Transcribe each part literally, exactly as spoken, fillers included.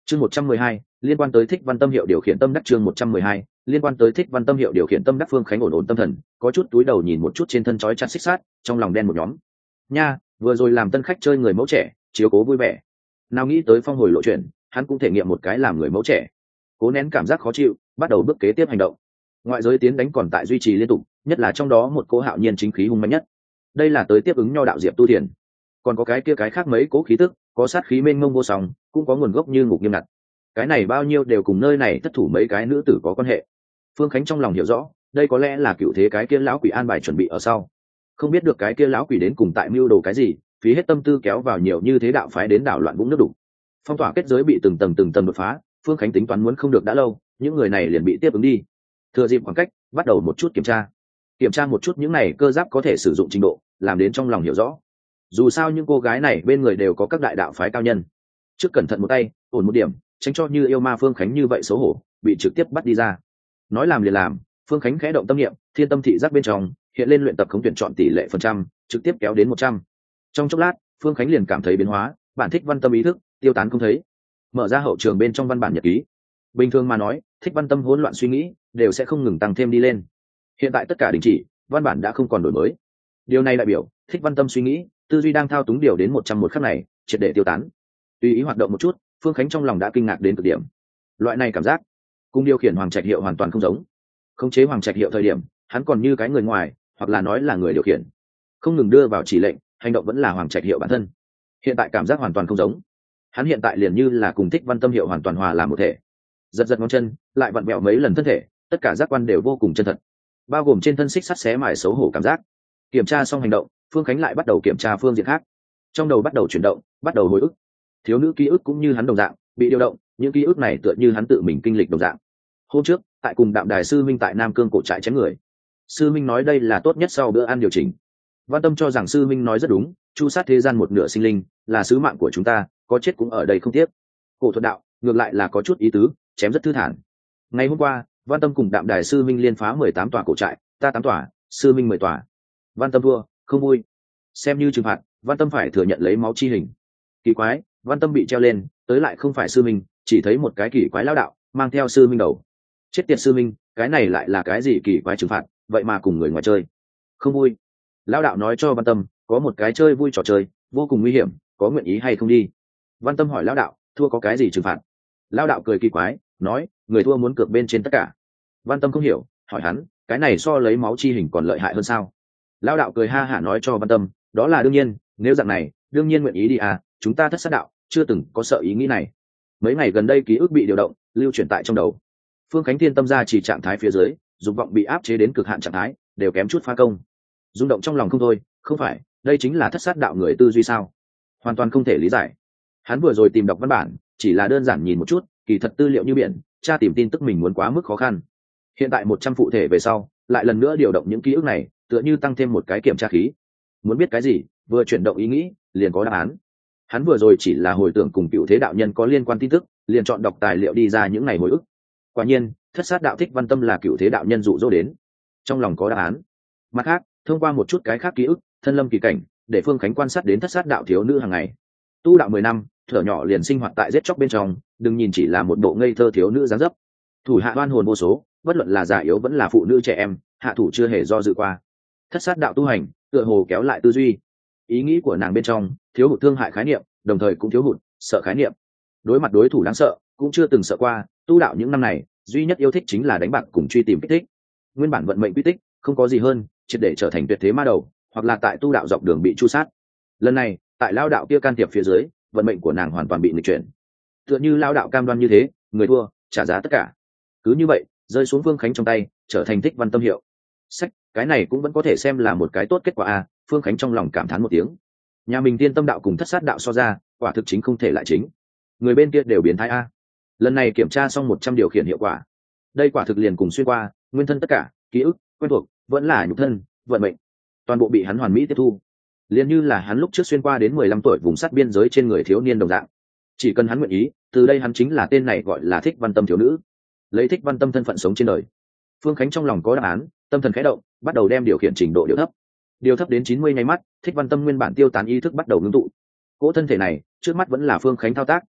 Chương một trăm mười hai, liên quan tới Thích Văn Tâm hiệu điều khiển tâm đắc. Chương một trăm mười hai, liên quan tới Thích Văn Tâm hiệu điều khiển tâm đắc. Phương Khánh ổn ổn tâm thần, có chút túi đầu nhìn một chút trên thân trói chặt xích sát, trong lòng đen một nhóm. Nha, vừa rồi làm tân khách chơi người mẫu trẻ, chiếu cố vui vẻ. Nào nghĩ tới phong hồi lộ chuyện, hắn cũng thể nghiệm một cái làm người mẫu trẻ. Cố nén cảm giác khó chịu, bắt đầu bước kế tiếp hành động. Ngoại giới tiến đánh còn tại duy trì liên tục, nhất là trong đó một cố hạo nhiên chính khí hung mạnh nhất. Đây là tới tiếp ứng nho đạo Diệp Tu Thiền. Còn có cái kia cái khác mấy cố khí tức, có sát khí mênh mông vô song, cũng có nguồn gốc như ngục nghiêm ngặt. Cái này bao nhiêu đều cùng nơi này thất thủ mấy cái nữ tử có quan hệ. Phương Khánh trong lòng hiểu rõ, đây có lẽ là cựu thế cái kia lão quỷ an bài chuẩn bị ở sau. Không biết được cái kia lão quỷ đến cùng tại mưu đồ cái gì, phí hết tâm tư kéo vào nhiều như thế đạo phái đến đảo loạn vũng nước đục. Phong tỏa kết giới bị từng tầng từng tầng đột phá, Phương Khánh tính toán muốn không được đã lâu, những người này liền bị tiếp ứng đi. Thừa dịp khoảng cách, bắt đầu một chút kiểm tra. Kiểm tra một chút những này cơ giáp có thể sử dụng trình độ, làm đến trong lòng hiểu rõ. Dù sao những cô gái này bên người đều có các đại đạo phái cao nhân. Trước cẩn thận một tay, ổn một điểm, tránh cho như yêu ma Phương Khánh như vậy xấu hổ, bị trực tiếp bắt đi ra. Nói làm liền làm, Phương Khánh khẽ động tâm niệm, thiên tâm thị giác bên trong hiện lên luyện tập khống tuyển chọn tỷ lệ phần trăm, trực tiếp kéo đến một trăm. Trong chốc lát, Phương Khánh liền cảm thấy biến hóa, bản Thích Văn Tâm ý thức tiêu tán không thấy. Mở ra hậu trường bên trong văn bản nhật ký. Bình thường mà nói, Thích Văn Tâm hỗn loạn suy nghĩ đều sẽ không ngừng tăng thêm đi lên. Hiện tại tất cả đình chỉ, văn bản đã không còn đổi mới. Điều này đại biểu Thích Văn Tâm suy nghĩ, tư duy đang thao túng điều đến một trăm một khắc này, triệt để tiêu tán. Tùy ý hoạt động một chút, Phương Khánh trong lòng đã kinh ngạc đến cực điểm. Loại này cảm giác, cùng điều khiển Hoàng Trạch Hiệu hoàn toàn không giống. Khống chế Hoàng Trạch Hiệu thời điểm, hắn còn như cái người ngoài, hoặc là nói là người điều khiển, không ngừng đưa vào chỉ lệnh, hành động vẫn là Hoàng Trạch Hiệu bản thân. Hiện tại cảm giác hoàn toàn không giống. Hắn hiện tại liền như là cùng Thích Văn Tâm Hiệu hoàn toàn hòa làm một thể. Giật giật ngón chân, lại vặn vẹo mấy lần thân thể, tất cả giác quan đều vô cùng chân thật, bao gồm trên thân xích sắt xé mài xấu hổ cảm giác. Kiểm tra xong hành động, Phương Khánh lại bắt đầu kiểm tra phương diện khác. Trong đầu bắt đầu chuyển động, bắt đầu hồi ức. Thiếu nữ ký ức cũng như hắn đồng dạng, bị điều động, những ký ức này tựa như hắn tự mình kinh lịch đồng dạng. Hôm trước, tại cùng Đạm Đài sư minh tại Nam Cương cổ trại chém người. Sư minh nói đây là tốt nhất sau bữa ăn điều chỉnh. Văn Tâm cho rằng sư minh nói rất đúng, chu sát thế gian một nửa sinh linh, là sứ mạng của chúng ta, có chết cũng ở đây không tiếc. Cổ thuật đạo, ngược lại là có chút ý tứ, chém rất thư thản. Ngày hôm qua, Văn Tâm cùng Đạm Đài sư minh liên phá mười tám tòa cổ trại, ta tám tòa, sư minh mười tòa. Văn Tâm thua, không vui. Xem như trừng phạt, Văn Tâm phải thừa nhận lấy máu chi hình. Kỳ quái, Văn Tâm bị treo lên, tới lại không phải sư minh, chỉ thấy một cái kỳ quái lão đạo, mang theo sư minh đầu. Chết tiệt sư minh, cái này lại là cái gì kỳ quái trừng phạt, vậy mà cùng người ngoài chơi. Không vui. Lão đạo nói cho Văn Tâm, có một cái chơi vui trò chơi, vô cùng nguy hiểm, có nguyện ý hay không đi. Văn Tâm hỏi lão đạo, thua có cái gì trừng phạt? Lão đạo cười kỳ quái, nói, người thua muốn cược bên trên tất cả. Văn Tâm không hiểu, hỏi hắn, cái này so lấy máu chi hình còn lợi hại hơn sao? Lão đạo cười ha hả nói cho Văn Tâm, đó là đương nhiên, nếu dạng này, đương nhiên nguyện ý đi à, chúng ta thất sát đạo, chưa từng có sợ ý nghĩ này. Mấy ngày gần đây ký ức bị điều động, lưu chuyển tại trong đầu. Phương Khánh Thiên tâm ra chỉ trạng thái phía dưới, dục vọng bị áp chế đến cực hạn trạng thái, đều kém chút phá công. Rung động trong lòng không thôi, không phải, đây chính là thất sát đạo người tư duy sao? Hoàn toàn không thể lý giải. Hắn vừa rồi tìm đọc văn bản, chỉ là đơn giản nhìn một chút, kỳ thật tư liệu như biển, tra tìm tin tức mình muốn quá mức khó khăn. Hiện tại một trăm phụ thể về sau, lại lần nữa điều động những ký ức này, tựa như tăng thêm một cái kiểm tra khí. Muốn biết cái gì, vừa chuyển động ý nghĩ, liền có đáp án. Hắn vừa rồi chỉ là hồi tưởng cùng cựu thế đạo nhân có liên quan tin tức, liền chọn đọc tài liệu đi ra những ngày hồi ức. Quả nhiên, thất sát đạo Thích Văn Tâm là cựu thế đạo nhân dụ dỗ đến. Trong lòng có đáp án. Mặt khác, thông qua một chút cái khác ký ức, thân lâm kỳ cảnh, để Phương Khánh quan sát đến thất sát đạo thiếu nữ hàng ngày. Tu đạo mười năm, thở nhỏ liền sinh hoạt tại giết chóc bên trong, đừng nhìn chỉ là một bộ ngây thơ thiếu nữ dáng dấp. Thủ hạ oan hồn vô số, bất luận là già yếu vẫn là phụ nữ trẻ em, hạ thủ chưa hề do dự qua. Thất sát đạo tu hành, tựa hồ kéo lại tư duy. Ý nghĩ của nàng bên trong thiếu hụt thương hại khái niệm, đồng thời cũng thiếu hụt sợ khái niệm. Đối mặt đối thủ đáng sợ, cũng chưa từng sợ qua. Tu đạo những năm này, duy nhất yêu thích chính là đánh bạc cùng truy tìm kích thích. Nguyên bản vận mệnh quy tích, không có gì hơn, triệt để trở thành tuyệt thế ma đầu, hoặc là tại tu đạo dọc đường bị chu sát. Lần này, tại lao đạo kia can thiệp phía dưới, vận mệnh của nàng hoàn toàn bị nghịch chuyển. Tựa như lao đạo cam đoan như thế, người thua trả giá tất cả. Cứ như vậy, rơi xuống Phương Khánh trong tay, trở thành Thích Văn Tâm hiệu. Sách, cái này cũng vẫn có thể xem là một cái tốt kết quả a. Phương Khánh trong lòng cảm thán một tiếng. Nhà mình Tiên Tâm đạo cùng thất sát đạo so ra, quả thực chính không thể lại chính. Người bên kia đều biến thái a. Lần này kiểm tra xong một trăm điều khiển hiệu quả. Đây quả thực liền cùng xuyên qua, nguyên thân tất cả, ký ức, quen thuộc, vẫn là nhục thân, vận mệnh, toàn bộ bị hắn hoàn mỹ tiếp thu. Liền như là hắn lúc trước xuyên qua đến mười lăm tuổi vùng sắt biên giới trên người thiếu niên đồng dạng. Chỉ cần hắn nguyện ý, từ đây hắn chính là tên này gọi là Thích Văn Tâm thiếu nữ. Lấy Thích Văn Tâm thân phận sống trên đời. Phương Khánh trong lòng có đáp án, tâm thần khẽ động, bắt đầu đem điều khiển trình độ điều thấp. Điều thấp đến chín mươi nháy mắt, Thích Văn Tâm nguyên bản tiêu tán ý thức bắt đầu ngưng tụ. Cỗ thân thể này, trước mắt vẫn là Phương Khánh thao tác,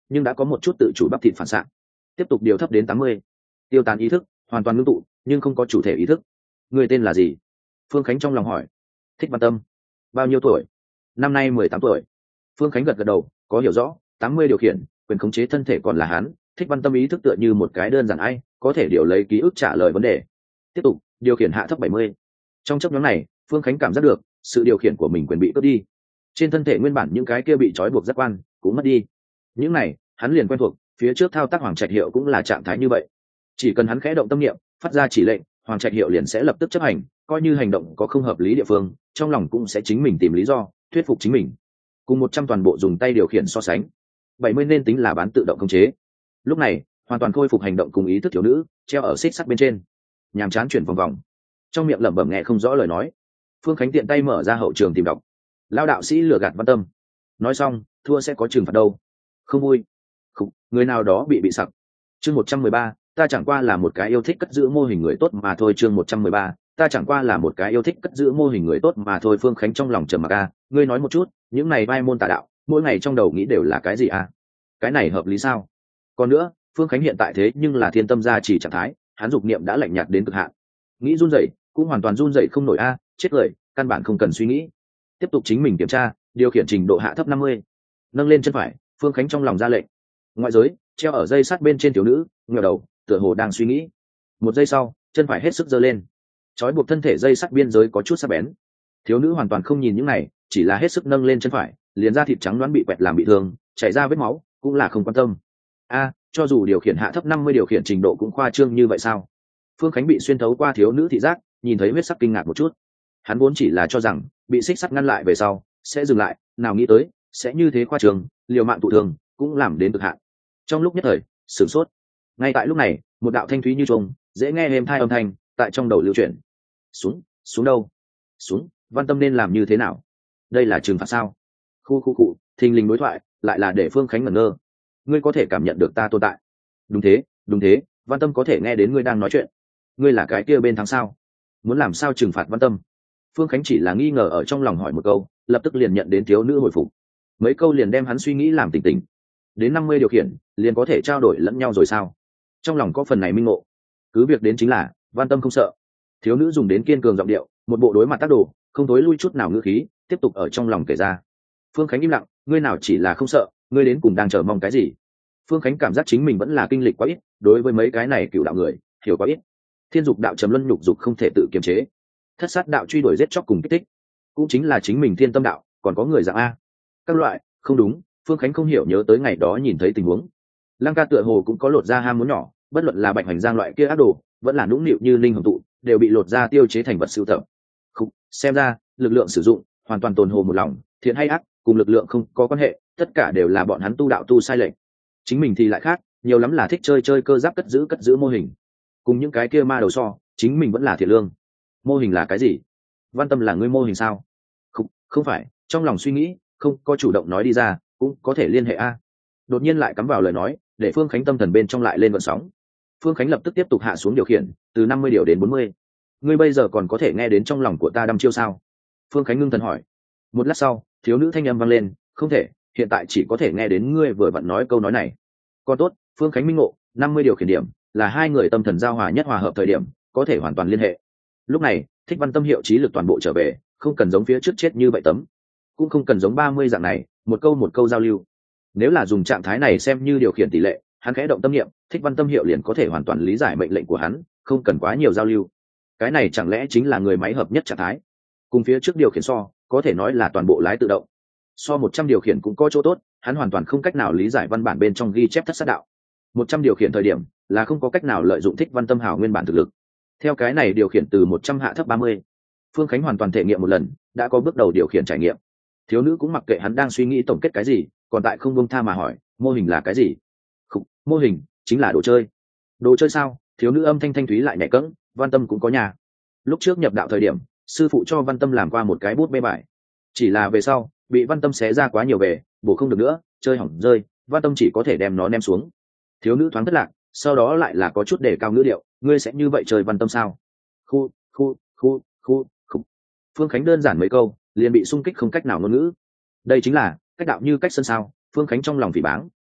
nhưng đã có một chút tự chủ bắp thịt phản xạ. Tiếp tục điều thấp đến tám mươi. Tiêu tán ý thức, hoàn toàn ngưng tụ nhưng không có chủ thể ý thức. Người tên là gì? Phương Khánh trong lòng hỏi. Thích Văn Tâm. Bao nhiêu tuổi? Năm nay mười tám tuổi. Phương Khánh gật gật đầu, có hiểu rõ. Tám mươi điều khiển quyền khống chế thân thể còn là hắn. Thích Văn Tâm ý thức tựa như một cái đơn giản ai có thể điều lấy ký ức trả lời vấn đề. Tiếp tục điều khiển hạ thấp bảy mươi. Trong chấp nhóm này, Phương Khánh cảm giác được sự điều khiển của mình quyền bị cướp đi. Trên thân thể nguyên bản những cái kia bị trói buộc giác quan cũng mất đi. Những này hắn liền quen thuộc, phía trước thao tác Hoàng Trạch Hiệu cũng là trạng thái như vậy. Chỉ cần hắn khẽ động tâm niệm, phát ra chỉ lệnh, Hoàng Trạch Hiệu liền sẽ lập tức chấp hành, coi như hành động có không hợp lý địa phương, trong lòng cũng sẽ chính mình tìm lý do, thuyết phục chính mình. Cùng một trăm toàn bộ dùng tay điều khiển so sánh, bảy mươi nên tính là bán tự động khống chế. Lúc này, hoàn toàn khôi phục hành động cùng ý thức thiếu nữ, treo ở xích sắt bên trên, nhàm chán chuyển vòng vòng, trong miệng lẩm bẩm nghe không rõ lời nói. Phương Khánh tiện tay mở ra hậu trường tìm đọc. Lao đạo sĩ lừa gạt Văn Tâm, nói xong thua sẽ có trừng phạt đâu. Không vui. Khủ, người nào đó bị bị sặc. Chương một trăm mười ba, ta chẳng qua là một cái yêu thích cất giữ mô hình người tốt mà thôi. Chương một trăm mười ba, ta chẳng qua là một cái yêu thích cất giữ mô hình người tốt mà thôi. Phương Khánh trong lòng trầm mặc a, ngươi nói một chút, những này vai môn tà đạo, mỗi ngày trong đầu nghĩ đều là cái gì a? Cái này hợp lý sao? Còn nữa, Phương Khánh hiện tại thế nhưng là thiên tâm gia chỉ trạng thái, hắn dục niệm đã lạnh nhạt đến cực hạn. Nghĩ run rẩy, cũng hoàn toàn run rẩy không nổi a, chết cười, căn bản không cần suy nghĩ. Tiếp tục chính mình kiểm tra, điều khiển trình độ hạ thấp năm mươi. Nâng lên chân phải, Phương Khánh trong lòng ra lệnh. Ngoại giới, treo ở dây sắt bên trên thiếu nữ, ngửa đầu, tựa hồ đang suy nghĩ. Một giây sau, chân phải hết sức giơ lên. Trói buộc thân thể dây sắt biên giới có chút sắc bén. Thiếu nữ hoàn toàn không nhìn những này, chỉ là hết sức nâng lên chân phải, liền da thịt trắng đoán bị quẹt làm bị thương, chảy ra vết máu, cũng là không quan tâm. A, cho dù điều khiển hạ thấp năm mươi điều khiển trình độ cũng khoa trương như vậy sao? Phương Khánh bị xuyên thấu qua thiếu nữ thị giác, nhìn thấy huyết sắc kinh ngạc một chút. Hắn vốn chỉ là cho rằng bị xích sắt ngăn lại về sau sẽ dừng lại, nào nghĩ tới sẽ như thế khoa trương, liều mạng tụ thường cũng làm đến cực hạn. Trong lúc nhất thời sửng sốt. Ngay tại lúc này, một đạo thanh thúy như chuông, dễ nghe êm thai âm thanh tại trong đầu lưu chuyển. Xuống, xuống đâu? Xuống, Văn Tâm nên làm như thế nào? Đây là trừng phạt sao? Khu khu cụ, thình lình đối thoại lại là để Phương Khánh ngẩn ngơ. Ngươi có thể cảm nhận được ta tồn tại? Đúng thế, đúng thế, Văn Tâm có thể nghe đến ngươi đang nói chuyện. Ngươi là cái kia bên thắng sao? Muốn làm sao trừng phạt Văn Tâm? Phương Khánh chỉ là nghi ngờ ở trong lòng hỏi một câu, lập tức liền nhận đến thiếu nữ hồi phục. Mấy câu liền đem hắn suy nghĩ làm tỉnh tỉnh. Đến năm mươi điều khiển, liền có thể trao đổi lẫn nhau rồi sao? Trong lòng có phần này minh ngộ. Cứ việc đến chính là, Văn Tâm không sợ. Thiếu nữ dùng đến kiên cường giọng điệu, một bộ đối mặt tác đồ, không tối lui chút nào ngữ khí, tiếp tục ở trong lòng kể ra. Phương Khánh im lặng, ngươi nào chỉ là không sợ, ngươi đến cùng đang chờ mong cái gì? Phương Khánh cảm giác chính mình vẫn là kinh lịch quá ít, đối với mấy cái này cựu đạo người, hiểu quá ít. Thiên dục đạo trầm luân nhục dục không thể tự kiềm chế. Thất sát đạo truy đuổi giết chóc cùng kích thích, cũng chính là chính mình thiên tâm đạo, còn có người dạng a. Các loại, không đúng, Phương Khánh không hiểu nhớ tới ngày đó nhìn thấy tình huống. Lăng ca tựa hồ cũng có lột ra ham muốn nhỏ, bất luận là Bạch Hoành Giang loại kia ác đồ, vẫn là nũng nịu như linh hồng tụ, đều bị lột ra tiêu chế thành vật sưu tập. Không, xem ra, lực lượng sử dụng hoàn toàn tồn hồ một lòng, thiện hay ác, cùng lực lượng không có quan hệ, tất cả đều là bọn hắn tu đạo tu sai lệch. Chính mình thì lại khác, nhiều lắm là thích chơi chơi cơ giáp cất giữ cất giữ mô hình. Cùng những cái kia ma đầu so, chính mình vẫn là thiện lương. Mô hình là cái gì? Văn Tâm là ngươi mô hình sao? Không, không phải, trong lòng suy nghĩ, không có chủ động nói đi ra, cũng có thể liên hệ a. Đột nhiên lại cắm vào lời nói, để Phương Khánh tâm thần bên trong lại lên vận sóng. Phương Khánh lập tức tiếp tục hạ xuống điều khiển, từ năm mươi điều đến bốn mươi. Ngươi bây giờ còn có thể nghe đến trong lòng của ta đăm chiêu sao? Phương Khánh ngưng thần hỏi. Một lát sau, thiếu nữ thanh âm vang lên, không thể, hiện tại chỉ có thể nghe đến ngươi vừa vặn nói câu nói này. Còn tốt, Phương Khánh minh ngộ, năm mươi điều khiển điểm là hai người tâm thần giao hòa nhất hòa hợp thời điểm, có thể hoàn toàn liên hệ. Lúc này, Thích Văn Tâm hiệu trí lực toàn bộ trở về, không cần giống phía trước chết như vậy tấm, cũng không cần giống ba mươi dạng này, một câu một câu giao lưu. Nếu là dùng trạng thái này xem như điều khiển tỷ lệ, hắn khẽ động tâm niệm, Thích Văn Tâm hiệu liền có thể hoàn toàn lý giải mệnh lệnh của hắn, không cần quá nhiều giao lưu. Cái này chẳng lẽ chính là người máy hợp nhất trạng thái? Cùng phía trước điều khiển so, có thể nói là toàn bộ lái tự động. So một trăm điều khiển cũng có chỗ tốt, hắn hoàn toàn không cách nào lý giải văn bản bên trong ghi chép thất sát đạo. một trăm điều khiển thời điểm là không có cách nào lợi dụng Thích Văn Tâm hào nguyên bản thực lực. Theo cái này điều khiển từ một trăm hạ thấp ba mươi. Phương Khánh hoàn toàn thể nghiệm một lần, đã có bước đầu điều khiển trải nghiệm. Thiếu nữ cũng mặc kệ hắn đang suy nghĩ tổng kết cái gì, còn tại không buông tha mà hỏi, mô hình là cái gì? Không, mô hình chính là đồ chơi. Đồ chơi sao? Thiếu nữ âm thanh thanh thúy lại nhẹ cẫng, Văn Tâm cũng có nhà. Lúc trước nhập đạo thời điểm, sư phụ cho Văn Tâm làm qua một cái bút bê bài. Chỉ là về sau, bị Văn Tâm xé ra quá nhiều về, bổ không được nữa, chơi hỏng rơi, Văn Tâm chỉ có thể đem nó ném xuống. Thiếu nữ thoáng thất lạc, sau đó lại là có chút đề cao ngữ điệu, ngươi sẽ như vậy chơi Văn Tâm sao? Khu, khu, khu, khu, khu. Phương Khánh đơn giản mấy câu, liền bị xung kích không cách nào ngôn ngữ. Đây chính là cách đạo như cách sân sao? Phương Khánh trong lòng phỉ báng,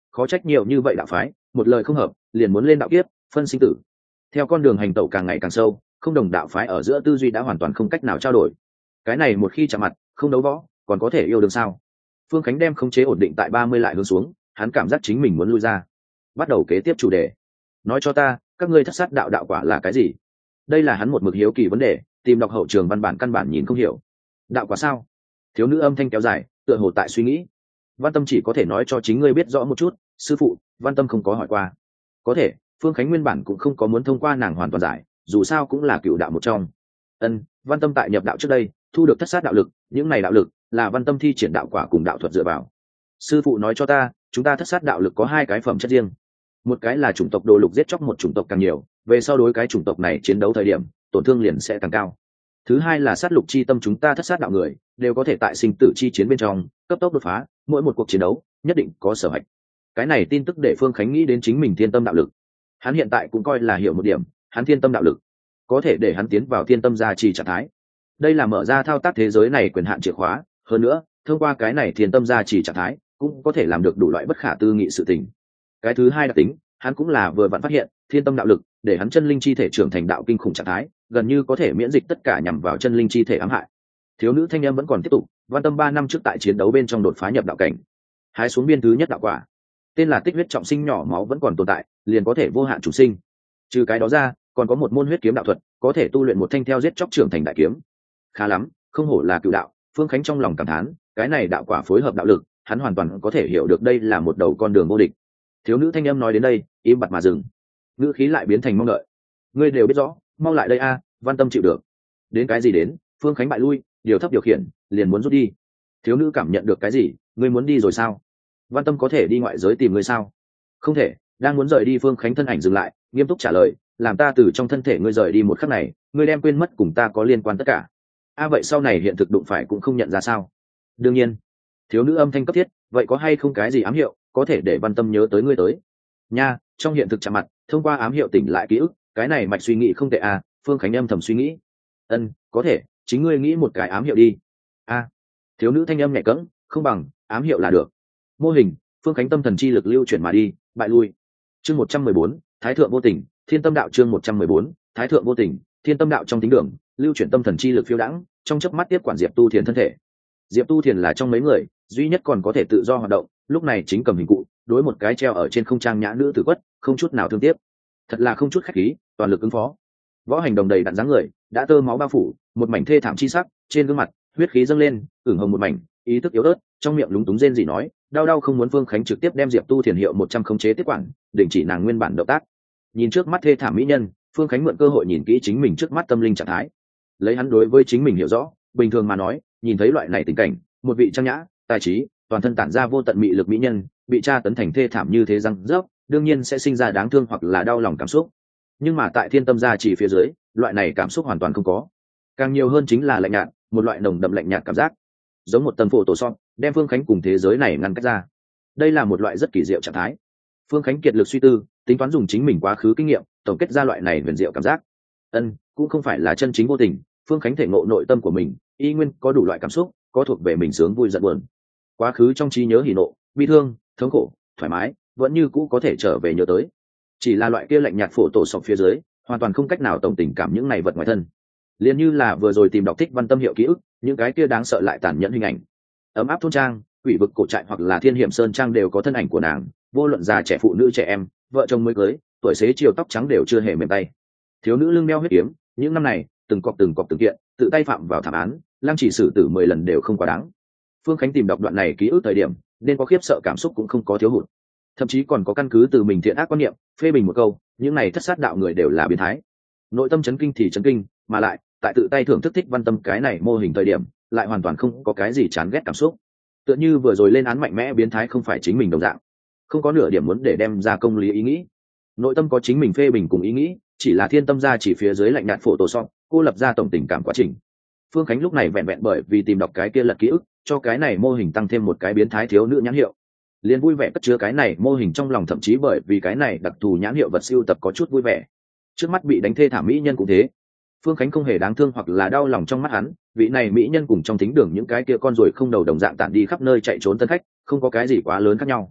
khó trách nhiều như vậy đạo phái một lời không hợp liền muốn lên đạo kiếp phân sinh tử. Theo con đường hành tẩu càng ngày càng sâu, không đồng đạo phái ở giữa tư duy đã hoàn toàn không cách nào trao đổi. Cái này một khi chạm mặt, không đấu võ còn có thể yêu đương sao? Phương Khánh đem khống chế ổn định tại ba mươi lại hướng xuống, hắn cảm giác chính mình muốn lui ra. Bắt đầu kế tiếp chủ đề. Nói cho ta, các ngươi thất sát đạo đạo quả là cái gì? Đây là hắn một mực hiếu kỳ vấn đề, tìm đọc hậu trường văn bản căn bản nhìn không hiểu. Đạo quả sao? Thiếu nữ âm thanh kéo dài, tựa hồ tại suy nghĩ. Văn Tâm chỉ có thể nói cho chính ngươi biết rõ một chút, sư phụ, Văn Tâm không có hỏi qua. Có thể, Phương Khánh nguyên bản cũng không có muốn thông qua nàng hoàn toàn giải, dù sao cũng là cựu đạo một trong. Ân, Văn Tâm tại nhập đạo trước đây, thu được thất sát đạo lực, những này đạo lực là Văn Tâm thi triển đạo quả cùng đạo thuật dựa vào. Sư phụ nói cho ta, chúng ta thất sát đạo lực có hai cái phẩm chất riêng. Một cái là chủng tộc đồ lục giết chóc một chủng tộc càng nhiều, về sau đối cái chủng tộc này chiến đấu thời điểm, tổn thương liền sẽ càng cao. Thứ hai là sát lục chi tâm, chúng ta thất sát đạo người đều có thể tại sinh tử chi chiến bên trong cấp tốc đột phá, mỗi một cuộc chiến đấu nhất định có sở hạch. Cái này tin tức để Phương Khánh nghĩ đến chính mình thiên tâm đạo lực. Hắn hiện tại cũng coi là hiểu một điểm, hắn thiên tâm đạo lực có thể để hắn tiến vào thiên tâm gia trì trạng thái. Đây là mở ra thao tác thế giới này quyền hạn chìa khóa, hơn nữa thông qua cái này thiên tâm gia trì trạng thái cũng có thể làm được đủ loại bất khả tư nghị sự tình. Cái thứ hai đặc tính, hắn cũng là vừa vặn phát hiện thiên tâm đạo lực để hắn chân linh chi thể trưởng thành đạo kinh khủng trạng thái, gần như có thể miễn dịch tất cả nhằm vào chân linh chi thể ám hại. Thiếu nữ thanh em vẫn còn tiếp tục. Văn Tâm ba năm trước tại chiến đấu bên trong đột phá nhập đạo cảnh, hái xuống biên thứ nhất đạo quả, tên là tích huyết trọng sinh, nhỏ máu vẫn còn tồn tại, liền có thể vô hạn chủ sinh. Trừ cái đó ra, còn có một môn huyết kiếm đạo thuật, có thể tu luyện một thanh theo giết chóc trưởng thành đại kiếm. Khá lắm, không hổ là cựu đạo. Phương Khánh trong lòng cảm thán, cái này đạo quả phối hợp đạo lực, hắn hoàn toàn có thể hiểu được đây là một đầu con đường vô địch. Thiếu nữ thanh âm nói đến đây, im bặt mà dừng, ngữ khí lại biến thành mong đợi. Ngươi đều biết rõ, mau lại đây a. Văn Tâm chịu được. Đến cái gì đến? Phương Khánh bại lui, điều thấp điều khiển, liền muốn rút đi. Thiếu nữ cảm nhận được cái gì? Ngươi muốn đi rồi sao? Văn Tâm có thể đi ngoại giới tìm ngươi sao? Không thể. Đang muốn rời đi, Phương Khánh thân ảnh dừng lại, nghiêm túc trả lời, làm ta từ trong thân thể ngươi rời đi một khắc này, ngươi đem quên mất cùng ta có liên quan tất cả. A vậy sau này hiện thực đụng phải cũng không nhận ra sao? Đương nhiên. Thiếu nữ âm thanh cấp thiết, vậy có hay không cái gì ám hiệu có thể để Văn Tâm nhớ tới ngươi tới? Nha, trong hiện thực chạm mặt, thông qua ám hiệu tỉnh lại ký ức, cái này mạch suy nghĩ không tệ à? Phương Khánh âm thầm suy nghĩ. Ân, có thể, chính ngươi nghĩ một cái ám hiệu đi. A. Thiếu nữ thanh âm nhẹ cẫng, không bằng ám hiệu là được. Mô hình, Phương Khánh tâm thần chi lực lưu chuyển mà đi, bại lui. Chương một trăm mười bốn, Thái thượng vô tình, Thiên tâm đạo. Chương một trăm mười bốn, Thái thượng vô tình, Thiên tâm đạo. Trong tính đường, lưu chuyển tâm thần chi lực phiêu đãng, trong chớp mắt tiếp quản Diệp Tu Thiền thân thể. Diệp Tu Thiền là trong mấy người duy nhất còn có thể tự do hoạt động, lúc này chính cầm hình cụ đối một cái treo ở trên không trang nhã nữ tử quất, không chút nào thương tiếc, thật là không chút khách khí, toàn lực ứng phó. Võ Hành đồng đầy đặn dáng người, đã tơ máu bao phủ, một mảnh thê thảm chi sắc, trên gương mặt huyết khí dâng lên, ửng hồng một mảnh, ý thức yếu ớt, trong miệng lúng túng rên rỉ nói, đau đau không muốn. Phương Khánh trực tiếp đem Diệp Tu Thiền hiệu một trăm khống chế tiếp quản, đình chỉ nàng nguyên bản động tác. Nhìn trước mắt thê thảm mỹ nhân, Phương Khánh mượn cơ hội nhìn kỹ chính mình trước mắt tâm linh trạng thái. Lấy hắn đối với chính mình hiểu rõ, bình thường mà nói, nhìn thấy loại này tình cảnh, một vị trang nhã, tài trí, toàn thân tản ra vô tận mị lực mỹ nhân, bị tra tấn thành thê thảm như thế răng rớp, đương nhiên sẽ sinh ra đáng thương hoặc là đau lòng cảm xúc. Nhưng mà tại thiên tâm gia chỉ phía dưới, loại này cảm xúc hoàn toàn không có, càng nhiều hơn chính là lạnh nhạt, một loại nồng đậm lạnh nhạt cảm giác, giống một tầng phổ tổ son đem Phương Khánh cùng thế giới này ngăn cách ra. Đây là một loại rất kỳ diệu trạng thái. Phương Khánh kiệt lực suy tư, tính toán dùng chính mình quá khứ kinh nghiệm tổng kết ra loại này huyền diệu cảm giác. Ân, cũng không phải là chân chính vô tình. Phương Khánh thể ngộ nội tâm của mình, y nguyên có đủ loại cảm xúc, có thuộc về mình sướng vui giận buồn, quá khứ trong trí nhớ hỉ nộ, bi thương, thống khổ, thoải mái, vẫn như cũ có thể trở về nhớ tới. Chỉ là loại kia lạnh nhạt phổ tổ sọc phía dưới, hoàn toàn không cách nào tổng tình cảm những này vật ngoài thân. Liền như là vừa rồi tìm đọc Thích Văn tâm hiệu ký ức, những cái kia đáng sợ lại tàn nhẫn hình ảnh. Ấm áp thôn trang, quỷ vực cổ trại hoặc là thiên hiểm sơn trang đều có thân ảnh của nàng, vô luận già trẻ, phụ nữ trẻ em, vợ chồng mới cưới, tuổi xế chiều tóc trắng đều chưa hề mềm tay. Thiếu nữ lưng đeo huyết kiếm, những năm này từng cọp từng cọp từng kiện, tự tay phạm vào thảm án, lăng chỉ xử tử mười lần đều không quá đáng. Phương Khánh tìm đọc đoạn này ký ức thời điểm, nên có khiếp sợ cảm xúc cũng không có thiếu hụt, thậm chí còn có căn cứ từ mình thiện ác quan niệm phê bình một câu, những này thất sát đạo người đều là biến thái. Nội tâm chấn kinh thì chấn kinh, mà lại tại tự tay thưởng thức Thích Văn tâm cái này mô hình thời điểm, lại hoàn toàn không có cái gì chán ghét cảm xúc, tựa như vừa rồi lên án mạnh mẽ biến thái không phải chính mình đồng dạng, không có nửa điểm muốn để đem ra công lý ý nghĩ. Nội tâm có chính mình phê bình cùng ý nghĩ, chỉ là thiên tâm ra chỉ phía dưới lạnh nhạt phổ tổ son cô lập ra tổng tình cảm quá trình. Phương Khánh lúc này vẹn vẹn bởi vì tìm đọc cái kia lật ký ức, cho cái này mô hình tăng thêm một cái biến thái thiếu nữ nhãn hiệu, liền vui vẻ cất chứa cái này mô hình trong lòng, thậm chí bởi vì cái này đặc thù nhãn hiệu vật siêu tập có chút vui vẻ. Trước mắt bị đánh thê thảm mỹ nhân cũng thế, Phương Khánh không hề đáng thương hoặc là đau lòng trong mắt hắn, vị này mỹ nhân cùng trong thính đường những cái kia con ruồi không đầu đồng dạng tản đi khắp nơi chạy trốn tân khách, không có cái gì quá lớn khác nhau.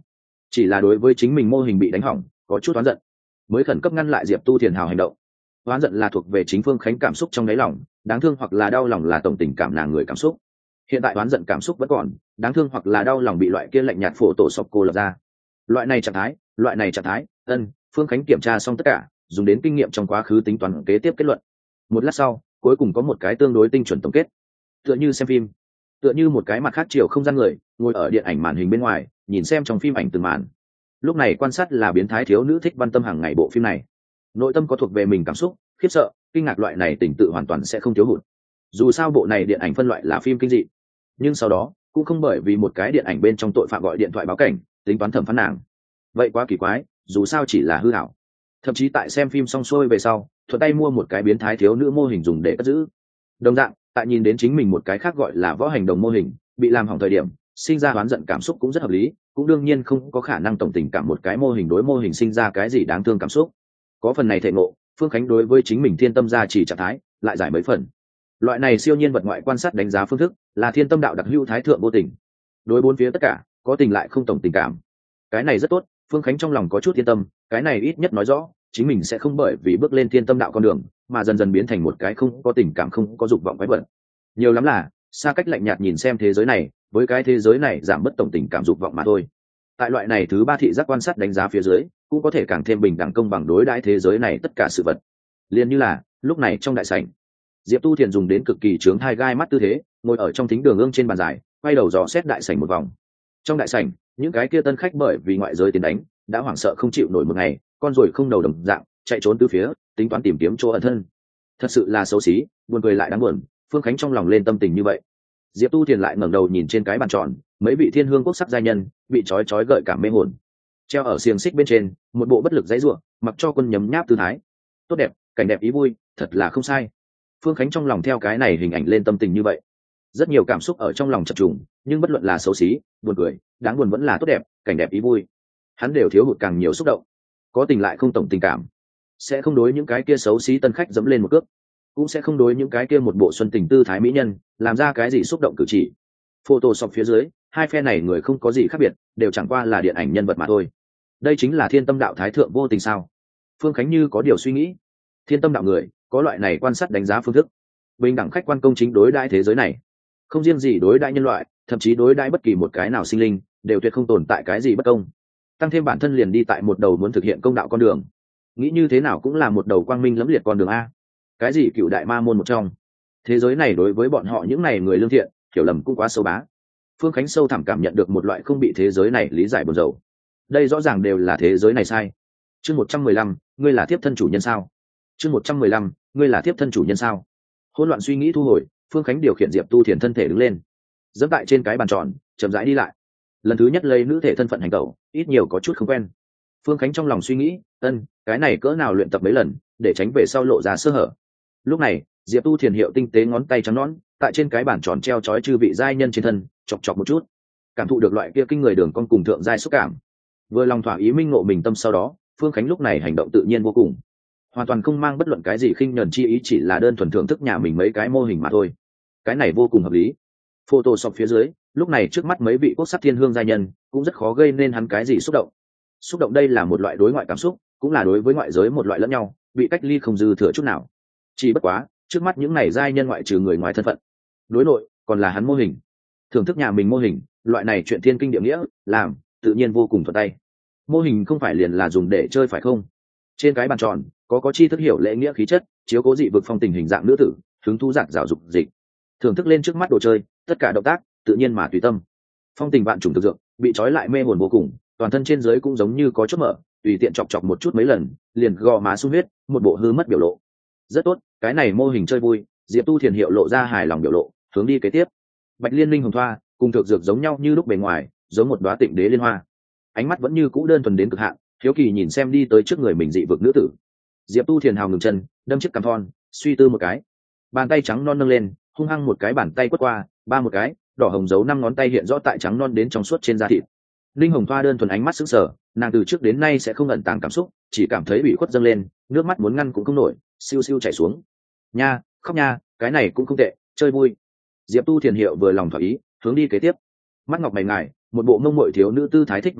chỉ là đối với chính mình mô hình bị đánh hỏng có chút oán giận, mới khẩn cấp ngăn lại Diệp Tu Thiền hào hành động. Oán giận là thuộc về chính Phương Khánh cảm xúc trong đáy lòng, đáng thương hoặc là đau lòng là tổng tình cảm nàng người cảm xúc. Hiện tại oán giận cảm xúc vẫn còn, đáng thương hoặc là đau lòng bị loại kia lạnh nhạt phổ tổ sọc cô lập ra. Loại này trạng thái, loại này trạng thái, ân, Phương Khánh kiểm tra xong tất cả, dùng đến kinh nghiệm trong quá khứ tính toán kế tiếp kết luận. Một lát sau, cuối cùng có một cái tương đối tinh chuẩn tổng kết. Tựa như xem phim, tựa như một cái mặt khác chiều không gian người, ngồi ở điện ảnh màn hình bên ngoài, nhìn xem trong phim ảnh từng màn. Lúc này quan sát là biến thái thiếu nữ Thích Văn Tâm hàng ngày bộ phim này. Nội tâm có thuộc về mình cảm xúc, khiếp sợ, kinh ngạc, loại này tình tự hoàn toàn sẽ không thiếu hụt. Dù sao bộ này điện ảnh phân loại là phim kinh dị, nhưng sau đó cũng không bởi vì một cái điện ảnh bên trong tội phạm gọi điện thoại báo cảnh tính toán thẩm phán nàng. Vậy quá kỳ quái, dù sao chỉ là hư ảo. Thậm chí tại xem phim xong xuôi về sau, thuận tay mua một cái biến thái thiếu nữ mô hình dùng để cất giữ. Đồng dạng, tại nhìn đến chính mình một cái khác gọi là võ hành đồng mô hình bị làm hỏng thời điểm, sinh ra oán giận cảm xúc cũng rất hợp lý, cũng đương nhiên không có khả năng tổng tình cảm một cái mô hình đối mô hình sinh ra cái gì đáng thương cảm xúc. Có phần này thể ngộ, Phương Khánh đối với chính mình thiên tâm gia chỉ trạng thái lại giải mấy phần. Loại này siêu nhiên vật ngoại quan sát đánh giá phương thức là thiên tâm đạo đặc hữu thái thượng vô tình, đối bốn phía tất cả có tình lại không tổng tình cảm. Cái này rất tốt, Phương Khánh trong lòng có chút yên tâm, cái này ít nhất nói rõ chính mình sẽ không bởi vì bước lên thiên tâm đạo con đường mà dần dần biến thành một cái không có tình cảm, không có dục vọng quái vật. Nhiều lắm là xa cách lạnh nhạt nhìn xem thế giới này, với cái thế giới này giảm bớt tổng tình cảm dục vọng mà thôi. Tại loại này thứ ba thị giác quan sát đánh giá phía dưới, cũng có thể càng thêm bình đẳng công bằng đối đãi thế giới này tất cả sự vật. Liên như là lúc này trong đại sảnh, Diệp Tu Thiền dùng đến cực kỳ trướng thai gai mắt tư thế ngồi ở trong thính đường ương trên bàn dài, quay đầu dò xét đại sảnh một vòng. Trong đại sảnh, những cái kia tân khách bởi vì ngoại giới tiền đánh đã hoảng sợ không chịu nổi một ngày, con ruồi không đầu đồng dạng chạy trốn từ phía, tính toán tìm kiếm chỗ ẩn thân. Thật sự là xấu xí, buồn cười lại đáng buồn. Phương Khánh trong lòng lên tâm tình như vậy. Diệp Tu Thiền lại ngẩng đầu nhìn trên cái bàn tròn, mấy vị thiên hương quốc sắc giai nhân bị trói trói gợi cảm mê hồn, treo ở xiềng xích bên trên, một bộ bất lực dãy rủa, mặc cho quân nhấm nháp tư thái. Tốt đẹp, cảnh đẹp ý vui, thật là không sai. Phương Khánh trong lòng theo cái này hình ảnh lên tâm tình như vậy. Rất nhiều cảm xúc ở trong lòng chập trùng, nhưng bất luận là xấu xí, buồn cười, đáng buồn vẫn là tốt đẹp, cảnh đẹp ý vui, hắn đều thiếu hụt càng nhiều xúc động. Có tình lại không tổng tình cảm, sẽ không đối những cái kia xấu xí tân khách dẫm lên một cước, cũng sẽ không đối những cái kia một bộ xuân tình tư thái mỹ nhân làm ra cái gì xúc động cử chỉ. Photoshop phía dưới, hai phe này người không có gì khác biệt, đều chẳng qua là điện ảnh nhân vật mà thôi. Đây chính là thiên tâm đạo thái thượng vô tình sao? Phương Khánh như có điều suy nghĩ. Thiên tâm đạo người có loại này quan sát đánh giá phương thức, bình đẳng khách quan công chính đối đãi thế giới này, không riêng gì đối đãi nhân loại, thậm chí đối đãi bất kỳ một cái nào sinh linh đều tuyệt không tồn tại cái gì bất công. Tăng thêm bản thân liền đi tại một đầu muốn thực hiện công đạo con đường, nghĩ như thế nào cũng là một đầu quang minh lẫm liệt con đường a. Cái gì cựu đại ma môn một trong, thế giới này đối với bọn họ những này người lương thiện hiểu lầm cũng quá sâu bá. Phương Khánh sâu thẳm cảm nhận được một loại không bị thế giới này lý giải buồn rầu. Đây rõ ràng đều là thế giới này sai. Chương một trăm mười lăm, ngươi là thiếp thân chủ nhân sao? Chương một trăm mười lăm, ngươi là thiếp thân chủ nhân sao? Hỗn loạn suy nghĩ thu hồi, Phương Khánh điều khiển Diệp Tu Thiền thân thể đứng lên, dẫm tại trên cái bàn tròn, chậm rãi đi lại. Lần thứ nhất lấy nữ thể thân phận hành tẩu, ít nhiều có chút không quen. Phương Khánh trong lòng suy nghĩ, ân, cái này cỡ nào luyện tập mấy lần, để tránh về sau lộ ra sơ hở. Lúc này, Diệp Tu Thiền hiệu tinh tế ngón tay trắng nõn, tại trên cái bàn tròn treo chói chư vị giai nhân trên thân, chọc chọc một chút, cảm thụ được loại kia kinh người đường con cùng thượng giai xúc cảm. Vừa lòng thỏa ý minh ngộ mình tâm sau đó, Phương Khánh lúc này hành động tự nhiên vô cùng, hoàn toàn không mang bất luận cái gì khinh nhẫn chi ý, chỉ là đơn thuần thưởng thức nhà mình mấy cái mô hình mà thôi. Cái này vô cùng hợp lý. Photoshop phía dưới, lúc này trước mắt mấy vị quốc sắc thiên hương giai nhân cũng rất khó gây nên hắn cái gì xúc động. Xúc động đây là một loại đối ngoại cảm xúc, cũng là đối với ngoại giới một loại lẫn nhau, bị cách ly không dư thừa chút nào. Chỉ bất quá, trước mắt những này giai nhân ngoại trừ người ngoài thân phận, đối nội còn là hắn mô hình. Thưởng thức nhà mình mô hình, loại này chuyện thiên kinh địa nghĩa, làm tự nhiên vô cùng thuận tay. Mô hình không phải liền là dùng để chơi phải không? Trên cái bàn tròn có có chi thức hiểu lễ nghĩa khí chất, chiếu cố dị vực phong tình hình dạng nữ tử, hứng thú dạng rào dục dịch. Thưởng thức lên trước mắt đồ chơi, tất cả động tác tự nhiên mà tùy tâm. Phong tình vạn trùng thực dược, bị trói lại mê hồn vô cùng, toàn thân trên dưới cũng giống như có chốt mở, tùy tiện chọc chọc một chút mấy lần, liền gò má sung huyết, một bộ hư mất biểu lộ. Rất tốt, cái này mô hình chơi vui. Diệp Tu Thiền hiệu lộ ra hài lòng biểu lộ, hướng đi kế tiếp. Bạch liên minh hồng thoa cùng thực dược giống nhau như lúc bề ngoài, giống một đóa tịnh đế liên hoa. Ánh mắt vẫn như cũ đơn thuần đến cực hạn, hiếu kỳ nhìn xem đi tới trước người mình dị vực nữ tử. Diệp Tu Thiền hào ngừng chân, đâm chiếc cằm thon, suy tư một cái, bàn tay trắng non nâng lên, hung hăng một cái bàn tay quất qua, ba một cái, đỏ hồng dấu năm ngón tay hiện rõ tại trắng non đến trong suốt trên da thịt. Linh hồng thoa đơn thuần ánh mắt sững sờ, nàng từ trước đến nay sẽ không ẩn tàng cảm xúc, chỉ cảm thấy bị khuất dâng lên, nước mắt muốn ngăn cũng không nổi, siêu siêu chảy xuống. Nha, khóc nha, cái này cũng không tệ, chơi vui. Diệp Tu Thiền hiệu vừa lòng thỏa ý, hướng đi kế tiếp. Mắt ngọc mày ngài, một bộ mông muội thiếu nữ tư thái Thích Văn Tâm,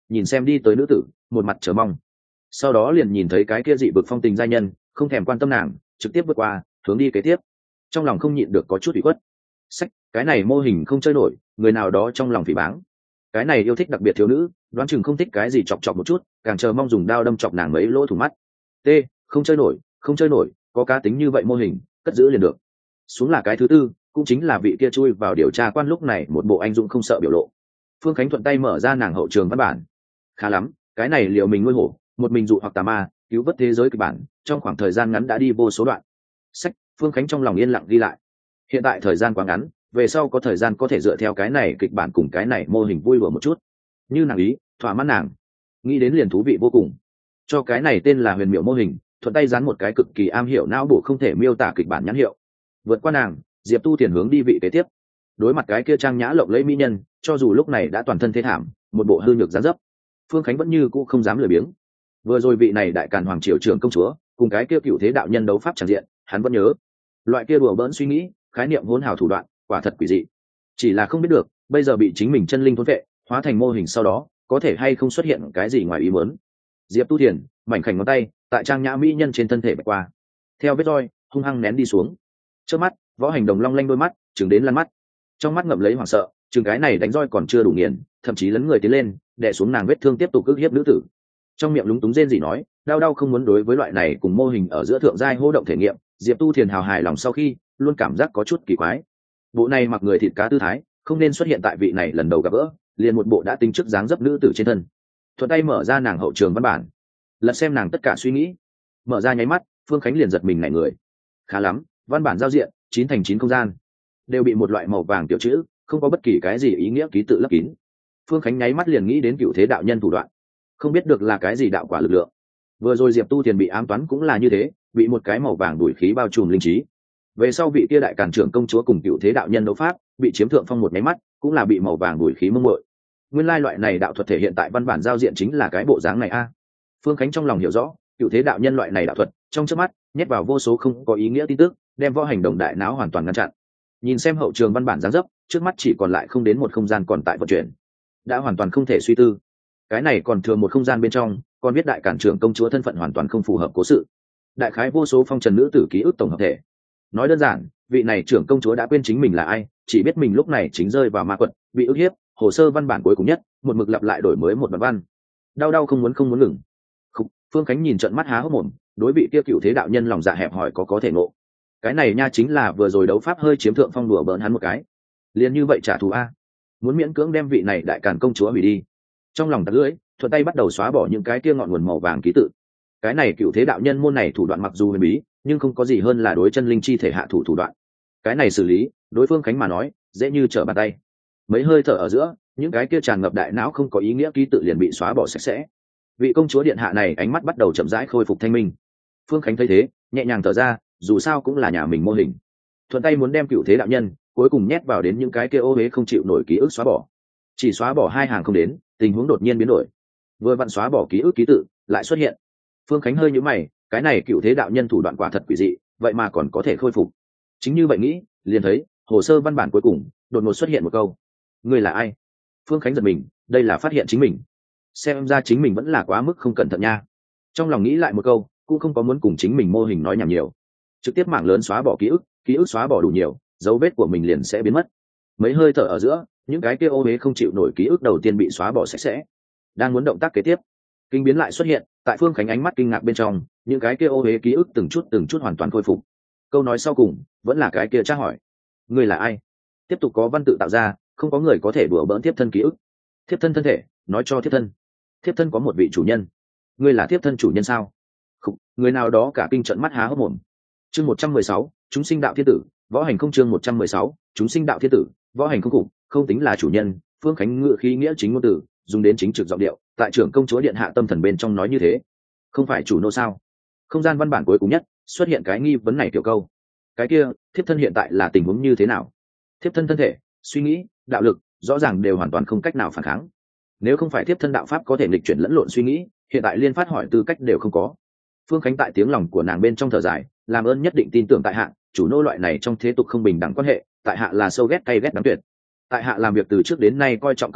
nhìn xem đi tới nữ tử một mặt chờ mong, sau đó liền nhìn thấy cái kia dị vực phong tình giai nhân không thèm quan tâm nàng, trực tiếp vượt qua hướng đi kế tiếp. Trong lòng không nhịn được có chút ủy khuất. Sách, cái này mô hình không chơi nổi, người nào đó trong lòng phỉ báng. Cái này yêu thích đặc biệt thiếu nữ, đoán chừng không thích cái gì chọc chọc một chút, càng chờ mong dùng đao đâm chọc nàng mấy lỗ thủng mắt. T, không chơi nổi, không chơi nổi, có cá tính như vậy mô hình, cất giữ liền được. Xuống là cái thứ tư, cũng chính là vị kia chui vào điều tra quan lúc này một bộ anh dũng không sợ biểu lộ. Phương Khánh thuận tay mở ra nàng hậu trường văn bản. Khá lắm, cái này liệu mình nuôi hổ, một mình dụ hoặc tà ma, cứu vớt thế giới kịch bản, trong khoảng thời gian ngắn đã đi vô số đoạn. Sách, Phương Khánh trong lòng yên lặng ghi lại. Hiện tại thời gian quá ngắn, về sau có thời gian có thể dựa theo cái này kịch bản cùng cái này mô hình vui đùa một chút. Như nàng ý, thỏa mãn nàng. Nghĩ đến liền thú vị vô cùng. Cho cái này tên là huyền miệu mô hình, thuận tay dán một cái cực kỳ am hiểu não bộ không thể miêu tả kịch bản nhãn hiệu. Vượt qua nàng, Diệp Tu Tiền hướng đi vị kế tiếp. Đối mặt cái kia trang nhã lộng lẫy mỹ nhân, cho dù lúc này đã toàn thân thế thảm, một bộ hư nhược dáng dấp, Phương Khánh vẫn như cũ không dám lười biếng. Vừa rồi vị này đại càn hoàng triều trưởng công chúa, cùng cái kia cựu thế đạo nhân đấu pháp tràn diện, hắn vẫn nhớ. Loại kia đùa bỡn suy nghĩ, khái niệm hỗn hào thủ đoạn, quả thật quỷ dị. Chỉ là không biết được, bây giờ bị chính mình chân linh thôn vệ, hóa thành mô hình sau đó, có thể hay không xuất hiện cái gì ngoài ý muốn. Diệp Tu Tiền, mảnh khảnh ngón tay, tại trang nhã mỹ nhân trên thân thể bạch qua. Theo vết roi, hung hăng nén đi xuống. Trước mắt, Võ Hành Đồng long lanh đôi mắt, chừng đến lăn mắt. Trong mắt ngậm lấy hoảng sợ, chừng cái này đánh roi còn chưa đủ nghiền, thậm chí lấn người tiến lên, đè xuống nàng vết thương tiếp tục ức hiếp nữ tử. Trong miệng lúng túng rên rỉ nói, đau đau không muốn đối với loại này cùng mô hình ở giữa thượng giai hô động thể nghiệm. Diệp Tu Thiền hào hài lòng sau khi, luôn cảm giác có chút kỳ quái. Bộ này mặc người thịt cá tư thái, không nên xuất hiện tại vị này lần đầu gặp gỡ, liền một bộ đã tính trước dáng dấp nữ tử trên thân. Thuận tay mở ra nàng hậu trường văn bản, lật xem nàng tất cả suy nghĩ. Mở ra nháy mắt, Phương Khánh liền giật mình nhảy người. Khá lắm, văn bản giao diện chín thành chín không gian đều bị một loại màu vàng tiểu chữ, không có bất kỳ cái gì ý nghĩa ký tự lấp kín. Phương Khánh nháy mắt liền nghĩ đến cựu thế đạo nhân thủ đoạn, không biết được là cái gì đạo quả lực lượng. Vừa rồi Diệp Tu Tiền bị ám toán cũng là như thế, bị một cái màu vàng đuổi khí bao trùm linh trí. Về sau vị kia đại càn trưởng công chúa cùng cựu thế đạo nhân đấu pháp, bị chiếm thượng phong một nháy mắt, cũng là bị màu vàng đuổi khí mông muội. Nguyên lai loại này đạo thuật thể hiện tại văn bản giao diện chính là cái bộ dáng này a. Phương Khánh trong lòng hiểu rõ, cựu thế đạo nhân loại này đạo thuật, trong chớp mắt nhét vào vô số không có ý nghĩa tin tức, đem Võ Hành Đồng đại não hoàn toàn ngăn chặn. Nhìn xem hậu trường văn bản dáng dấp, trước mắt chỉ còn lại không đến một không gian còn tại vận chuyển, đã hoàn toàn không thể suy tư. Cái này còn thừa một không gian bên trong, còn biết đại cản trưởng công chúa thân phận hoàn toàn không phù hợp cố sự. Đại khái vô số phong trần nữ tử ký ức tổng hợp thể. Nói đơn giản, vị này trưởng công chúa đã quên chính mình là ai, chỉ biết mình lúc này chính rơi vào ma quật, bị ức hiếp. Hồ sơ văn bản cuối cùng nhất, một mực lặp lại đổi mới một bản văn. Đau đau không muốn không muốn ngừng. Khúc, Phương Khánh nhìn trận mắt há hốc mồm, đối vị kia cựu thế đạo nhân lòng dạ hẹp hỏi có có thể ngộ. Cái này nha chính là vừa rồi đấu pháp hơi chiếm thượng phong đùa bỡn hắn một cái. Liền như vậy trả thù a, muốn miễn cưỡng đem vị này đại càn công chúa hủy đi. Trong lòng tặc lưỡi, thuận tay bắt đầu xóa bỏ những cái kia ngọn nguồn màu vàng ký tự. Cái này cựu thế đạo nhân môn này thủ đoạn mặc dù huyền bí, nhưng không có gì hơn là đối chân linh chi thể hạ thủ thủ đoạn. Cái này xử lý, đối Phương Khánh mà nói, dễ như trở bàn tay. Mấy hơi thở ở giữa, những cái kia tràn ngập đại não không có ý nghĩa ký tự liền bị xóa bỏ sạch sẽ. Vị công chúa điện hạ này ánh mắt bắt đầu chậm rãi khôi phục thanh minh. Phương Khánh thấy thế, nhẹ nhàng thở ra, dù sao cũng là nhà mình mô hình. Thuận tay muốn đem cựu thế đạo nhân cuối cùng nhét vào đến những cái kia ô huế không chịu nổi ký ức xóa bỏ. Chỉ xóa bỏ hai hàng không đến, tình huống đột nhiên biến đổi. Vừa vặn xóa bỏ ký ức ký tự, lại xuất hiện. Phương Khánh hơi nhíu mày, cái này cựu thế đạo nhân thủ đoạn quả thật quỷ dị, vậy mà còn có thể khôi phục. Chính như vậy nghĩ, liền thấy hồ sơ văn bản cuối cùng đột ngột xuất hiện một câu: ngươi là ai? Phương Khánh giật mình, đây là phát hiện chính mình. Xem ra chính mình vẫn là quá mức không cẩn thận nha. Trong lòng nghĩ lại một câu, cũng không có muốn cùng chính mình mô hình nói nhảm nhiều, trực tiếp mảng lớn xóa bỏ ký ức, ký ức xóa bỏ đủ nhiều, dấu vết của mình liền sẽ biến mất. Mấy hơi thở ở giữa, những cái kia ô uế không chịu nổi ký ức đầu tiên bị xóa bỏ sạch sẽ. Đang muốn động tác kế tiếp, kinh biến lại xuất hiện, tại Phương Khánh ánh mắt kinh ngạc bên trong, những cái kia ô uế ký ức từng chút từng chút hoàn toàn khôi phục. Câu nói sau cùng vẫn là cái kia tra hỏi: ngươi là ai? Tiếp tục có văn tự tạo ra, không có người có thể đùa bỡn tiếp thân ký ức. Thiếp thân thân thể, nói cho thiếp thân, thiếp thân có một vị chủ nhân. Ngươi là thiếp thân chủ nhân sao? Không, người nào đó cả kinh trận mắt há hốc mồm. Chương một trăm mười sáu, chúng sinh đạo thiên tử, võ hành không. Chương một trăm mười sáu, chúng sinh đạo thiên tử, võ hành không. Cục không tính là chủ nhân. Phương Khánh ngựa khí nghĩa chính ngôn từ, dùng đến chính trực giọng điệu, tại trưởng công chúa điện hạ tâm thần bên trong nói như thế. Không phải chủ nô sao? Không gian văn bản cuối cùng nhất xuất hiện cái nghi vấn này kiểu câu. Cái kia, thiếp thân hiện tại là tình huống như thế nào? Thiếp thân thân thể, suy nghĩ, đạo lực, rõ ràng đều hoàn toàn không cách nào phản kháng. Nếu không phải thiếp thân đạo pháp có thể nghịch chuyển lẫn lộn suy nghĩ, hiện tại liên phát hỏi tư cách đều không có. Phương Khánh tại tiếng lòng của nàng bên trong thở dài, làm ơn nhất định tin tưởng tại hạ, chủ nô loại này trong thế tục không bình đẳng quan hệ, tại hạ là sâu ghét cay ghét đáng tuyệt. Tại hạ làm việc từ trước đến nay coi trọng công đạo,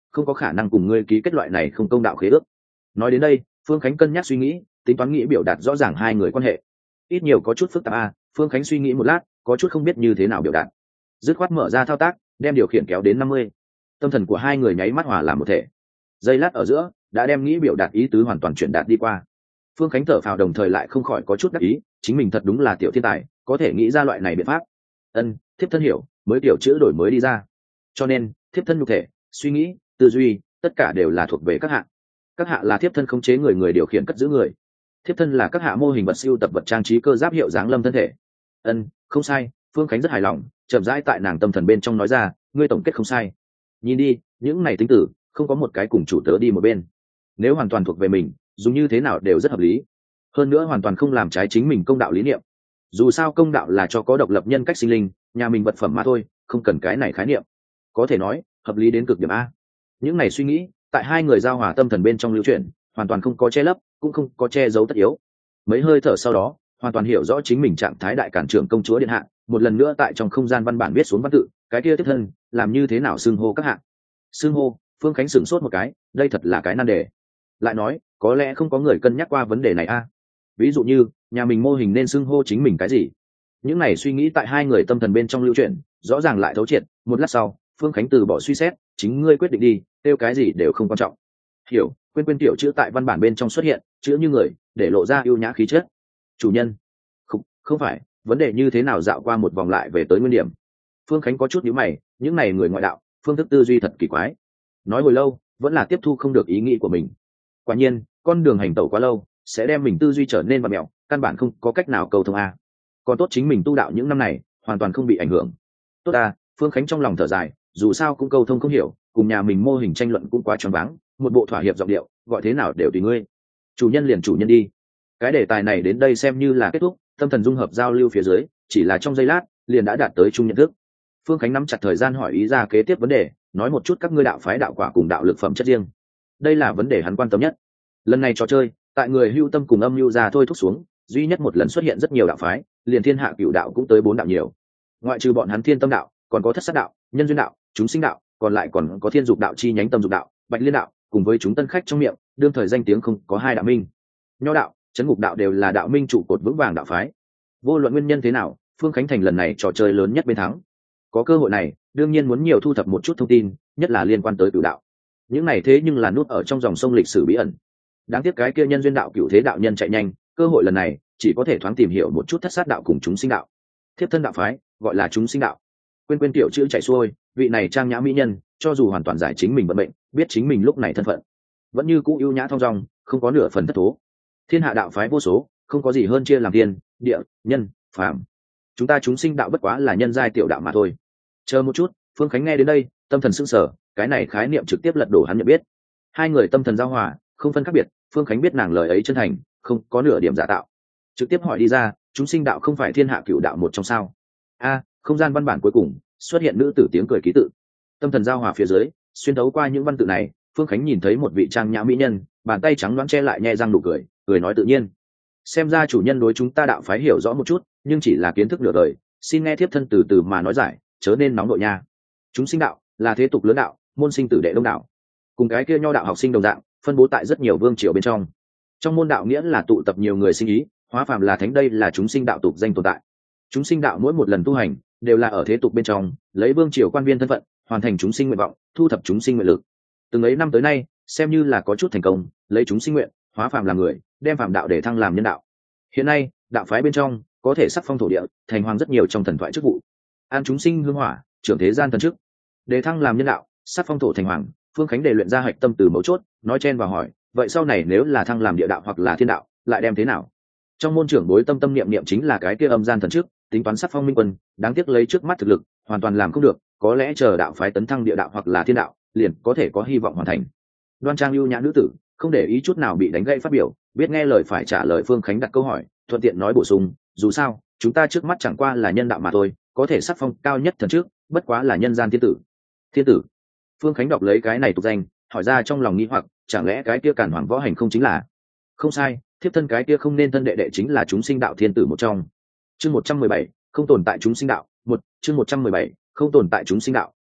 không có khả năng cùng ngươi ký kết loại này không công đạo khế ước. Nói đến đây, Phương Khánh cân nhắc suy nghĩ, tính toán nghĩ biểu đạt rõ ràng hai người quan hệ, ít nhiều có chút phức tạp à. Phương Khánh suy nghĩ một lát, có chút không biết như thế nào biểu đạt, dứt khoát mở ra thao tác, đem điều khiển kéo đến năm mươi. Tâm thần của hai người nháy mắt hòa làm một thể, giây lát ở giữa đã đem nghĩ biểu đạt ý tứ hoàn toàn chuyển đạt đi qua. Phương Khánh thở phào, đồng thời lại không khỏi có chút đắc ý, chính mình thật đúng là tiểu thiên tài, có thể nghĩ ra loại này biện pháp. Ân, thiếp thân hiểu, mới tiểu chữ đổi mới đi ra, cho nên thiếp thân nhục thể, suy nghĩ, tư duy, tất cả đều là thuộc về các hạ. Các hạ là thiếp thân khống chế người, người điều khiển cất giữ người. Thiếp thân là các hạ mô hình vật siêu tập vật trang trí cơ giáp hiệu dáng lâm thân thể. Ân, không sai. Phương Khánh rất hài lòng, chậm rãi tại nàng tâm thần bên trong nói ra, ngươi tổng kết không sai. Nhìn đi, những này tính tử không có một cái cùng chủ tớ đi một bên, nếu hoàn toàn thuộc về mình, dùng như thế nào đều rất hợp lý, hơn nữa hoàn toàn không làm trái chính mình công đạo lý niệm. Dù sao công đạo là cho có độc lập nhân cách sinh linh, nhà mình vật phẩm mà thôi, không cần cái này khái niệm, có thể nói hợp lý đến cực điểm a. Những này suy nghĩ tại hai người giao hòa tâm thần bên trong lưu chuyển, hoàn toàn không có che lấp, cũng không có che giấu tất yếu. Mấy hơi thở sau đó, hoàn toàn hiểu rõ chính mình trạng thái đại cản trưởng công chúa điện hạ, một lần nữa tại trong không gian văn bản viết xuống văn tự, cái kia tiếp thân làm như thế nào xưng hô các hạ. Xưng hô, Phương Khánh sửng sốt một cái, đây thật là cái nan đề. Lại nói, có lẽ không có người cân nhắc qua vấn đề này a. Ví dụ như, nhà mình mô hình nên xưng hô chính mình cái gì? Những này suy nghĩ tại hai người tâm thần bên trong lưu chuyển, rõ ràng lại thấu triệt. Một lát sau, Phương Khánh từ bỏ suy xét, chính ngươi quyết định đi, tiêu cái gì đều không quan trọng. Hiểu, quên quên tiểu chữ tại văn bản bên trong xuất hiện, chữ như người, để lộ ra ưu nhã khí chất. Chủ nhân, không, không phải, vấn đề như thế nào dạo qua một vòng lại về tới nguyên điểm. Phương Khánh có chút nhíu mày, những này người ngoại đạo, phương thức tư duy thật kỳ quái. Nói hồi lâu, vẫn là tiếp thu không được ý nghĩ của mình. Quả nhiên, con đường hành tẩu quá lâu, sẽ đem mình tư duy trở nên vặn mẹo, căn bản không có cách nào cầu thông a. Còn tốt chính mình tu đạo những năm này, hoàn toàn không bị ảnh hưởng. Tốt a, Phương Khánh trong lòng thở dài, dù sao cũng cầu thông không hiểu, cùng nhà mình mô hình tranh luận cũng quá choáng váng, một bộ thỏa hiệp giọng điệu, gọi thế nào đều tùy ngươi. Chủ nhân liền chủ nhân đi. Cái đề tài này đến đây xem như là kết thúc, tâm thần dung hợp giao lưu phía dưới, chỉ là trong giây lát, liền đã đạt tới chung nhận thức. Phương Khánh nắm chặt thời gian hỏi ý ra kế tiếp vấn đề, nói một chút các ngươi đạo phái đạo quả cùng đạo lực phẩm chất riêng. Đây là vấn đề hắn quan tâm nhất. Lần này trò chơi, tại người hưu tâm cùng âm lưu ra thôi thúc xuống, duy nhất một lần xuất hiện rất nhiều đạo phái, liền thiên hạ cửu đạo cũng tới bốn đạo nhiều. Ngoại trừ bọn hắn thiên tâm đạo, còn có thất sát đạo, nhân duyên đạo, chúng sinh đạo, còn lại còn có thiên dục đạo chi nhánh tâm dục đạo, bạch liên đạo, cùng với chúng tân khách trong miệng, đương thời danh tiếng không có hai đạo minh. Nho đạo, trấn ngục đạo đều là đạo minh trụ cột vững vàng đạo phái. Vô luận nguyên nhân thế nào, Phương Khánh thành lần này trò chơi lớn nhất bên thắng. Có cơ hội này, đương nhiên muốn nhiều thu thập một chút thông tin, nhất là liên quan tới cửu đạo. Những này thế nhưng là nút ở trong dòng sông lịch sử bí ẩn. Đáng tiếc cái kia nhân duyên đạo cửu thế đạo nhân chạy nhanh, cơ hội lần này chỉ có thể thoáng tìm hiểu một chút thất sát đạo cùng chúng sinh đạo. Thiếp thân đạo phái gọi là chúng sinh đạo. Quên quên tiểu chữ chạy xuôi, vị này trang nhã mỹ nhân, cho dù hoàn toàn giải chính mình vận mệnh, biết chính mình lúc này thân phận, vẫn như cũ ưu nhã thong dong, không có nửa phần thất thố. Thiên hạ đạo phái vô số, không có gì hơn chia làm thiên, địa, nhân, phàm. Chúng ta chúng sinh đạo bất quá là nhân giai tiểu đạo mà thôi. Chờ một chút, Phương Khánh nghe đến đây, tâm thần sững sờ, cái này khái niệm trực tiếp lật đổ hắn nhận biết. Hai người tâm thần giao hòa, không phân khác biệt, Phương Khánh biết nàng lời ấy chân thành, không có nửa điểm giả tạo. Trực tiếp hỏi đi ra, chúng sinh đạo không phải thiên hạ cửu đạo một trong sao? A, không gian văn bản cuối cùng xuất hiện nữ tử tiếng cười ký tự. Tâm thần giao hòa phía dưới, xuyên thấu qua những văn tự này, Phương Khánh nhìn thấy một vị trang nhã mỹ nhân, bàn tay trắng đoán che lại nhe răng nụ cười, cười nói tự nhiên. Xem ra chủ nhân đối chúng ta đạo phái hiểu rõ một chút, nhưng chỉ là kiến thức nửa đời, xin nghe thiếp thân từ từ mà nói giải, chớ nên nóng nội nha. Chúng sinh đạo là thế tục lớn đạo, môn sinh tử đệ đông đạo, cùng cái kia nho đạo học sinh đồng dạng, phân bố tại rất nhiều vương triều bên trong. Trong môn đạo nghĩa là tụ tập nhiều người sinh ý, hóa phàm là thánh, đây là chúng sinh đạo tục danh tồn tại. Chúng sinh đạo mỗi một lần tu hành đều là ở thế tục bên trong, lấy vương triều quan viên thân phận, hoàn thành chúng sinh nguyện vọng, thu thập chúng sinh nguyện lực. Từng ấy năm tới nay, xem như là có chút thành công, lấy chúng sinh nguyện hóa phàm làm người, đem phàm đạo để thăng làm nhân đạo. Hiện nay, đạo phái bên trong có thể sắc phong thổ địa, thành hoàng rất nhiều trong thần thoại chức vụ. An chúng sinh hương hỏa, trưởng thế gian thần chức, để thăng làm nhân đạo, sắc phong thổ thành hoàng. Phương Khánh đề luyện ra hạch tâm từ mấu chốt, nói chen vào hỏi, vậy sau này nếu là thăng làm địa đạo hoặc là thiên đạo, lại đem thế nào? Trong môn trưởng bối tâm tâm niệm niệm chính là cái kia âm gian thần chức, tính toán sắc phong minh quân, đáng tiếc lấy trước mắt thực lực, hoàn toàn làm không được, có lẽ chờ đạo phái tấn thăng địa đạo hoặc là thiên đạo, liền có thể có hy vọng hoàn thành. Đoan trang ưu nhã nữ tử, không để ý chút nào bị đánh gãy phát biểu, biết nghe lời phải trả lời. Phương Khánh đặt câu hỏi, thuận tiện nói bổ sung, dù sao, chúng ta trước mắt chẳng qua là nhân đạo mà thôi, có thể sắc phong cao nhất thần trước, bất quá là nhân gian thiên tử. Thiên tử? Phương Khánh đọc lấy cái này tục danh, hỏi ra trong lòng nghi hoặc, chẳng lẽ cái kia Càn Hoàng võ hành không chính là? Không sai, thiếp thân cái kia không nên thân đệ đệ chính là chúng sinh đạo thiên tử một trong. Chương một trăm mười bảy, không tồn tại chúng sinh đạo, một, chương một trăm mười bảy, không tồn tại chúng sinh đạo,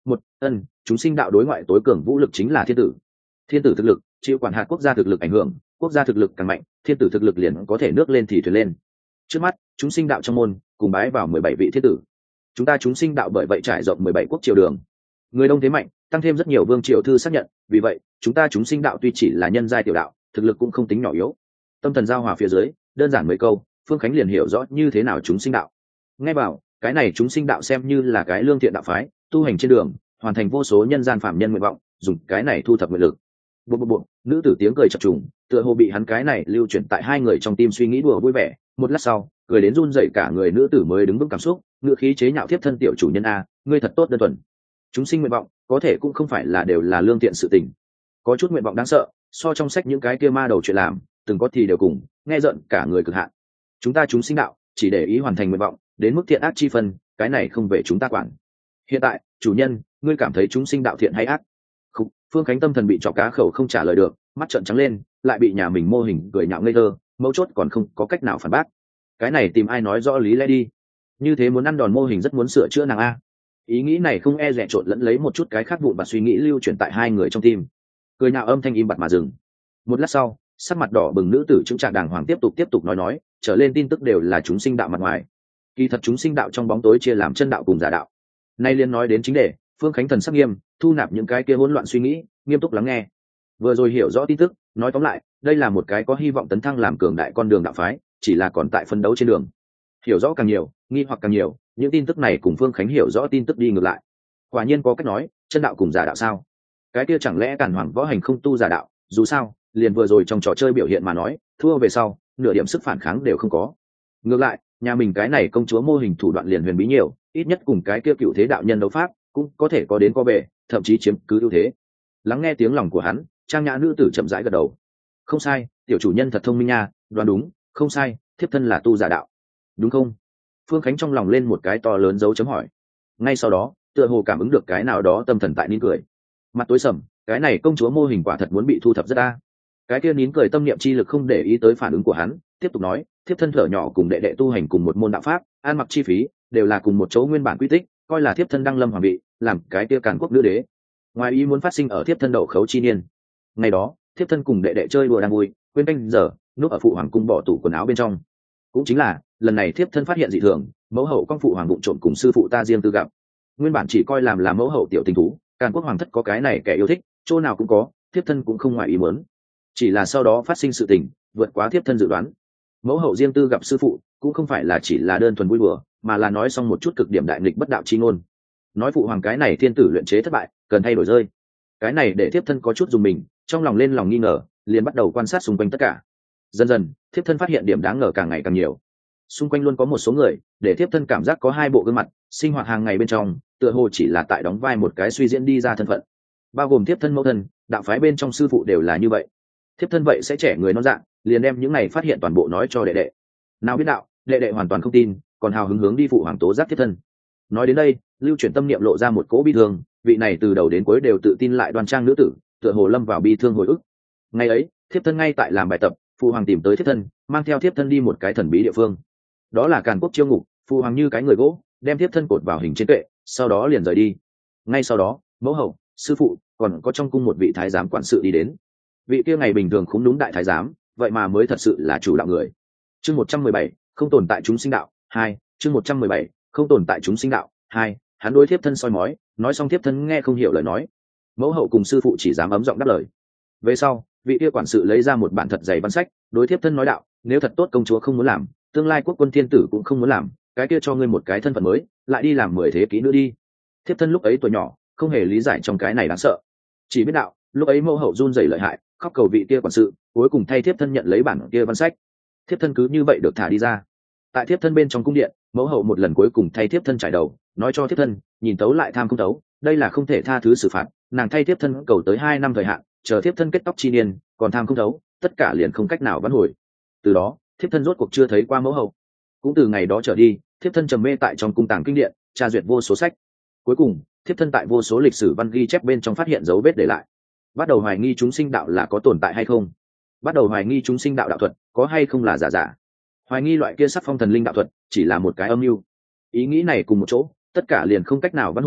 một ân chúng sinh đạo đối ngoại tối cường vũ lực chính là thiên tử. Thiên tử thực lực chịu quản hạt quốc gia thực lực ảnh hưởng, quốc gia thực lực càng mạnh, thiên tử thực lực liền có thể nước lên thì thuyền lên. Trước mắt chúng sinh đạo trong môn cùng bái vào mười bảy vị thiên tử. Chúng ta chúng sinh đạo bởi vậy trải rộng mười bảy quốc triều đường, người đông thế mạnh, tăng thêm rất nhiều vương triều thư xác nhận, vì vậy chúng ta chúng sinh đạo tuy chỉ là nhân giai tiểu đạo, thực lực cũng không tính nhỏ yếu. Tâm thần giao hòa phía dưới, đơn giản mấy câu, Phương Khánh liền hiểu rõ như thế nào chúng sinh đạo. Nghe bảo cái này chúng sinh đạo xem như là cái lương thiện đạo phái, tu hành trên đường hoàn thành vô số nhân gian phạm nhân nguyện vọng, dùng cái này thu thập nguyện lực. Bộ bộ bộ, nữ tử tiếng cười chập trùng, tựa hồ bị hắn cái này lưu chuyển tại hai người trong tim suy nghĩ đùa vui vẻ. Một lát sau, cười đến run rẩy cả người nữ tử mới đứng vững cảm xúc, ngựa khí chế nhạo tiếp thân tiểu chủ nhân a, ngươi thật tốt đơn thuần. Chúng sinh nguyện vọng có thể cũng không phải là đều là lương thiện sự tình, có chút nguyện vọng đáng sợ, so trong sách những cái kia ma đầu chuyện làm, từng có thì đều cùng nghe giận cả người cực hạn. Chúng ta chúng sinh đạo chỉ để ý hoàn thành nguyện vọng, đến mức thiện ác chi phân, cái này không về chúng ta quản. Hiện tại chủ nhân, ngươi cảm thấy chúng sinh đạo thiện hay ác? Không, Phương Khánh tâm thần bị chọc cá khẩu không trả lời được, mắt trợn trắng lên, lại bị nhà mình mô hình cười nhạo ngây thơ, mấu chốt còn không có cách nào phản bác. Cái này tìm ai nói rõ lý lẽ đi. Như thế muốn ăn đòn mô hình rất muốn sửa chữa nàng a. Ý nghĩ này không e dè trộn lẫn lấy một chút cái khác vụn và suy nghĩ lưu chuyển tại hai người trong tim. Cười nhạo âm thanh im bặt mà dừng. Một lát sau, sắc mặt đỏ bừng nữ tử chứng trạng đàng hoàng tiếp tục tiếp tục nói nói, trở lên tin tức đều là chúng sinh đạo mặt ngoài. Kỳ thật chúng sinh đạo trong bóng tối chia làm chân đạo cùng giả đạo. Nay liên nói đến chính đề, Phương Khánh thần sắc nghiêm, thu nạp những cái kia hỗn loạn suy nghĩ, nghiêm túc lắng nghe. Vừa rồi hiểu rõ tin tức, nói tóm lại, đây là một cái có hy vọng tấn thăng làm cường đại con đường đạo phái, chỉ là còn tại phân đấu trên đường. Hiểu rõ càng nhiều, nghi hoặc càng nhiều, những tin tức này cùng Phương Khánh hiểu rõ tin tức đi ngược lại. Quả nhiên có cách nói, chân đạo cùng giả đạo sao? Cái kia chẳng lẽ Càn Hoàng võ hành không tu giả đạo? Dù sao, liền vừa rồi trong trò chơi biểu hiện mà nói, thua về sau, nửa điểm sức phản kháng đều không có. Ngược lại, nhà mình cái này công chúa mô hình thủ đoạn liền huyền bí nhiều, ít nhất cùng cái kia cựu thế đạo nhân đấu pháp, cũng có thể có đến có về, thậm chí chiếm cứ ưu thế. Lắng nghe tiếng lòng của hắn, trang nhã nữ tử chậm rãi gật đầu. Không sai, tiểu chủ nhân thật thông minh nha, đoán đúng, không sai, thiếp thân là tu giả đạo. Đúng không? Phương Khánh trong lòng lên một cái to lớn dấu chấm hỏi. Ngay sau đó, tựa hồ cảm ứng được cái nào đó tâm thần tại nín cười. Mặt tối sầm, cái này công chúa mô hình quả thật muốn bị thu thập rất a. Cái kia nín cười tâm niệm chi lực không để ý tới phản ứng của hắn, tiếp tục nói, thiếp thân thở nhỏ cùng đệ đệ tu hành cùng một môn đạo pháp, an mặc chi phí đều là cùng một chỗ nguyên bản quy tích, coi là thiếp thân đăng lâm hoàng vị, làm cái kia Càn Quốc nữ đế. Ngoài ý muốn phát sinh ở thiếp thân đậu khấu chi niên. Ngày đó, thiếp thân cùng đệ đệ chơi đùa đang vui, quên canh giờ, núp ở phụ hoàng cung bỏ tủ quần áo bên trong. Cũng chính là lần này thiếp thân phát hiện dị thường, mẫu hậu con phụ hoàng vụng trộm cùng sư phụ ta riêng tư gặp. Nguyên bản chỉ coi làm là mẫu hậu tiểu tình thú, Càn Quốc hoàng thất có cái này kẻ yêu thích, chỗ nào cũng có, thiếp thân cũng không ngoài ý muốn. Chỉ là sau đó phát sinh sự tình, vượt quá thiếp thân dự đoán. Mẫu hậu riêng tư gặp sư phụ, cũng không phải là chỉ là đơn thuần vui đùa, mà là nói xong một chút cực điểm đại nghịch bất đạo chi ngôn. Nói phụ hoàng cái này thiên tử luyện chế thất bại, cần thay đổi rơi. Cái này để thiếp thân có chút dùng mình, trong lòng lên lòng nghi ngờ, liền bắt đầu quan sát xung quanh tất cả. Dần dần, thiếp thân phát hiện điểm đáng ngờ càng ngày càng nhiều. Xung quanh luôn có một số người, để thiếp thân cảm giác có hai bộ gương mặt, sinh hoạt hàng ngày bên trong, tựa hồ chỉ là tại đóng vai một cái suy diễn đi ra thân phận. Bao gồm thiếp thân mẫu thân, đạo phái bên trong sư phụ đều là như vậy. Thiếp thân vậy sẽ trẻ người non dạng, liền đem những này phát hiện toàn bộ nói cho đệ đệ. Nào biết đạo, đệ đệ hoàn toàn không tin, còn hào hứng hướng đi phụ hoàng tố giác thiếp thân. Nói đến đây, lưu chuyển tâm niệm lộ ra một cỗ bi thương, vị này từ đầu đến cuối đều tự tin lại đoan trang nữ tử, tựa hồ lâm vào bi thương hồi ức. Ngày ấy, thiếp thân ngay tại làm bài tập, phụ hoàng tìm tới thiếp thân, mang theo thiếp thân đi một cái thần bí địa phương. Đó là Càn Quốc chiêu ngục, phụ hoàng như cái người gỗ, đem thiếp thân cột vào hình trên kệ, sau đó liền rời đi. Ngay sau đó, mẫu hậu, sư phụ, còn có trong cung một vị thái giám quản sự đi đến. Vị kia ngày bình thường khúm đúng đại thái giám, vậy mà mới thật sự là chủ đạo người. Chương một trăm mười bảy, không tồn tại chúng sinh đạo hai. Chương một trăm mười bảy, không tồn tại chúng sinh đạo hai. Hắn đối thiếp thân soi mói, nói xong thiếp thân nghe không hiểu lời nói. Mẫu hậu cùng sư phụ chỉ dám ấm giọng đáp lời. Về sau, vị kia quản sự lấy ra một bản thật dày văn sách, đối thiếp thân nói đạo, nếu thật tốt công chúa không muốn làm, tương lai quốc quân thiên tử cũng không muốn làm, cái kia cho ngươi một cái thân phận mới, lại đi làm mười thế kỷ nữa đi. Thiếp thân lúc ấy tuổi nhỏ, không hề lý giải trong cái này đáng sợ, chỉ biết đạo, lúc ấy mẫu hậu run rẩy lợi hại, khóc cầu vị kia quản sự, cuối cùng thay thiếp thân nhận lấy bản kia văn sách. Thiếp thân cứ như vậy được thả đi ra. Tại thiếp thân bên trong cung điện, mẫu hậu một lần cuối cùng thay thiếp thân trải đầu, nói cho thiếp thân, nhìn tấu lại tham không tấu, đây là không thể tha thứ xử phạt. Nàng thay thiếp thân cầu tới hai năm thời hạn, chờ thiếp thân kết tóc chi niên, còn tham không tấu, tất cả liền không cách nào vãn hồi. Từ đó, thiếp thân rốt cuộc chưa thấy qua mẫu hậu. Cũng từ ngày đó trở đi, thiếp thân trầm mê tại trong cung tàng kinh điện, tra duyệt vô số sách. Cuối cùng, thiếp thân tại vô số lịch sử văn ghi chép bên trong phát hiện dấu vết để lại, bắt đầu hoài nghi chúng sinh đạo là có tồn tại hay không, bắt đầu hoài nghi chúng sinh đạo đạo thuật có hay không là giả giả, hoài nghi loại kia sắc phong thần linh đạo thuật chỉ là một cái âm mưu. Ý nghĩ này cùng một chỗ, tất cả liền không cách nào vãn hồi,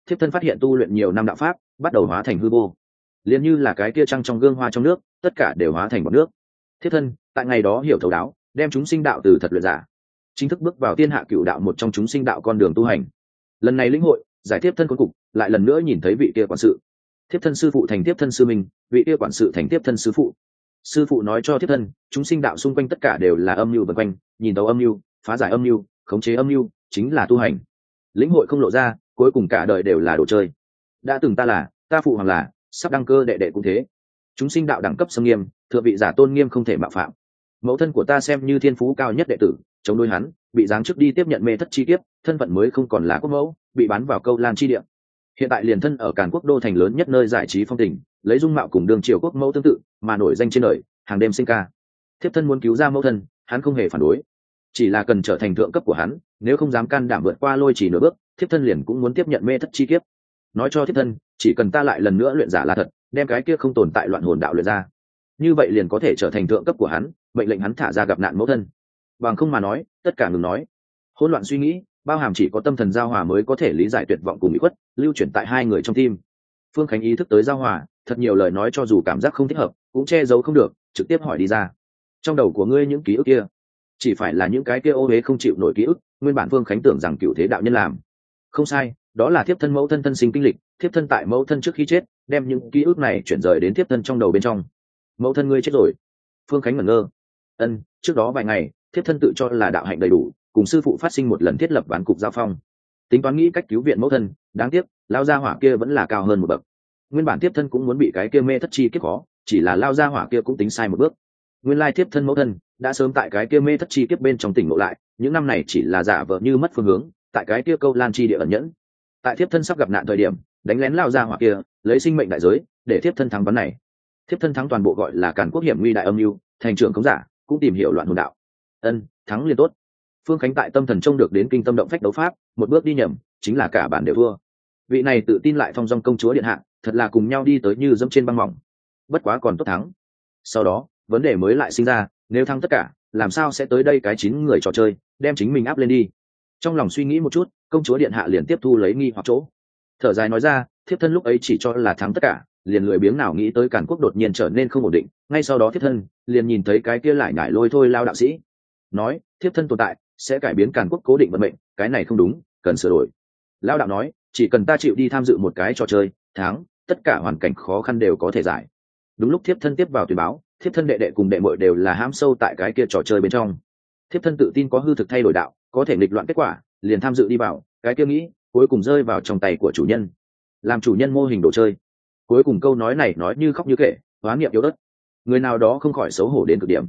thiếp thân phát hiện tu luyện nhiều năm đạo pháp bắt đầu hóa thành hư vô, liền như là cái kia trăng trong gương hoa trong nước, tất cả đều hóa thành bọt nước. Thiếp thân tại ngày đó hiểu thấu đáo, đem chúng sinh đạo từ thật luyện giả, chính thức bước vào thiên hạ cửu đạo một trong chúng sinh đạo con đường tu hành. Lần này lĩnh hội giải thiếp thân cuối cùng lại lần nữa nhìn thấy vị kia quản sự. Thiếp thân sư phụ thành thiếp thân sư minh, vị kia quản sự thành thiếp thân sư phụ. Sư phụ nói cho thiếp thân, chúng sinh đạo xung quanh tất cả đều là âm mưu vần quanh, nhìn tấu âm mưu, phá giải âm mưu, khống chế âm mưu, chính là tu hành. Lĩnh hội không lộ ra, cuối cùng cả đời đều là đồ chơi. Đã từng ta là, ta phụ hoàng là, sắp đăng cơ đệ đệ cũng thế. Chúng sinh đạo đẳng cấp xâm nghiêm, thượng vị giả tôn nghiêm không thể mạo phạm. Mẫu thân của ta xem như thiên phú cao nhất đệ tử, chống đối hắn, bị giáng chức đi tiếp nhận mê thất chi kiếp, thân phận mới không còn là quốc mẫu, bị bán vào câu lan chi địa. Hiện tại liền thân ở Càn Quốc đô thành lớn nhất nơi giải trí phong tình, lấy dung mạo cùng đường triều quốc mẫu tương tự, mà nổi danh trên đời, hàng đêm sinh ca. Thiếp thân muốn cứu ra mẫu thân, hắn không hề phản đối, chỉ là cần trở thành thượng cấp của hắn, nếu không dám can đảm vượt qua lôi chỉ nửa bước, thiếp thân liền cũng muốn tiếp nhận mê thất chi kiếp. Nói cho thiếp thân, chỉ cần ta lại lần nữa luyện giả là thật, đem cái kia không tồn tại loạn hồn đạo luyện ra, như vậy liền có thể trở thành thượng cấp của hắn, mệnh lệnh hắn thả ra gặp nạn mẫu thân. Bằng không mà nói, tất cả ngừng nói. Hỗn loạn suy nghĩ, bao hàm chỉ có tâm thần giao hòa mới có thể lý giải tuyệt vọng cùng bị khuất, lưu chuyển tại hai người trong tim. Phương Khánh ý thức tới giao hòa, thật nhiều lời nói cho dù cảm giác không thích hợp, cũng che giấu không được, trực tiếp hỏi đi ra. Trong đầu của ngươi những ký ức kia, chỉ phải là những cái kia ô uế không chịu nổi ký ức, nguyên bản Phương Khánh tưởng rằng cựu thế đạo nhân làm. Không sai, đó là thiếp thân mẫu thân thân sinh kinh lịch, thiếp thân tại mẫu thân trước khi chết, đem những ký ức này chuyển rời đến thiếp thân trong đầu bên trong. Mẫu thân ngươi chết rồi. Phương Khánh ngẩn ngơ. Ân, trước đó vài ngày, thiếp thân tự cho là đạo hạnh đầy đủ, cùng sư phụ phát sinh một lần thiết lập ván cục giao phong, tính toán nghĩ cách cứu viện mẫu thân, đáng tiếc lao gia hỏa kia vẫn là cao hơn một bậc. Nguyên bản thiếp thân cũng muốn bị cái kia mê thất chi kiếp khó, chỉ là lao gia hỏa kia cũng tính sai một bước. Nguyên lai thiếp thân mẫu thân đã sớm tại cái kia mê thất chi kiếp bên trong tỉnh ngộ lại, những năm này chỉ là giả vờ như mất phương hướng, tại cái kia câu lan chi địa ẩn nhẫn. Tại thiếp thân sắp gặp nạn thời điểm, đánh lén lao gia hỏa kia, lấy sinh mệnh đại giới để thiếp thân thắng ván này. Thiếp thân thắng toàn bộ gọi là Càn Quốc hiểm nguy đại âm mưu, thành trưởng cống giả cũng tìm hiểu loạn hồn đạo. Ân, thắng liền tốt. Phương Khánh tại tâm thần trông được đến kinh tâm động phách đấu pháp, một bước đi nhầm chính là cả bản đều thua. Vị này tự tin lại thong dong công chúa điện hạ, thật là cùng nhau đi tới như dẫm trên băng mỏng. Bất quá còn tốt thắng. Sau đó vấn đề mới lại sinh ra, nếu thắng tất cả, làm sao sẽ tới đây cái chín người trò chơi, đem chính mình áp lên đi. Trong lòng suy nghĩ một chút, công chúa điện hạ liền tiếp thu lấy nghi hoặc chỗ, thở dài nói ra, thiếp thân lúc ấy chỉ cho là thắng tất cả, liền lười biếng nào nghĩ tới Càn Quốc đột nhiên trở nên không ổn định. Ngay sau đó thiếp thân liền nhìn thấy cái kia lại nhải lôi thôi lao đạo sĩ, nói thiếp thân tồn tại sẽ cải biến Càn Quốc cố định vận mệnh, cái này không đúng, cần sửa đổi. Lao đạo nói, chỉ cần ta chịu đi tham dự một cái trò chơi, thắng, tất cả hoàn cảnh khó khăn đều có thể giải. Đúng lúc thiếp thân tiếp vào tuyên báo, thiếp thân đệ đệ cùng đệ muội đều là hãm sâu tại cái kia trò chơi bên trong. Thiếp thân tự tin có hư thực thay đổi đạo, có thể nghịch loạn kết quả, liền tham dự đi vào, cái kia nghĩ, cuối cùng rơi vào trong tay của chủ nhân, làm chủ nhân mô hình đồ chơi. Cuối cùng câu nói này nói như khóc như kể, hóa niệm yếu đất, người nào đó không khỏi xấu hổ đến cực điểm.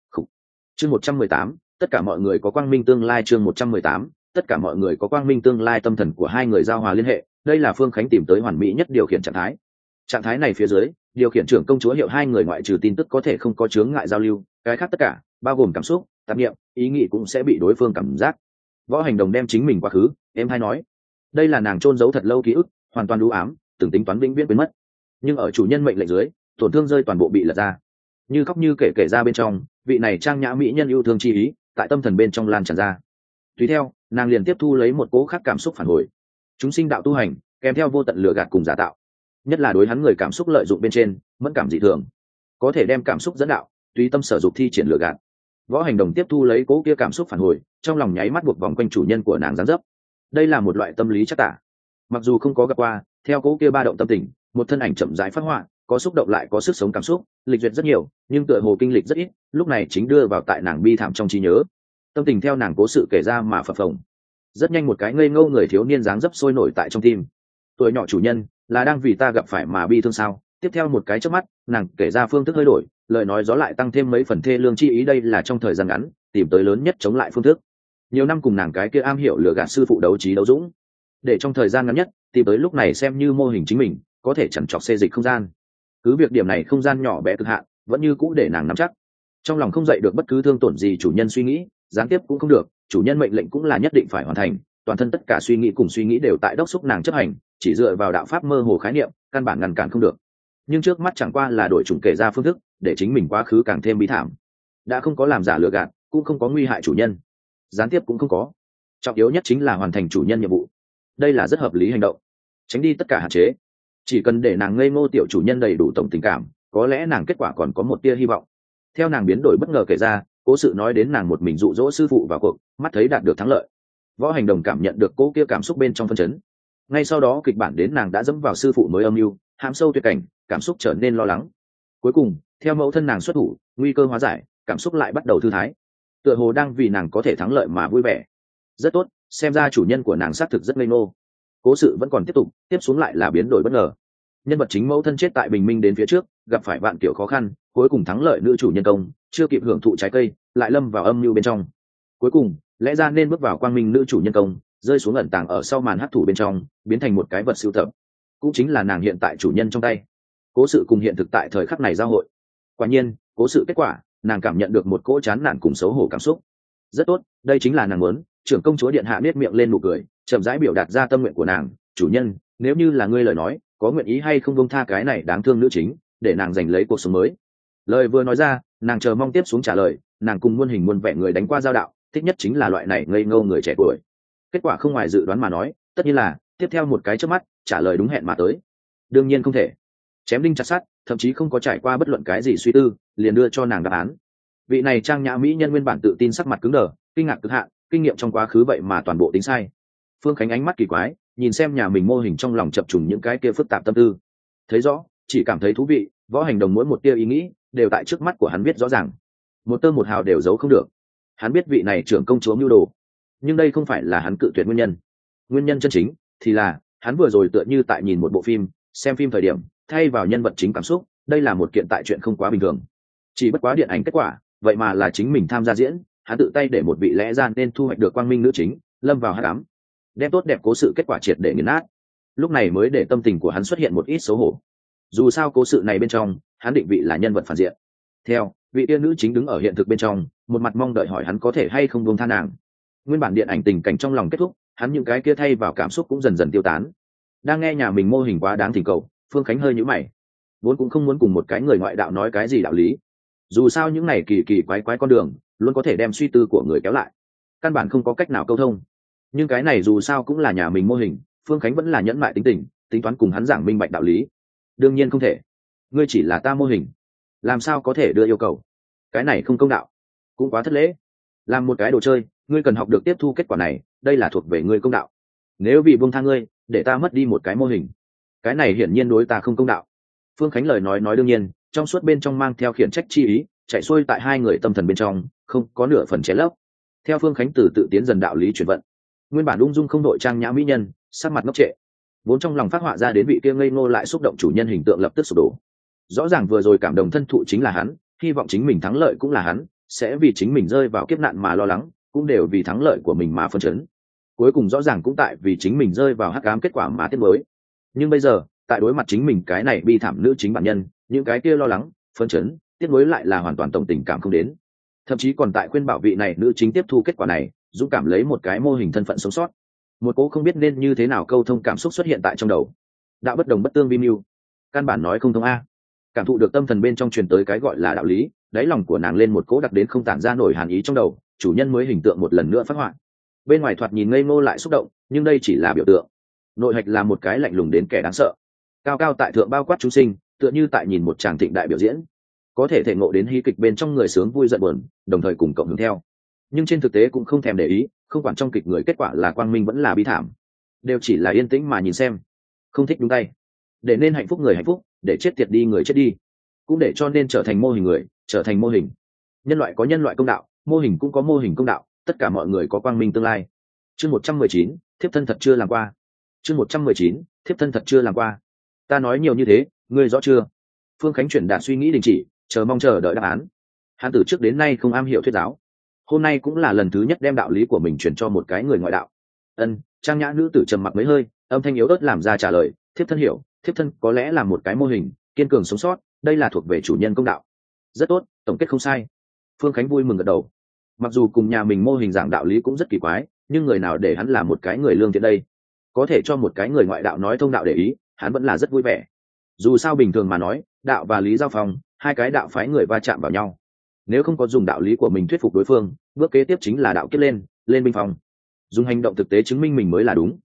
Chương một trăm mười tám, tất cả mọi người có quang minh tương lai. Chương một trăm mười tám, tất cả mọi người có quang minh tương lai. Tâm thần của hai người giao hòa liên hệ, đây là Phương Khánh tìm tới hoàn mỹ nhất điều khiển trạng thái. Trạng thái này phía dưới, điều khiển trưởng công chúa hiệu hai người ngoại trừ tin tức có thể không có chướng ngại giao lưu, cái khác tất cả, bao gồm cảm xúc, tạp niệm, ý nghĩ cũng sẽ bị đối phương cảm giác. Võ Hành Đồng đem chính mình quá khứ, em hay nói, đây là nàng chôn giấu thật lâu ký ức, hoàn toàn u ám, từng tính toán vĩnh viễn biến mất. Nhưng ở chủ nhân mệnh lệnh dưới, tổn thương rơi toàn bộ bị lật ra, như khóc như kể kể ra bên trong, vị này trang nhã mỹ nhân yêu thương chi ý, tại tâm thần bên trong lan tràn ra. Tùy theo, nàng liền tiếp thu lấy một cố khác cảm xúc phản hồi. Chúng sinh đạo tu hành, kèm theo vô tận lừa gạt cùng giả tạo, nhất là đối hắn người cảm xúc lợi dụng bên trên, mẫn cảm dị thường, có thể đem cảm xúc dẫn đạo, tùy tâm sở dục thi triển lừa gạt. Võ Hành Đồng tiếp thu lấy cố kia cảm xúc phản hồi, trong lòng nháy mắt buộc vòng quanh chủ nhân của nàng giáng dấp. Đây là một loại tâm lý chắc tả. Mặc dù không có gặp qua, theo cố kia ba động tâm tình, một thân ảnh chậm rãi phát họa, có xúc động lại có sức sống cảm xúc, lịch duyệt rất nhiều, nhưng tựa hồ kinh lịch rất ít, lúc này chính đưa vào tại nàng bi thảm trong trí nhớ. Tâm tình theo nàng cố sự kể ra mà phập phồng. Rất nhanh một cái ngây ngô người thiếu niên dáng dấp sôi nổi tại trong tim. Tuổi nhỏ chủ nhân, là đang vì ta gặp phải mà bi thương sao? Tiếp theo một cái chớp mắt, nàng kể ra phương thức hơi đổi, lời nói gió lại tăng thêm mấy phần thê lương chi ý. Đây là trong thời gian ngắn tìm tới lớn nhất chống lại phương thức. Nhiều năm cùng nàng cái kia am hiểu lừa gạt sư phụ đấu trí đấu dũng, để trong thời gian ngắn nhất tìm tới lúc này xem như mô hình chính mình, có thể chằn trọc xê dịch không gian. Cứ việc điểm này không gian nhỏ bé cực hạn, vẫn như cũ để nàng nắm chắc. Trong lòng không dậy được bất cứ thương tổn gì chủ nhân suy nghĩ, gián tiếp cũng không được, chủ nhân mệnh lệnh cũng là nhất định phải hoàn thành, toàn thân tất cả suy nghĩ cùng suy nghĩ đều tại đốc xúc nàng chấp hành, chỉ dựa vào đạo pháp mơ hồ khái niệm, căn bản ngăn cản không được. Nhưng trước mắt chẳng qua là đổi chủng kể ra phương thức, để chính mình quá khứ càng thêm bí thảm. Đã không có làm giả lừa gạt, cũng không có nguy hại chủ nhân, gián tiếp cũng không có. Trọng yếu nhất chính là hoàn thành chủ nhân nhiệm vụ. Đây là rất hợp lý hành động. tránh đi tất cả hạn chế. Chỉ cần để nàng ngây ngô tiểu chủ nhân đầy đủ tổng tình cảm, có lẽ nàng kết quả còn có một tia hy vọng. Theo nàng biến đổi bất ngờ kể ra, cố sự nói đến nàng một mình dụ dỗ sư phụ vào cuộc, mắt thấy đạt được thắng lợi. Võ Hành Đồng cảm nhận được cô kia cảm xúc bên trong phân chấn. Ngay sau đó kịch bản đến nàng đã dẫm vào sư phụ mới âm mưu, hãm sâu tuyệt cảnh, cảm xúc trở nên lo lắng. Cuối cùng, theo mẫu thân nàng xuất thủ, nguy cơ hóa giải, cảm xúc lại bắt đầu thư thái. Tựa hồ đang vì nàng có thể thắng lợi mà vui vẻ. Rất tốt, xem ra chủ nhân của nàng xác thực rất ngây ngô. Cố sự vẫn còn tiếp tục, tiếp xuống lại là biến đổi bất ngờ. Nhân vật chính mẫu thân chết tại bình minh đến phía trước, gặp phải vạn kiểu khó khăn, cuối cùng thắng lợi nữ chủ nhân công, chưa kịp hưởng thụ trái cây, lại lâm vào âm mưu bên trong. Cuối cùng, lẽ ra nên bước vào quang minh nữ chủ nhân công, rơi xuống ẩn tàng ở sau màn hắc thủ bên trong, biến thành một cái vật sưu tập, cũng chính là nàng hiện tại chủ nhân trong tay. Cố sự cùng hiện thực tại thời khắc này giao hội. Quả nhiên, cố sự kết quả, nàng cảm nhận được một cỗ chán nản cùng xấu hổ cảm xúc. Rất tốt, đây chính là nàng muốn. Trưởng công chúa điện hạ nét miệng lên nụ cười, chậm rãi biểu đạt ra tâm nguyện của nàng. Chủ nhân, nếu như là ngươi lời nói, có nguyện ý hay không buông tha cái này đáng thương nữ chính, để nàng giành lấy cuộc sống mới. Lời vừa nói ra, nàng chờ mong tiếp xuống trả lời. Nàng cùng muôn hình muôn vẻ người đánh qua giao đạo, thích nhất chính là loại này ngây ngô người trẻ tuổi. Kết quả không ngoài dự đoán mà nói, tất nhiên là tiếp theo một cái chớp mắt, trả lời đúng hẹn mà tới. Đương nhiên không thể. Chém đinh chặt sắt, thậm chí không có trải qua bất luận cái gì suy tư, liền đưa cho nàng đáp án. Vị này trang nhã mỹ nhân nguyên bản tự tin sắc mặt cứng đờ, kinh ngạc cực hạn, kinh nghiệm trong quá khứ vậy mà toàn bộ tính sai. Phương Khánh ánh mắt kỳ quái, nhìn xem nhà mình mô hình trong lòng chập trùng những cái kia phức tạp tâm tư. Thấy rõ, chỉ cảm thấy thú vị, Võ Hành Đồng mỗi một tia ý nghĩ đều tại trước mắt của hắn biết rõ ràng, một tơ một hào đều giấu không được. Hắn biết vị này trưởng công chúa mưu đồ, nhưng đây không phải là hắn cự tuyệt nguyên nhân. Nguyên nhân chân chính thì là hắn vừa rồi tựa như tại nhìn một bộ phim, xem phim thời điểm thay vào nhân vật chính cảm xúc, đây là một kiện tại chuyện không quá bình thường. Chỉ bất quá điện ảnh kết quả, vậy mà là chính mình tham gia diễn, hắn tự tay để một vị lẽ ra nên thu hoạch được quang minh nữ chính lâm vào hắc ám, đem tốt đẹp cố sự kết quả triệt để nghiền nát. Lúc này mới để tâm tình của hắn xuất hiện một ít xấu hổ. Dù sao cố sự này bên trong, hắn định vị là nhân vật phản diện. Theo vị tiên nữ chính đứng ở hiện thực bên trong, một mặt mong đợi hỏi hắn có thể hay không buông tha nàng. Nguyên bản điện ảnh tình cảnh trong lòng kết thúc, hắn những cái kia thay vào cảm xúc cũng dần dần tiêu tán. Đang nghe nhà mình mô hình quá đáng thỉnh cầu, Phương Khánh hơi nhíu mày. Vốn cũng không muốn cùng một cái người ngoại đạo nói cái gì đạo lý. Dù sao những này kỳ kỳ quái quái con đường, luôn có thể đem suy tư của người kéo lại. Căn bản không có cách nào câu thông. Nhưng cái này dù sao cũng là nhà mình mô hình, Phương Khánh vẫn là nhẫn mại tính tình, tính toán cùng hắn giảng minh bạch đạo lý. Đương nhiên không thể. Ngươi chỉ là ta mô hình, làm sao có thể đưa yêu cầu? Cái này không công đạo, cũng quá thất lễ. Làm một cái đồ chơi, ngươi cần học được tiếp thu kết quả này, đây là thuộc về ngươi công đạo. Nếu vì buông tha ngươi, để ta mất đi một cái mô hình, cái này hiển nhiên đối ta không công đạo. Phương Khánh lời nói nói đương nhiên, trong suốt bên trong mang theo khiển trách chi ý, chạy xuôi tại hai người tâm thần bên trong, không có nửa phần chế lấp. Theo Phương Khánh từ tự tiến dần đạo lý chuyển vận, nguyên bản ung dung không đội trang nhã mỹ nhân, sắc mặt ngốc trệ, vốn trong lòng phát họa ra đến vị kia ngây ngô lại xúc động chủ nhân hình tượng lập tức sụp đổ. Rõ ràng vừa rồi cảm động thân thụ chính là hắn, hy vọng chính mình thắng lợi cũng là hắn, sẽ vì chính mình rơi vào kiếp nạn mà lo lắng, cũng đều vì thắng lợi của mình mà phân chấn. Cuối cùng rõ ràng cũng tại vì chính mình rơi vào hắc ám kết quả mà tiếc nuối. Nhưng bây giờ, tại đối mặt chính mình cái này bi thảm nữ chính bản nhân, những cái kia lo lắng, phân chấn, tiếc nuối lại là hoàn toàn tổng tình cảm không đến. Thậm chí còn tại khuyên bảo vị này nữ chính tiếp thu kết quả này, dũng cảm lấy một cái mô hình thân phận sống sót. Một cố không biết nên như thế nào câu thông cảm xúc xuất hiện tại trong đầu. Đạo bất đồng bất tương vi mưu, căn bản nói không thông a. Cảm thụ được tâm thần bên trong truyền tới cái gọi là đạo lý, đáy lòng của nàng lên một cỗ đặc đến không tản ra nổi hàn ý trong đầu, chủ nhân mới hình tượng một lần nữa phát họa. Bên ngoài thoạt nhìn ngây ngô lại xúc động, nhưng đây chỉ là biểu tượng. Nội hạch là một cái lạnh lùng đến kẻ đáng sợ. Cao cao tại thượng bao quát chúng sinh, tựa như tại nhìn một tràng thịnh đại biểu diễn. Có thể thể ngộ đến hí kịch bên trong người sướng vui giận buồn, đồng thời cùng cộng hưởng theo. Nhưng trên thực tế cũng không thèm để ý, không quản trong kịch người kết quả là quang minh vẫn là bi thảm, đều chỉ là yên tĩnh mà nhìn xem. Không thích đúng tay, để nên hạnh phúc người hạnh phúc, để chết tiệt đi người chết đi, cũng để cho nên trở thành mô hình người, trở thành mô hình. Nhân loại có nhân loại công đạo, mô hình cũng có mô hình công đạo, tất cả mọi người có quang minh tương lai. Chương một trăm mười chín, thiếp thân thật chưa làm qua. Chương một trăm mười chín, thiếp thân thật chưa làm qua. Ta nói nhiều như thế, ngươi rõ chưa? Phương Khánh chuyển đạt suy nghĩ đình chỉ, chờ mong chờ đợi đáp án. Hắn từ trước đến nay không am hiểu thuyết giáo, hôm nay cũng là lần thứ nhất đem đạo lý của mình truyền cho một cái người ngoại đạo. Ân, trang nhã nữ tử trầm mặc mấy hơi, âm thanh yếu ớt làm ra trả lời, thiếp thân hiểu, thiếp thân có lẽ là một cái mô hình, kiên cường sống sót, đây là thuộc về chủ nhân công đạo. Rất tốt, tổng kết không sai. Phương Khánh vui mừng gật đầu. Mặc dù cùng nhà mình mô hình giảng đạo lý cũng rất kỳ quái, nhưng người nào để hắn là một cái người lương thiện đây? Có thể cho một cái người ngoại đạo nói thông đạo để ý, hắn vẫn là rất vui vẻ. Dù sao bình thường mà nói, đạo và lý giao phong, hai cái đạo phái người va chạm vào nhau. Nếu không có dùng đạo lý của mình thuyết phục đối phương, bước kế tiếp chính là đạo kiếp lên, lên binh phòng. Dùng hành động thực tế chứng minh mình mới là đúng.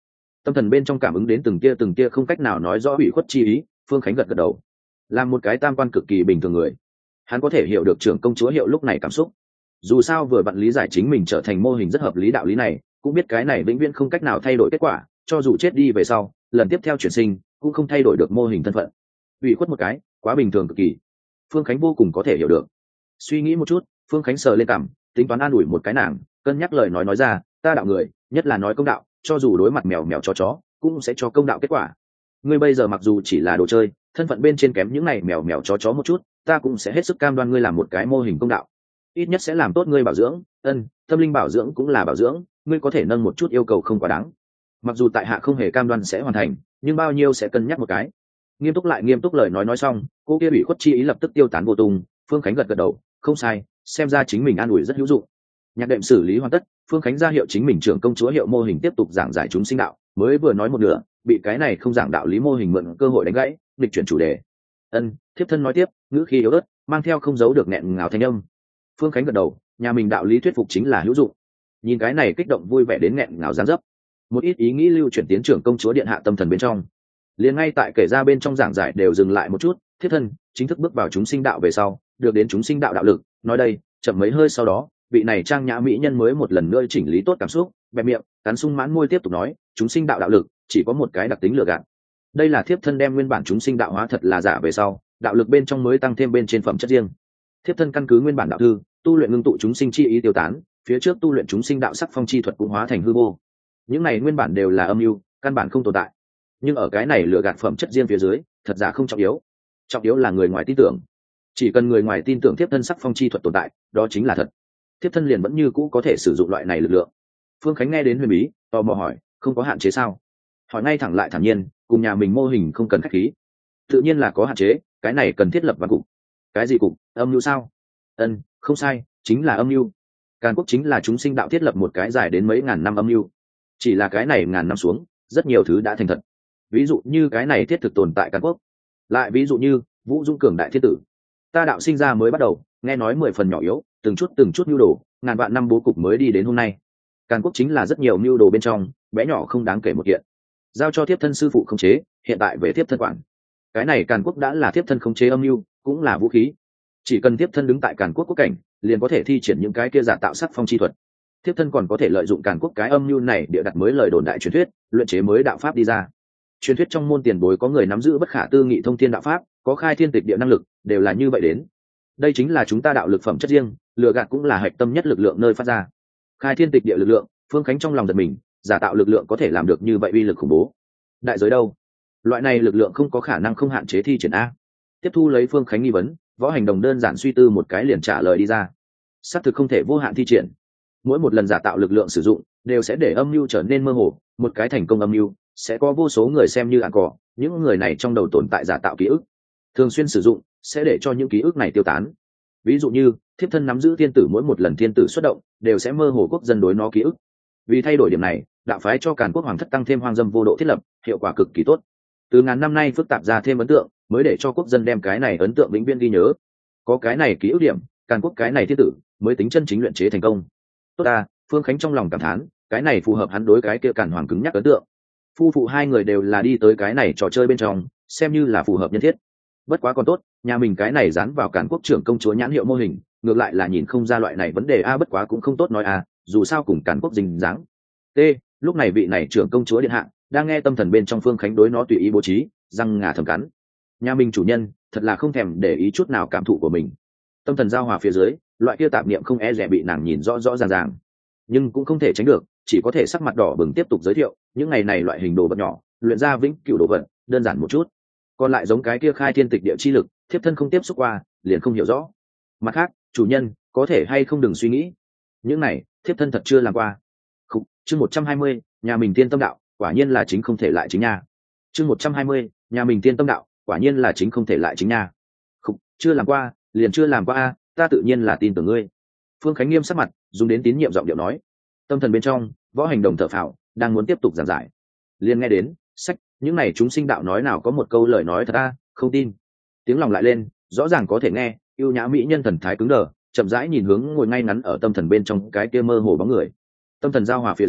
Tâm thần bên trong cảm ứng đến từng tia từng tia không cách nào nói rõ ủy khuất chi ý, Phương Khánh gật gật đầu. Là một cái tam quan cực kỳ bình thường người, hắn có thể hiểu được trưởng công chúa Hiệu lúc này cảm xúc. Dù sao vừa vặn lý giải chính mình trở thành mô hình rất hợp lý đạo lý này, cũng biết cái này vĩnh viễn không cách nào thay đổi kết quả, cho dù chết đi về sau, lần tiếp theo chuyển sinh cũng không thay đổi được mô hình thân phận. Ủy khuất một cái, quá bình thường cực kỳ. Phương Khánh vô cùng có thể hiểu được. Suy nghĩ một chút, Phương Khánh sờ lên cằm, tính toán an ủi một cái nàng, cân nhắc lời nói nói ra, ta đạo người, nhất là nói công đạo, cho dù đối mặt mèo mèo chó chó, cũng sẽ cho công đạo kết quả. Ngươi bây giờ mặc dù chỉ là đồ chơi, thân phận bên trên kém những này mèo mèo chó chó một chút, ta cũng sẽ hết sức cam đoan ngươi làm một cái mô hình công đạo. Ít nhất sẽ làm tốt ngươi bảo dưỡng, ân, tâm linh bảo dưỡng cũng là bảo dưỡng, ngươi có thể nâng một chút yêu cầu không quá đáng. Mặc dù tại hạ không hề cam đoan sẽ hoàn thành, nhưng bao nhiêu sẽ cân nhắc một cái. Nghiêm túc lại nghiêm túc lời nói nói xong, cô kia bị khuất chi ý lập tức tiêu tán vô tung. Phương Khánh gật gật đầu, không sai, xem ra chính mình an ủi rất hữu dụng. Nhạc đệm xử lý hoàn tất, Phương Khánh ra hiệu chính mình trưởng công chúa Hiệu mô hình tiếp tục giảng giải chúng sinh đạo, mới vừa nói một nửa, bị cái này không giảng đạo lý mô hình mượn cơ hội đánh gãy, nghịch chuyển chủ đề. Ân, thiếp thân nói tiếp, ngữ khí yếu ớt, mang theo không giấu được nghẹn ngào thanh âm. Phương Khánh gật đầu, nhà mình đạo lý thuyết phục chính là hữu dụng. Nhìn cái này kích động vui vẻ đến nghẹn ngào giáng dấp, một ít ý nghĩ lưu chuyển tiến trưởng công chúa điện hạ tâm thần bên trong. Liền ngay tại kể ra bên trong giảng giải đều dừng lại một chút, thiếp thân chính thức bước vào chúng sinh đạo về sau, được đến chúng sinh đạo đạo lực, nói đây, chậm mấy hơi sau đó, vị này trang nhã mỹ nhân mới một lần nữa chỉnh lý tốt cảm xúc, bẹp miệng, cắn sung mãn môi tiếp tục nói, chúng sinh đạo đạo lực chỉ có một cái đặc tính lừa gạt. Đây là thiếp thân đem nguyên bản chúng sinh đạo hóa thật là giả về sau, đạo lực bên trong mới tăng thêm bên trên phẩm chất riêng. Thiếp thân căn cứ nguyên bản đạo thư, tu luyện ngưng tụ chúng sinh chi ý tiêu tán, phía trước tu luyện chúng sinh đạo sắc phong chi thuật cũng hóa thành hư vô. Những này nguyên bản đều là âm mưu, căn bản không tồn tại. Nhưng ở cái này lừa gạt phẩm chất riêng phía dưới, thật giả không trọng yếu. Trọng yếu là người ngoài tin tưởng. Chỉ cần người ngoài tin tưởng thiếp thân sắc phong chi thuật tồn tại, đó chính là thật. Thiếp thân liền vẫn như cũ có thể sử dụng loại này lực lượng. Phương Khánh nghe đến huyền bí, tò mò hỏi, không có hạn chế sao? Hỏi ngay thẳng lại thản nhiên, cùng nhà mình mô hình không cần khách khí. Tự nhiên là có hạn chế, cái này cần thiết lập văn cục. Cái gì cục? Âm mưu sao? Ân, không sai, chính là âm mưu. Càn Quốc chính là chúng sinh đạo thiết lập một cái dài đến mấy ngàn năm âm mưu. Chỉ là cái này ngàn năm xuống, rất nhiều thứ đã thành thật. Ví dụ như cái này thiết thực tồn tại Càn Quốc. Lại ví dụ như Vũ Dung cường đại thiết tử. Ta đạo sinh ra mới bắt đầu, nghe nói mười phần nhỏ yếu, từng chút từng chút mưu đồ, ngàn vạn năm bố cục mới đi đến hôm nay. Càn Quốc chính là rất nhiều mưu đồ bên trong, bé nhỏ không đáng kể một kiện. Giao cho thiếp thân sư phụ khống chế, hiện tại về thiếp thân quản. Cái này Càn Quốc đã là thiếp thân khống chế âm mưu, cũng là vũ khí. Chỉ cần thiếp thân đứng tại Càn Quốc quốc cảnh, liền có thể thi triển những cái kia giả tạo sắc phong chi thuật. Thiếp thân còn có thể lợi dụng Càn Quốc cái âm mưu này địa đặt mới lời đồn đại truyền thuyết, luyện chế mới đạo pháp đi ra. Truyền thuyết trong môn tiền bối có người nắm giữ bất khả tư nghị thông thiên đạo pháp, có khai thiên tịch địa năng lực, đều là như vậy đến. Đây chính là chúng ta đạo lực phẩm chất riêng, lừa gạt cũng là hạch tâm nhất lực lượng nơi phát ra. Khai thiên tịch địa lực lượng, Phương Khánh trong lòng giật mình, giả tạo lực lượng có thể làm được như vậy uy lực khủng bố. Đại giới đâu? Loại này lực lượng không có khả năng không hạn chế thi triển a. Tiếp thu lấy Phương Khánh nghi vấn, Võ Hành Đồng đơn giản suy tư một cái liền trả lời đi ra. Xác thực không thể vô hạn thi triển. Mỗi một lần giả tạo lực lượng sử dụng, đều sẽ để âm mưu trở nên mơ hồ, một cái thành công âm mưu sẽ có vô số người xem như ạn cỏ, những người này trong đầu tồn tại giả tạo ký ức. Thường xuyên sử dụng sẽ để cho những ký ức này tiêu tán. Ví dụ như thiếp thân nắm giữ thiên tử, mỗi một lần thiên tử xuất động đều sẽ mơ hồ quốc dân đối nó ký ức. Vì thay đổi điểm này, đạo phái cho Càn Quốc hoàng thất tăng thêm hoang dâm vô độ thiết lập, hiệu quả cực kỳ tốt. Từ ngàn năm nay phức tạp ra thêm ấn tượng, mới để cho quốc dân đem cái này ấn tượng vĩnh viễn ghi nhớ. Có cái này ký ức điểm, Càn Quốc cái này thiên tử mới tính chân chính luyện chế thành công. Tốt ta, Phương Khánh trong lòng cảm thán, cái này phù hợp hắn đối cái kia Càn hoàng cứng nhắc ấn tượng. Phu phụ hai người đều là đi tới cái này trò chơi bên trong, xem như là phù hợp nhân thiết. Bất quá còn tốt, nhà mình cái này dán vào Càn Quốc trưởng công chúa nhãn hiệu mô hình, ngược lại là nhìn không ra loại này vấn đề a. Bất quá cũng không tốt nói a, dù sao cùng Càn Quốc dính dáng. T, lúc này vị này trưởng công chúa điện hạ đang nghe tâm thần bên trong Phương Khánh đối nó tùy ý bố trí, răng ngà thầm cắn. Nhà mình chủ nhân thật là không thèm để ý chút nào cảm thụ của mình. Tâm thần giao hòa phía dưới, loại kia tạp niệm không e dè bị nàng nhìn rõ rõ ràng ràng, nhưng cũng không thể tránh được, chỉ có thể sắc mặt đỏ bừng tiếp tục giới thiệu những ngày này loại hình đồ vật nhỏ, luyện ra vĩnh cửu đồ vật, đơn giản một chút. Còn lại giống cái kia khai thiên tịch địa chi lực, thiếp thân không tiếp xúc qua, liền không hiểu rõ. Mặt khác, chủ nhân có thể hay không đừng suy nghĩ, những này thiếp thân thật chưa làm qua. Khúc, chương một trăm hai mươi, nhà mình tiên tâm đạo, quả nhiên là chính không thể lại chính nha. Chương một trăm hai mươi, nhà mình tiên tâm đạo, quả nhiên là chính không thể lại chính nha. Khúc, chưa làm qua, liền chưa làm qua a, ta tự nhiên là tin tưởng ngươi. Phương Khánh nghiêm sắc mặt, dùng đến tín nhiệm giọng điệu nói. Tâm thần bên trong, Võ Hành Đồng thở phào, đang muốn tiếp tục giảng giải, liền nghe đến sách, những này chúng sinh đạo nói nào có một câu lời nói thật a, không tin. Tiếng lòng lại lên, rõ ràng có thể nghe, yêu nhã mỹ nhân thần thái cứng đờ, chậm rãi nhìn hướng ngồi ngay ngắn ở tâm thần bên trong cái kia mơ hồ bóng người. Tâm thần giao hòa phía dưới,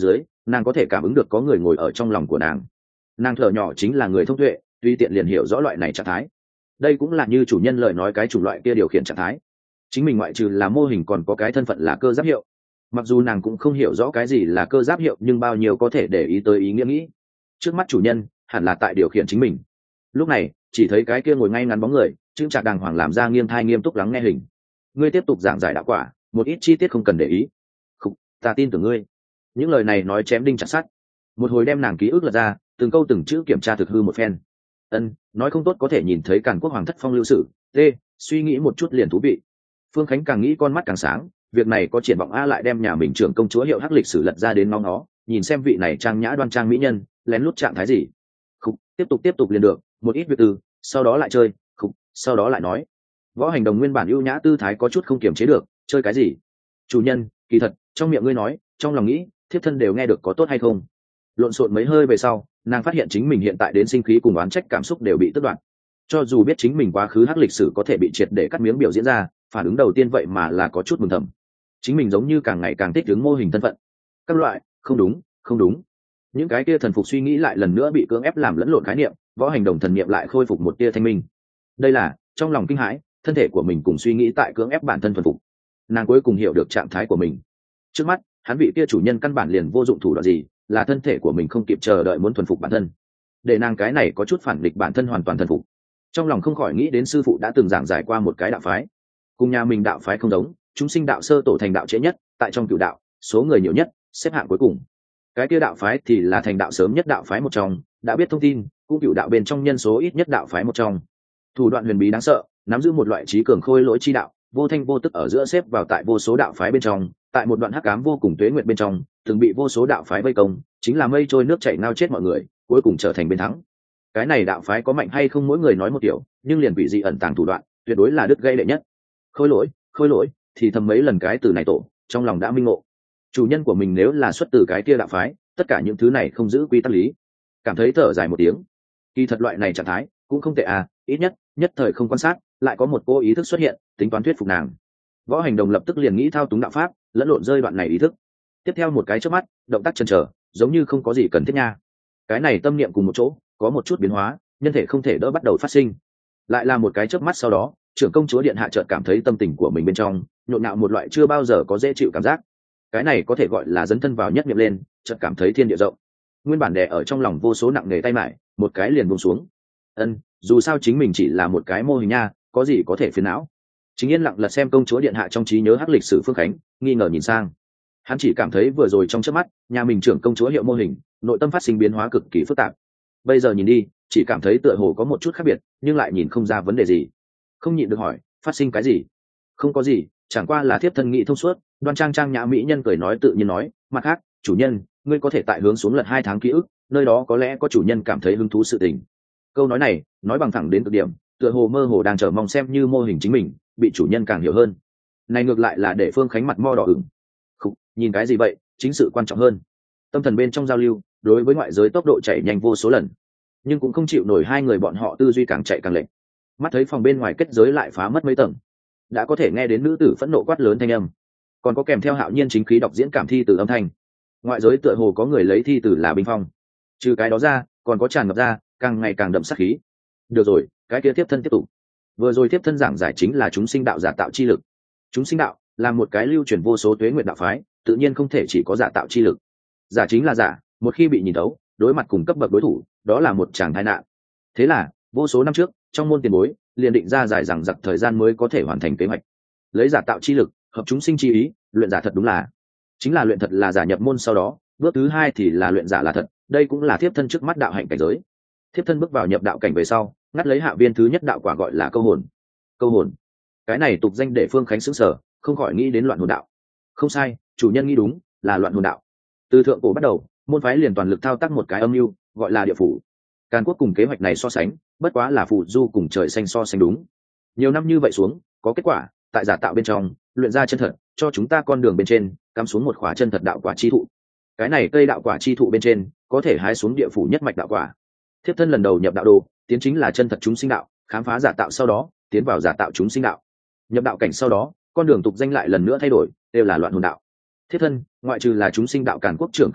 nàng có thể cảm ứng được có người ngồi ở trong lòng của nàng. Nàng thở nhỏ chính là người thông tuệ, tuy tiện liền hiểu rõ loại này trạng thái. Đây cũng là như chủ nhân lời nói cái chủng loại kia điều khiển trạng thái. Chính mình ngoại trừ là mô hình còn có cái thân phận là cơ giáp hiệu. Mặc dù nàng cũng không hiểu rõ cái gì là cơ giáp hiệu, nhưng bao nhiêu có thể để ý tới ý nghĩa nghĩ. Trước mắt chủ nhân hẳn là tại điều khiển chính mình. Lúc này chỉ thấy cái kia ngồi ngay ngắn bóng người, chững chạc đàng hoàng làm ra nghiêm thai nghiêm túc lắng nghe hình. Ngươi tiếp tục giảng giải đạo quả, một ít chi tiết không cần để ý. Khúc, ta tin tưởng ngươi. Những lời này nói chém đinh chặt sắt. Một hồi đem nàng ký ức lật ra, từng câu từng chữ kiểm tra thực hư một phen. Ân, nói không tốt có thể nhìn thấy Càn Quốc hoàng thất phong lưu sử. T, suy nghĩ một chút liền thú vị. Phương Khánh càng nghĩ con mắt càng sáng, việc này có triển vọng a, lại đem nhà mình trưởng công chúa hiệu hắc lịch sử lật ra đến ngó nó, nhìn xem vị này trang nhã đoan trang mỹ nhân, lén lút trạng thái gì. Khúc, tiếp tục tiếp tục liền được, một ít việc từ, sau đó lại chơi, khúc, sau đó lại nói. Võ Hành Đồng nguyên bản ưu nhã tư thái có chút không kiềm chế được, chơi cái gì? Chủ nhân, kỳ thật, trong miệng ngươi nói, trong lòng nghĩ, thiếp thân đều nghe được, có tốt hay không? Lộn xộn mấy hơi về sau, nàng phát hiện chính mình hiện tại đến sinh khí cùng oán trách cảm xúc đều bị tước đoạt. Cho dù biết chính mình quá khứ hắc lịch sử có thể bị triệt để cắt miếng biểu diễn ra, phản ứng đầu tiên vậy mà là có chút mừng thầm. Chính mình giống như càng ngày càng thích ứng mô hình thân phận. Các loại, không đúng, không đúng. Những cái kia thần phục suy nghĩ lại lần nữa bị cưỡng ép làm lẫn lộn khái niệm, Võ Hành Đồng thần niệm lại khôi phục một tia thanh minh. Đây là trong lòng kinh hãi, thân thể của mình cùng suy nghĩ tại cưỡng ép bản thân thuần phục. Nàng cuối cùng hiểu được trạng thái của mình. Trước mắt, hắn vị kia chủ nhân căn bản liền vô dụng thủ đoạn gì, là thân thể của mình không kịp chờ đợi muốn thuần phục bản thân. Để nàng cái này có chút phản nghịch bản thân hoàn toàn thuần phục. Trong lòng không khỏi nghĩ đến sư phụ đã từng giảng giải qua một cái đạo phái. Cùng nhà mình đạo phái không giống, chúng sinh đạo sơ tổ thành đạo trễ nhất, tại trong cửu đạo, số người nhiều nhất, xếp hạng cuối cùng. Cái kia đạo phái thì là thành đạo sớm nhất đạo phái một trong, đã biết thông tin, cũng cửu đạo bên trong nhân số ít nhất đạo phái một trong. Thủ đoạn huyền bí đáng sợ, nắm giữ một loại trí cường khôi lỗi chi đạo, vô thanh vô tức ở giữa xếp vào tại vô số đạo phái bên trong, tại một đoạn hắc ám vô cùng tuế nguyệt bên trong, từng bị vô số đạo phái vây công, chính là mây trôi nước chảy ngao chết mọi người, cuối cùng trở thành bên thắng. Cái này đạo phái có mạnh hay không mỗi người nói một kiểu, nhưng liền bị dị ẩn tàng thủ đoạn, tuyệt đối là đứt gây đệ nhất. Khôi lỗi, khôi lỗi, thì thầm mấy lần cái từ này tổ, trong lòng đã minh ngộ. Chủ nhân của mình nếu là xuất từ cái kia đạo phái, tất cả những thứ này không giữ quy tắc lý. Cảm thấy thở dài một tiếng. Kỳ thật loại này trạng thái cũng không tệ à, ít nhất nhất thời không quan sát, lại có một cô ý thức xuất hiện, tính toán thuyết phục nàng. Võ Hành Đồng lập tức liền nghĩ thao túng đạo pháp, lẫn lộn rơi đoạn này ý thức. Tiếp theo một cái chớp mắt, động tác chần chờ, giống như không có gì cần thiết nha. Cái này tâm niệm cùng một chỗ, có một chút biến hóa, nhân thể không thể đỡ bắt đầu phát sinh. Lại là một cái chớp mắt sau đó, trưởng công chúa điện hạ chợt cảm thấy tâm tình của mình bên trong nhộn nhạo một loại chưa bao giờ có dễ chịu cảm giác. Cái này có thể gọi là dấn thân vào nhất niệm lên, chợt cảm thấy thiên địa rộng. Nguyên bản đè ở trong lòng vô số nặng nề tay mải, một cái liền buông xuống. Ân, dù sao chính mình chỉ là một cái mô hình nha, có gì có thể phiền não. Chính yên lặng lật xem công chúa điện hạ trong trí nhớ hắc lịch sử Phương Khánh, nghi ngờ nhìn sang. Hắn chỉ cảm thấy vừa rồi trong chớp mắt, nhà mình trưởng công chúa hiệu mô hình, nội tâm phát sinh biến hóa cực kỳ phức tạp. Bây giờ nhìn đi, chỉ cảm thấy tựa hồ có một chút khác biệt, nhưng lại nhìn không ra vấn đề gì. Không nhịn được hỏi, phát sinh cái gì? Không có gì, chẳng qua là thiếp thân nghị thông suốt. Đoan trang trang nhã mỹ nhân cười nói tự nhiên nói, mặt khác, chủ nhân, ngươi có thể tại hướng xuống lật hai tháng ký ức, nơi đó có lẽ có chủ nhân cảm thấy hứng thú sự tình. Câu nói này nói bằng thẳng đến cực điểm, tựa hồ mơ hồ đang chờ mong xem như mô hình chính mình bị chủ nhân càng hiểu hơn. Này ngược lại là để Phương Khánh mặt mo đỏ ửng. Khục, nhìn cái gì vậy, chính sự quan trọng hơn. Tâm thần bên trong giao lưu, đối với ngoại giới tốc độ chạy nhanh vô số lần, nhưng cũng không chịu nổi hai người bọn họ tư duy càng chạy càng lệch. Mắt thấy phòng bên ngoài kết giới lại phá mất mấy tầng, đã có thể nghe đến nữ tử phẫn nộ quát lớn thanh âm, còn có kèm theo hạo nhiên chính khí đọc diễn cảm thi từ âm thanh. Ngoại giới tựa hồ có người lấy thi từ là binh phong, trừ cái đó ra còn có tràn ngập ra càng ngày càng đậm sát khí. Được rồi, cái kia tiếp thân tiếp tục. Vừa rồi tiếp thân giảng giải chính là chúng sinh đạo giả tạo chi lực. Chúng sinh đạo là một cái lưu truyền vô số tuế nguyện đạo phái, tự nhiên không thể chỉ có giả tạo chi lực. Giả chính là giả, một khi bị nhìn thấu, đối mặt cùng cấp bậc đối thủ, đó là một tràng tai nạn. Thế là vô số năm trước, trong môn tiền bối liền định ra giải rằng giặc thời gian mới có thể hoàn thành kế hoạch, lấy giả tạo chi lực hợp chúng sinh chi ý, luyện giả thật đúng là chính là luyện thật là giả nhập môn. Sau đó bước thứ hai thì là luyện giả là thật, đây cũng là thiếp thân trước mắt đạo hạnh cảnh giới. Thiếp thân bước vào nhập đạo cảnh về sau, ngắt lấy hạ viên thứ nhất đạo quả gọi là câu hồn. Câu hồn, cái này tục danh để Phương Khánh sững sờ, không khỏi nghĩ đến loạn hồn đạo. Không sai, chủ nhân nghĩ đúng, là loạn hồn đạo. Từ thượng cổ bắt đầu, môn phái liền toàn lực thao tác một cái âm mưu, gọi là địa phủ. Càn Quốc cùng kế hoạch này so sánh, bất quá là phù du cùng trời xanh so sánh đúng. Nhiều năm như vậy xuống, có kết quả, tại giả tạo bên trong, luyện ra chân thật, cho chúng ta con đường bên trên, cắm xuống một khóa chân thật đạo quả chi thụ. Cái này cây đạo quả chi thụ bên trên, có thể hái xuống địa phủ nhất mạch đạo quả. Thiếp thân lần đầu nhập đạo đồ, tiến chính là chân thật chúng sinh đạo, khám phá giả tạo sau đó, tiến vào giả tạo chúng sinh đạo. Nhập đạo cảnh sau đó, con đường tục danh lại lần nữa thay đổi, đều là loạn hồn đạo. Thiếp thân, ngoại trừ là chúng sinh đạo Càn Quốc trưởng công chúa,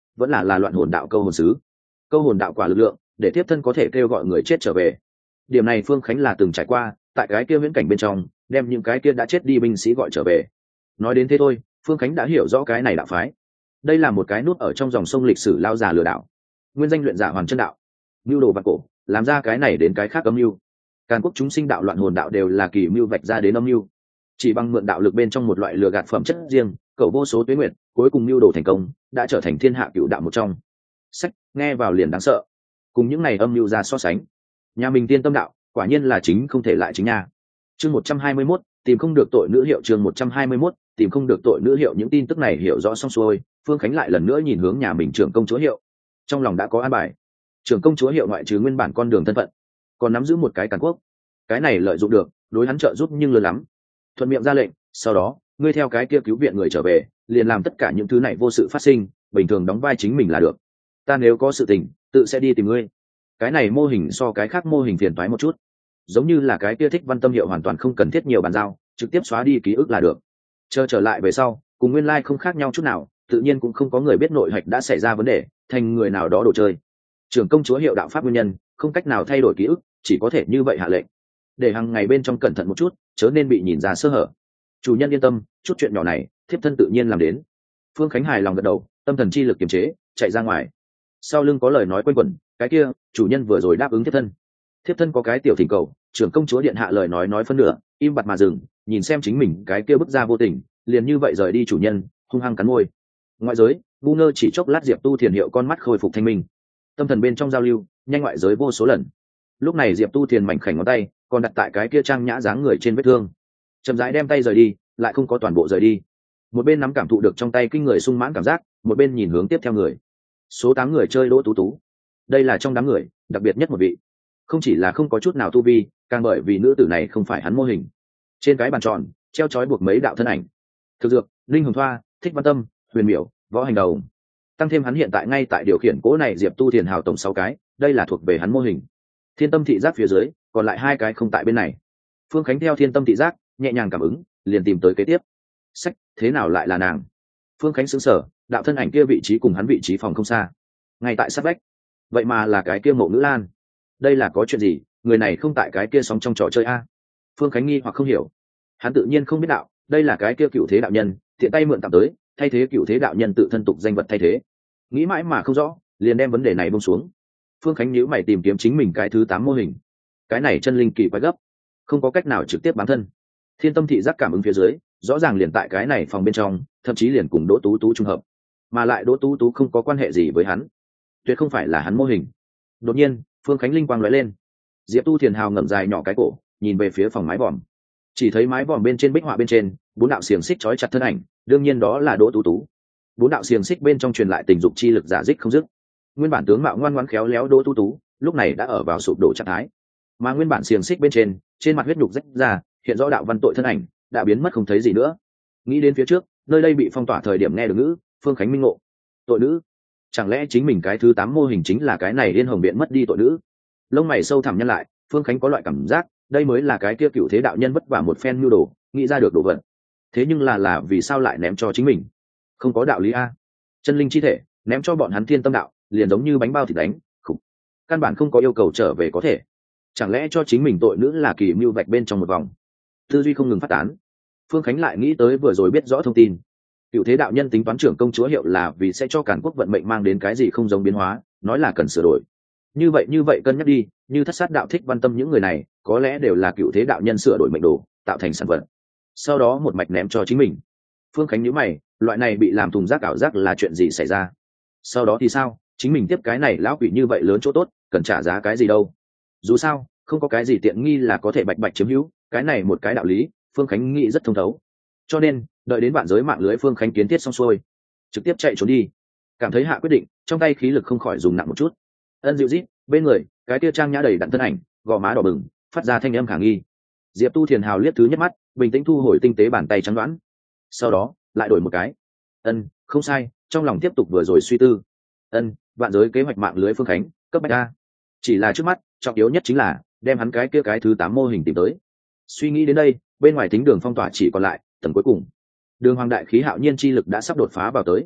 vẫn là là loạn hồn đạo câu hồn sứ. Câu hồn đạo quả lực lượng để tiếp thân có thể kêu gọi người chết trở về. Điểm này Phương Khánh là từng trải qua, tại cái kia viễn cảnh bên trong đem những cái kia đã chết đi binh sĩ gọi trở về. Nói đến thế thôi, Phương Khánh đã hiểu rõ cái này đạo phái. Đây là một cái nút ở trong dòng sông lịch sử lao già lừa đảo, nguyên danh luyện giả hoàn chân đạo, mưu đồ vạn cổ, làm ra cái này đến cái khác âm mưu. Càn quốc chúng sinh đạo loạn hồn đạo đều là kỳ mưu vạch ra đến âm mưu, chỉ bằng mượn đạo lực bên trong một loại lừa gạt phẩm chất riêng, cậu vô số tuyến nguyện, cuối cùng mưu đồ thành công, đã trở thành thiên hạ cựu đạo một trong. Sách nghe vào liền đáng sợ, cùng những này âm mưu ra so sánh, nhà mình tiên tâm đạo quả nhiên là chính không thể lại chính nha. Chương một trăm hai mươi mốt, tìm không được tội nữ hiệu. Chương một trăm hai mươi mốt, tìm không được tội nữ hiệu. Những tin tức này hiểu rõ xong xuôi, Phương Khánh lại lần nữa nhìn hướng nhà mình trưởng công chúa hiệu, trong lòng đã có an bài. Trưởng công chúa hiệu ngoại trừ nguyên bản con đường thân phận, còn nắm giữ một cái Càn quốc, cái này lợi dụng được, đối hắn trợ giúp nhưng lớn lắm. Thuận miệng ra lệnh, sau đó ngươi theo cái kia cứu viện người trở về, liền làm tất cả những thứ này vô sự phát sinh, bình thường đóng vai chính mình là được. Ta nếu có sự tình, tự sẽ đi tìm ngươi. Cái này mô hình so cái khác mô hình phiền toái một chút, giống như là cái kia Thích Văn Tâm hiệu hoàn toàn không cần thiết nhiều bàn giao, trực tiếp xóa đi ký ức là được. Chờ trở lại về sau, cùng nguyên lai like không khác nhau chút nào, tự nhiên cũng không có người biết nội hạch đã xảy ra vấn đề, thành người nào đó đồ chơi. Trưởng công chúa hiệu đạo pháp nguyên nhân, không cách nào thay đổi ký ức, chỉ có thể như vậy hạ lệnh, để hàng ngày bên trong cẩn thận một chút, chớ nên bị nhìn ra sơ hở. Chủ nhân yên tâm, chút chuyện nhỏ này, thiếp thân tự nhiên làm đến. Phương Khánh hài lòng gật đầu, tâm thần chi lực kiềm chế, chạy ra ngoài. Sau lưng có lời nói quanh quẩn, cái kia, chủ nhân vừa rồi đáp ứng thiếp thân. Thiếp thân có cái tiểu thỉnh cầu, trưởng công chúa điện hạ lời nói nói phân nửa, im bặt mà dừng, nhìn xem chính mình cái kia bức ra vô tình, liền như vậy rời đi chủ nhân, hung hăng cắn môi. Ngoại giới, ngu ngơ chỉ chốc lát Diệp Tu Thiền hiệu con mắt khôi phục thanh minh, tâm thần bên trong giao lưu, nhanh ngoại giới vô số lần. Lúc này Diệp Tu Thiền mảnh khảnh ngón tay còn đặt tại cái kia trang nhã dáng người trên vết thương, chậm rãi đem tay rời đi, lại không có toàn bộ rời đi. Một bên nắm cảm thụ được trong tay kinh người sung mãn cảm giác, một bên nhìn hướng tiếp theo người. Số tám người chơi Đỗ Tú Tú, đây là trong đám người đặc biệt nhất một vị, không chỉ là không có chút nào tu vi, càng bởi vì nữ tử này không phải hắn mô hình. Trên cái bàn tròn treo trói buộc mấy đạo thân ảnh: Thực Dược, Linh Hồng Thoa, Thích Văn Tâm, Huyền Miểu, Võ Hành Đầu. Tăng thêm hắn hiện tại ngay tại điều khiển cỗ này Diệp Tu Thiền hào tổng sáu cái, đây là thuộc về hắn mô hình. Thiên Tâm thị giác phía dưới còn lại hai cái không tại bên này. Phương Khánh theo Thiên Tâm thị giác nhẹ nhàng cảm ứng, liền tìm tới kế tiếp. Sách, thế nào lại là nàng? Phương Khánh sững sờ, đạo thân ảnh kia vị trí cùng hắn vị trí phòng không xa, ngay tại sát vách. Vậy mà là cái kia Mộ Ngữ Lan. Đây là có chuyện gì? Người này không tại cái kia sóng trong trò chơi a? Phương Khánh nghi hoặc không hiểu. Hắn tự nhiên không biết đạo, đây là cái kia Cựu Thế đạo nhân, tiện tay mượn tạm tới, thay thế Cựu Thế đạo nhân tự thân tục danh vật thay thế. Nghĩ mãi mà không rõ, liền đem vấn đề này buông xuống. Phương Khánh nhíu mày tìm kiếm chính mình cái thứ tám mô hình. Cái này chân linh kỳ quái gấp, không có cách nào trực tiếp bám thân. Thiên Tâm thị giác cảm ứng phía dưới, rõ ràng liền tại cái này phòng bên trong, thậm chí liền cùng Đỗ Tú Tú trùng hợp, mà lại Đỗ Tú Tú không có quan hệ gì với hắn, tuyệt không phải là hắn mô hình. Đột nhiên, Phương Khánh linh quang lóe lên, Diệp Tu Thiền hào ngẩng dài nhỏ cái cổ, nhìn về phía phòng mái vòm, chỉ thấy mái vòm bên trên bích họa bên trên bốn đạo xiềng xích trói chặt thân ảnh, đương nhiên đó là Đỗ Tú Tú. Bốn đạo xiềng xích bên trong truyền lại tình dục chi lực giả dích không dứt. Nguyên bản tướng mạo ngoan ngoãn khéo léo Đỗ Tú Tú, lúc này đã ở vào sụp đổ trạng thái, mà nguyên bản xiềng xích bên trên, trên mặt huyết nhục rách ra, hiện rõ đạo văn tội thân ảnh đã biến mất không thấy gì nữa. Nghĩ đến phía trước, nơi đây bị phong tỏa thời điểm nghe được ngữ, Phương Khánh minh ngộ, tội nữ, chẳng lẽ chính mình cái thứ tám mô hình chính là cái này Liên Hồng Biện mất đi tội nữ? Lông mày sâu thẳm nhân lại, Phương Khánh có loại cảm giác, đây mới là cái kia Cựu Thế đạo nhân vất vả một phen mưu đồ, nghĩ ra được đồ vật. Thế nhưng là là vì sao lại ném cho chính mình? Không có đạo lý a. Chân linh chi thể, ném cho bọn hắn Thiên Tâm đạo, liền giống như bánh bao thịt đánh, khủng. Căn bản không có yêu cầu trở về có thể. Chẳng lẽ cho chính mình tội nữ là kỳ mưu vạch bên trong một vòng? Tư duy không ngừng phát tán. Phương Khánh lại nghĩ tới vừa rồi biết rõ thông tin, Cựu Thế đạo nhân tính toán trưởng công chúa hiệu là vì sẽ cho Càn quốc vận mệnh mang đến cái gì không giống biến hóa, nói là cần sửa đổi. Như vậy như vậy cân nhắc đi, như Thất Sát đạo Thích Văn Tâm những người này, có lẽ đều là Cựu Thế đạo nhân sửa đổi mệnh đồ, tạo thành sản vật, sau đó một mạch ném cho chính mình. Phương Khánh nhíu mày, loại này bị làm thùng rác ảo giác là chuyện gì xảy ra? Sau đó thì sao? Chính mình tiếp cái này lão quỷ như vậy lớn chỗ tốt, cần trả giá cái gì đâu? Dù sao, không có cái gì tiện nghi là có thể bạch bạch chiếm hữu, cái này một cái đạo lý, Phương Khánh nghĩ rất thông thấu. Cho nên, đợi đến bạn giới mạng lưới Phương Khánh kiến thiết xong xuôi, trực tiếp chạy trốn đi. Cảm thấy hạ quyết định, trong tay khí lực không khỏi dùng nặng một chút. Ân dịu rít, bên người, cái tia trang nhã đầy đặn thân ảnh, gò má đỏ bừng, phát ra thanh âm khả nghi. Diệp Tu Thiền hào liếc thứ nhất mắt, bình tĩnh thu hồi tinh tế bàn tay trắng đoán. Sau đó, lại đổi một cái. Ân, không sai, trong lòng tiếp tục vừa rồi suy tư. Ân, bạn giới kế hoạch mạng lưới Phương Khánh, cấp bách a. Chỉ là trước mắt, trọng yếu nhất chính là đem hắn cái kia cái thứ tám mô hình tìm tới. Suy nghĩ đến đây, bên ngoài tính đường phong tỏa chỉ còn lại tầng cuối cùng. Đường hoàng đại khí hạo nhiên chi lực đã sắp đột phá vào tới.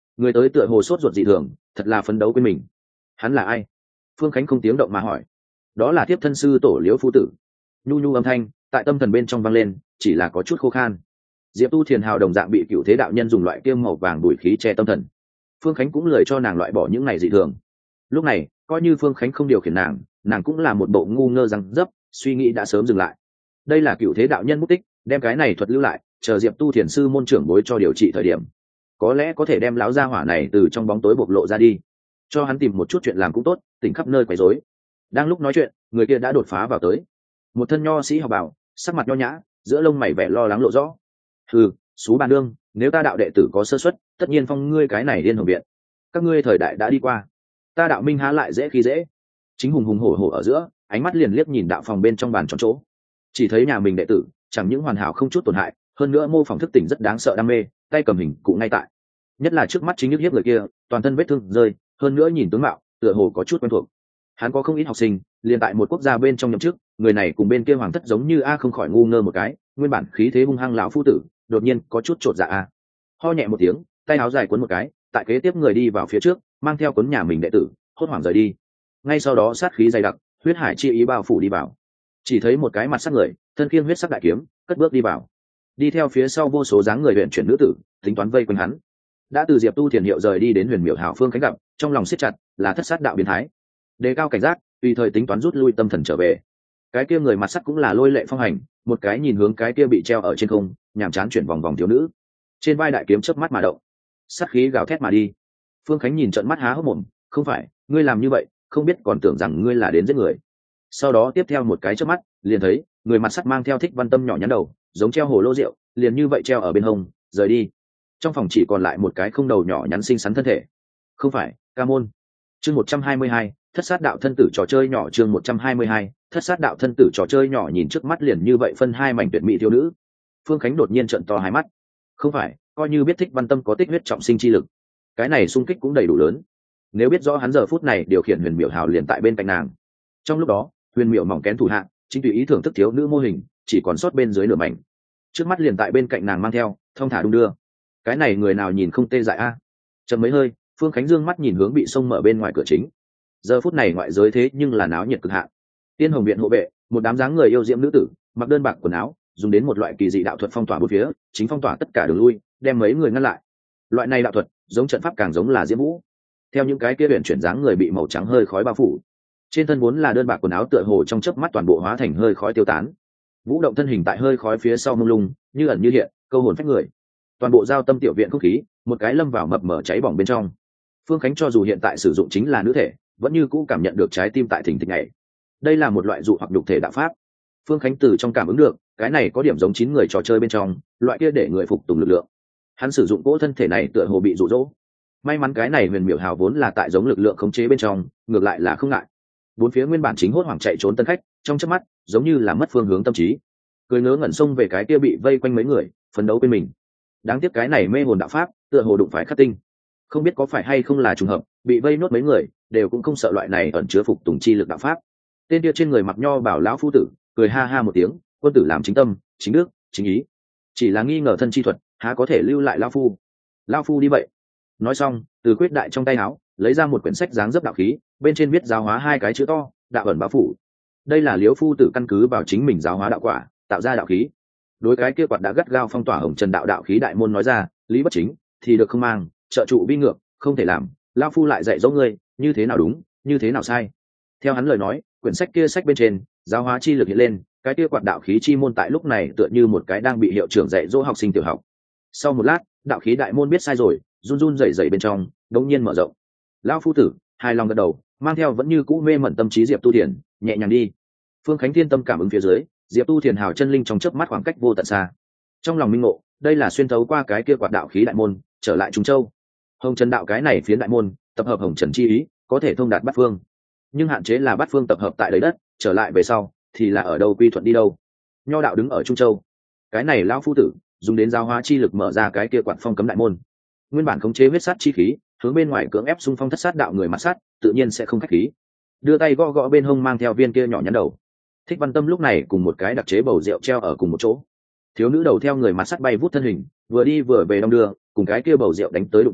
Người tới tựa hồ sốt ruột dị thường, thật là phấn đấu quên mình. Hắn là ai? Phương Khánh không tiếng động mà hỏi. Đó là tiếp thân sư tổ Liễu phu tử. Nhu nhu âm thanh tại tâm thần bên trong vang lên, chỉ là có chút khô khan. Diệp Tu Thiền hào đồng dạng bị cựu thế đạo nhân dùng loại kiêm màu vàng đuổi khí che tâm thần. Phương Khánh cũng lười cho nàng loại bỏ những ngày dị thường. Lúc này coi như Phương Khánh không điều khiển nàng, nàng cũng là một bộ ngu ngơ răng dấp, suy nghĩ đã sớm dừng lại. Đây là cựu thế đạo nhân mất tích, đem cái này thuật lưu lại, chờ Diệp Tu Thiền sư môn trưởng bối cho điều trị thời điểm, có lẽ có thể đem lão gia hỏa này từ trong bóng tối bộc lộ ra đi, cho hắn tìm một chút chuyện làm cũng tốt, tỉnh khắp nơi quấy rối. Đang lúc nói chuyện, người kia đã đột phá vào tới, một thân nho sĩ học bảo, sắc mặt nho nhã, giữa lông mày vẻ lo lắng lộ rõ. Hừ, xú bà nương, nếu ta đạo đệ tử có sơ suất, tất nhiên phong ngươi cái này điên hồng viện. Các ngươi thời đại đã đi qua, ta đạo minh há lại dễ khi dễ. Chính hùng hùng hổ hổ ở giữa, ánh mắt liền liếc nhìn đạo phòng bên trong bàn tròn chỗ, chỉ thấy nhà mình đệ tử chẳng những hoàn hảo không chút tổn hại, hơn nữa mô phỏng thức tỉnh rất đáng sợ đam mê, tay cầm hình cụ ngay tại. Nhất là trước mắt chính nhức hiếp người kia, toàn thân vết thương rơi, hơn nữa nhìn tướng mạo tựa hồ có chút quen thuộc. Hắn có không ít học sinh liền tại một quốc gia bên trong nhậm chức, người này cùng bên kia hoàng thất giống như a không khỏi ngu ngơ một cái, nguyên bản khí thế hung hăng lão phu tử đột nhiên có chút trột dạ a. Ho nhẹ một tiếng, tay áo dài cuốn một cái, tại kế tiếp người đi vào phía trước, mang theo cuốn nhà mình đệ tử, hốt hoảng rời đi. Ngay sau đó sát khí dày đặc, huyết hải chi ý bao phủ đi vào. Chỉ thấy một cái mặt sắc người, thân khiêng huyết sắc đại kiếm, cất bước đi vào. Đi theo phía sau vô số dáng người luyện chuyển nữ tử, tính toán vây quanh hắn. Đã từ Diệp Tu Thiền hiệu rời đi đến Huyền Miểu Hảo Phương Khánh gặp, trong lòng siết chặt, là thất sát đạo biến thái. Đề cao cảnh giác, tùy thời tính toán rút lui tâm thần trở về. Cái kia người mặt sắc cũng là lôi lệ phong hành, một cái nhìn hướng cái kia bị treo ở trên không, nhàm chán chuyển vòng vòng thiếu nữ. Trên vai đại kiếm chớp mắt mà động, sát khí gào thét mà đi. Phương Khánh nhìn trợn mắt há hốc mồm, không phải, ngươi làm như vậy, không biết còn tưởng rằng ngươi là đến giết người. Sau đó tiếp theo một cái chớp mắt, liền thấy người mặt sắt mang theo Thích Văn Tâm nhỏ nhắn đầu, giống treo hồ lô rượu, liền như vậy treo ở bên hông, rời đi. Trong phòng chỉ còn lại một cái không đầu nhỏ nhắn xinh xắn thân thể. Không phải, Ca Môn. Chương một trăm hai mươi hai, thất sát đạo thân tử trò chơi nhỏ. Chương một trăm hai mươi hai, thất sát đạo thân tử trò chơi nhỏ. Nhìn trước mắt liền như vậy phân hai mảnh tuyệt mỹ thiếu nữ, Phương Khánh đột nhiên trợn to hai mắt. Không phải, coi như biết Thích Văn Tâm có tích huyết trọng sinh chi lực, cái này xung kích cũng đầy đủ lớn. Nếu biết rõ hắn giờ phút này điều khiển Huyền Miểu Hào liền tại bên cạnh nàng, trong lúc đó Huyền Miểu mỏng kén thủ hạ chính tùy ý thưởng thức thiếu nữ mô hình, chỉ còn sót bên dưới nửa mảnh, trước mắt liền tại bên cạnh nàng mang theo thong thả đung đưa. Cái này người nào nhìn không tê dại a? Chậm mấy hơi, Phương Khánh dương mắt nhìn hướng bị xông mở bên ngoài cửa chính. Giờ phút này ngoại giới thế nhưng là náo nhiệt cực hạn. Tiên Hồng viện hộ vệ, một đám dáng người yêu diễm nữ tử, mặc đơn bạc quần áo, dùng đến một loại kỳ dị đạo thuật phong tỏa bốn phía, chính phong tỏa tất cả đường lui, đem mấy người ngăn lại. Loại này đạo thuật, giống trận pháp càng giống là diễm vũ. Theo những cái kia huyền chuyển dáng người bị màu trắng hơi khói bao phủ, trên thân vốn là đơn bạc quần áo tựa hồ trong chớp mắt toàn bộ hóa thành hơi khói tiêu tán. Vũ động thân hình tại hơi khói phía sau mông lung, như ẩn như hiện, câu hồn phách người. Toàn bộ giao tâm tiểu viện không khí, một cái lâm vào mập mờ cháy bỏng bên trong. Phương Khánh cho dù hiện tại sử dụng chính là nữ thể, vẫn như cũ cảm nhận được trái tim tại thình thịch này. Đây là một loại dụ hoặc đục thể đạo pháp. Phương Khánh từ trong cảm ứng được, cái này có điểm giống chín người trò chơi bên trong, loại kia để người phục tùng lực lượng. Hắn sử dụng cỗ thân thể này tựa hồ bị dụ dỗ. May mắn cái này Huyền Miểu Hào vốn là tại giống lực lượng khống chế bên trong, ngược lại là không ngại. Bốn phía nguyên bản chính hốt hoảng chạy trốn tân khách, trong chớp mắt giống như là mất phương hướng tâm trí, cười ngớ ngẩn xông về cái kia bị vây quanh mấy người, phấn đấu bên mình. Đáng tiếc cái này mê hồn đạo pháp tựa hồ đụng phải khắc tinh, không biết có phải hay không là trùng hợp, bị vây nốt mấy người đều cũng không sợ loại này ẩn chứa phục tùng chi lực đạo pháp. Tên kia trên người mặc nho bảo lão phu tử cười ha ha một tiếng, quân tử làm chính tâm, chính đức, chính ý, chỉ là nghi ngờ thân chi thuật, há có thể lưu lại lão phu. Lão phu đi vậy. Nói xong, từ quyết đại trong tay áo lấy ra một quyển sách dáng dấp đạo khí, bên trên viết giáo hóa hai cái chữ to, đạo ẩn bá phủ. Đây là Liễu phu tử căn cứ vào chính mình giáo hóa đạo quả tạo ra đạo khí. Đối cái kia quạt đã gắt gao phong tỏa Hồng Trần đạo đạo khí đại môn nói ra, lý bất chính thì được không mang, trợ trụ vi ngược, không thể làm. Lão phu lại dạy dỗ ngươi, như thế nào đúng, như thế nào sai. Theo hắn lời nói, quyển sách kia sách bên trên giáo hóa chi lực hiện lên, cái kia quạt đạo khí chi môn tại lúc này tựa như một cái đang bị hiệu trưởng dạy dỗ học sinh tiểu học. Sau một lát, đạo khí đại môn biết sai rồi, run run rẩy rẩy bên trong đống nhiên mở rộng. Lão phu tử hài lòng gật đầu, mang theo vẫn như cũ mê mẩn tâm trí Diệp Tu Thiền nhẹ nhàng đi. Phương Khánh thiên tâm cảm ứng phía dưới, Diệp Tu Thiền hào chân linh trong chớp mắt khoảng cách vô tận xa. Trong lòng minh ngộ, đây là xuyên thấu qua cái kia quạt đạo khí đại môn trở lại Trung Châu. Hồng Trần đạo cái này phiến đại môn tập hợp Hồng Trần chi ý, có thể thông đạt bát phương, nhưng hạn chế là bát phương tập hợp tại đấy đất, trở lại về sau thì là ở đâu quy thuận đi đâu. Nho đạo đứng ở Trung Châu, cái này lão phu tử dùng đến giáo hóa chi lực mở ra cái kia quạt phong cấm đại môn, nguyên bản khống chế huyết sát chi khí hướng bên ngoài cưỡng ép xung phong thất sát đạo người mặt sát, tự nhiên sẽ không khách khí. Đưa tay gõ gõ bên hông mang theo viên kia nhỏ nhắn đầu. Thích Văn Tâm lúc này cùng một cái đặc chế bầu rượu treo ở cùng một chỗ. Thiếu nữ đầu theo người mặt sát bay vút thân hình, vừa đi vừa về đong đưa, cùng cái kia bầu rượu đánh tới đụng tới,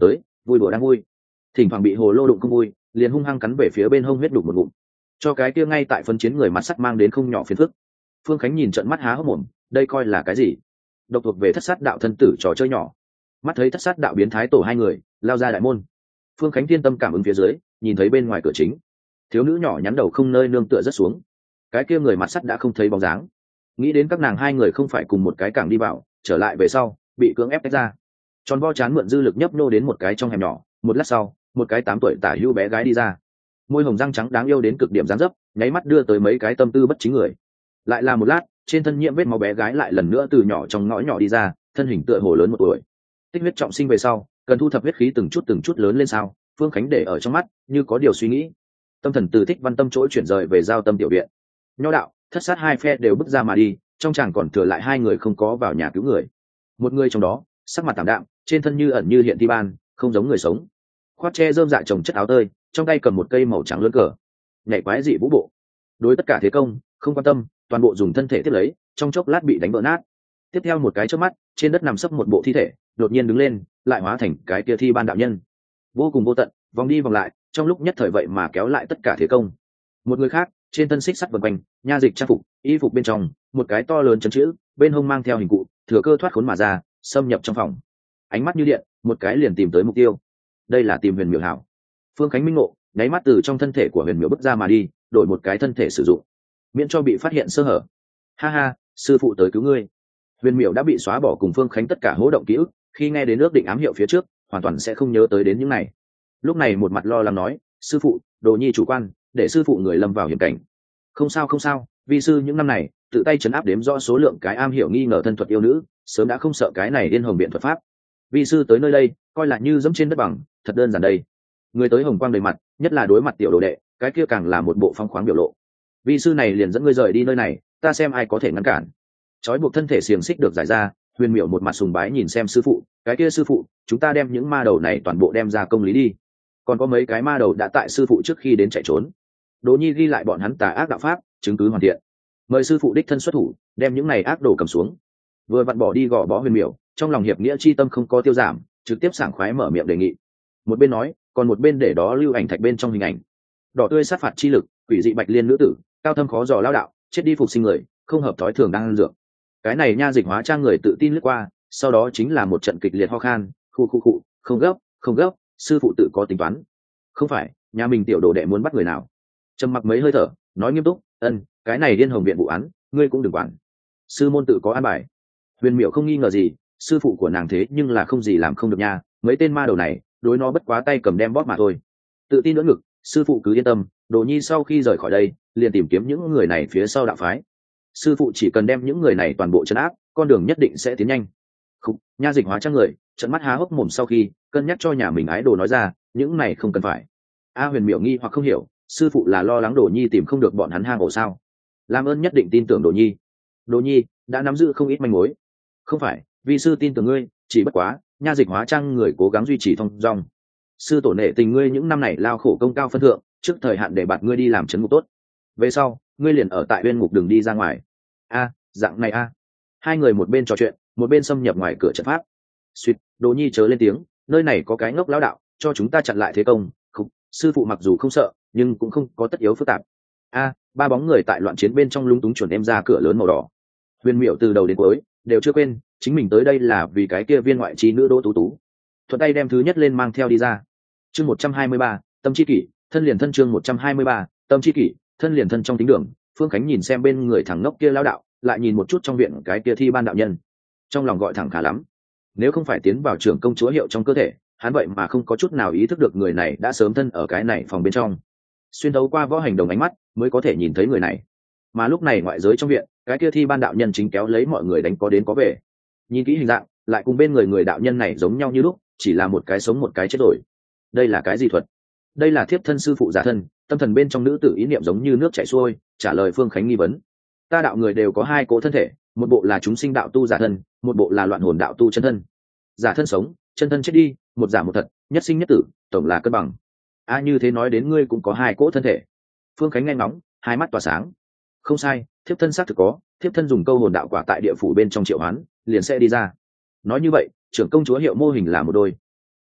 vui đùa đang vui, thỉnh thoảng bị hồ lô đụng không vui liền hung hăng cắn về phía bên hông huyết đục một ngụm, cho cái kia ngay tại phân chiến người mặt sắt mang đến không nhỏ phiền phức. Phương Khánh nhìn trận mắt há hốc mồm, đây coi là cái gì? Độc thuộc về thất sát đạo thân tử trò chơi nhỏ. Mắt thấy thất sát đạo biến thái tổ hai người lao ra đại môn, Phương Khánh thiên tâm cảm ứng phía dưới, nhìn thấy bên ngoài cửa chính thiếu nữ nhỏ nhắn đầu không nơi nương tựa rất xuống, cái kia người mặt sắt đã không thấy bóng dáng. Nghĩ đến các nàng hai người không phải cùng một cái cảng đi vào, trở lại về sau bị cưỡng ép tách ra, tròn vo chán mượn dư lực nhấp nô đến một cái trong hẻm nhỏ. Một lát sau, một cái tám tuổi tả hữu bé gái đi ra, môi hồng răng trắng đáng yêu đến cực điểm dáng dấp, nháy mắt đưa tới mấy cái tâm tư bất chính người. Lại là một lát, trên thân nhiễm vết máu bé gái lại lần nữa từ nhỏ trong ngõ nhỏ đi ra, thân hình tựa hồ lớn một tuổi. Tích huyết trọng sinh về sau, cần thu thập huyết khí từng chút từng chút lớn lên sao? Phương Khánh để ở trong mắt, như có điều suy nghĩ. Tâm thần từ Thích Văn Tâm chỗ chuyển rời về Giao Tâm tiểu viện. Nho đạo, thất sát hai phe đều bước ra mà đi, trong chàng còn thừa lại hai người không có vào nhà cứu người. Một người trong đó, sắc mặt tạm đạm, trên thân như ẩn như hiện thi ban, không giống người sống. Khoác che rơm dạ trồng chất áo tơi, trong tay cầm một cây màu trắng lớn cờ, nhảy quái dị vũ bộ. Đối tất cả thế công, không quan tâm, toàn bộ dùng thân thể tiếp lấy, trong chốc lát bị đánh vỡ nát. Tiếp theo một cái chớp mắt, trên đất nằm sấp một bộ thi thể, đột nhiên đứng lên, lại hóa thành cái kia thi ban đạo nhân. Vô cùng vô tận, vòng đi vòng lại, trong lúc nhất thời vậy mà kéo lại tất cả thế công. Một người khác, trên thân xích sắt vần quanh, nha dịch trang phục, y phục bên trong, một cái to lớn chấn chữ, bên hông mang theo hình cụ, thừa cơ thoát khốn mà ra, xâm nhập trong phòng. Ánh mắt như điện, một cái liền tìm tới mục tiêu. Đây là tìm Huyền Miểu hảo. Phương Khánh minh ngộ, nháy mắt từ trong thân thể của Huyền Miểu bước ra mà đi, đổi một cái thân thể sử dụng, miễn cho bị phát hiện sơ hở. Ha ha, sư phụ tới cứu ngươi. Huyền Miểu đã bị xóa bỏ cùng Phương Khánh tất cả hố động ký ức, khi nghe đến ước định ám hiệu phía trước, hoàn toàn sẽ không nhớ tới đến những này. Lúc này một mặt lo lắng nói, sư phụ, đồ nhi chủ quan, để sư phụ người lâm vào hiểm cảnh. Không sao không sao, vi sư những năm này tự tay chấn áp đếm rõ số lượng cái am hiểu nghi ngờ thân thuật yêu nữ, sớm đã không sợ cái này điên hồng biện thuật pháp. Vi sư tới nơi đây coi là như dẫm trên đất bằng, thật đơn giản đây. Người tới hồng quang đầy mặt, nhất là đối mặt tiểu đồ đệ, cái kia càng là một bộ phong khoáng biểu lộ. Vi sư này liền dẫn ngươi rời đi nơi này, ta xem ai có thể ngăn cản. Chói buộc thân thể xiềng xích được giải ra, Huyền Miểu một mặt sùng bái nhìn xem sư phụ, cái kia sư phụ, chúng ta đem những ma đầu này toàn bộ đem ra công lý đi. Còn có mấy cái ma đầu đã tại sư phụ trước khi đến chạy trốn, Đỗ Nhi ghi lại bọn hắn tà ác đạo pháp, chứng cứ hoàn thiện. Mời sư phụ đích thân xuất thủ, đem những này ác đồ cầm xuống. Vừa vặn bỏ đi gò bó Huyền Miểu, trong lòng hiệp nghĩa chi tâm không có tiêu giảm, trực tiếp sảng khoái mở miệng đề nghị. Một bên nói, còn một bên để đó lưu ảnh thạch bên trong hình ảnh. Đỏ tươi sát phạt chi lực, quỷ dị bạch liên nữ tử, cao thâm khó dò lao đạo, chết đi phục sinh người, không hợp thói thường đang ăn dược. Cái này nha dịch hóa trang người tự tin lướt qua, sau đó chính là một trận kịch liệt ho khan, khu khu khu, không gấp, không gấp, sư phụ tự có tính toán. Không phải, nhà mình tiểu đồ đệ muốn bắt người nào. Trầm mặc mấy hơi thở, nói nghiêm túc, ân, cái này điên hồng viện vụ án, ngươi cũng đừng quản. Sư môn tự có an bài. Huyền Miểu không nghi ngờ gì, sư phụ của nàng thế nhưng là không gì làm không được nha, mấy tên ma đầu này, đối nó bất quá tay cầm đem bóp mà thôi. Tự tin đỡ ngực, sư phụ cứ yên tâm, Đồ Nhi sau khi rời khỏi đây, liền tìm kiếm những người này phía sau đạo phái. Sư phụ chỉ cần đem những người này toàn bộ trấn áp, con đường nhất định sẽ tiến nhanh. Khúc, nha dịch hóa trang người, trận mắt há hốc mồm sau khi cân nhắc cho nhà mình ái đồ nói ra, những này không cần phải. A Huyền Miểu nghi hoặc không hiểu, sư phụ là lo lắng Đồ Nhi tìm không được bọn hắn hang ổ sao? Làm ơn nhất định tin tưởng Đồ Nhi. Đồ Nhi đã nắm giữ không ít manh mối. Không phải, vì sư tin tưởng ngươi, chỉ bất quá, nha dịch hóa trang người cố gắng duy trì thông dong. Sư tổ nể tình ngươi những năm này lao khổ công cao phân thượng, trước thời hạn để bạt ngươi đi làm trấn ngục tốt. Về sau, ngươi liền ở tại bên ngục đường đi ra ngoài. A, dạng này a. Hai người một bên trò chuyện, một bên xâm nhập ngoài cửa trận pháp. Suýt, Đồ Nhi chớ lên tiếng, nơi này có cái ngốc lão đạo, cho chúng ta chặn lại thế công. Không, sư phụ mặc dù không sợ, nhưng cũng không có tất yếu phức tạp. A, ba bóng người tại loạn chiến bên trong lúng túng chuẩn em ra cửa lớn màu đỏ. Huyền Miểu từ đầu đến cuối đều chưa quên, chính mình tới đây là vì cái kia viên ngoại trí nữ Đỗ Tú Tú. Thuận tay đem thứ nhất lên mang theo đi ra. Chương một trăm hai mươi ba, tâm chi kỷ, thân liền thân chương một trăm hai mươi ba, tâm chi kỷ, thân liền thân trong tính đường. Phương Khánh nhìn xem bên người thằng ngốc kia lão đạo, lại nhìn một chút trong viện cái kia thi ban đạo nhân, trong lòng gọi thẳng khá lắm. Nếu không phải tiến vào trưởng công chúa hiệu trong cơ thể, hắn vậy mà không có chút nào ý thức được người này đã sớm thân ở cái này phòng bên trong. Xuyên thấu qua võ hành đồng ánh mắt mới có thể nhìn thấy người này. Mà lúc này ngoại giới trong viện, cái kia thi ban đạo nhân chính kéo lấy mọi người đánh có đến có về. Nhìn kỹ hình dạng, lại cùng bên người người đạo nhân này giống nhau như lúc, chỉ là một cái sống một cái chết rồi. Đây là cái gì thuật? Đây là thiếp thân sư phụ giả thân, tâm thần bên trong nữ tử ý niệm giống như nước chảy xuôi, trả lời Phương Khánh nghi vấn. Ta đạo người đều có hai cỗ thân thể, một bộ là chúng sinh đạo tu giả thân, một bộ là loạn hồn đạo tu chân thân. Giả thân sống, chân thân chết đi, một giả một thật, nhất sinh nhất tử, tổng là cân bằng. A như thế nói đến ngươi cũng có hai cỗ thân thể. Phương Khánh nghe ngóng, hai mắt tỏa sáng. Không sai, thiếp thân xác thực có, thiếp thân dùng câu hồn đạo quả tại địa phủ bên trong triệu hoán, liền sẽ đi ra. Nói như vậy, trưởng công chúa hiệu mô hình là một đôi.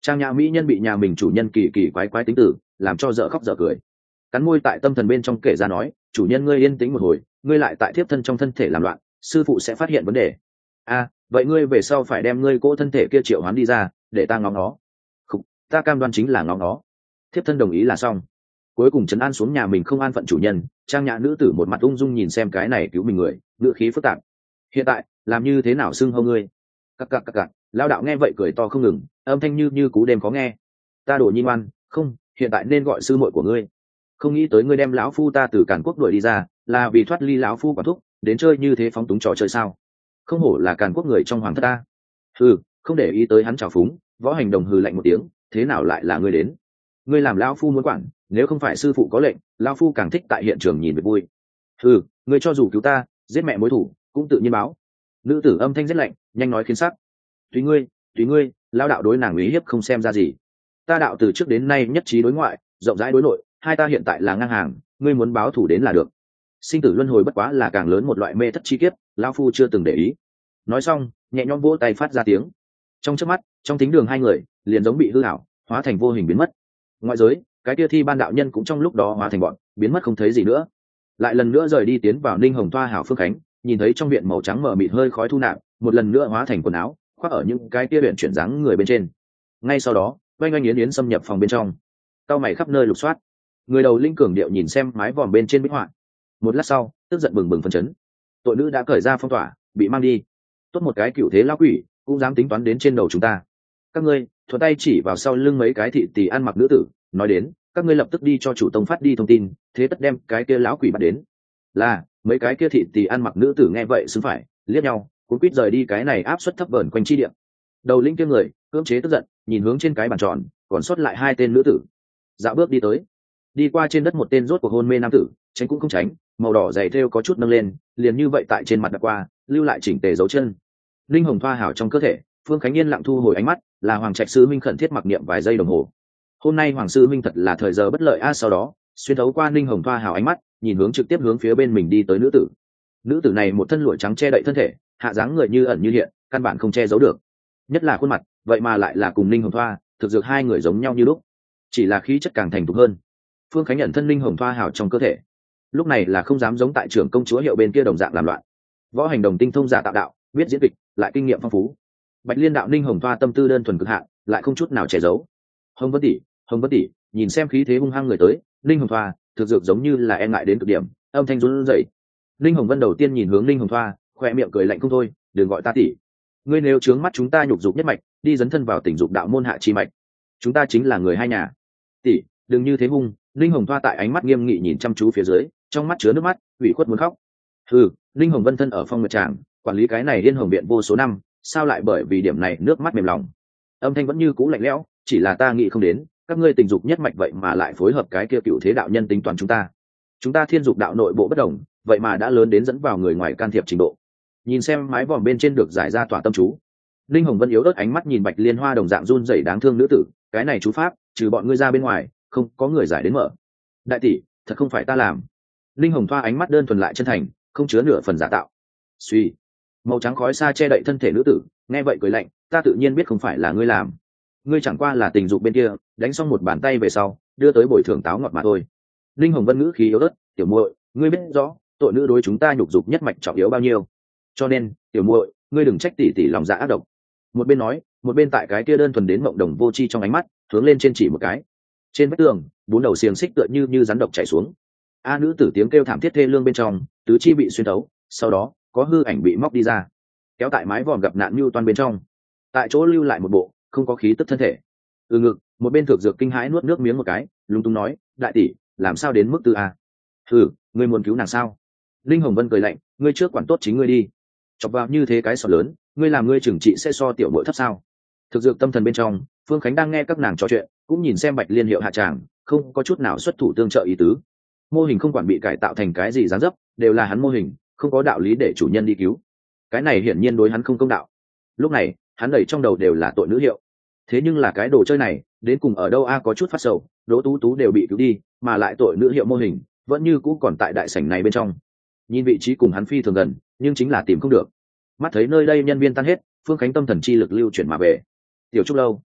Trang nhã mỹ nhân bị nhà mình chủ nhân kỳ kỳ quái quái tính tử làm cho dở khóc dở cười, cắn môi tại tâm thần bên trong kể ra nói, chủ nhân ngươi yên tĩnh một hồi, ngươi lại tại thiếp thân trong thân thể làm loạn, sư phụ sẽ phát hiện vấn đề. A, vậy ngươi về sau phải đem ngươi cỗ thân thể kia triệu hoán đi ra để ta ngóng nó. Khúc, ta cam đoan chính là ngóng nó. Thiếp thân đồng ý là xong. Cuối cùng trấn an xuống nhà mình không an phận chủ nhân, trang nhã nữ tử một mặt ung dung nhìn xem cái này cứu mình người, ngữ khí phức tạp. Hiện tại làm như thế nào xưng hô ngươi? Cặc cặc cặc cặc, lao đạo nghe vậy cười to không ngừng, âm thanh như như cú đêm khó nghe. Ta đổ nhi ngoan, không, hiện tại nên gọi sư muội của ngươi. Không nghĩ tới ngươi đem lão phu ta từ Càn Quốc đuổi đi ra, là vì thoát ly lão phu quản thúc, đến chơi như thế phóng túng trò chơi sao? Không hổ là Càn Quốc người trong hoàng thất ta. Hừ, không để ý tới hắn trào phúng, Võ Hành Đồng hừ lạnh một tiếng, thế nào lại là ngươi đến? Ngươi làm lão phu muốn quản, nếu không phải sư phụ có lệnh, lão phu càng thích tại hiện trường nhìn việc vui. Hừ, ngươi cho dù cứu ta, giết mẹ mối thủ, cũng tự nhiên báo. Nữ tử âm thanh rất lạnh, nhanh nói khiến sắc. Tùy ngươi, tùy ngươi, lão đạo đối nàng uy hiếp không xem ra gì. Ta đạo từ trước đến nay nhất trí đối ngoại, rộng rãi đối nội, hai ta hiện tại là ngang hàng, ngươi muốn báo thủ đến là được. Sinh tử luân hồi bất quá là càng lớn một loại mê thất chi kiếp, lão phu chưa từng để ý. Nói xong, nhẹ nhõm vỗ tay phát ra tiếng. Trong chớp mắt, trong thính đường hai người liền giống bị hư ảo, hóa thành vô hình biến mất. Ngoại giới, cái tia thi ban đạo nhân cũng trong lúc đó hóa thành bọn, biến mất không thấy gì nữa. Lại lần nữa rời đi tiến vào Ninh Hồng Thoa Hảo Phương Khánh, nhìn thấy trong viện màu trắng mờ mịt hơi khói thu nạp, một lần nữa hóa thành quần áo, khoác ở những cái tia biển chuyển dáng người bên trên. Ngay sau đó, oanh oanh yến yến xâm nhập phòng bên trong, cao mày khắp nơi lục soát. Người đầu linh cường điệu nhìn xem mái vòm bên trên bích họa. Một lát sau, tức giận bừng bừng phấn chấn. Tội nữ đã cởi ra phong tỏa, bị mang đi. Tốt một cái cựu thế lão quỷ, cũng dám tính toán đến trên đầu chúng ta. Các ngươi thuận tay chỉ vào sau lưng mấy cái thị tỷ ăn mặc nữ tử, nói đến, các ngươi lập tức đi cho chủ tông phát đi thông tin, thế tất đem cái kia lão quỷ bắt đến. Là mấy cái kia thị tỷ ăn mặc nữ tử nghe vậy xứng phải, liếc nhau, cuốn quýt rời đi cái này áp suất thấp vẩn quanh chi địa. Đầu linh kia người cưỡng chế tức giận, nhìn hướng trên cái bàn tròn, còn sót lại hai tên nữ tử. Dạo bước đi tới, đi qua trên đất một tên rốt cuộc hôn mê nam tử, tránh cũng không tránh, màu đỏ dày thêu có chút nâng lên, liền như vậy tại trên mặt đặt qua, lưu lại chỉnh tề dấu chân. Linh hồng thoa hảo trong cơ thể, Phương Khánh Yên lặng thu hồi ánh mắt, là Hoàng Trạch sư minh khẩn thiết mặc niệm vài giây đồng hồ. Hôm nay Hoàng sư minh thật là thời giờ bất lợi a. Sau đó, xuyên thấu qua Linh hồng thoa hảo ánh mắt, nhìn hướng trực tiếp hướng phía bên mình đi tới nữ tử. Nữ tử này một thân lụa trắng che đậy thân thể, hạ dáng người như ẩn như hiện, căn bản không che giấu được. Nhất là khuôn mặt, vậy mà lại là cùng Linh hồng thoa, thực dược hai người giống nhau như lúc, chỉ là khí chất càng thành thục hơn. Phương Khánh nhận thân Linh hồng thoa hảo trong cơ thể, lúc này là không dám giống tại trưởng công chúa hiệu bên kia đồng dạng làm loạn. Võ Hành Đồng tinh thông giả tạo đạo, biết diễn kịch, lại kinh nghiệm phong phú. Bạch Liên đạo Ninh hồng thoa tâm tư đơn thuần cực hạn, lại không chút nào che giấu. Hồng Vân tỷ, Hồng Vân tỷ, nhìn xem khí thế hung hăng người tới, Ninh hồng thoa thực dược giống như là e ngại đến cực điểm, âm thanh run rẩy. Ninh Hồng Vân đầu tiên nhìn hướng Ninh hồng thoa, khoe miệng cười lạnh không thôi, đừng gọi ta tỷ. Ngươi nếu trướng mắt chúng ta nhục dục nhất mạch, đi dấn thân vào tình dục đạo môn hạ chi mạch. Chúng ta chính là người hai nhà. Tỷ, đừng như thế hung. Ninh hồng thoa tại ánh mắt nghiêm nghị nhìn chăm chú phía dưới, trong mắt chứa nước mắt, ủy khuất muốn khóc. Ừ, Ninh hồng Vân thân ở phong nguyệt tràng, quản lý cái này Liên Hồng viện vô số năm, sao lại bởi vì điểm này nước mắt mềm lòng. Âm thanh vẫn như cũ lạnh lẽo, chỉ là ta nghĩ không đến, các ngươi tình dục nhất mạch vậy mà lại phối hợp cái kia cựu thế đạo nhân tính toán chúng ta. Chúng ta thiên dục đạo nội bộ bất đồng, vậy mà đã lớn đến dẫn vào người ngoài can thiệp trình độ. Nhìn xem mái vòm bên trên được giải ra tỏa tâm chú, Ninh hồng Vân yếu ớt ánh mắt nhìn Bạch Liên Hoa đồng dạng run rẩy đáng thương nữ tử, cái này chú pháp, trừ bọn ngươi ra bên ngoài, không có người giải đến mở. Đại tỷ, thật không phải ta làm. Ninh hồng thoa ánh mắt đơn thuần lại chân thành, không chứa nửa phần giả tạo. Suy, màu trắng khói xa che đậy thân thể nữ tử, nghe vậy cười lạnh, ta tự nhiên biết không phải là ngươi làm. Ngươi chẳng qua là tình dục bên kia, đánh xong một bàn tay về sau, đưa tới bồi thường táo ngọt mà thôi. Ninh hồng Vân ngữ khí yếu ớt, tiểu muội, ngươi biết rõ, tội nữ đối chúng ta nhục dục nhất mạch trọng yếu bao nhiêu. Cho nên, tiểu muội, ngươi đừng trách tỷ tỷ lòng dạ ác độc. Một bên nói, một bên tại cái kia đơn thuần đến mộng đồng vô chi trong ánh mắt, hướng lên trên chỉ một cái. Trên vách tường, bốn đầu xiềng xích tựa như như rắn độc chảy xuống. A nữ tử tiếng kêu thảm thiết thê lương bên trong, tứ chi bị xuyên thấu, sau đó có hư ảnh bị móc đi ra, kéo tại mái vòm gặp nạn như toan bên trong, tại chỗ lưu lại một bộ không có khí tức thân thể. Ừ ngực, một bên thực dược kinh hãi nuốt nước miếng một cái, lúng túng nói, đại tỷ, làm sao đến mức tư a? Ừ, ngươi muốn cứu nàng sao? Linh hồng Vân cười lạnh, ngươi trước quản tốt chính ngươi đi. Chọc vào như thế cái sọ lớn, ngươi làm ngươi trưởng trị sẽ so tiểu muội thấp sao? Thực dược tâm thần bên trong, Phương Khánh đang nghe các nàng trò chuyện, cũng nhìn xem Bạch Liên hiệu hạ tràng, không có chút nào xuất thủ tương trợ ý tứ. Mô hình không quản bị cải tạo thành cái gì dáng dấp, đều là hắn mô hình, không có đạo lý để chủ nhân đi cứu. Cái này hiển nhiên đối hắn không công đạo. Lúc này, hắn đầy trong đầu đều là tội nữ hiệu. Thế nhưng là cái đồ chơi này, đến cùng ở đâu a có chút phát sầu, Đỗ Tú Tú đều bị cứu đi, mà lại tội nữ hiệu mô hình vẫn như cũ còn tại đại sảnh này bên trong. Nhìn vị trí cùng hắn phi thường gần, nhưng chính là tìm không được. Mắt thấy nơi đây nhân viên tan hết, Phương Khánh tâm thần chi lực lưu chuyển mà về. Tiểu Trúc lâu,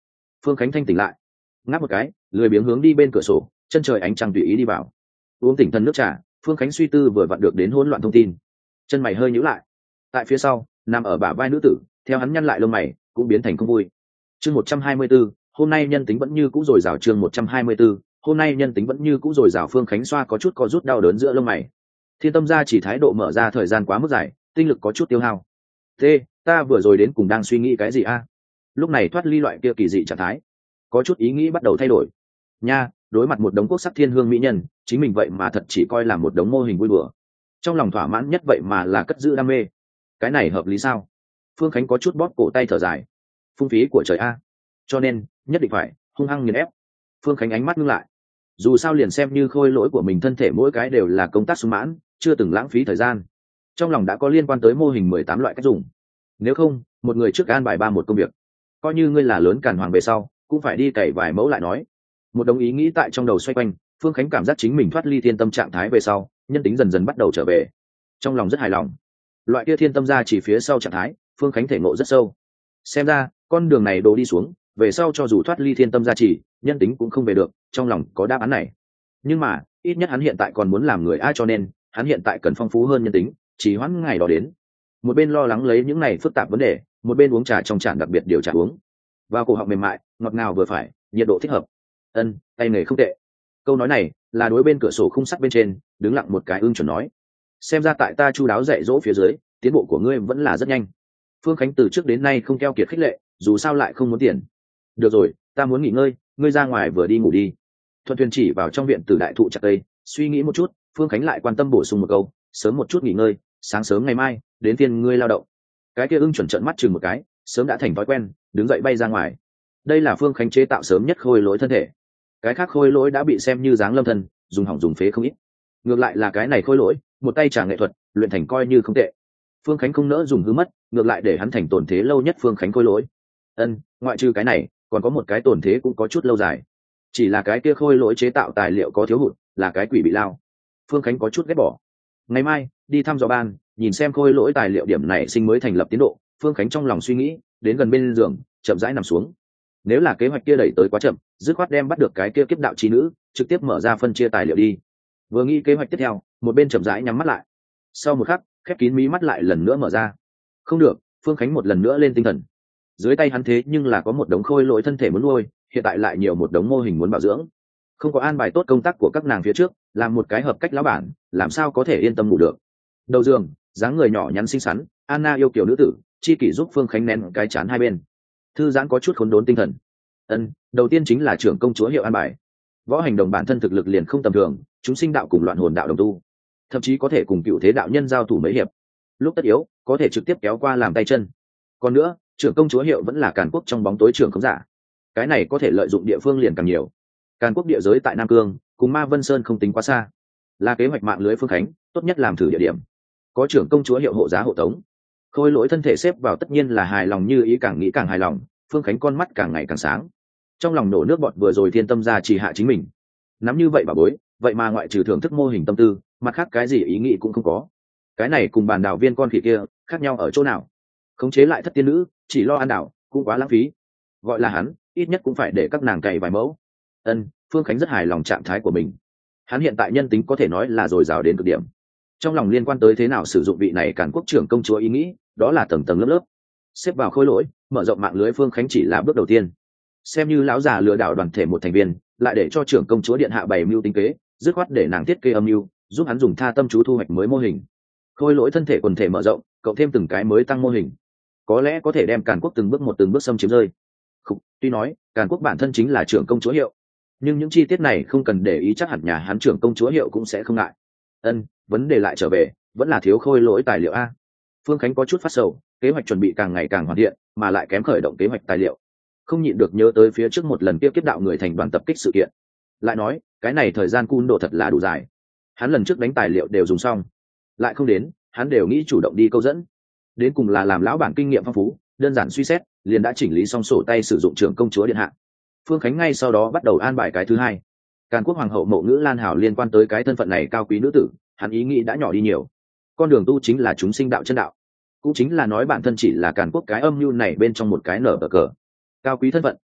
Phương Khánh thanh tỉnh lại, ngáp một cái, lười biếng hướng đi bên cửa sổ, chân trời ánh trăng tùy ý đi vào. Uống tỉnh thân nước trà, Phương Khánh suy tư vừa vặn được đến hỗn loạn thông tin, chân mày hơi nhíu lại. Tại phía sau, nằm ở bả vai nữ tử, theo hắn nhăn lại lông mày, cũng biến thành không vui. Chương một trăm hai mươi 124, hôm nay nhân tính vẫn như cũ dồi dào. Chương một trăm hai mươi 124, hôm nay nhân tính vẫn như cũ dồi dào. Phương Khánh xoa có chút co rút đau đớn giữa lông mày. Thiên Tâm gia chỉ thái độ mở ra thời gian quá mức dài, tinh lực có chút tiêu hao. Thế, ta vừa rồi đến cùng đang suy nghĩ cái gì a? Lúc này thoát ly loại kia kỳ dị trạng thái, có chút ý nghĩ bắt đầu thay đổi. Nha, đối mặt một đống quốc sắc thiên hương mỹ nhân, chính mình vậy mà thật chỉ coi là một đống mô hình vui đùa. Trong lòng thỏa mãn nhất vậy mà là cất giữ đam mê. Cái này hợp lý sao? Phương Khánh có chút bóp cổ tay thở dài. Phung phí của trời a. Cho nên, nhất định phải hung hăng nghiền ép. Phương Khánh ánh mắt ngưng lại. Dù sao liền xem như khôi lỗi của mình thân thể mỗi cái đều là công tác sung mãn, chưa từng lãng phí thời gian. Trong lòng đã có liên quan tới mô hình mười tám loại cách dùng. Nếu không, một người trước an bài ba một công việc, coi như ngươi là lớn càn hoàng về sau, cũng phải đi cày vài mẫu lại nói. Một đống ý nghĩ tại trong đầu xoay quanh, Phương Khánh cảm giác chính mình thoát ly thiên tâm trạng thái về sau, nhân tính dần dần bắt đầu trở về. Trong lòng rất hài lòng. Loại kia thiên tâm ra chỉ phía sau trạng thái, Phương Khánh thể ngộ rất sâu. Xem ra, con đường này đổ đi xuống, về sau cho dù thoát ly thiên tâm gia trì, nhân tính cũng không về được, trong lòng có đáp án này. Nhưng mà, ít nhất hắn hiện tại còn muốn làm người ai, cho nên hắn hiện tại cần phong phú hơn nhân tính, chỉ hoãn ngày đó đến. Một bên lo lắng lấy những này phức tạp vấn đề, một bên uống trà trong trà đặc biệt điều trà uống. Vào cổ họng mềm mại, ngọt ngào vừa phải, nhiệt độ thích hợp. Ân, tay nghề không tệ. Câu nói này là đối bên cửa sổ khung sắt bên trên, đứng lặng một cái ưng chuẩn nói. Xem ra tại ta chu đáo dạy dỗ phía dưới, tiến bộ của ngươi vẫn là rất nhanh. Phương Khánh từ trước đến nay không keo kiệt khích lệ, dù sao lại không muốn tiền. Được rồi, ta muốn nghỉ ngơi, ngươi ra ngoài vừa đi ngủ đi. Thuận Thuyền chỉ vào trong viện Tử đại thụ chặt cây, suy nghĩ một chút, Phương Khánh lại quan tâm bổ sung một câu, sớm một chút nghỉ ngơi, sáng sớm ngày mai đến phiên ngươi lao động. Cái kia ưng chuẩn trợn mắt chừng một cái, sớm đã thành thói quen, đứng dậy bay ra ngoài. Đây là Phương Khánh chế tạo sớm nhất khôi lỗi thân thể. Cái khác khôi lỗi đã bị xem như dáng lâm thần, dùng hỏng dùng phế không ít. Ngược lại là cái này khôi lỗi, một tay trả nghệ thuật, luyện thành coi như không tệ. Phương Khánh không nỡ dùng hư mất, ngược lại để hắn thành tổn thế lâu nhất Phương Khánh khôi lỗi. Ân, ngoại trừ cái này, còn có một cái tổn thế cũng có chút lâu dài. Chỉ là cái kia khôi lỗi chế tạo tài liệu có thiếu hụt, là cái quỷ bị lao. Phương Khánh có chút ghét bỏ. Ngày mai đi thăm dò ban, nhìn xem khôi lỗi tài liệu điểm này sinh mới thành lập tiến độ. Phương Khánh trong lòng suy nghĩ, đến gần bên giường, chậm rãi nằm xuống. Nếu là kế hoạch kia đẩy tới quá chậm, dứt khoát đem bắt được cái kia kiếp đạo chi nữ, trực tiếp mở ra phân chia tài liệu đi. Vừa nghĩ kế hoạch tiếp theo, một bên chậm rãi nhắm mắt lại. Sau một khắc, khép kín mí mắt lại lần nữa mở ra. Không được, Phương Khánh một lần nữa lên tinh thần. Dưới tay hắn thế nhưng là có một đống khôi lỗi thân thể muốn nuôi, hiện tại lại nhiều một đống mô hình muốn bảo dưỡng. Không có an bài tốt công tác của các nàng phía trước, làm một cái hợp cách lão bản, làm sao có thể yên tâm ngủ được. Đầu giường, dáng người nhỏ nhắn xinh xắn, Anna yêu kiều nữ tử, chi kỷ giúp Phương Khánh nén cái chán hai bên. Thư giãn có chút khốn đốn tinh thần. Ân, đầu tiên chính là trưởng công chúa hiệu an bài. Võ hành đồng bản thân thực lực liền không tầm thường, chúng sinh đạo cùng loạn hồn đạo đồng tu, thậm chí có thể cùng cựu thế đạo nhân giao thủ mấy hiệp, lúc tất yếu có thể trực tiếp kéo qua làm tay chân. Còn nữa, trưởng công chúa hiệu vẫn là Càn Quốc trong bóng tối trưởng không giả, cái này có thể lợi dụng địa phương liền càng nhiều. Càn Quốc địa giới tại Nam Cương, cùng Ma Vân Sơn không tính quá xa, là kế hoạch mạng lưới Phương Khánh tốt nhất làm thử địa điểm. Có trưởng công chúa hiệu hộ giá hộ tống, khôi lỗi thân thể xếp vào tất nhiên là hài lòng như ý, càng nghĩ càng hài lòng. Phương Khánh con mắt càng ngày càng sáng, trong lòng nổ nước bọt. Vừa rồi thiên tâm ra chỉ hạ chính mình, nắm như vậy bà bối, vậy mà ngoại trừ thưởng thức mô hình tâm tư, mặt khác cái gì ý nghĩ cũng không có. Cái này cùng bàn đảo viên con khỉ kia khác nhau ở chỗ nào? Khống chế lại thất tiên nữ, chỉ lo ăn đảo cũng quá lãng phí. Gọi là hắn, ít nhất cũng phải để các nàng cày vài mẫu. Ân, Phương Khánh rất hài lòng trạng thái của mình. Hắn hiện tại nhân tính có thể nói là dồi dào đến cực điểm. Trong lòng liên quan tới thế nào sử dụng vị này Càn Quốc trưởng công chúa ý nghĩ, đó là tầng tầng lớp lớp. Xếp vào khôi lỗi, mở rộng mạng lưới Phương Khánh chỉ là bước đầu tiên. Xem như lão già lừa đảo đoàn thể một thành viên, lại để cho trưởng công chúa điện hạ bày mưu tính kế, dứt khoát để nàng thiết kế âm mưu, giúp hắn dùng tha tâm chú thu hoạch mới mô hình. Khôi lỗi thân thể quần thể mở rộng, cộng thêm từng cái mới tăng mô hình, có lẽ có thể đem Càn Quốc từng bước một từng bước xâm chiếm rơi. Không, tuy nói Càn Quốc bản thân chính là trưởng công chúa hiệu, nhưng những chi tiết này không cần để ý, chắc hẳn nhà hắn trưởng công chúa hiệu cũng sẽ không ngại. Ân, vấn đề lại trở về, vẫn là thiếu khôi lỗi tài liệu a. Phương Khánh có chút phát sầu, kế hoạch chuẩn bị càng ngày càng hoàn thiện, mà lại kém khởi động kế hoạch tài liệu. Không nhịn được nhớ tới phía trước một lần kia kiếp đạo người thành đoàn tập kích sự kiện. Lại nói, cái này thời gian cun độ thật là đủ dài. Hắn lần trước đánh tài liệu đều dùng xong, lại không đến, hắn đều nghĩ chủ động đi câu dẫn. Đến cùng là làm lão bản kinh nghiệm phong phú, đơn giản suy xét, liền đã chỉnh lý xong sổ tay sử dụng trưởng công chúa điện hạ. Phương Khánh ngay sau đó bắt đầu an bài cái thứ hai. Càn Quốc hoàng hậu Mộ Ngữ Lan Hảo liên quan tới cái thân phận này cao quý nữ tử, hắn ý nghĩ đã nhỏ đi nhiều. Con đường tu chính là chúng sinh đạo chân đạo, cũng chính là nói bản thân chỉ là Càn Quốc cái âm mưu này bên trong một cái nở bờ cờ. Cao quý thân phận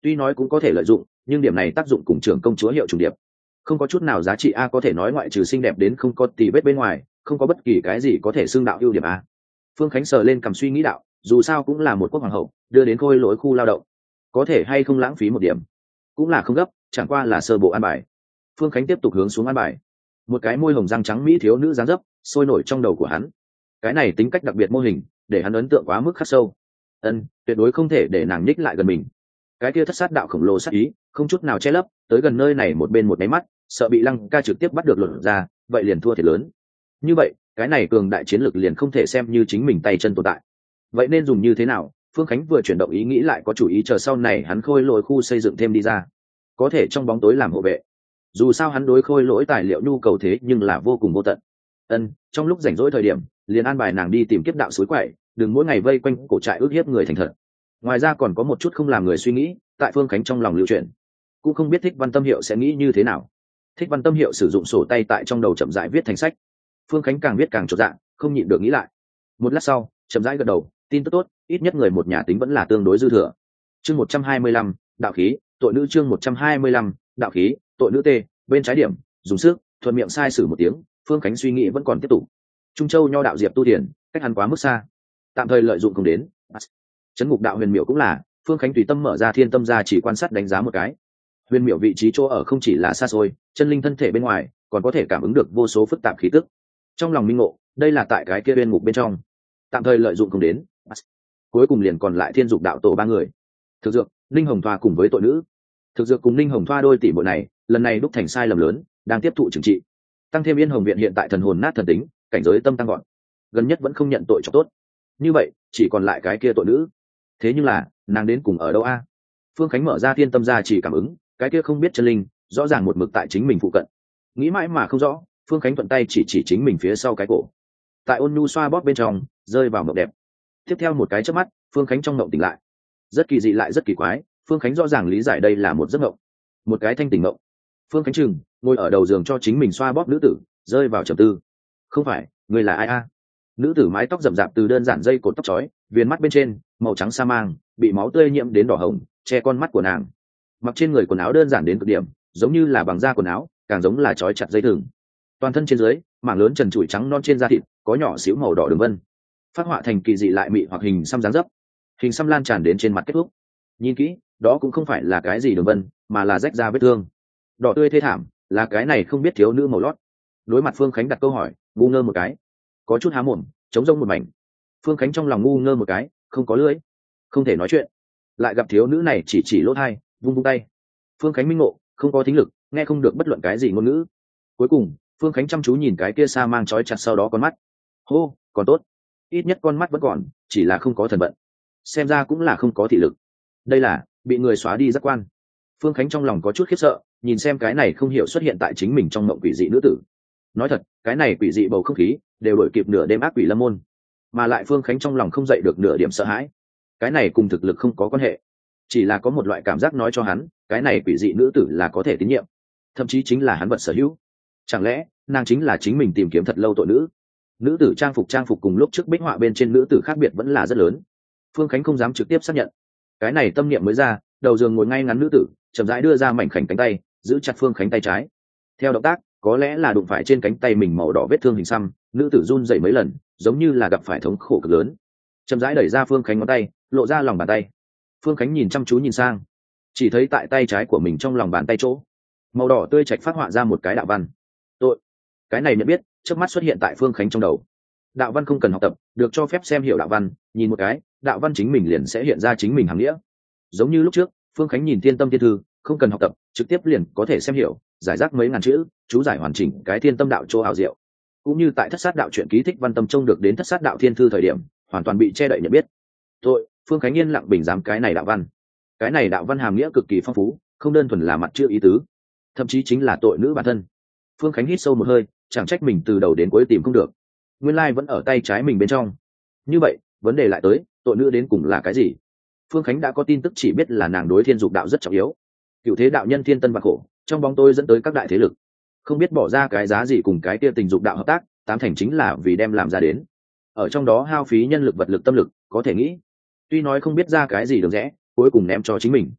tuy nói cũng có thể lợi dụng, nhưng điểm này tác dụng cùng trưởng công chúa hiệu trùng điệp, không có chút nào giá trị a. Có thể nói ngoại trừ xinh đẹp đến không có tì vết bên ngoài, không có bất kỳ cái gì có thể xưng đạo ưu điểm a. Phương Khánh sờ lên cầm suy nghĩ đạo, dù sao cũng là một quốc hoàng hậu, đưa đến khôi lỗi khu lao động, có thể hay không lãng phí một điểm, cũng là không gấp, chẳng qua là sơ bộ an bài. Phương Khánh tiếp tục hướng xuống an bài. Một cái môi hồng răng trắng mỹ thiếu nữ dáng dấp sôi nổi trong đầu của hắn. Cái này tính cách đặc biệt mô hình, để hắn ấn tượng quá mức khắc sâu. Ân, tuyệt đối không thể để nàng nhích lại gần mình. Cái kia thất sát đạo khổng lồ sát ý, không chút nào che lấp, tới gần nơi này một bên một máy mắt, sợ bị Lăng Ca trực tiếp bắt được lột ra, vậy liền thua thiệt lớn. Như vậy, cái này cường đại chiến lực liền không thể xem như chính mình tay chân tồn tại. Vậy nên dùng như thế nào? Phương Khánh vừa chuyển động ý nghĩ lại có chủ ý, chờ sau này hắn khôi lỗi khu xây dựng thêm đi ra, có thể trong bóng tối làm hộ vệ. Dù sao hắn đối khôi lỗi tài liệu nhu cầu thế nhưng là vô cùng vô tận. Ân, trong lúc rảnh rỗi thời điểm, liền an bài nàng đi tìm kiếp đạo suối quậy, đừng mỗi ngày vây quanh cổ trại ước hiếp người thành thật. Ngoài ra còn có một chút không làm người suy nghĩ, tại Phương Khánh trong lòng lưu truyền, cũng không biết Thích Văn Tâm Hiệu sẽ nghĩ như thế nào. Thích Văn Tâm Hiệu sử dụng sổ tay tại trong đầu chậm rãi viết thành sách. Phương Khánh càng viết càng chột dạ, không nhịn được nghĩ lại. Một lát sau, chậm rãi gật đầu, tin tức tốt, ít nhất người một nhà tính vẫn là tương đối dư thừa. Chương một trăm hai mươi lăm, đạo khí, tội nữ. Chương một trăm hai mươi lăm, đạo khí, tội nữ. T, bên trái điểm, dùng sức, thuận miệng sai sử một tiếng. Phương Khánh suy nghĩ vẫn còn tiếp tục. Trung Châu nho đạo diệp tu tiền, cách hắn quá mức xa, tạm thời lợi dụng không đến. Trấn ngục đạo huyền miểu cũng là, Phương Khánh tùy tâm mở ra thiên tâm ra chỉ quan sát đánh giá một cái. Huyền miểu vị trí chỗ ở không chỉ là xa xôi, chân linh thân thể bên ngoài, còn có thể cảm ứng được vô số phức tạp khí tức. Trong lòng minh ngộ, đây là tại cái kia uyên ngục bên trong, tạm thời lợi dụng không đến. Cuối cùng liền còn lại thiên dục đạo tổ ba người. Thực dược, Linh Hồng Thoa cùng với tội nữ. Thực dược cùng Linh Hồng Thoa đôi tỷ muội này, lần này đúc thành sai lầm lớn, đang tiếp thụ trừng trị. Tăng thêm Yên Hồng viện hiện tại thần hồn nát thần tính, cảnh giới tâm tăng gọn, gần nhất vẫn không nhận tội cho tốt. Như vậy, chỉ còn lại cái kia tội nữ. Thế nhưng là, nàng đến cùng ở đâu a? Phương Khánh mở ra thiên tâm ra chỉ cảm ứng, cái kia không biết chân linh, rõ ràng một mực tại chính mình phụ cận. Nghĩ mãi mà không rõ, Phương Khánh thuận tay chỉ chỉ chính mình phía sau cái cổ. Tại ôn nhu xoa bóp bên trong, rơi vào mộng đẹp. Tiếp theo một cái chớp mắt, Phương Khánh trong mộng tỉnh lại. Rất kỳ dị lại rất kỳ quái, Phương Khánh rõ ràng lý giải đây là một giấc mộng, một cái thanh tỉnh mộng. Phương Khánh chừng ngồi ở đầu giường cho chính mình xoa bóp nữ tử, rơi vào trầm tư. Không phải, người là ai a? Nữ tử mái tóc rậm rạp từ đơn giản dây cột tóc chói, viền mắt bên trên màu trắng sa mang, bị máu tươi nhiễm đến đỏ hồng, che con mắt của nàng. Mặc trên người quần áo đơn giản đến cực điểm, giống như là bằng da quần áo, càng giống là trói chặt dây thừng. Toàn thân trên dưới, mảng lớn trần trụi trắng non trên da thịt, có nhỏ xíu màu đỏ đường vân, phát họa thành kỳ dị lại mị hoặc hình xăm dáng dấp. Hình xăm lan tràn đến trên mặt kết thúc. Nhìn kỹ, đó cũng không phải là cái gì đường vân, mà là rách ra vết thương. Đỏ tươi thê thảm, là cái này không biết thiếu nữ màu lót. Đối mặt Phương Khánh đặt câu hỏi, ngu ngơ một cái, có chút há mồm, trống rỗng một mảnh. Phương Khánh trong lòng ngu ngơ một cái, không có lưỡi, không thể nói chuyện. Lại gặp thiếu nữ này chỉ chỉ lỗ tai, vung vung tay. Phương Khánh minh ngộ, không có thính lực, nghe không được bất luận cái gì ngôn ngữ. Cuối cùng, Phương Khánh chăm chú nhìn cái kia sa mang trói chặt sau đó con mắt. Hô, còn tốt, ít nhất con mắt vẫn còn, chỉ là không có thần vận, xem ra cũng là không có thị lực. Đây là bị người xóa đi giác quan. Phương Khánh trong lòng có chút khiếp sợ, nhìn xem cái này không hiểu xuất hiện tại chính mình trong mộng quỷ dị nữ tử. Nói thật, cái này quỷ dị bầu không khí đều đổi kịp nửa đêm ác quỷ lâm môn, mà lại Phương Khánh trong lòng không dậy được nửa điểm sợ hãi. Cái này cùng thực lực không có quan hệ, chỉ là có một loại cảm giác nói cho hắn, cái này quỷ dị nữ tử là có thể tín nhiệm, thậm chí chính là hắn vật sở hữu. Chẳng lẽ nàng chính là chính mình tìm kiếm thật lâu tội nữ? Nữ tử trang phục trang phục cùng lúc trước bích họa bên trên nữ tử khác biệt vẫn là rất lớn. Phương Khánh không dám trực tiếp xác nhận. Cái này tâm niệm mới ra, đầu giường ngồi ngay ngắn nữ tử chậm rãi đưa ra mảnh khảnh cánh tay, giữ chặt Phương Khánh tay trái. Theo động tác, có lẽ là đụng phải trên cánh tay mình màu đỏ vết thương hình xăm, nữ tử run rẩy mấy lần, giống như là gặp phải thống khổ cực lớn. Chậm rãi đẩy ra Phương Khánh ngón tay, lộ ra lòng bàn tay. Phương Khánh nhìn chăm chú nhìn sang, chỉ thấy tại tay trái của mình trong lòng bàn tay chỗ, màu đỏ tươi trạch phát họa ra một cái đạo văn. Tội. Cái này nhận biết, chớp mắt xuất hiện tại Phương Khánh trong đầu. Đạo văn không cần học tập, được cho phép xem hiểu đạo văn, nhìn một cái, đạo văn chính mình liền sẽ hiện ra chính mình hàm nghĩa. Giống như lúc trước, Phương Khánh nhìn Thiên Tâm Thiên Thư, không cần học tập, trực tiếp liền có thể xem hiểu, giải rác mấy ngàn chữ, chú giải hoàn chỉnh cái Thiên Tâm đạo chỗ ảo diệu. Cũng như tại Thất Sát đạo truyện ký Thích Văn Tâm trông được đến Thất Sát đạo Thiên Thư thời điểm, hoàn toàn bị che đậy nhận biết. Tội, Phương Khánh yên lặng bình giám cái này đạo văn. Cái này đạo văn hàm nghĩa cực kỳ phong phú, không đơn thuần là mặt chữ ý tứ, thậm chí chính là tội nữ bản thân. Phương Khánh hít sâu một hơi, chẳng trách mình từ đầu đến cuối tìm không được, nguyên lai vẫn ở tay trái mình bên trong. Như vậy, vấn đề lại tới, tội nữ đến cùng là cái gì? Phương Khánh đã có tin tức chỉ biết là nàng đối thiên dục đạo rất trọng yếu, cựu thế đạo nhân thiên tân và khổ, trong bóng tôi dẫn tới các đại thế lực, không biết bỏ ra cái giá gì cùng cái kia tình dục đạo hợp tác, tám thành chính là vì đem làm ra đến. Ở trong đó hao phí nhân lực vật lực tâm lực, có thể nghĩ, tuy nói không biết ra cái gì được rẽ, cuối cùng ném cho chính mình.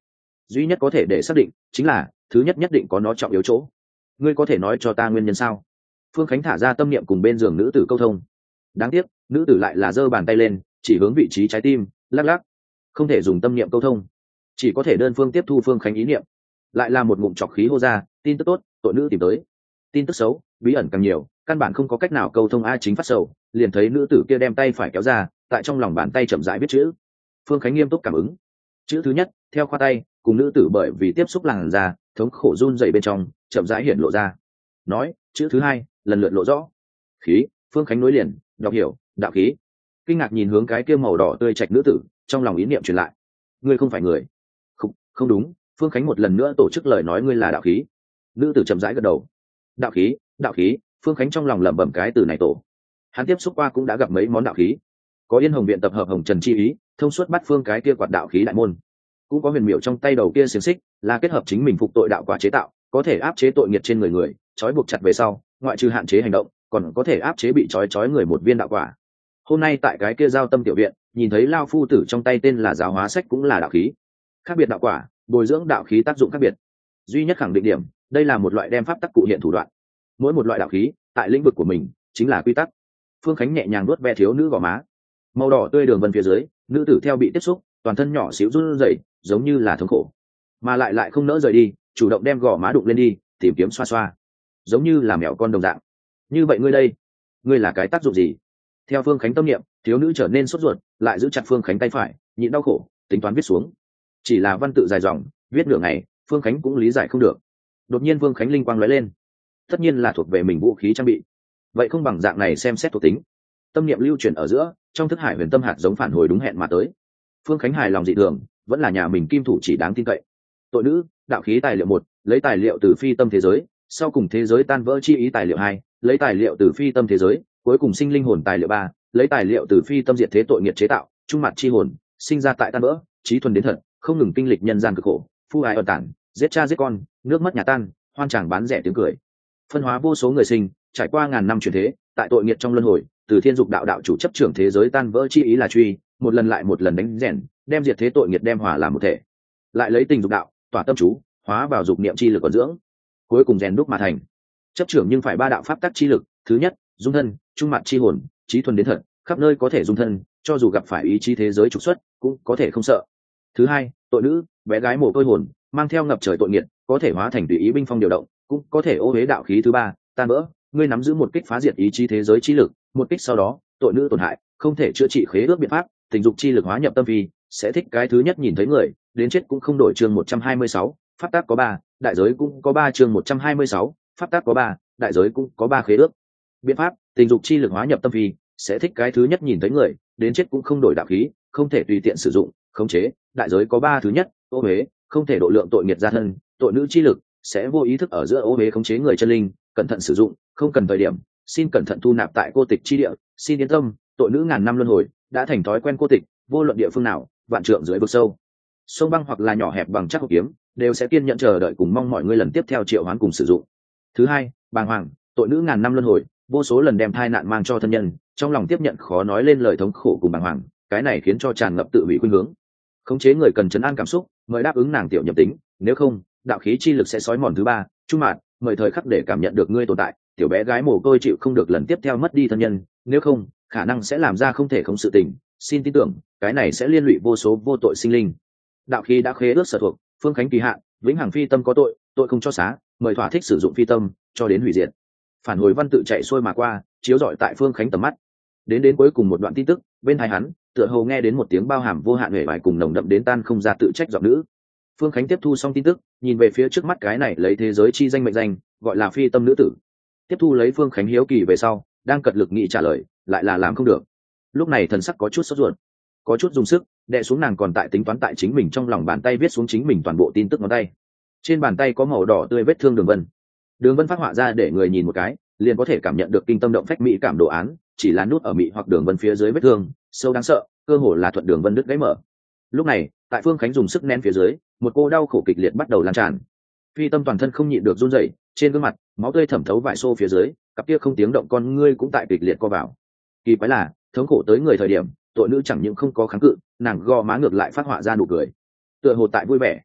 duy nhất có thể để xác định chính là thứ nhất nhất định có nó trọng yếu chỗ. Ngươi có thể nói cho ta nguyên nhân sao? Phương Khánh thả ra tâm niệm cùng bên giường nữ tử câu thông. Đáng tiếc nữ tử lại là giơ bàn tay lên chỉ hướng vị trí trái tim, lắc lắc. Không thể dùng tâm niệm câu thông, chỉ có thể đơn phương tiếp thu Phương Khánh ý niệm. Lại là một ngụm trọc khí hô ra, tin tức tốt, tội nữ tìm tới. Tin tức xấu, bí ẩn càng nhiều, căn bản không có cách nào câu thông. A Chính phát sầu, liền thấy nữ tử kia đem tay phải kéo ra, tại trong lòng bàn tay chậm rãi viết chữ. Phương Khánh nghiêm túc cảm ứng. Chữ thứ nhất, theo khoa tay, cùng nữ tử bởi vì tiếp xúc làn da, thống khổ run rẩy bên trong, chậm rãi hiện lộ ra. Nói, chữ thứ hai, lần lượt lộ rõ. Khí, Phương Khánh nối liền, đọc hiểu, đạo khí. Kinh ngạc nhìn hướng cái kia màu đỏ tươi trạch nữ tử, trong lòng ý niệm truyền lại. Ngươi không phải người. Không, không đúng. Phương Khánh một lần nữa tổ chức lời nói, ngươi là đạo khí. Nữ tử chậm rãi gật đầu. Đạo khí, đạo khí. Phương Khánh trong lòng lẩm bẩm cái từ này tổ. Hắn tiếp xúc qua cũng đã gặp mấy món đạo khí, có Yên Hồng viện tập hợp hồng trần chi ý, thông suốt bắt phương cái kia quạt đạo khí đại môn, cũng có huyền miệu trong tay đầu kia xiềng xích, là kết hợp chính mình phục tội đạo quả chế tạo, có thể áp chế tội nghiệt trên người người, trói buộc chặt về sau, ngoại trừ hạn chế hành động, còn có thể áp chế bị trói trói người một viên đạo quả. Hôm nay tại cái kia giao tâm tiểu viện, nhìn thấy lao phu tử trong tay tên là giáo hóa sách cũng là đạo khí. Khác biệt đạo quả, bồi dưỡng đạo khí tác dụng khác biệt. Duy nhất khẳng định điểm, đây là một loại đem pháp tắc cụ hiện thủ đoạn. Mỗi một loại đạo khí, tại lĩnh vực của mình, chính là quy tắc. Phương Khánh nhẹ nhàng nuốt ve thiếu nữ gò má, màu đỏ tươi đường vân phía dưới, nữ tử theo bị tiếp xúc, toàn thân nhỏ xíu run rẩy, giống như là thống khổ, mà lại lại không nỡ rời đi, chủ động đem gò má đụng lên đi, tìm kiếm xoa xoa, giống như là mèo con đồng dạng. Như vậy ngươi đây, ngươi là cái tác dụng gì? Theo Phương Khánh tâm niệm, thiếu nữ trở nên sốt ruột, lại giữ chặt Phương Khánh tay phải, nhịn đau khổ, tính toán viết xuống. Chỉ là văn tự dài dòng, viết nửa ngày, Phương Khánh cũng lý giải không được. Đột nhiên Phương Khánh linh quang lóe lên, tất nhiên là thuộc về mình vũ khí trang bị, vậy không bằng dạng này xem xét thuộc tính. Tâm niệm lưu chuyển ở giữa, trong thức hải huyền tâm hạt giống phản hồi đúng hẹn mà tới. Phương Khánh hài lòng dị thường, vẫn là nhà mình kim thủ chỉ đáng tin cậy. Tội nữ, đạo khí tài liệu một, lấy tài liệu từ phi tâm thế giới, sau cùng thế giới tan vỡ chi ý tài liệu hai, lấy tài liệu từ phi tâm thế giới, cuối cùng sinh linh hồn tài liệu ba, lấy tài liệu từ phi tâm diệt thế tội nghiệt chế tạo, trung mặt chi hồn, sinh ra tại tan vỡ, trí thuần đến thật, không ngừng kinh lịch nhân gian cực khổ, phu ái ở tản, giết cha giết con, nước mất nhà tan, hoan tràng bán rẻ tiếng cười. Phân hóa vô số người sinh, trải qua ngàn năm chuyển thế, tại tội nghiệt trong luân hồi, từ thiên dục đạo đạo chủ chấp trưởng thế giới tan vỡ chi ý là truy, một lần lại một lần đánh rèn, đem diệt thế tội nghiệt đem hòa làm một thể, lại lấy tình dục đạo tỏa tâm chú, hóa vào dục niệm chi lực còn dưỡng, cuối cùng rèn đúc mà thành. Chấp trưởng nhưng phải ba đạo pháp tắc chi lực, thứ nhất, dung thân, trung mặt chi hồn, trí thuần đến thật, khắp nơi có thể dung thân, cho dù gặp phải ý chí thế giới trục xuất, cũng có thể không sợ. Thứ hai, tội nữ, bé gái mồ côi hồn, mang theo ngập trời tội nghiệt, có thể hóa thành tùy ý binh phong điều động, cũng có thể ô uế đạo khí. Thứ ba, tan vỡ, ngươi nắm giữ một kích phá diệt ý chí thế giới chi lực, một kích sau đó, tội nữ tổn hại, không thể chữa trị khế ước biện pháp, tình dục chi lực hóa nhập tâm vi, sẽ thích cái thứ nhất nhìn thấy người, đến chết cũng không đổi. Chương một trăm hai mươi sáu, pháp tắc có ba, đại giới cũng có ba. Chương một trăm hai mươi sáu, pháp tắc có ba, đại giới cũng có ba. Khế ước biện pháp, tình dục chi lực hóa nhập tâm vi, sẽ thích cái thứ nhất nhìn thấy người, đến chết cũng không đổi đạo khí, không thể tùy tiện sử dụng, khống chế, đại giới có ba. Thứ nhất, ô uế, không thể độ lượng tội nghiệt gia thân, tội nữ chi lực sẽ vô ý thức ở giữa ô uế khống chế người chân linh, cẩn thận sử dụng, không cần thời điểm, xin cẩn thận thu nạp tại cô tịch chi địa. Xin yên tâm, tội nữ ngàn năm luân hồi đã thành thói quen cô tịch, vô luận địa phương nào, vạn trượng dưới vực sâu, sông băng hoặc là nhỏ hẹp bằng chắc hộp kiếm, đều sẽ kiên nhận chờ đợi cùng mong mọi người lần tiếp theo triệu hoán cùng sử dụng. Thứ hai, bàng hoàng, tội nữ ngàn năm luân hồi vô số lần đem thai nạn mang cho thân nhân, trong lòng tiếp nhận khó nói lên lời thống khổ cùng bàng hoàng, cái này khiến cho tràn ngập tự hủy khuynh hướng. Khống chế người cần trấn an cảm xúc, mời đáp ứng nàng tiểu nhập tính, nếu không, đạo khí chi lực sẽ sói mòn. Thứ ba, trung mạn, mời thời khắc để cảm nhận được ngươi tồn tại, tiểu bé gái mồ côi chịu không được lần tiếp theo mất đi thân nhân, nếu không, khả năng sẽ làm ra không thể không sự tình, xin tin tưởng, cái này sẽ liên lụy vô số vô tội sinh linh. Đạo khí đã khế ước sở thuộc, Phương Khánh kỳ hạn, vĩnh hằng phi tâm có tội, tội không cho xá, mời thỏa thích sử dụng phi tâm cho đến hủy diệt. Phản hồi văn tự chạy xuôi mà qua, chiếu rọi tại Phương Khánh tầm mắt. Đến đến cuối cùng một đoạn tin tức, bên tai hắn tựa hồ nghe đến một tiếng bao hàm vô hạn huệ vải cùng nồng đậm đến tan không ra tự trách giọng nữ. Phương Khánh tiếp thu xong tin tức, nhìn về phía trước mắt cái này lấy thế giới chi danh mệnh danh, gọi là phi tâm nữ tử. Tiếp thu lấy Phương Khánh hiếu kỳ về sau, đang cật lực nghĩ trả lời, lại là làm không được. Lúc này thần sắc có chút sốt ruột, có chút dùng sức đè xuống nàng còn tại tính toán tại chính mình trong lòng bàn tay viết xuống chính mình toàn bộ tin tức ngón tay. Trên bàn tay có màu đỏ tươi vết thương đường vân, đường vân phát họa ra để người nhìn một cái liền có thể cảm nhận được kinh tâm động phách mỹ cảm đồ án, chỉ là nút ở mỹ hoặc đường vân phía dưới vết thương sâu đáng sợ, cơ hồ là thuận đường vân đứt gãy mở. Lúc này tại Phương Khánh dùng sức nén phía dưới, một cô đau khổ kịch liệt bắt đầu lan tràn. Phi tâm toàn thân không nhịn được run rẩy, trên gương mặt máu tươi thẩm thấu vải xô phía dưới, cặp kia không tiếng động con ngươi cũng tại kịch liệt co vào. Kỳ quái là thống khổ tới người thời điểm, tội nữ chẳng những không có kháng cự, nàng gò má ngược lại phát họa ra nụ cười, tựa hồ tại vui vẻ.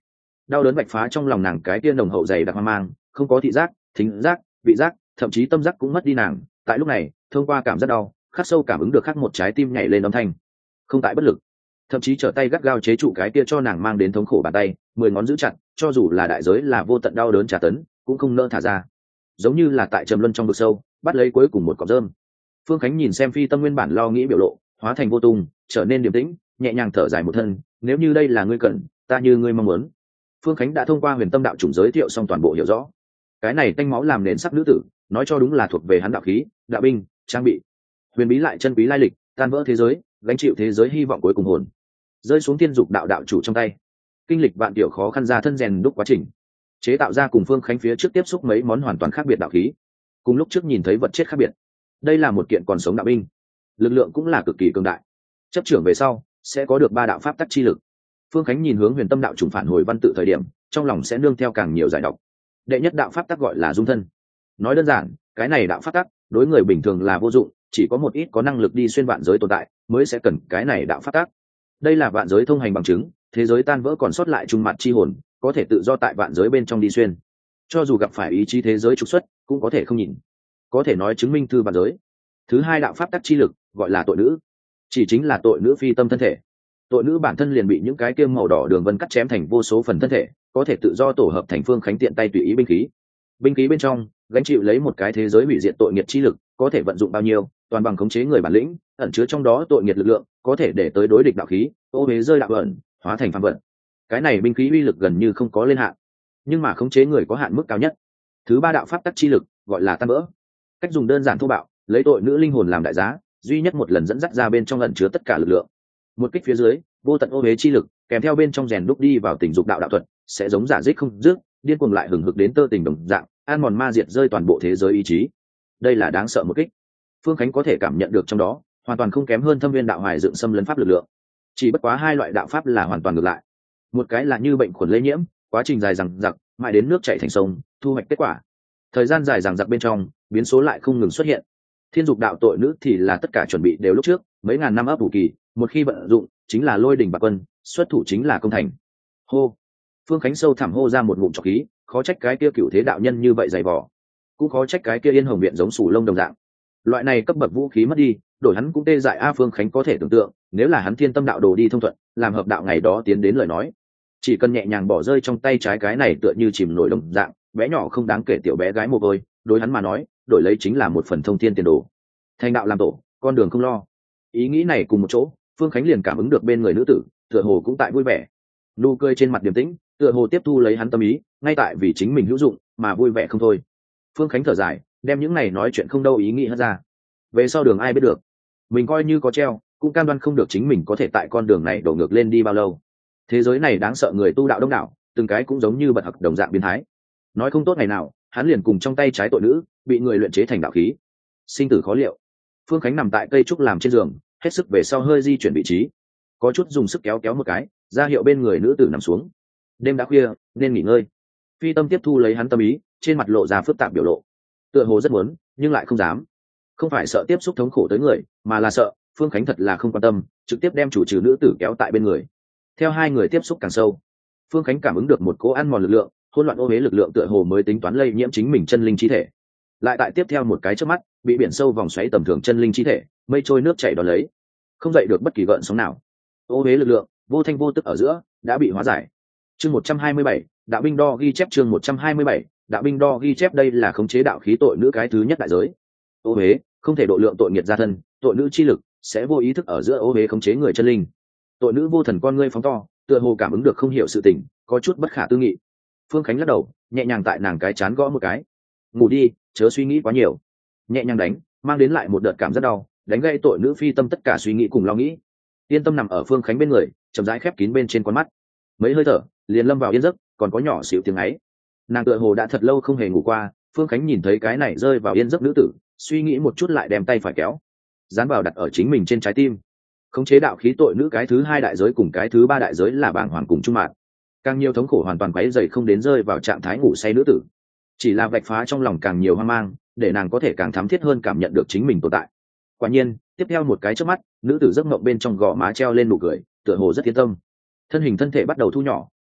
đau đớn vạch phá trong lòng nàng cái tia nồng hậu dày đặc hoang mang, không có thị giác, thính giác, vị giác, thậm chí tâm giác cũng mất đi nàng. Tại lúc này, thông qua cảm giác đau, khắc sâu cảm ứng được khắc một trái tim nhảy lên âm thanh, không tại bất lực, thậm chí trở tay gắt gao chế trụ cái tia cho nàng mang đến thống khổ bàn tay, mười ngón giữ chặt, cho dù là đại giới là vô tận đau đớn trả tấn, cũng không nỡ thả ra, giống như là tại trầm luân trong vực sâu bắt lấy cuối cùng một cọng rơm. Phương Khánh nhìn xem Phi Tâm nguyên bản lo nghĩ biểu lộ hóa thành vô tung, trở nên điềm tĩnh, nhẹ nhàng thở dài một thân. Nếu như đây là ngươi cần, ta như ngươi mong muốn. Phương Khánh đã thông qua Huyền Tâm đạo chủng giới thiệu xong toàn bộ hiểu rõ. Cái này tanh máu làm nền sắc nữ tử, nói cho đúng là thuộc về hắn đạo khí, đạo binh, trang bị, huyền bí lại chân quý lai lịch, tan vỡ thế giới, gánh chịu thế giới hy vọng cuối cùng hồn, rơi xuống thiên dục đạo đạo chủ trong tay. Kinh lịch vạn tiểu khó khăn ra thân rèn đúc quá trình, chế tạo ra cùng Phương Khánh phía trước tiếp xúc mấy món hoàn toàn khác biệt đạo khí, cùng lúc trước nhìn thấy vật chết khác biệt. Đây là một kiện còn sống đạo binh, lực lượng cũng là cực kỳ cường đại. Chấp trưởng về sau sẽ có được ba đạo pháp tắc chi lực. Phương Khánh nhìn hướng Huyền Tâm đạo trùng phản hồi văn tự thời điểm, trong lòng sẽ nương theo càng nhiều giải độc. Đệ nhất đạo pháp tắc gọi là dung thân. Nói đơn giản, cái này đạo pháp tắc đối người bình thường là vô dụng, chỉ có một ít có năng lực đi xuyên vạn giới tồn tại mới sẽ cần cái này đạo pháp tắc. Đây là vạn giới thông hành bằng chứng, thế giới tan vỡ còn sót lại trung mặt chi hồn, có thể tự do tại vạn giới bên trong đi xuyên. Cho dù gặp phải ý chí thế giới trục xuất, cũng có thể không nhìn, có thể nói chứng minh thư vạn giới. Thứ hai đạo pháp tắc chi lực gọi là tội nữ, chỉ chính là tội nữ phi tâm thân thể. Tội nữ bản thân liền bị những cái kiêm màu đỏ đường vân cắt chém thành vô số phần thân thể, có thể tự do tổ hợp thành Phương Khánh tiện tay tùy ý binh khí. Binh khí bên trong gánh chịu lấy một cái thế giới hủy diệt tội nghiệt chi lực, có thể vận dụng bao nhiêu toàn bằng khống chế người bản lĩnh, ẩn chứa trong đó tội nghiệt lực lượng, có thể để tới đối địch đạo khí, ô huế rơi đạo ẩn, hóa thành phàm vật. Cái này binh khí uy lực gần như không có lên hạn, nhưng mà khống chế người có hạn mức cao nhất. Thứ ba đạo pháp tắc chi lực gọi là tan vỡ, cách dùng đơn giản thô bạo, lấy tội nữ linh hồn làm đại giá, duy nhất một lần dẫn dắt ra bên trong ẩn chứa tất cả lực lượng. Một kích phía dưới, vô tận ô huế chi lực kèm theo bên trong rèn đúc đi vào tình dục đạo đạo thuật, sẽ giống giả dích không dứt, điên cuồng lại hừng hực đến tơ tình đồng dạng, an mòn ma diệt rơi toàn bộ thế giới ý chí. Đây là đáng sợ một kích. Phương Khánh có thể cảm nhận được trong đó hoàn toàn không kém hơn Thâm Viên đạo hoài dựng xâm lấn pháp lực lượng, chỉ bất quá hai loại đạo pháp là hoàn toàn ngược lại. Một cái là như bệnh khuẩn lây nhiễm, quá trình dài dằng dặc, mãi đến nước chảy thành sông, thu hoạch kết quả. Thời gian dài dằng dặc bên trong, biến số lại không ngừng xuất hiện. Thiên dục đạo tội nữ thì là tất cả chuẩn bị đều lúc trước, mấy ngàn năm ấp ủ kỳ, một khi vận dụng, chính là lôi đỉnh bạc quân, xuất thủ chính là công thành. Hô. Phương Khánh sâu thẳm hô ra một ngụm trọc khí, khó trách cái kia cửu thế đạo nhân như vậy dày vò, cũng khó trách cái kia Yên Hồng viện giống sủ lông đồng dạng. Loại này cấp bậc vũ khí mất đi, đổi hắn cũng tê dại a. Phương Khánh có thể tưởng tượng, nếu là hắn Thiên Tâm đạo đồ đi thông thuận, làm hợp đạo ngày đó tiến đến lời nói, chỉ cần nhẹ nhàng bỏ rơi trong tay trái cái này tựa như chìm nổi đồng dạng, bé nhỏ không đáng kể tiểu bé gái mồ côi, đối hắn mà nói, đổi lấy chính là một phần thông thiên tiền đồ. Thành đạo làm tổ, con đường không lo. Ý nghĩ này cùng một chỗ, Phương Khánh liền cảm ứng được bên người nữ tử, tựa hồ cũng tại vui vẻ. Nụ cười trên mặt điềm tĩnh, tựa hồ tiếp thu lấy hắn tâm ý, ngay tại vì chính mình hữu dụng mà vui vẻ không thôi. Phương Khánh thở dài, đem những này nói chuyện không đâu ý nghĩ hết ra. Về sau đường ai biết được, mình coi như có treo, cũng cam đoan không được chính mình có thể tại con đường này đổ ngược lên đi bao lâu. Thế giới này đáng sợ người tu đạo đông đảo, từng cái cũng giống như bật học đồng dạng biến thái. Nói không tốt ngày nào, hắn liền cùng trong tay trái tội nữ, bị người luyện chế thành đạo khí. Sinh tử khó liệu. Phương Khánh nằm tại cây trúc làm trên giường, hết sức về sau hơi di chuyển vị trí, có chút dùng sức kéo kéo một cái, ra hiệu bên người nữ tử nằm xuống. Đêm đã khuya, nên nghỉ ngơi. Phi Tâm tiếp thu lấy hắn tâm ý, trên mặt lộ ra phức tạp biểu lộ, tựa hồ rất muốn, nhưng lại không dám. Không phải sợ tiếp xúc thống khổ tới người, mà là sợ Phương Khánh thật là không quan tâm, trực tiếp đem chủ trừ nữ tử kéo tại bên người. Theo hai người tiếp xúc càng sâu, Phương Khánh cảm ứng được một cỗ ăn mòn lực lượng, hỗn loạn ô uế lực lượng tựa hồ mới tính toán lây nhiễm chính mình chân linh chi thể. Lại tại tiếp theo một cái chớp mắt, bị biển sâu vòng xoáy tầm thường chân linh chi thể, mây trôi nước chảy đón lấy, không dậy được bất kỳ gợn sóng nào. Ô uế lực lượng, vô thanh vô tức ở giữa, đã bị hóa giải. Chương một trăm hai mươi bảy, đạo binh đo ghi chép. Chương một trăm hai mươi bảy, đạo binh đo ghi chép. Đây là khống chế đạo khí tội nữ cái thứ nhất đại giới. Ô uế không thể độ lượng tội nghiệt gia thân, tội nữ chi lực sẽ vô ý thức ở giữa ô uế khống chế người chân linh. Tội nữ vô thần con ngươi phóng to, tựa hồ cảm ứng được không hiểu sự tình, có chút bất khả tư nghị. Phương Khánh lắc đầu, nhẹ nhàng tại nàng cái chán gõ một cái. Ngủ đi, chớ suy nghĩ quá nhiều. Nhẹ nhàng đánh, mang đến lại một đợt cảm rất đau, đánh gây tội nữ Phi Tâm tất cả suy nghĩ cùng lo nghĩ. Yên tâm nằm ở Phương Khánh bên người, chậm rãi khép kín bên trên con mắt. Mấy hơi thở, liền lâm vào yên giấc, còn có nhỏ xíu tiếng ấy. Nàng tựa hồ đã thật lâu không hề ngủ qua. Phương Khánh nhìn thấy cái này rơi vào yên giấc nữ tử, suy nghĩ một chút lại đem tay phải kéo, dán vào đặt ở chính mình trên trái tim. Khống chế đạo khí tội nữ cái thứ hai đại giới cùng cái thứ ba đại giới là bàng hoàng cùng trung mạn. Càng nhiều thống khổ hoàn toàn quấy dày không đến rơi vào trạng thái ngủ say nữ tử, chỉ là vạch phá trong lòng càng nhiều hoang mang, để nàng có thể càng thắm thiết hơn cảm nhận được chính mình tồn tại. Quả nhiên, tiếp theo một cái chớp mắt, nữ tử giấc mộng bên trong gò má treo lên nụ cười, tựa hồ rất yên tâm. Thân hình thân thể bắt đầu thu nhỏ,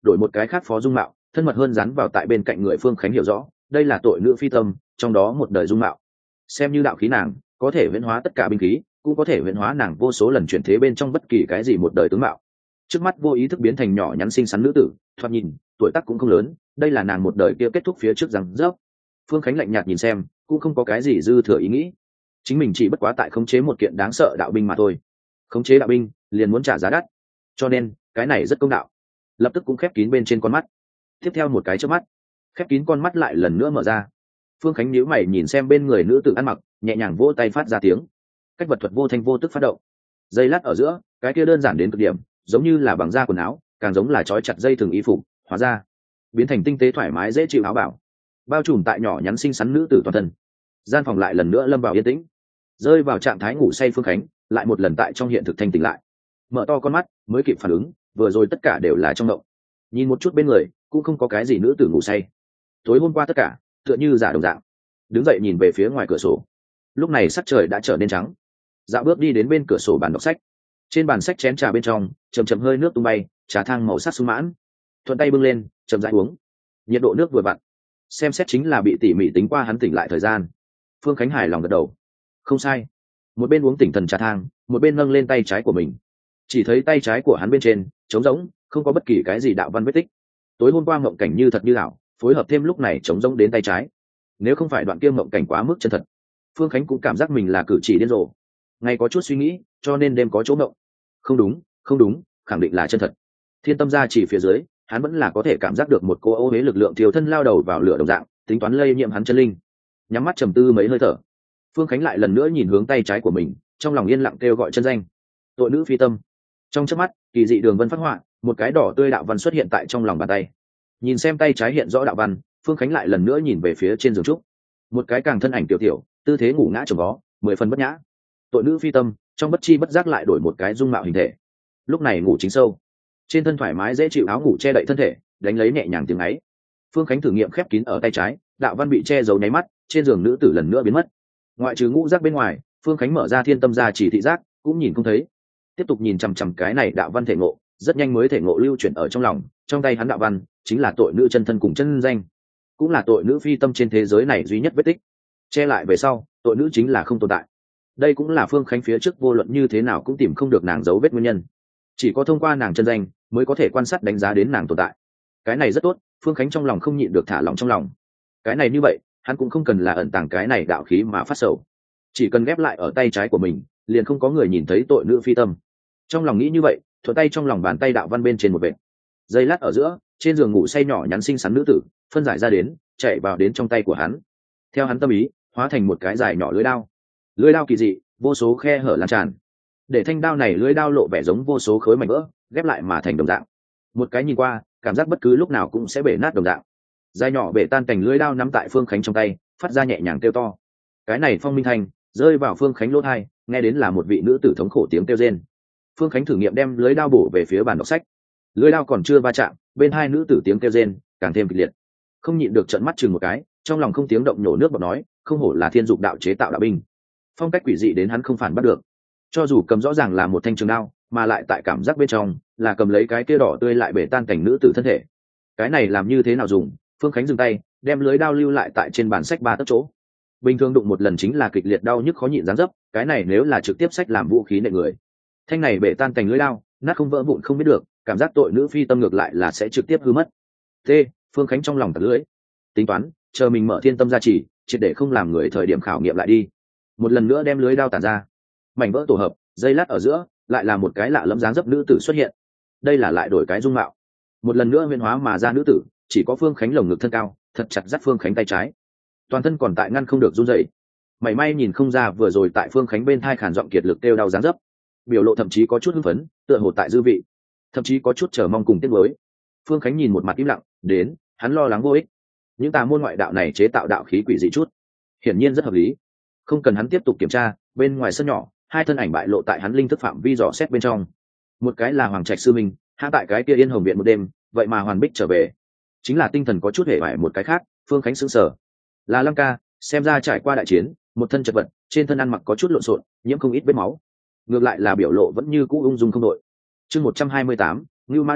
đổi một cái khác phó dung mạo thân mật hơn dán vào tại bên cạnh người. Phương Khánh hiểu rõ đây là tội nữ phi tâm trong đó một đời dung mạo, xem như đạo khí nàng có thể huyễn hóa tất cả binh khí, cũng có thể huyễn hóa nàng vô số lần chuyển thế bên trong bất kỳ cái gì một đời tướng mạo. Trước mắt vô ý thức biến thành nhỏ nhắn xinh xắn nữ tử, thoạt nhìn tuổi tác cũng không lớn, đây là nàng một đời kia kết thúc phía trước rằng dốc. Phương Khánh lạnh nhạt nhìn xem, cũng không có cái gì dư thừa ý nghĩ, chính mình chỉ bất quá tại khống chế một kiện đáng sợ đạo binh mà thôi. Khống chế đạo binh liền muốn trả giá đắt, cho nên cái này rất công đạo. Lập tức cũng khép kín bên trên con mắt, tiếp theo một cái chớp mắt, khép kín con mắt lại lần nữa mở ra. Phương Khánh nhíu mày nhìn xem bên người nữ tử ăn mặc, nhẹ nhàng vỗ tay phát ra tiếng. Cách vật thuật vô thanh vô tức phát động. Giây lát ở giữa, cái kia đơn giản đến cực điểm, giống như là bằng da quần áo, càng giống là trói chặt dây thường y phục, hóa ra biến thành tinh tế thoải mái dễ chịu áo bảo, bao trùm tại nhỏ nhắn xinh xắn nữ tử toàn thân. Gian phòng lại lần nữa lâm vào yên tĩnh. Rơi vào trạng thái ngủ say Phương Khánh lại một lần tại trong hiện thực thanh tỉnh lại, mở to con mắt mới kịp phản ứng, vừa rồi tất cả đều là trong động. Nhìn một chút bên người cũng không có cái gì nữ tử ngủ say, tối hôm qua tất cả tựa như giả đồng dạng. Đứng dậy nhìn về phía ngoài cửa sổ, lúc này sắc trời đã trở nên trắng. Dạo bước đi đến bên cửa sổ bàn đọc sách, trên bàn sách chén trà bên trong chầm chầm hơi nước tung bay, trà thang màu sắc sung mãn, thuận tay bưng lên chậm rãi uống. Nhiệt độ nước vừa vặn, xem xét chính là bị tỉ mỉ tính qua hắn tỉnh lại thời gian. Phương Khánh hài lòng gật đầu, không sai. Một bên uống tỉnh thần trà thang, một bên nâng lên tay trái của mình, chỉ thấy tay trái của hắn bên trên trống rỗng, không có bất kỳ cái gì đạo văn vết tích. Tối hôm qua mộng cảnh như thật như ảo, phối hợp thêm lúc này trống rỗng đến tay trái, nếu không phải đoạn kia mộng cảnh quá mức chân thật, Phương Khánh cũng cảm giác mình là cử chỉ điên rồ. Ngay có chút suy nghĩ, cho nên đêm có chỗ mộng. Không đúng, không đúng, khẳng định là chân thật. Thiên tâm gia chỉ phía dưới, hắn vẫn là có thể cảm giác được một cô ô huế lực lượng thiêu thân lao đầu vào lửa đồng dạng, tính toán lây nhiễm hắn chân linh. Nhắm mắt trầm tư mấy hơi thở, Phương Khánh lại lần nữa nhìn hướng tay trái của mình, trong lòng yên lặng kêu gọi chân danh. Tội nữ phi tâm. Trong chớp mắt, kỳ dị đường vân phát họa, một cái đỏ tươi đạo văn xuất hiện tại trong lòng bàn tay. Nhìn xem tay trái hiện rõ đạo văn, Phương Khánh lại lần nữa nhìn về phía trên giường trúc, một cái càng thân ảnh tiểu tiểu, tư thế ngủ ngã chồng vó, mười phần bất nhã. Tội nữ phi tâm, trong bất chi bất giác lại đổi một cái dung mạo hình thể. Lúc này ngủ chính sâu, trên thân thoải mái dễ chịu, áo ngủ che đậy thân thể, đánh lấy nhẹ nhàng tiếng ấy. Phương Khánh thử nghiệm khép kín ở tay trái, đạo văn bị che giấu nháy mắt, trên giường nữ tử lần nữa biến mất. Ngoại trừ ngũ giác bên ngoài, Phương Khánh mở ra thiên tâm gia chỉ thị giác, cũng nhìn không thấy. Tiếp tục nhìn chằm chằm cái này đạo văn thể ngộ, rất nhanh mới thể ngộ lưu chuyển ở trong lòng. Trong tay hắn đạo văn chính là tội nữ chân thân cùng chân danh, cũng là tội nữ phi tâm trên thế giới này duy nhất vết tích. Che lại về sau, tội nữ chính là không tồn tại. Đây cũng là Phương Khánh phía trước vô luận như thế nào cũng tìm không được nàng dấu vết nguyên nhân. Chỉ có thông qua nàng chân danh mới có thể quan sát đánh giá đến nàng tồn tại. Cái này rất tốt, Phương Khánh trong lòng không nhịn được thả lỏng trong lòng. Cái này như vậy, hắn cũng không cần là ẩn tàng cái này đạo khí mà phát sầu, chỉ cần ghép lại ở tay trái của mình, liền không có người nhìn thấy tội nữ phi tâm. Trong lòng nghĩ như vậy, thuận tay trong lòng bàn tay đạo văn bên trên một vệt. Giây lát ở giữa, trên giường ngủ say nhỏ nhắn xinh xắn nữ tử phân giải ra đến, chạy vào đến trong tay của hắn. Theo hắn tâm ý, hóa thành một cái dài nhỏ lưỡi đao. Lưỡi đao kỳ dị, vô số khe hở lan tràn, để thanh đao này lưỡi đao lộ vẻ giống vô số khối mảnh vỡ ghép lại mà thành đồng dạng. Một cái nhìn qua, cảm giác bất cứ lúc nào cũng sẽ bể nát đồng dạng. Dài nhỏ bể tan cành lưỡi đao nắm tại Phương Khánh trong tay, phát ra nhẹ nhàng kêu to. Cái này phong minh thành rơi vào Phương Khánh lỗ tai, nghe đến là một vị nữ tử thống khổ tiếng kêu rên. Phương Khánh thử nghiệm đem lưỡi đao bổ về phía bàn đọc sách, lưỡi đao còn chưa va chạm, bên hai nữ tử tiếng kêu rên càng thêm kịch liệt. Không nhịn được trợn mắt chừng một cái, trong lòng không tiếng động nhổ nước bọt nói, không hổ là thiên dục đạo chế tạo đạo binh, phong cách quỷ dị đến hắn không phản bắt được. Cho dù cầm rõ ràng là một thanh trường đao, mà lại tại cảm giác bên trong là cầm lấy cái kia đỏ tươi lại bể tan cảnh nữ tử thân thể. Cái này làm như thế nào dùng? Phương Khánh dừng tay, đem lưới đao lưu lại tại trên bàn sách ba tấc chỗ. Bình thường đụng một lần chính là kịch liệt đau nhức khó nhịn dáng dấp, cái này nếu là trực tiếp sách làm vũ khí nệ người, thanh này bể tan cảnh lưới đao nát không vỡ vụn không biết được, cảm giác tội nữ phi tâm ngược lại là sẽ trực tiếp hư mất. T. Phương Khánh trong lòng tật lưỡi, tính toán chờ mình mở thiên tâm gia trì, triệt để không làm người thời điểm khảo nghiệm lại đi. Một lần nữa đem lưới đao tản ra, mảnh vỡ tổ hợp, dây lát ở giữa lại là một cái lạ lẫm dáng dấp nữ tử xuất hiện. Đây là lại đổi cái dung mạo, một lần nữa huyễn hóa mà ra nữ tử, chỉ có Phương Khánh lồng ngực thân cao, thật chặt dắt Phương Khánh tay trái, toàn thân còn tại ngăn không được run rẩy. Mảy may nhìn không ra vừa rồi tại Phương Khánh bên thai khản giọng kiệt lực kêu đau dáng dấp, biểu lộ thậm chí có chút hưng phấn, tựa hồ tại dư vị, thậm chí có chút chờ mong cùng tiếc nuối. Phương Khánh nhìn một mặt im lặng, đến, hắn lo lắng vô ích. Những tà môn ngoại đạo này chế tạo đạo khí quỷ dị chút, hiển nhiên rất hợp lý, không cần hắn tiếp tục kiểm tra. Bên ngoài sân nhỏ, hai thân ảnh bại lộ tại hắn linh thức phạm vi dò xét bên trong. Một cái là Hoàng Trạch sư minh, hạ tại cái kia Yên Hồng viện một đêm, vậy mà Hoàn Bích trở về, chính là tinh thần có chút hề bại. Một cái khác, Phương Khánh sững sờ, là Lăng ca, xem ra trải qua đại chiến, một thân chật vật, trên thân ăn mặc có chút lộn xộn, nhiễm không ít vết máu, ngược lại là biểu lộ vẫn như cũ ung dung không đội. Chương một trăm hai mươi tám, Ngưu Mã đạo,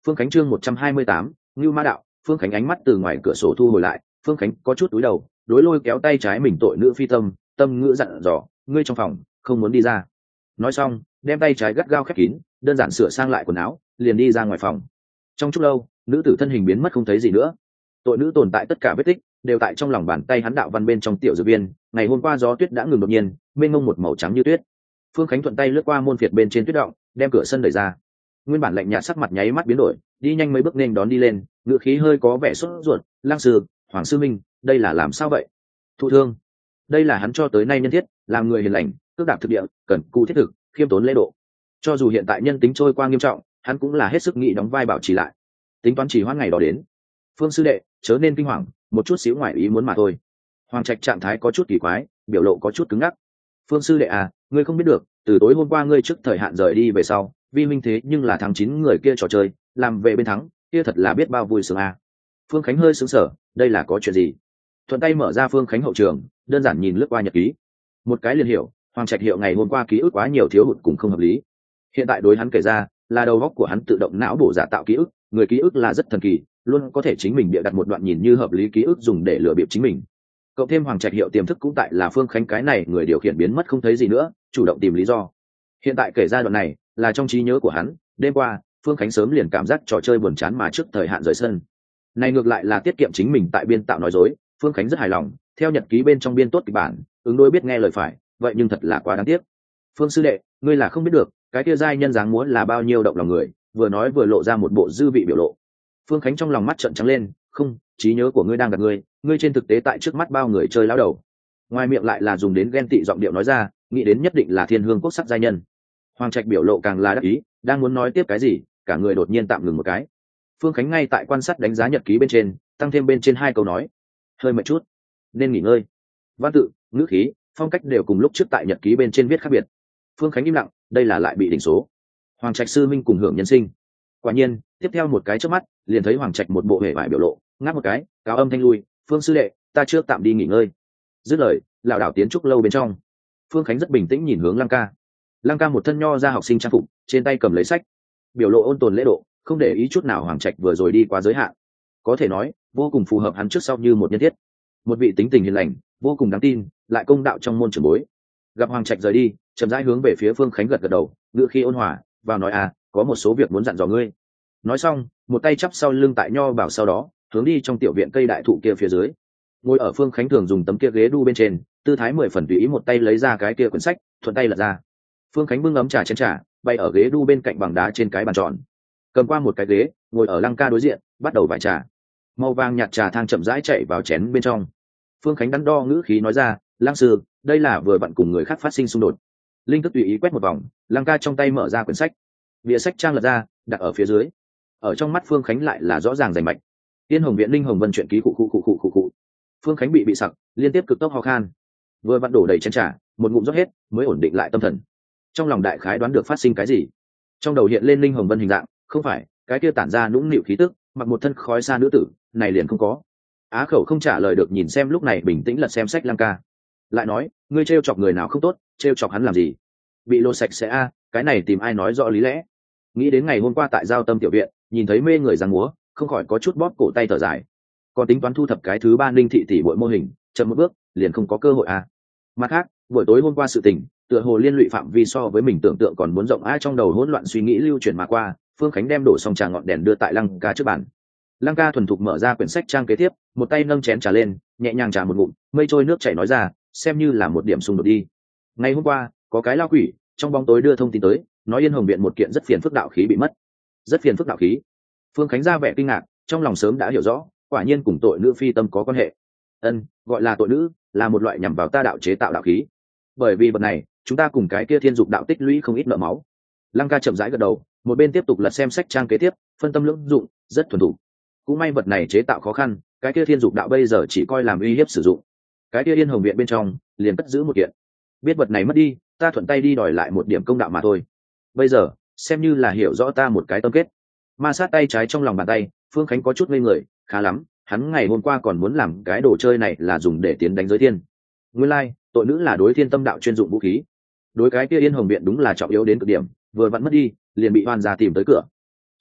Phương Khánh chương một trăm hai mươi tám, Ngưu Ma đạo. Phương Khánh ánh mắt từ ngoài cửa sổ thu hồi lại, Phương Khánh có chút cúi đầu, đối lôi kéo tay trái mình tội nữ phi tâm, tâm ngữ dặn dò, ngươi trong phòng, không muốn đi ra. Nói xong, đem tay trái gắt gao khép kín, đơn giản sửa sang lại quần áo, liền đi ra ngoài phòng. Trong chút lâu, nữ tử thân hình biến mất không thấy gì nữa. Tội nữ tồn tại tất cả vết tích đều tại trong lòng bàn tay hắn đạo văn bên trong tiểu dược viên. Ngày hôm qua gió tuyết đã ngừng đột nhiên, mênh mông một màu trắng như tuyết. Phương Khánh thuận tay lướt qua môn phiệt bên trên tuyết động, đem cửa sân đẩy ra. Nguyên bản lạnh nhạt sắc mặt nháy mắt biến đổi, đi nhanh mấy bước nên đón đi lên, ngựa khí hơi có vẻ sốt ruột. Lang sư, Hoàng sư minh, đây là làm sao vậy? Thụ thương. Đây là hắn cho tới nay nhân thiết, làm người hiền lành, cước đạp thực địa, cần cù thiết thực, khiêm tốn lễ độ. Cho dù hiện tại nhân tính trôi qua nghiêm trọng, hắn cũng là hết sức nghĩ đóng vai bảo trì lại. Tính toán chỉ hoãn ngày đó đến. Phương sư đệ, chớ nên kinh hoàng, một chút xíu ngoài ý muốn mà thôi. Hoàng Trạch trạng thái có chút kỳ quái, biểu lộ có chút cứng ngắc. Phương sư đệ à, ngươi không biết được, từ tối hôm qua ngươi trước thời hạn rời đi về sau, vi minh thế nhưng là thắng chín người kia trò chơi, làm về bên thắng, kia thật là biết bao vui sướng à. Phương Khánh hơi sững sờ, đây là có chuyện gì? Thuận tay mở ra Phương Khánh hậu trường, đơn giản nhìn lướt qua nhật ký, một cái liền hiểu, Hoàng Trạch Hiệu ngày hôm qua ký ức quá nhiều thiếu hụt cũng không hợp lý. Hiện tại đối hắn kể ra, là đầu óc của hắn tự động não bổ giả tạo ký ức, người ký ức là rất thần kỳ, luôn có thể chính mình bịa đặt một đoạn nhìn như hợp lý ký ức dùng để lừa bịp chính mình. Cộng thêm Hoàng Trạch Hiệu tiềm thức cũng tại là Phương Khánh cái này người điều khiển biến mất không thấy gì nữa, chủ động tìm lý do. Hiện tại kể ra đoạn này, là trong trí nhớ của hắn, đêm qua, Phương Khánh sớm liền cảm giác trò chơi buồn chán mà trước thời hạn rời sân. Này ngược lại là tiết kiệm chính mình tại biên tạo nói dối, Phương Khánh rất hài lòng, theo nhật ký bên trong biên tốt kịch bản, ứng đối biết nghe lời phải, vậy nhưng thật là quá đáng tiếc. Phương sư đệ, ngươi là không biết được, cái kia giai nhân dáng múa là bao nhiêu động lòng người, vừa nói vừa lộ ra một bộ dư vị biểu lộ. Phương Khánh trong lòng mắt trợn trắng lên, không, trí nhớ của ngươi đang gặp ngươi, ngươi trên thực tế tại trước mắt bao người chơi lão đầu. Ngoài miệng lại là dùng đến ghen tị giọng điệu nói ra, nghĩ đến nhất định là thiên hương quốc sắc giai nhân. Hoàng Trạch biểu lộ càng là đắc ý, đang muốn nói tiếp cái gì, cả người đột nhiên tạm ngừng một cái. Phương Khánh ngay tại quan sát đánh giá nhật ký bên trên, tăng thêm bên trên hai câu nói, hơi mệt chút, nên nghỉ ngơi. Văn tự, ngữ khí, phong cách đều cùng lúc trước tại nhật ký bên trên viết khác biệt. Phương Khánh im lặng, đây là lại bị đỉnh số. Hoàng Trạch sư minh cùng hưởng nhân sinh. Quả nhiên, tiếp theo một cái chớp mắt, liền thấy Hoàng Trạch một bộ hề vải biểu lộ, ngáp một cái, cáo âm thanh lui, Phương sư đệ, ta trước tạm đi nghỉ ngơi. Dứt lời, lảo đảo tiến trúc lâu bên trong. Phương Khánh rất bình tĩnh nhìn hướng Lăng Ca. Lăng Ca một thân nho ra học sinh trang phục, trên tay cầm lấy sách, biểu lộ ôn tồn lễ độ, không để ý chút nào Hoàng Trạch vừa rồi đi quá giới hạn. Có thể nói, vô cùng phù hợp hắn trước sau như một nhân thiết. Một vị tính tình hiền lành, vô cùng đáng tin, lại công đạo trong môn trưởng bối. Gặp Hoàng Trạch rời đi, chậm rãi hướng về phía Phương Khánh gật gật đầu, ngữ khí ôn hòa, vào nói à, có một số việc muốn dặn dò ngươi. Nói xong, một tay chắp sau lưng tại nho bảo sau đó, hướng đi trong tiểu viện cây đại thụ kia phía dưới. Ngồi ở Phương Khánh thường dùng tấm kia ghế đu bên trên, tư thái mười phần tùy ý, một tay lấy ra cái kia quyển sách, thuận tay lật ra. Phương Khánh bưng ấm trà chén trà, bay ở ghế đu bên cạnh bằng đá trên cái bàn tròn, cầm qua một cái ghế, ngồi ở Lăng Ca đối diện, bắt đầu vải trà. Màu vàng nhạt trà thang chậm rãi chạy vào chén bên trong. Phương Khánh đắn đo ngữ khí nói ra, Lăng sư, đây là vừa vặn cùng người khác phát sinh xung đột. Linh thức tùy ý quét một vòng, Lăng Ca trong tay mở ra quyển sách, bìa sách trang lật ra, đặt ở phía dưới. Ở trong mắt Phương Khánh lại là rõ ràng rành mạch. Tiên Hồng Viện Linh Hồng Vân chuyện ký cụ cụ cụ cụ cụ cụ. Phương Khánh bị bị sặc, liên tiếp cực tốc ho khan. Vừa vặn đổ đầy chén trà, một ngụm rót hết, mới ổn định lại tâm thần. Trong lòng đại khái đoán được phát sinh cái gì. Trong đầu hiện lên Linh Hồng Vân hình dạng, không phải, cái kia tản ra nũng nịu khí tức, mặc một thân khói xa nữ tử, này liền không có. Á khẩu không trả lời được, nhìn xem lúc này bình tĩnh lật xem sách Lăng Ca. Lại nói, ngươi trêu chọc người nào không tốt, trêu chọc hắn làm gì? Bị lột sạch sẽ a, cái này tìm ai nói rõ lý lẽ. Nghĩ đến ngày hôm qua tại Giao Tâm tiểu viện, nhìn thấy mê người giang múa, không khỏi có chút bóp cổ tay thở dài. Còn tính toán thu thập cái thứ ba Ninh thị tỷ bội mô hình, chậm một bước, liền không có cơ hội a. Mặt khác, buổi tối hôm qua sự tình, tựa hồ liên lụy phạm vi so với mình tưởng tượng còn muốn rộng. Ai trong đầu hỗn loạn suy nghĩ lưu chuyển mà qua, Phương Khánh đem đổ xong trà ngọn đèn đưa tại Lăng Ca trước bàn. Lăng Ca thuần thục mở ra quyển sách trang kế tiếp, một tay nâng chén trà lên, nhẹ nhàng trà một ngụm, mây trôi nước chảy nói ra, xem như là một điểm xung đột đi. Ngày hôm qua, có cái lao quỷ trong bóng tối đưa thông tin tới, nói Yên Hồng Viện một kiện rất phiền phức đạo khí bị mất. Rất phiền phức đạo khí. Phương Khánh ra vẻ kinh ngạc, trong lòng sớm đã hiểu rõ, quả nhiên cùng tội nữ phi tâm có quan hệ. Ân, gọi là tội nữ, là một loại nhằm vào ta đạo chế tạo đạo khí. Bởi vì vật này, chúng ta cùng cái kia thiên dục đạo tích lũy không ít nợ máu. Lăng Ca chậm rãi gật đầu, một bên tiếp tục lật xem sách trang kế tiếp, phân tâm lưỡng dụng, rất thuần thủ. Cũng may vật này chế tạo khó khăn, cái kia thiên dục đạo bây giờ chỉ coi làm uy hiếp sử dụng. Cái kia Yên Hồng Viện bên trong liền cất giữ một kiện. Biết vật này mất đi, ta thuận tay đi đòi lại một điểm công đạo mà thôi. Bây giờ xem như là hiểu rõ ta một cái tâm kết. Ma sát tay trái trong lòng bàn tay, Phương Khánh có chút ngây người, khá lắm, hắn ngày hôm qua còn muốn làm cái đồ chơi này là dùng để tiến đánh giới thiên. Nguyên lai, like, tội nữ là đối thiên tâm đạo chuyên dụng vũ khí. Đối cái kia Yên Hồng Viện đúng là trọng yếu đến cực điểm, vừa vặn mất đi, liền bị oan gia tìm tới cửa. Soạn,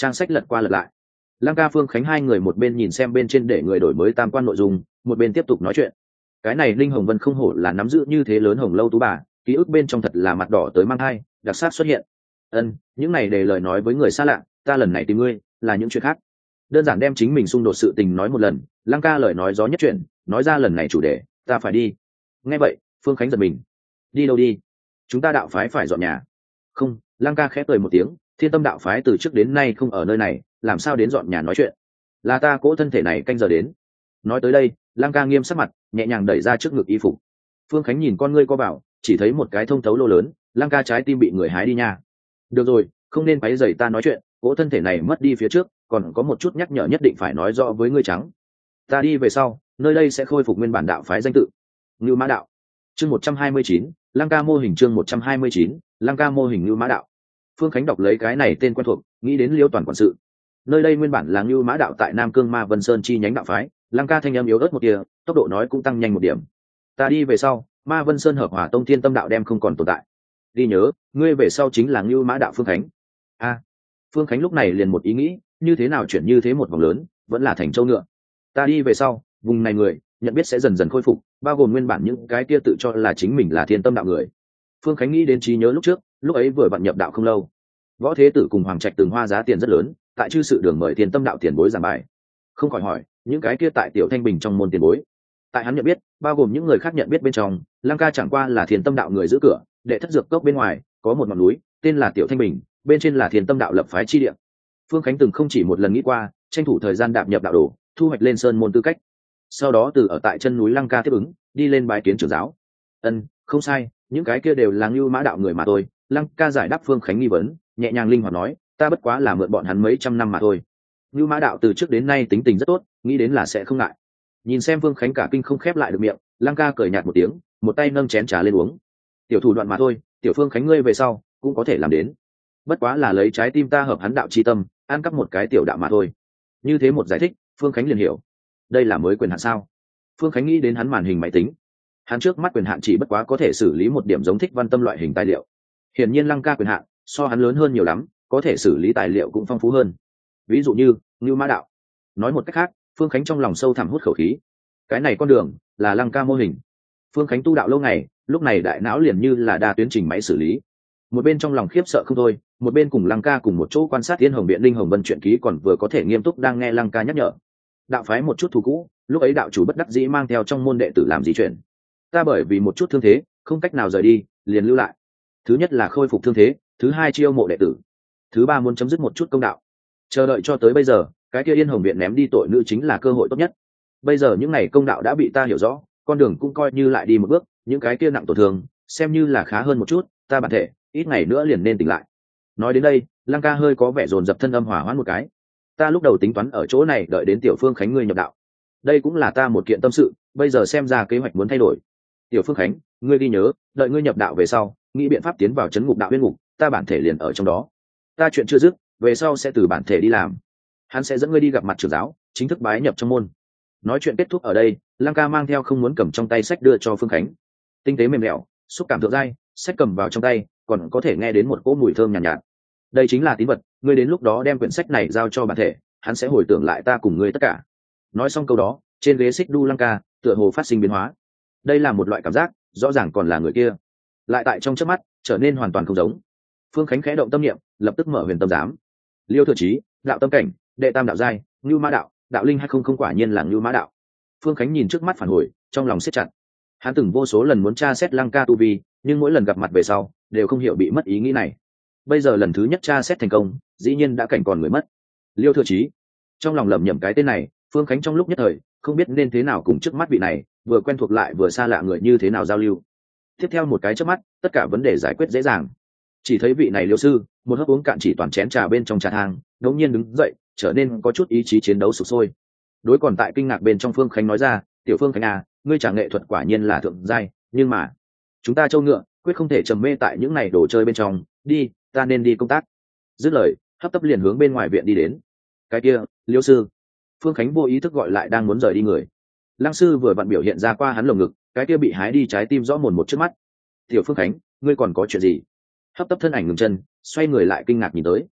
trang sách lật qua lật lại. Lăng ca Phương Khánh hai người một bên nhìn xem bên trên để người đổi mới tam quan nội dung, một bên tiếp tục nói chuyện. Cái này Linh Hồng Vân không hổ là nắm giữ như thế lớn hồng lâu tú bà, ký ức bên trong thật là mặt đỏ tới mang hai, đặc sắc xuất hiện. Ân, những này để lời nói với người xa lạ, ta lần này tìm ngươi là những chuyện khác. Đơn giản đem chính mình xung đột sự tình nói một lần, Lăng ca lời nói gió nhất chuyện, nói ra lần này chủ đề, ta phải đi. Nghe vậy, Phương Khánh giật mình. Đi đâu đi? Chúng ta đạo phái phải dọn nhà. Không, Lăng ca khẽ cười một tiếng, Thiên Tâm đạo phái từ trước đến nay không ở nơi này, làm sao đến dọn nhà nói chuyện? Là ta cỗ thân thể này canh giờ đến. Nói tới đây, Lăng ca nghiêm sắc mặt, nhẹ nhàng đẩy ra trước ngực y phục. Phương Khánh nhìn con ngươi co bảo, chỉ thấy một cái thông thấu lô lớn, Lăng ca trái tim bị người hái đi nha. Được rồi, không nên quấy rầy ta nói chuyện, cỗ thân thể này mất đi phía trước, còn có một chút nhắc nhở nhất định phải nói rõ với ngươi trắng. Ta đi về sau, nơi đây sẽ khôi phục nguyên bản đạo phái danh tự, Ngưu Mã đạo. Chương một trăm hai mươi chín, Lăng ca mô hình chương một trăm hai mươi chín, Lăng ca mô hình Ngưu Mã đạo. Phương Khánh đọc lấy cái này tên quen thuộc, nghĩ đến Liêu Toàn quản sự. Nơi đây nguyên bản là Ngưu Mã đạo tại Nam Cương Ma Vân Sơn chi nhánh đạo phái, Lăng ca thanh âm yếu ớt một tia, tốc độ nói cũng tăng nhanh một điểm. Ta đi về sau, Ma Vân Sơn hợp Hỏa Tông Thiên Tâm đạo đem không còn tồn tại. Đi nhớ, ngươi về sau chính là Ngưu Mã đạo Phương Khánh. A. Phương Khánh lúc này liền một ý nghĩ, như thế nào chuyển như thế một vòng lớn, vẫn là thành châu ngựa. Ta đi về sau, vùng này người nhận biết sẽ dần dần khôi phục, bao gồm nguyên bản những cái kia tự cho là chính mình là Thiên Tâm đạo người. Phương Khánh nghĩ đến trí nhớ lúc trước, lúc ấy vừa vặn nhập đạo không lâu, Võ Thế Tử cùng Hoàng Trạch từng hoa giá tiền rất lớn, tại chư sự đường mời Thiên Tâm đạo tiền bối giảng bài. Không khỏi hỏi, những cái kia tại Tiểu Thanh Bình trong môn tiền bối, tại hắn nhận biết, bao gồm những người khác nhận biết bên trong, Lăng ca chẳng qua là Thiên Tâm đạo người giữ cửa, đệ thất dược cốc bên ngoài có một ngọn núi, tên là Tiểu Thanh Bình, bên trên là Thiên Tâm đạo lập phái chi địa. Phương Khánh từng không chỉ một lần nghĩ qua, tranh thủ thời gian đạp nhập đạo đồ, thu hoạch lên sơn môn tư cách. Sau đó từ ở tại chân núi Lăng ca tiếp ứng, đi lên bái kiến trưởng giáo. Ân, không sai, những cái kia đều là Ngưu Mã đạo người mà thôi. Lăng ca giải đáp Phương Khánh nghi vấn, nhẹ nhàng linh hoạt nói, ta bất quá là mượn bọn hắn mấy trăm năm mà thôi. Ngưu Mã đạo từ trước đến nay tính tình rất tốt, nghĩ đến là sẽ không ngại. Nhìn xem Phương Khánh cả kinh không khép lại được miệng, Lăng ca cười nhạt một tiếng, một tay nâng chén trà lên uống. Tiểu thủ đoạn mà thôi, tiểu Phương Khánh ngươi về sau cũng có thể làm đến. Bất quá là lấy trái tim ta hợp hắn đạo chi tâm, ăn cắp một cái tiểu đạo mà thôi. Như thế một giải thích, Phương Khánh liền hiểu, đây là mới quyền hạn sao? Phương Khánh nghĩ đến hắn màn hình máy tính, hắn trước mắt quyền hạn chỉ bất quá có thể xử lý một điểm giống thích văn tâm loại hình tài liệu. Hiển nhiên Lăng ca quyền hạn so hắn lớn hơn nhiều lắm, có thể xử lý tài liệu cũng phong phú hơn. Ví dụ như Ngưu Mã đạo. Nói một cách khác, Phương Khánh trong lòng sâu thẳm hút khẩu khí. Cái này con đường là Lăng ca mô hình. Phương Khánh tu đạo lâu ngày, lúc này đại não liền như là đa tuyến trình máy xử lý. Một bên trong lòng khiếp sợ không thôi, một bên cùng Lăng ca cùng một chỗ quan sát Tiên Hồng Biện Linh Hồng Vân chuyện ký còn vừa có thể nghiêm túc đang nghe Lăng ca nhắc nhở. Đạo phái một chút thù cũ, lúc ấy đạo chủ bất đắc dĩ mang theo trong môn đệ tử làm gì chuyện. Ta bởi vì một chút thương thế, không cách nào rời đi, liền lưu lại. Thứ nhất là khôi phục thương thế, thứ hai chiêu mộ đệ tử, thứ ba muốn chấm dứt một chút công đạo. Chờ đợi cho tới bây giờ, cái kia Yên Hồng Viện ném đi tội nữ chính là cơ hội tốt nhất. Bây giờ những ngày công đạo đã bị ta hiểu rõ, con đường cũng coi như lại đi một bước, những cái kia nặng tổn thương xem như là khá hơn một chút, ta bản thể ít ngày nữa liền nên tỉnh lại. Nói đến đây, Lăng ca hơi có vẻ dồn dập thân âm hỏa hoãn một cái. Ta lúc đầu tính toán ở chỗ này đợi đến Tiểu Phương Khánh ngươi nhập đạo, đây cũng là ta một kiện tâm sự, bây giờ xem ra kế hoạch muốn thay đổi. Tiểu Phương Khánh, ngươi ghi nhớ, đợi ngươi nhập đạo về sau, nghĩ biện pháp tiến vào chấn ngục đạo uyên ngục, ta bản thể liền ở trong đó. Ta chuyện chưa dứt, về sau sẽ từ bản thể đi làm. Hắn sẽ dẫn ngươi đi gặp mặt trưởng giáo, chính thức bái nhập trong môn. Nói chuyện kết thúc ở đây, Lăng ca mang theo không muốn cầm trong tay sách đưa cho Phương Khánh. Tinh tế mềm mẻo, xúc cảm thượng dai, sách cầm vào trong tay, còn có thể nghe đến một cỗ mùi thơm nhàn nhạt, nhạt. Đây chính là tín vật, ngươi đến lúc đó đem quyển sách này giao cho bản thể, hắn sẽ hồi tưởng lại ta cùng ngươi tất cả. Nói xong câu đó, trên ghế xích đu Lăng ca tựa hồ phát sinh biến hóa. Đây là một loại cảm giác, rõ ràng còn là người kia, lại tại trong chớp mắt trở nên hoàn toàn không giống. Phương Khánh khẽ động tâm niệm, lập tức mở huyền tâm giám. Liêu Thừa Chí, đạo tâm cảnh, đệ tam đạo giai, Ngưu Mã đạo, đạo linh hay không không quả nhiên là Ngưu Mã đạo. Phương Khánh nhìn trước mắt phản hồi, trong lòng siết chặt. Hắn từng vô số lần muốn tra xét Lăng ca tu vi, nhưng mỗi lần gặp mặt về sau đều không hiểu bị mất ý nghĩ này. Bây giờ lần thứ nhất tra xét thành công, dĩ nhiên đã cảnh còn người mất. Liêu Thừa Chí, trong lòng lẩm nhẩm cái tên này, Phương Khánh trong lúc nhất thời không biết nên thế nào cùng trước mắt vị này vừa quen thuộc lại vừa xa lạ người như thế nào giao lưu. Tiếp theo một cái chớp mắt, tất cả vấn đề giải quyết dễ dàng. Chỉ thấy vị này Liêu sư một hớp uống cạn chỉ toàn chén trà bên trong trà thang, đột nhiên đứng dậy, trở nên có chút ý chí chiến đấu sục sôi. Đối còn tại kinh ngạc bên trong Phương Khánh nói ra, Tiểu Phương Khánh à, ngươi trà nghệ thuật quả nhiên là thượng giai, nhưng mà chúng ta châu ngựa quyết không thể trầm mê tại những này đồ chơi bên trong, đi, ta nên đi công tác. Dứt lời, hấp tấp liền hướng bên ngoài viện đi đến. Cái kia, Liêu sư. Phương Khánh vô ý thức gọi lại đang muốn rời đi người. Lăng sư vừa vặn biểu hiện ra qua hắn lồng ngực, cái kia bị hái đi trái tim rõ mồn một trước mắt. Tiểu Phương Khánh, ngươi còn có chuyện gì? Hấp tấp thân ảnh ngừng chân, xoay người lại kinh ngạc nhìn tới.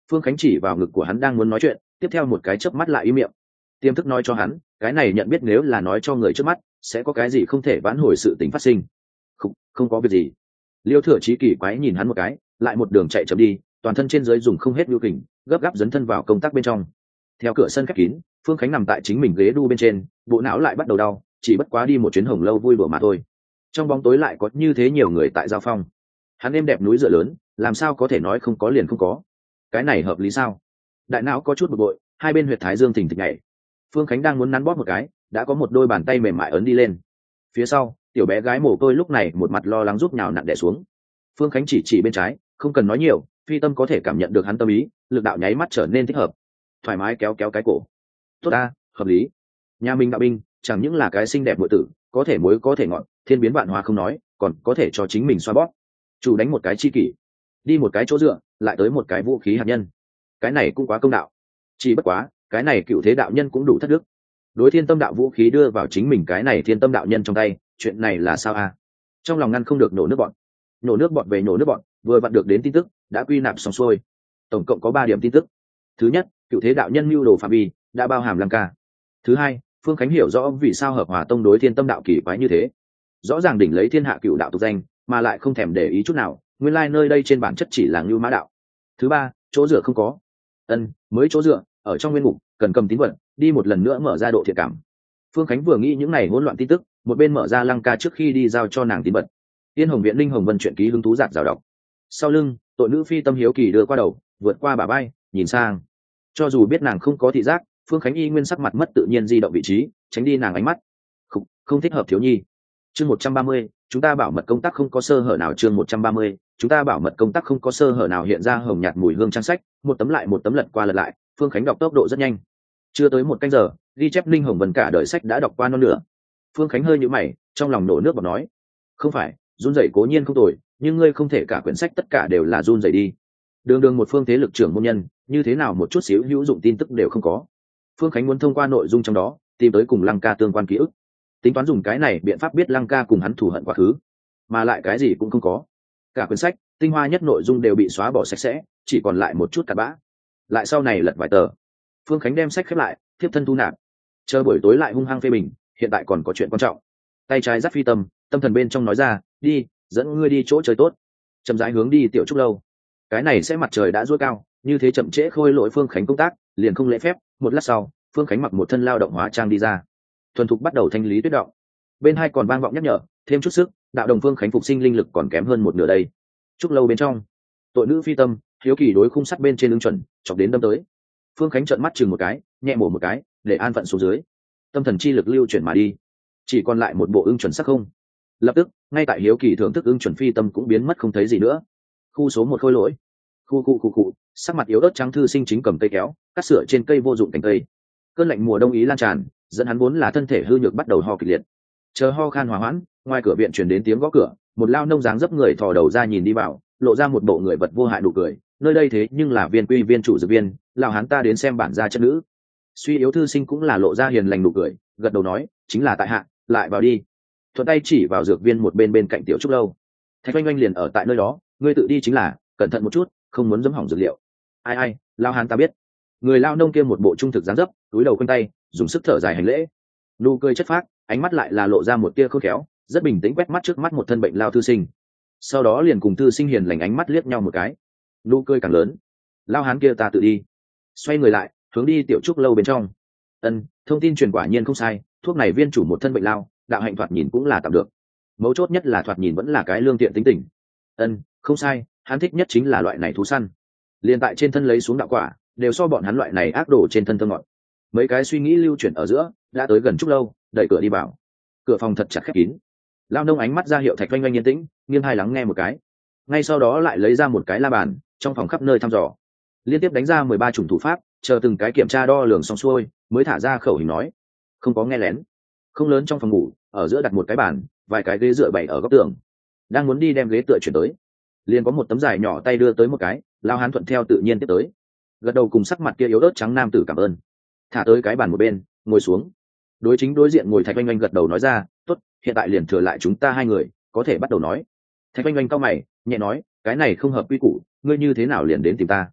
Phương Khánh chỉ vào ngực của hắn đang muốn nói chuyện, tiếp theo một cái chớp mắt lại im miệng. Tiềm thức nói cho hắn, cái này nhận biết nếu là nói cho người trước mắt sẽ có cái gì không thể vãn hồi sự tình phát sinh. Không, không có việc gì. Liêu Thừa Chí kỳ quái nhìn hắn một cái, lại một đường chạy chậm đi, toàn thân trên dưới dùng không hết lưu kình, gấp gáp dấn thân vào công tác bên trong. Theo cửa sân khép kín, Phương Khánh nằm tại chính mình ghế đu bên trên, bộ não lại bắt đầu đau, chỉ bất quá đi một chuyến hồng lâu vui đùa mà thôi. Trong bóng tối lại có như thế nhiều người tại giao phong. Hắn êm đẹp núi dựa lớn, làm sao có thể nói không có liền không có. Cái này hợp lý sao? Đại não có chút bực bội, hai bên huyệt thái dương thình thịch nhảy. Phương Khánh đang muốn nắn bóp một cái, đã có một đôi bàn tay mềm mại ấn đi lên. Phía sau, tiểu bé gái mồ côi lúc này một mặt lo lắng giúp nhào nặn đè xuống. Phương Khánh chỉ chỉ bên trái, không cần nói nhiều, phi tâm có thể cảm nhận được hắn tâm ý, lực đạo nháy mắt trở nên thích hợp. Thoải mái kéo kéo cái cổ. Tốt a, hợp lý. Nhà mình đạo binh, chẳng những là cái xinh đẹp muội tử, có thể muối có thể ngọt, thiên biến vạn hóa không nói, còn có thể cho chính mình xoa bóp. Chủ đánh một cái chi kỷ, đi một cái chỗ dựa, lại tới một cái vũ khí hạt nhân. Cái này cũng quá công đạo. Chỉ bất quá, cái này cựu thế đạo nhân cũng đủ thất đức. Đối thiên tâm đạo vũ khí đưa vào chính mình cái này thiên tâm đạo nhân trong tay, chuyện này là sao a? Trong lòng ngăn không được nổ nước bọn. Nổ nước bọn về nổ nước bọn, vừa vặn được đến tin tức, đã quy nạp xong xuôi. Tổng cộng có ba điểm tin tức. Thứ nhất, cựu thế đạo nhân mưu đồ phạm vi đã bao hàm Lăng Ca. Thứ hai, Phương Khánh hiểu rõ vì sao hợp hòa tông đối thiên tâm đạo kỳ quái như thế. Rõ ràng đỉnh lấy thiên hạ cựu đạo tục danh, mà lại không thèm để ý chút nào, nguyên lai nơi đây trên bản chất chỉ là ngưu mã đạo. Thứ ba, chỗ dựa không có. Ân, mới chỗ dựa ở trong nguyên ngục, cần cầm tín vật, đi một lần nữa mở ra độ thiện cảm. Phương Khánh vừa nghĩ những này hỗn loạn tin tức, một bên mở ra Lăng Ca trước khi đi giao cho nàng tín vật. Tiên Hồng Viện Linh Hồng Vân chuyện ký hứng thú giạt rào đọc. Sau lưng, tội nữ phi tâm hiếu kỳ đưa qua đầu, vượt qua bả vai, nhìn sang. Cho dù biết nàng không có thị giác, Phương Khánh y nguyên sắc mặt mất tự nhiên di động vị trí, tránh đi nàng ánh mắt. Không, không thích hợp thiếu nhi. Chương một trăm ba mươi, chúng ta bảo mật công tác không có sơ hở nào. Chương một trăm ba mươi, chúng ta bảo mật công tác không có sơ hở nào. Hiện ra hồng nhạt mùi hương trang sách, một tấm lại một tấm lật qua lật lại, Phương Khánh đọc tốc độ rất nhanh. Chưa tới một canh giờ, ghi chép Linh Hồng Vân cả đời sách đã đọc qua non nửa. Phương Khánh hơi nhíu mày, trong lòng nổ nước bọt nói: "Không phải, run rẩy cố nhiên không tồi, nhưng ngươi không thể cả quyển sách tất cả đều là run rẩy đi. Đường đường một phương thế lực trưởng môn nhân, như thế nào một chút xíu hữu dụng tin tức đều không có." Phương Khánh muốn thông qua nội dung trong đó, tìm tới cùng Lăng Ca tương quan ký ức, tính toán dùng cái này biện pháp biết Lăng Ca cùng hắn thù hận quá khứ, mà lại cái gì cũng không có. Cả quyển sách, tinh hoa nhất nội dung đều bị xóa bỏ sạch sẽ, chỉ còn lại một chút cặn bã. Lại sau này lật vài tờ, Phương Khánh đem sách khép lại, tiếp thân thu nạp, chờ buổi tối lại hung hăng phê bình, hiện tại còn có chuyện quan trọng. Tay trái dắt phi tâm, tâm thần bên trong nói ra: "Đi, dẫn ngươi đi chỗ chơi tốt." Chậm rãi hướng đi tiểu trúc lâu. Cái này sẽ mặt trời đã ruôi cao, như thế chậm trễ khôi lỗi Phương Khánh công tác, liền không lễ phép. Một lát sau, Phương Khánh mặc một thân lao động hóa trang đi ra, thuần thục bắt đầu thanh lý tuyết động. Bên hai còn vang vọng nhắc nhở: "Thêm chút sức, đạo đồng Phương Khánh phục sinh linh lực còn kém hơn một nửa đây." Trúc lâu bên trong, tội nữ phi tâm hiếu kỳ đối khung sắt bên trên lưng chuẩn, chọc đến đâm tới. Phương Khánh trợn mắt chừng một cái, nhẹ mổ một cái, để an phận xuống dưới. Tâm thần chi lực lưu chuyển mà đi, chỉ còn lại một bộ ưng chuẩn sắc không. Lập tức, ngay tại hiếu kỳ thưởng thức ưng chuẩn phi tâm cũng biến mất không thấy gì nữa. Khu số một khôi lỗi. Khu khu khu khu, sắc mặt yếu ớt trắng thư sinh chính cầm cây kéo, cắt sửa trên cây vô dụng cành cây. Cơn lạnh mùa đông ý lan tràn, dẫn hắn vốn là thân thể hư nhược bắt đầu ho kịch liệt. Chờ ho khan hòa hoãn, ngoài cửa viện truyền đến tiếng gõ cửa, một lao nông dáng dấp người thò đầu ra nhìn đi vào, lộ ra một bộ người vật vô hại nụ cười. Nơi đây thế nhưng là viên quy viên chủ dược viên, lão hán ta đến xem bản gia chất nữ. Suy yếu thư sinh cũng là lộ ra hiền lành nụ cười, gật đầu nói: "Chính là tại hạ, lại vào đi." Thuận tay chỉ vào dược viên một bên bên cạnh tiểu trúc lâu. Thạch Oanh Oanh liền ở tại nơi đó, ngươi tự đi chính là, cẩn thận một chút, không muốn dẫm hỏng dược liệu. Ai ai, lao hán ta biết. Người lao nông kia một bộ trung thực dáng dấp, túi đầu quanh tay, dùng sức thở dài hành lễ. Nụ cười chất phác, ánh mắt lại là lộ ra một tia khôn khéo, rất bình tĩnh quét mắt trước mắt một thân bệnh lao thư sinh. Sau đó liền cùng thư sinh hiền lành ánh mắt liếc nhau một cái. Nụ cười càng lớn. Lao hán kia ta tự đi. Xoay người lại, hướng đi tiểu trúc lâu bên trong. Ân, thông tin truyền quả nhiên không sai, thuốc này viên chủ một thân bệnh lao, đạo hạnh thoạt nhìn cũng là tạm được. Mấu chốt nhất là thoạt nhìn vẫn là cái lương thiện tính tình. Ân, không sai, hắn thích nhất chính là loại này thú săn. Liên tại trên thân lấy xuống đạo quả, đều so bọn hắn loại này ác đồ trên thân thơ ngọt. Mấy cái suy nghĩ lưu chuyển ở giữa, đã tới gần trúc lâu, đẩy cửa đi vào. Cửa phòng thật chặt khép kín. Lao nông ánh mắt ra hiệu Thạch Oanh Oanh yên tĩnh, nghiêng hai lắng nghe một cái. Ngay sau đó lại lấy ra một cái la bàn, trong phòng khắp nơi thăm dò, liên tiếp đánh ra mười ba chủng thủ pháp, chờ từng cái kiểm tra đo lường xong xuôi, mới thả ra khẩu hình nói: "Không có nghe lén." Không lớn trong phòng ngủ, ở giữa đặt một cái bàn, vài cái ghế dựa bày ở góc tường. Đang muốn đi đem ghế tựa chuyển tới, liền có một tấm dài nhỏ tay đưa tới một cái, lao hán thuận theo tự nhiên tiếp tới, gật đầu cùng sắc mặt kia yếu ớt trắng nam tử cảm ơn, thả tới cái bàn một bên, ngồi xuống. Đối chính đối diện ngồi Thạch Oanh Oanh gật đầu nói ra: "Tốt, hiện tại liền thừa lại chúng ta hai người, có thể bắt đầu nói." Thạch Oanh Oanh cau mày, nhẹ nói: "Cái này không hợp quy củ, ngươi như thế nào liền đến tìm ta?"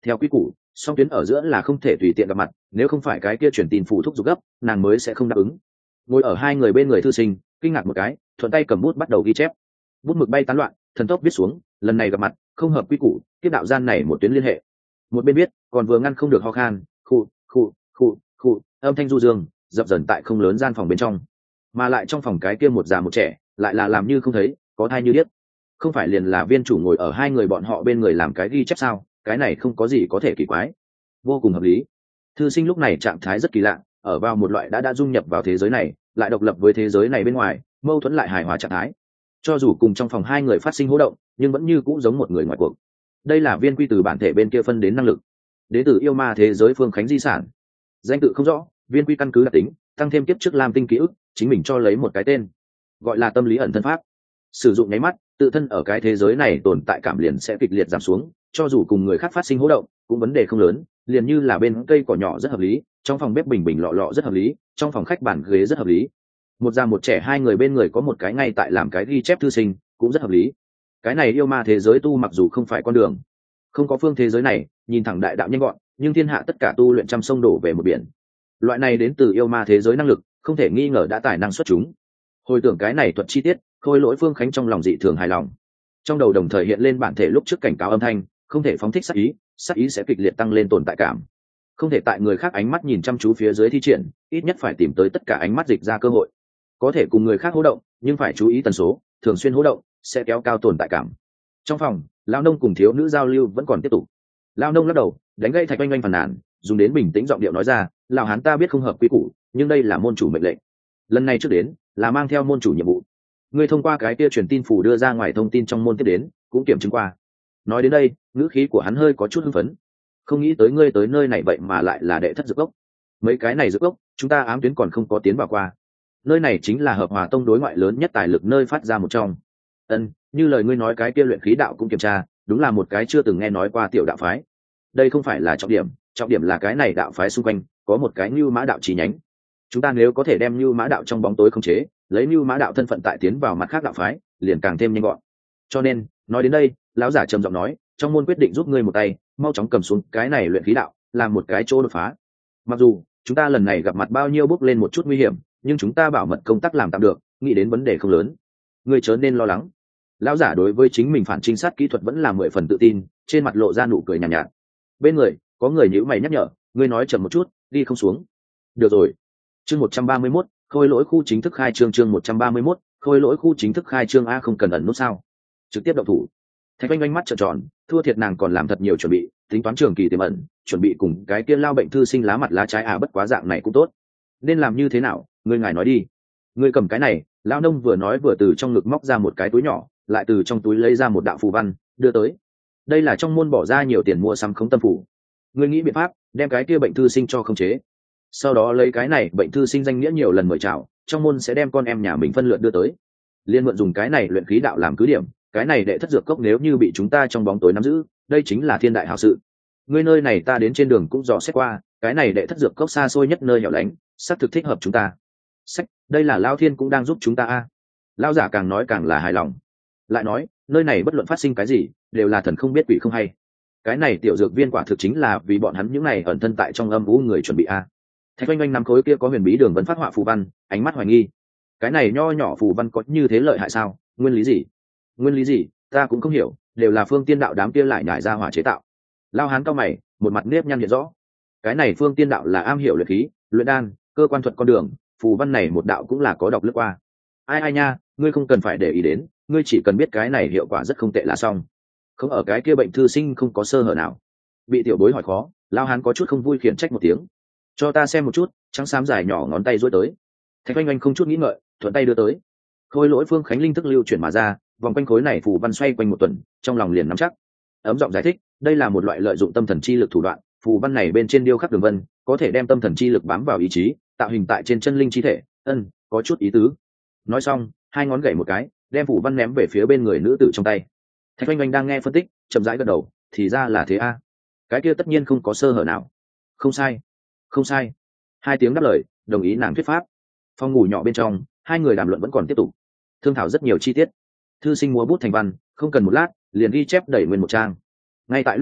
Theo quy củ, song tuyến ở giữa là không thể tùy tiện gặp mặt, nếu không phải cái kia chuyển tin phụ thúc giục gấp, nàng mới sẽ không đáp ứng. Ngồi ở hai người bên người thư sinh kinh ngạc một cái, thuận tay cầm bút bắt đầu ghi chép. Bút mực bay tán loạn, thần tốc viết xuống, lần này gặp mặt không hợp quy củ, tiếp đạo gian này một tuyến liên hệ. Một bên viết còn vừa ngăn không được ho khan, khu khu khu khu âm thanh du dương dập dần tại không lớn gian phòng bên trong, mà lại trong phòng cái kia một già một trẻ lại là làm như không thấy, có thai như điếc. Không phải liền là viên chủ ngồi ở hai người bọn họ bên người làm cái ghi chép sao? Cái này không có gì có thể kỳ quái, vô cùng hợp lý. Thư sinh lúc này trạng thái rất kỳ lạ, ở vào một loại đã đã dung nhập vào thế giới này, lại độc lập với thế giới này bên ngoài, mâu thuẫn lại hài hòa trạng thái. Cho dù cùng trong phòng hai người phát sinh hô động, nhưng vẫn như cũ giống một người ngoài cuộc. Đây là viên quy từ bản thể bên kia phân đến năng lực, đến từ yêu ma thế giới phương khánh di sản. Danh tự không rõ, viên quy căn cứ đặc tính tăng thêm tiếp trước lam tinh ký ức, chính mình cho lấy một cái tên, gọi là tâm lý ẩn thân pháp. Sử dụng nháy mắt, tự thân ở cái thế giới này tồn tại cảm liền sẽ kịch liệt giảm xuống, cho dù cùng người khác phát sinh hô động cũng vấn đề không lớn, liền như là bên cây cỏ nhỏ rất hợp lý, trong phòng bếp bình bình lọ lọ rất hợp lý, trong phòng khách bàn ghế rất hợp lý. Một già một trẻ hai người bên người có một cái ngay tại làm cái ghi chép thư sinh cũng rất hợp lý. Cái này yêu ma thế giới tu mặc dù không phải con đường, không có phương thế giới này nhìn thẳng đại đạo nhanh gọn, nhưng thiên hạ tất cả tu luyện trăm sông đổ về một biển. Loại này đến từ yêu ma thế giới năng lực không thể nghi ngờ đã tài năng xuất chúng. Hồi tưởng cái này thuật chi tiết, Khôi Lỗi Phương Khánh trong lòng dị thường hài lòng. Trong đầu đồng thời hiện lên bản thể lúc trước cảnh cáo âm thanh, không thể phóng thích sát ý, sát ý sẽ kịch liệt tăng lên tồn tại cảm. Không thể tại người khác ánh mắt nhìn chăm chú phía dưới thi triển, ít nhất phải tìm tới tất cả ánh mắt dịch ra cơ hội. Có thể cùng người khác hô động, nhưng phải chú ý tần số, thường xuyên hô động sẽ kéo cao tồn tại cảm. Trong phòng, Lão Nông cùng thiếu nữ giao lưu vẫn còn tiếp tục. Lão Nông lắc đầu, đánh gây Thạch Oanh Oanh phàn nàn, dùng đến bình tĩnh giọng điệu nói ra, lão hán ta biết không hợp quy củ, nhưng đây là môn chủ mệnh lệnh. Lần này trước đến là mang theo môn chủ nhiệm vụ, ngươi thông qua cái kia truyền tin phủ đưa ra ngoài thông tin trong môn tiếp đến, cũng kiểm chứng qua. Nói đến đây, ngữ khí của hắn hơi có chút hưng phấn. Không nghĩ tới ngươi tới nơi này vậy mà lại là đệ thất dược gốc. Mấy cái này dược gốc, chúng ta ám tuyến còn không có tiến vào qua. Nơi này chính là hợp hòa tông đối ngoại lớn nhất tài lực nơi phát ra một trong. Ân, như lời ngươi nói cái kia luyện khí đạo cũng kiểm tra, đúng là một cái chưa từng nghe nói qua tiểu đạo phái. Đây không phải là trọng điểm, trọng điểm là cái này đạo phái xung quanh có một cái Nưu Mã đạo chi nhánh. Chúng ta nếu có thể đem Nưu Mã đạo trong bóng tối khống chế, lấy Nưu Mã đạo thân phận tại tiến vào mặt khác đạo phái, liền càng thêm nhanh gọn. Cho nên, nói đến đây, lão giả trầm giọng nói, trong môn quyết định giúp ngươi một tay, mau chóng cầm xuống cái này luyện khí đạo, làm một cái chỗ đột phá. Mặc dù chúng ta lần này gặp mặt bao nhiêu bước lên một chút nguy hiểm, nhưng chúng ta bảo mật công tác làm tạm được, nghĩ đến vấn đề không lớn. Ngươi chớ nên lo lắng. Lão giả đối với chính mình phản trinh sát kỹ thuật vẫn là mười phần tự tin, trên mặt lộ ra nụ cười nhàn nhạt, nhạt. Bên người có người nhíu mày nhắc nhở, ngươi nói chậm một chút, đi không xuống. Được rồi. Chương một trăm ba mươi mốt, Khôi Lỗi khu chính thức khai trương. Chương một trăm ba mươi mốt, Khôi Lỗi khu chính thức khai trương. A không cần ẩn nút sao? Trực tiếp động thủ. Thạch Oanh Oanh mắt trợn tròn, thua thiệt nàng còn làm thật nhiều chuẩn bị, tính toán trường kỳ tiềm ẩn, chuẩn bị cùng cái kia lao bệnh thư sinh lá mặt lá trái à, bất quá dạng này cũng tốt. Nên làm như thế nào, ngươi ngài nói đi. Ngươi cầm cái này, lão nông vừa nói vừa từ trong ngực móc ra một cái túi nhỏ, lại từ trong túi lấy ra một đạo phù văn, đưa tới. Đây là trong môn bỏ ra nhiều tiền mua sắm khống tâm phủ. Ngươi nghĩ biện pháp đem cái kia bệnh thư sinh cho khống chế. Sau đó lấy cái này bệnh thư sinh danh nghĩa nhiều lần mời chào, trong môn sẽ đem con em nhà mình phân lượt đưa tới. Liên mượn dùng cái này luyện khí đạo làm cứ điểm, cái này đệ thất dược cốc nếu như bị chúng ta trong bóng tối nắm giữ, đây chính là thiên đại hảo sự. Ngươi nơi này ta đến trên đường cũng dò xét qua, cái này đệ thất dược cốc xa xôi nhất nơi hẻo lánh, xác thực thích hợp chúng ta. Sách, đây là Lao Thiên cũng đang giúp chúng ta a. Lao giả càng nói càng là hài lòng. Lại nói, nơi này bất luận phát sinh cái gì, đều là thần không biết quỷ không hay. Cái này tiểu dược viên quả thực chính là vì bọn hắn những này ẩn thân tại trong âm vũ người chuẩn bị a. Thạch Oanh Oanh nắm khối kia có huyền bí đường vẫn phát họa phù văn, ánh mắt hoài nghi. Cái này nho nhỏ phù văn có như thế lợi hại sao? Nguyên lý gì? Nguyên lý gì? Ta cũng không hiểu, đều là phương tiên đạo đám kia lại nhải ra hỏa chế tạo. Lao hán cao mày, một mặt nếp nhăn hiện rõ. Cái này phương tiên đạo là am hiểu luyện khí, luyện đan, cơ quan thuật con đường, phù văn này một đạo cũng là có đọc lướt qua. Ai ai nha, ngươi không cần phải để ý đến, ngươi chỉ cần biết cái này hiệu quả rất không tệ là xong. Không ở cái kia bệnh thư sinh không có sơ hở nào. Bị tiểu bối hỏi khó, Lao hán có chút không vui khiển trách một tiếng. Cho ta xem một chút. Trắng xám dài nhỏ ngón tay duỗi tới. Thạch Oanh Oanh không chút nghĩ ngợi, thuận tay đưa tới. Khôi Lỗi Phương Khánh linh thức lưu chuyển mà ra, vòng quanh khối này phù văn xoay quanh một tuần, trong lòng liền nắm chắc. Ấm giọng giải thích, đây là một loại lợi dụng tâm thần chi lực thủ đoạn, phù văn này bên trên điêu khắc đường vân, có thể đem tâm thần chi lực bám vào ý chí, tạo hình tại trên chân linh chi thể. Ân, có chút ý tứ. Nói xong, hai ngón gảy một cái, đem phù văn ném về phía bên người nữ tử trong tay. Thạch Oanh Oanh đang nghe phân tích, chậm rãi gật đầu, thì ra là thế a. Cái kia tất nhiên không có sơ hở nào. Không sai, không sai. Hai tiếng đáp lời, đồng ý nàng thuyết pháp. Phòng ngủ nhỏ bên trong, hai người đàm luận vẫn còn tiếp tục, thương thảo rất nhiều chi tiết. Thư sinh múa bút thành văn, không cần một lát liền ghi chép đẩy nguyên một trang. Ngay tại lúc này,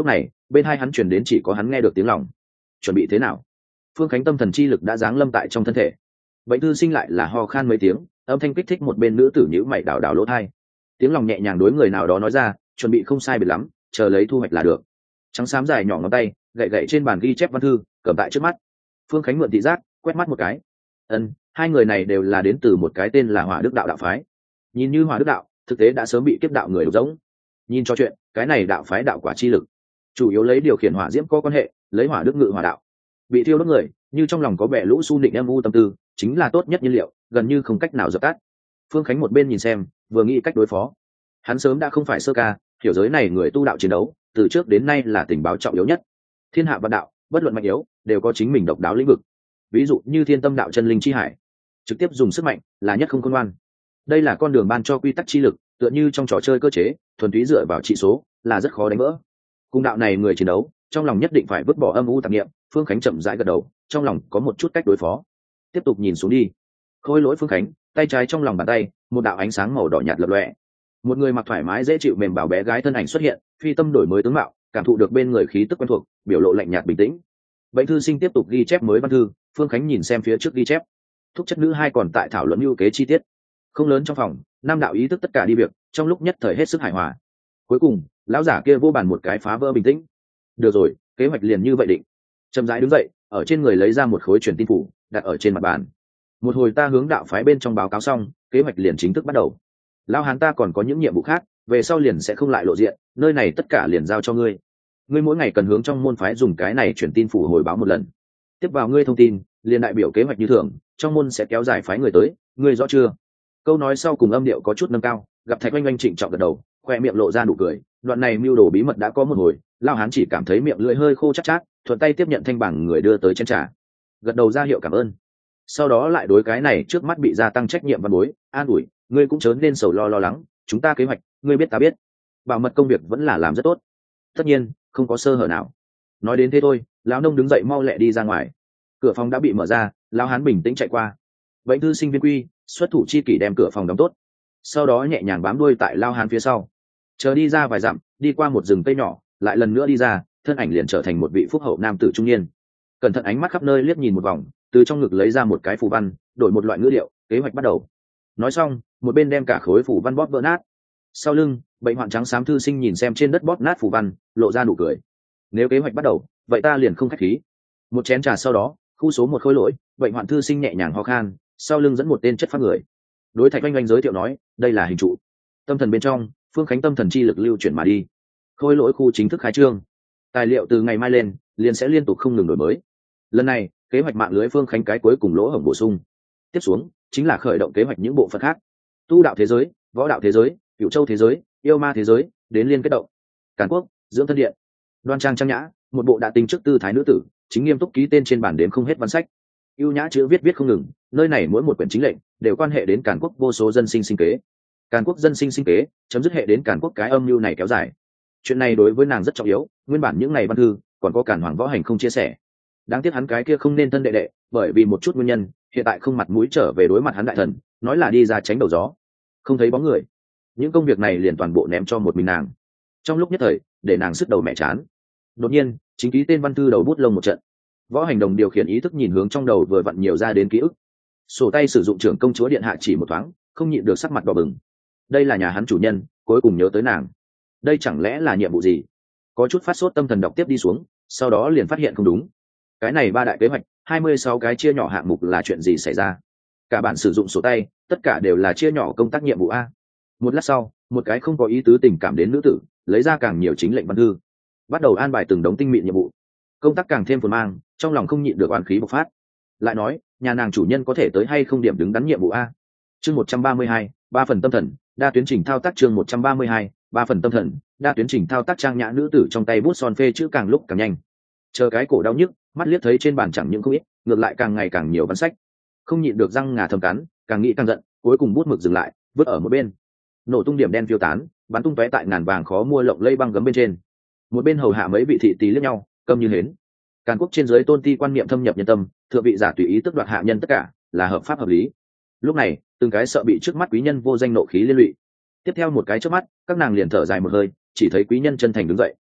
bên hai hắn chuyển đến chỉ có hắn nghe được tiếng lòng. Chuẩn bị thế nào? Phương Khánh tâm thần chi lực đã giáng lâm tại trong thân thể. Bệnh thư sinh lại là ho khan mấy tiếng, âm thanh kích thích một bên nữ tử nhíu mày đảo đảo lỗ thai. Tiếng lòng nhẹ nhàng đối người nào đó nói ra, chuẩn bị không sai biệt lắm, chờ lấy thu hoạch là được. Trắng xám dài nhỏ ngón tay gậy gậy trên bàn ghi chép văn thư, cầm tại trước mắt. Phương Khánh mượn thị giác quét mắt một cái. Ân, hai người này đều là đến từ một cái tên là Hỏa Đức đạo đạo phái. Nhìn như Hỏa Đức đạo, thực tế đã sớm bị kiếp đạo người độc giống. Nhìn cho chuyện, cái này đạo phái đạo quả chi lực, chủ yếu lấy điều khiển hỏa diễm có quan hệ, lấy hỏa đức ngự hỏa đạo. Bị thiêu đốt người, như trong lòng có bẻ lũ su nịnh em u tâm tư, chính là tốt nhất nhiên liệu, gần như không cách nào dập tắt. Phương Khánh một bên nhìn xem, vừa nghĩ cách đối phó. Hắn sớm đã không phải sơ ca, hiểu giới này người tu đạo chiến đấu, từ trước đến nay là tình báo trọng yếu nhất. Thiên hạ vạn đạo, bất luận mạnh yếu, đều có chính mình độc đáo lĩnh vực. Ví dụ như Thiên Tâm đạo chân linh chi hải, trực tiếp dùng sức mạnh là nhất không khôn ngoan. Đây là con đường ban cho quy tắc chi lực, tựa như trong trò chơi cơ chế, thuần túy dựa vào trị số, là rất khó đánh vỡ. Cùng đạo này người chiến đấu, trong lòng nhất định phải vứt bỏ âm u tạp niệm. Phương Khánh chậm rãi gật đầu, trong lòng có một chút cách đối phó. Tiếp tục nhìn xuống đi. Khôi lỗi Phương Khánh, tay trái trong lòng bàn tay, một đạo ánh sáng màu đỏ nhạt lập lòe. Một người mặc thoải mái dễ chịu mềm bảo bé gái thân ảnh xuất hiện, phi tâm đổi mới tướng mạo, cảm thụ được bên người khí tức quen thuộc, biểu lộ lạnh nhạt bình tĩnh. Bệnh thư sinh tiếp tục ghi chép mới văn thư. Phương Khánh nhìn xem phía trước ghi chép, thúc chất nữ hai còn tại thảo luận ưu kế chi tiết. Không lớn trong phòng, nam đạo ý thức tất cả đi việc, trong lúc nhất thời hết sức hài hòa. Cuối cùng, lão giả kia vô bàn một cái phá vỡ bình tĩnh. Được rồi, kế hoạch liền như vậy định. Chậm rãi đứng dậy, ở trên người lấy ra một khối truyền tin phủ, đặt ở trên mặt bàn. Một hồi ta hướng đạo phái bên trong báo cáo xong, kế hoạch liền chính thức bắt đầu. Lão hán ta còn có những nhiệm vụ khác, về sau liền sẽ không lại lộ diện, nơi này tất cả liền giao cho ngươi. Ngươi mỗi ngày cần hướng trong môn phái dùng cái này truyền tin phủ hồi báo một lần. Tiếp vào ngươi thông tin, liền đại biểu kế hoạch như thường, trong môn sẽ kéo dài phái người tới, ngươi rõ chưa? Câu nói sau cùng âm điệu có chút nâng cao, gặp Thạch Oanh Oanh trịnh trọng gật đầu, khoe miệng lộ ra nụ cười. Đoạn này mưu đồ bí mật đã có một hồi, Lão hán chỉ cảm thấy miệng lưỡi hơi khô chát chát, thuận tay tiếp nhận thanh bảng người đưa tới chén trà, gật đầu ra hiệu cảm ơn. Sau đó lại đối cái này trước mắt bị gia tăng trách nhiệm văn bối, an ủi, ngươi cũng chớ nên sầu lo lo lắng, chúng ta kế hoạch, ngươi biết ta biết, bảo mật công việc vẫn là làm rất tốt, tất nhiên không có sơ hở nào. Nói đến thế thôi, lão nông đứng dậy mau lẹ đi ra ngoài. Cửa phòng đã bị mở ra, lão hán bình tĩnh chạy qua. Bệnh thư sinh viên quy xuất thủ chi kỷ đem cửa phòng đóng tốt, sau đó nhẹ nhàng bám đuôi tại lao hán phía sau, chờ đi ra vài dặm, đi qua một rừng cây nhỏ, lại lần nữa đi ra, thân ảnh liền trở thành một vị phúc hậu nam tử trung niên. Cẩn thận ánh mắt khắp nơi liếc nhìn một vòng, từ trong ngực lấy ra một cái phù văn, đổi một loại ngữ liệu, kế hoạch bắt đầu. Nói xong, một bên đem cả khối phù văn bóp vỡ nát. Sau lưng, bệnh hoạn trắng xám thư sinh nhìn xem trên đất bóp nát phù văn, lộ ra nụ cười. Nếu kế hoạch bắt đầu, vậy ta liền không khách khí. Một chén trà sau đó, khu số một khối lỗi, bệnh hoạn thư sinh nhẹ nhàng ho khan, sau lưng dẫn một tên chất phát người. Đối Thạch Oanh Oanh giới thiệu nói, đây là hình trụ. Tâm thần bên trong, Phương Khánh tâm thần chi lực lưu chuyển mà đi. Khối lỗi khu chính thức khai trương. Tài liệu từ ngày mai lên, liền sẽ liên tục không ngừng đổi mới. Lần này, kế hoạch mạng lưới Phương Khánh cái cuối cùng lỗ hổng bổ sung. Tiếp xuống, chính là khởi động kế hoạch những bộ phận khác. Tu đạo thế giới, võ đạo thế giới, cửu châu thế giới, yêu ma thế giới, đến liên kết động. Càn Quốc, dưỡng thân điện. Đoan trang trang nhã, một bộ đã tính trước tư thái nữ tử, chính nghiêm túc ký tên trên bản đếm không hết văn sách. Ưu nhã chữ viết viết không ngừng, nơi này mỗi một quyển chính lệnh đều quan hệ đến Càn Quốc vô số dân sinh sinh kế. Càn Quốc dân sinh sinh kế, chấm dứt hệ đến Càn Quốc cái âm mưu này kéo dài. Chuyện này đối với nàng rất trọng yếu, nguyên bản những ngày văn thư còn có Càn Hoàng Võ Hành không chia sẻ. Đáng tiếc hắn cái kia không nên thân đệ đệ, bởi vì một chút nguyên nhân, hiện tại không mặt mũi trở về đối mặt hắn đại thần, nói là đi ra tránh đầu gió, không thấy bóng người. Những công việc này liền toàn bộ ném cho một mình nàng. Trong lúc nhất thời, để nàng sức đầu mẹ chán. Đột nhiên, chính ký tên văn thư đầu bút lông một trận. Võ Hành Đồng điều khiển ý thức nhìn hướng trong đầu vừa vặn nhiều ra đến ký ức. Sổ tay sử dụng trưởng công chúa điện hạ chỉ một thoáng, không nhịn được sắc mặt đỏ bừng. Đây là nhà hắn chủ nhân, cuối cùng nhớ tới nàng. Đây chẳng lẽ là nhiệm vụ gì? Có chút phát sốt tâm thần đọc tiếp đi xuống, sau đó liền phát hiện không đúng. Cái này ba đại kế hoạch, hai mươi sáu cái chia nhỏ hạng mục là chuyện gì xảy ra? Cả bạn sử dụng sổ tay, tất cả đều là chia nhỏ công tác nhiệm vụ a. Một lát sau, một cái không có ý tứ tình cảm đến nữ tử, lấy ra càng nhiều chính lệnh văn thư, bắt đầu an bài từng đống tinh mịn nhiệm vụ. Công tác càng thêm phồn mang, trong lòng không nhịn được oán khí bộc phát. Lại nói, nhà nàng chủ nhân có thể tới hay không điểm đứng đắn nhiệm vụ a? Chương một trăm ba mươi hai, ba phần tâm thần, đa tuyến trình thao tác chương một trăm ba mươi hai, ba phần tâm thần, đa tuyến trình thao tác trang nhã nữ tử trong tay bút son phê chữ càng lúc càng nhanh. Chờ cái cổ đau nhức, mắt liếc thấy trên bàn chẳng những không ít, ngược lại càng ngày càng nhiều văn sách. Không nhịn được răng ngà thầm cắn, càng nghĩ càng giận, cuối cùng bút mực dừng lại, vứt ở một bên. Nổ tung điểm đen phiêu tán, bắn tung tóe tại ngàn vàng khó mua lộng lây băng gấm bên trên. Một bên hầu hạ mấy vị thị tỳ liếc nhau, câm như hến. Càn Quốc trên dưới tôn ti quan niệm thâm nhập nhân tâm, thượng vị giả tùy ý tức đoạt hạ nhân tất cả, là hợp pháp hợp lý. Lúc này, từng cái sợ bị trước mắt quý nhân vô danh nộ khí liên lụy. Tiếp theo một cái trước mắt, các nàng liền thở dài một hơi, chỉ thấy quý nhân chân thành đứng dậy.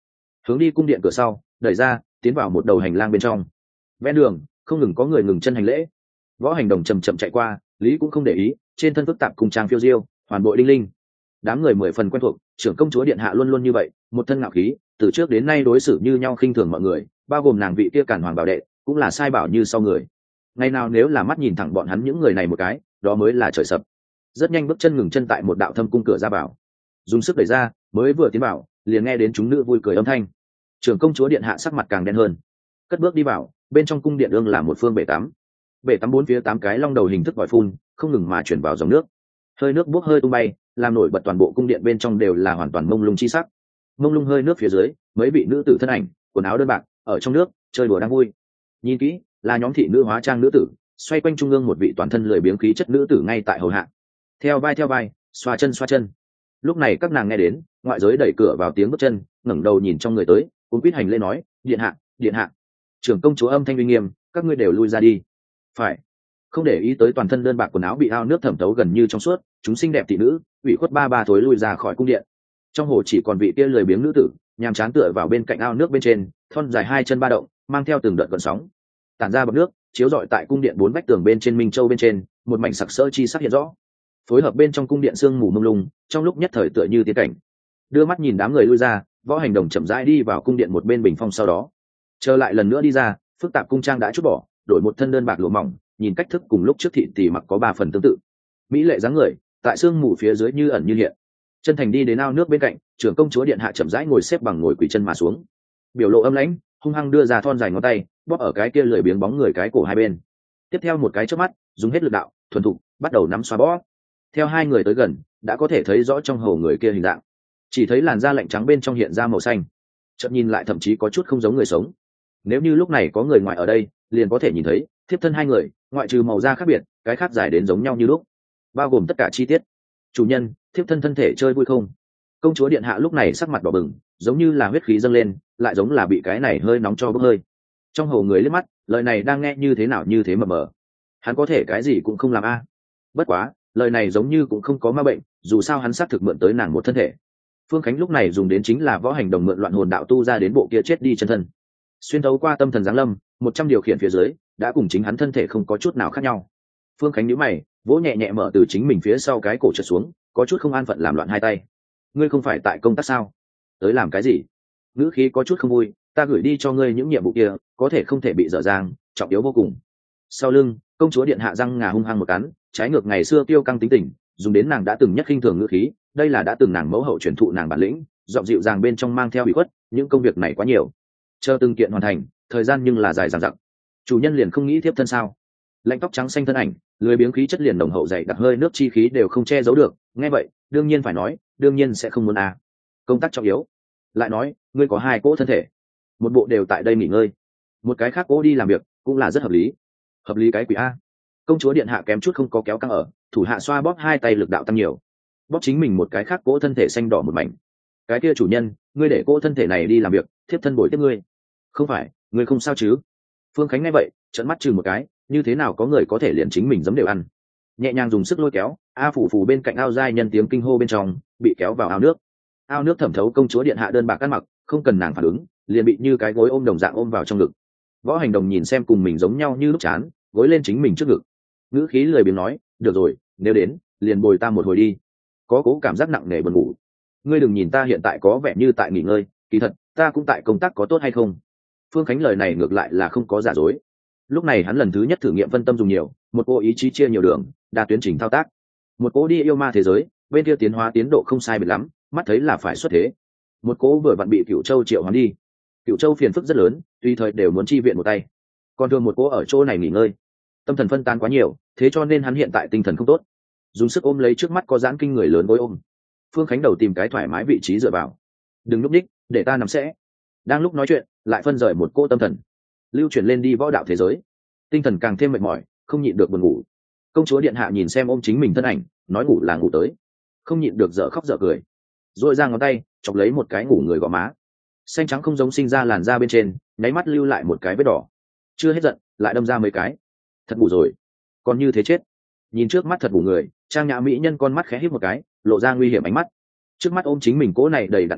hướng đi cung điện cửa sau đẩy ra tiến vào một đầu hành lang bên trong. Ven đường không ngừng có người ngừng chân hành lễ. Võ Hành Đồng chầm chậm chạy qua, lý cũng không để ý, trên thân phức tạp cùng trang phiêu diêu hoàn bộ đinh linh. Đám người mười phần quen thuộc, trưởng công chúa điện hạ luôn luôn như vậy, một thân ngạo khí, từ trước đến nay đối xử như nhau khinh thường mọi người, bao gồm nàng vị kia Càn Hoàng bảo đệ cũng là sai bảo như sau người. Ngày nào nếu là mắt nhìn thẳng bọn hắn những người này một cái, đó mới là trời sập. Rất nhanh bước chân ngừng chân tại một đạo thâm cung cửa ra vào, dùng sức đẩy ra, mới vừa tiến vào liền nghe đến chúng nữ vui cười âm thanh. Trưởng công chúa điện hạ sắc mặt càng đen hơn, cất bước đi vào, bên trong cung điện ương là một phương bể tắm. Bể tắm bốn phía tám cái long đầu hình thức vòi phun không ngừng mà chuyển vào dòng nước, hơi nước bốc hơi tung bay, làm nổi bật toàn bộ cung điện bên trong đều là hoàn toàn mông lung chi sắc. Mông lung hơi nước phía dưới mấy vị nữ tử thân ảnh, quần áo đơn bạc, ở trong nước chơi đùa đang vui. Nhìn kỹ là nhóm thị nữ hóa trang nữ tử, xoay quanh trung ương một vị toàn thân lười biếng khí chất nữ tử ngay tại hầu hạ, theo vai theo vai, xoa chân xoa chân. Lúc này các nàng nghe đến ngoại giới đẩy cửa vào tiếng bước chân, ngẩng đầu nhìn trong người tới, cũng quýt hành lễ nói: điện hạ, điện hạ. Trưởng công chúa âm thanh uy nghiêm: các ngươi đều lui ra đi. Phải. Không để ý tới toàn thân đơn bạc quần áo bị ao nước thẩm thấu gần như trong suốt, chúng xinh đẹp thị nữ ủy khuất ba ba thối lui ra khỏi cung điện. Trong hồ chỉ còn vị kia lười biếng nữ tử, nhàm chán tựa vào bên cạnh ao nước bên trên, thon dài hai chân ba động, mang theo từng đợt gợn sóng, tản ra bọt nước chiếu rọi tại cung điện bốn vách tường bên trên minh châu bên trên, một mảnh sặc sỡ chi sắc hiện rõ. Phối hợp bên trong cung điện sương mù mông lung, trong lúc nhất thời tựa như tiên cảnh. Đưa mắt nhìn đám người lui ra, Võ Hành Đồng chậm rãi đi vào cung điện một bên bình phong, sau đó trở lại lần nữa đi ra, phức tạp cung trang đã chút bỏ, đổi một thân đơn bạc lụa mỏng, nhìn cách thức cùng lúc trước thị tỷ mặc có ba phần tương tự. Mỹ lệ dáng người tại sương mù phía dưới như ẩn như hiện. Chân thành đi đến ao nước bên cạnh, trưởng công chúa điện hạ chậm rãi ngồi xếp bằng ngồi quỳ chân mà xuống, biểu lộ âm lãnh, hung hăng đưa ra thon dài ngón tay bóp ở cái kia lười biếng bóng người cái cổ hai bên. Tiếp theo một cái chớp mắt, dùng hết lực đạo thuần thục bắt đầu nắm xoa bóp. Theo hai người tới gần, đã có thể thấy rõ trong hầu người kia hình dạng, chỉ thấy làn da lạnh trắng bên trong hiện ra màu xanh, chợt nhìn lại thậm chí có chút không giống người sống. Nếu như lúc này có người ngoài ở đây, liền có thể nhìn thấy thiếp thân hai người, ngoại trừ màu da khác biệt, cái khác dài đến giống nhau như lúc, bao gồm tất cả chi tiết. Chủ nhân, thiếp thân thân thể chơi vui không? Công chúa điện hạ lúc này sắc mặt đỏ bừng, giống như là huyết khí dâng lên, lại giống là bị cái này hơi nóng cho bốc hơi. Trong hầu người liếc mắt, lời này đang nghe như thế nào như thế mờ mờ. Hắn có thể cái gì cũng không làm a. Bất quá, lời này giống như cũng không có ma bệnh, dù sao hắn xác thực mượn tới nàng một thân thể. Phương Khánh lúc này dùng đến chính là Võ Hành Đồng mượn loạn hồn đạo tu ra đến bộ kia chết đi chân thân, xuyên thấu qua tâm thần giáng lâm, một trăm điều khiển phía dưới, đã cùng chính hắn thân thể không có chút nào khác nhau. Phương Khánh nhíu mày, vỗ nhẹ nhẹ mở từ chính mình phía sau cái cổ trượt xuống, có chút không an phận làm loạn hai tay. Ngươi không phải tại công tác sao? Tới làm cái gì? Ngữ khí có chút không vui. Ta gửi đi cho ngươi những nhiệm vụ kia, có thể không thể bị dở dang, trọng yếu vô cùng. Sau lưng, công chúa điện hạ răng ngà hung hăng một cắn, trái ngược ngày xưa tiêu căng tính tình, dùng đến nàng đã từng nhất khinh thường ngữ khí. Đây là đã từng nàng mẫu hậu truyền thụ nàng bản lĩnh, giọng dịu dàng bên trong mang theo ủy khuất. Những công việc này quá nhiều, chờ từng kiện hoàn thành, thời gian nhưng là dài dằng dặc. Chủ nhân liền không nghĩ tiếp thân sao? Lạnh tóc trắng xanh thân ảnh, lười biếng khí chất liền nồng hậu dày đặc hơi nước chi khí đều không che giấu được. Nghe vậy, đương nhiên phải nói, đương nhiên sẽ không muốn à. Công tác trọng yếu. Lại nói, ngươi có hai cỗ thân thể, một bộ đều tại đây nghỉ ngơi, một cái khác cỗ đi làm việc, cũng là rất hợp lý. Hợp lý cái quỷ a. Công chúa điện hạ kém chút không có kéo căng ở, thủ hạ xoa bóp hai tay lực đạo tăng nhiều, bóp chính mình một cái khác cỗ thân thể xanh đỏ một mảnh. Cái kia chủ nhân, ngươi để cỗ thân thể này đi làm việc, thiếp thân bồi tiếp ngươi. Không phải, ngươi không sao chứ? Phương Khánh nghe vậy, trợn mắt chừng một cái, như thế nào có người có thể liền chính mình giấm đều ăn. Nhẹ nhàng dùng sức lôi kéo, a phủ phủ bên cạnh ao giai nhân tiếng kinh hô bên trong, bị kéo vào ao nước. Ao nước thẩm thấu công chúa điện hạ đơn bạc ăn mặc, không cần nàng phản ứng, liền bị như cái gối ôm đồng dạng ôm vào trong ngực. Võ Hành Đồng nhìn xem cùng mình giống nhau như lúc chán, gối lên chính mình trước ngực, ngữ khí lười biếng nói: được rồi, nếu đến, liền bồi ta một hồi đi. Có cố cảm giác nặng nề buồn ngủ. Ngươi đừng nhìn ta hiện tại có vẻ như tại nghỉ ngơi, kỳ thật ta cũng tại công tác, có tốt hay không? Phương Khánh lời này ngược lại là không có giả dối. Lúc này hắn lần thứ nhất thử nghiệm phân tâm dùng nhiều, một cô ý chí chia nhiều đường, đa tuyến trình thao tác. Một cố đi yêu ma thế giới, bên kia tiến hóa tiến độ không sai biệt lắm, mắt thấy là phải xuất thế. Một cố vừa vặn bị Cửu Châu triệu hoán đi. Cửu Châu phiền phức rất lớn, tùy thời đều muốn chi viện một tay. Còn thường một cố ở chỗ này nghỉ ngơi, tâm thần phân tán quá nhiều, thế cho nên hắn hiện tại tinh thần không tốt, dùng sức ôm lấy trước mắt có giãn kinh người lớn gối ôm. Phương Khánh đầu tìm cái thoải mái vị trí dựa vào. Đừng nhúc nhích, để ta nằm sẽ. Đang lúc nói chuyện, lại phân rời một cô tâm thần, lưu chuyển lên đi võ đạo thế giới. Tinh thần càng thêm mệt mỏi, không nhịn được buồn ngủ. Công chúa điện hạ nhìn xem ôm chính mình thân ảnh, nói ngủ là ngủ tới, không nhịn được dở khóc dở cười, rồi ra ngón tay chọc lấy một cái ngủ người gò má, xanh trắng không giống sinh ra làn da bên trên, nháy mắt lưu lại một cái vết đỏ. Chưa hết giận, lại đâm ra mấy cái. Thật ngủ rồi, còn như thế chết. Nhìn trước mắt thật ngủ người, trang nhã mỹ nhân con mắt khẽ híp một cái, lộ ra nguy hiểm ánh mắt. Trước mắt ôm chính mình cố này đầy đặn thân thể,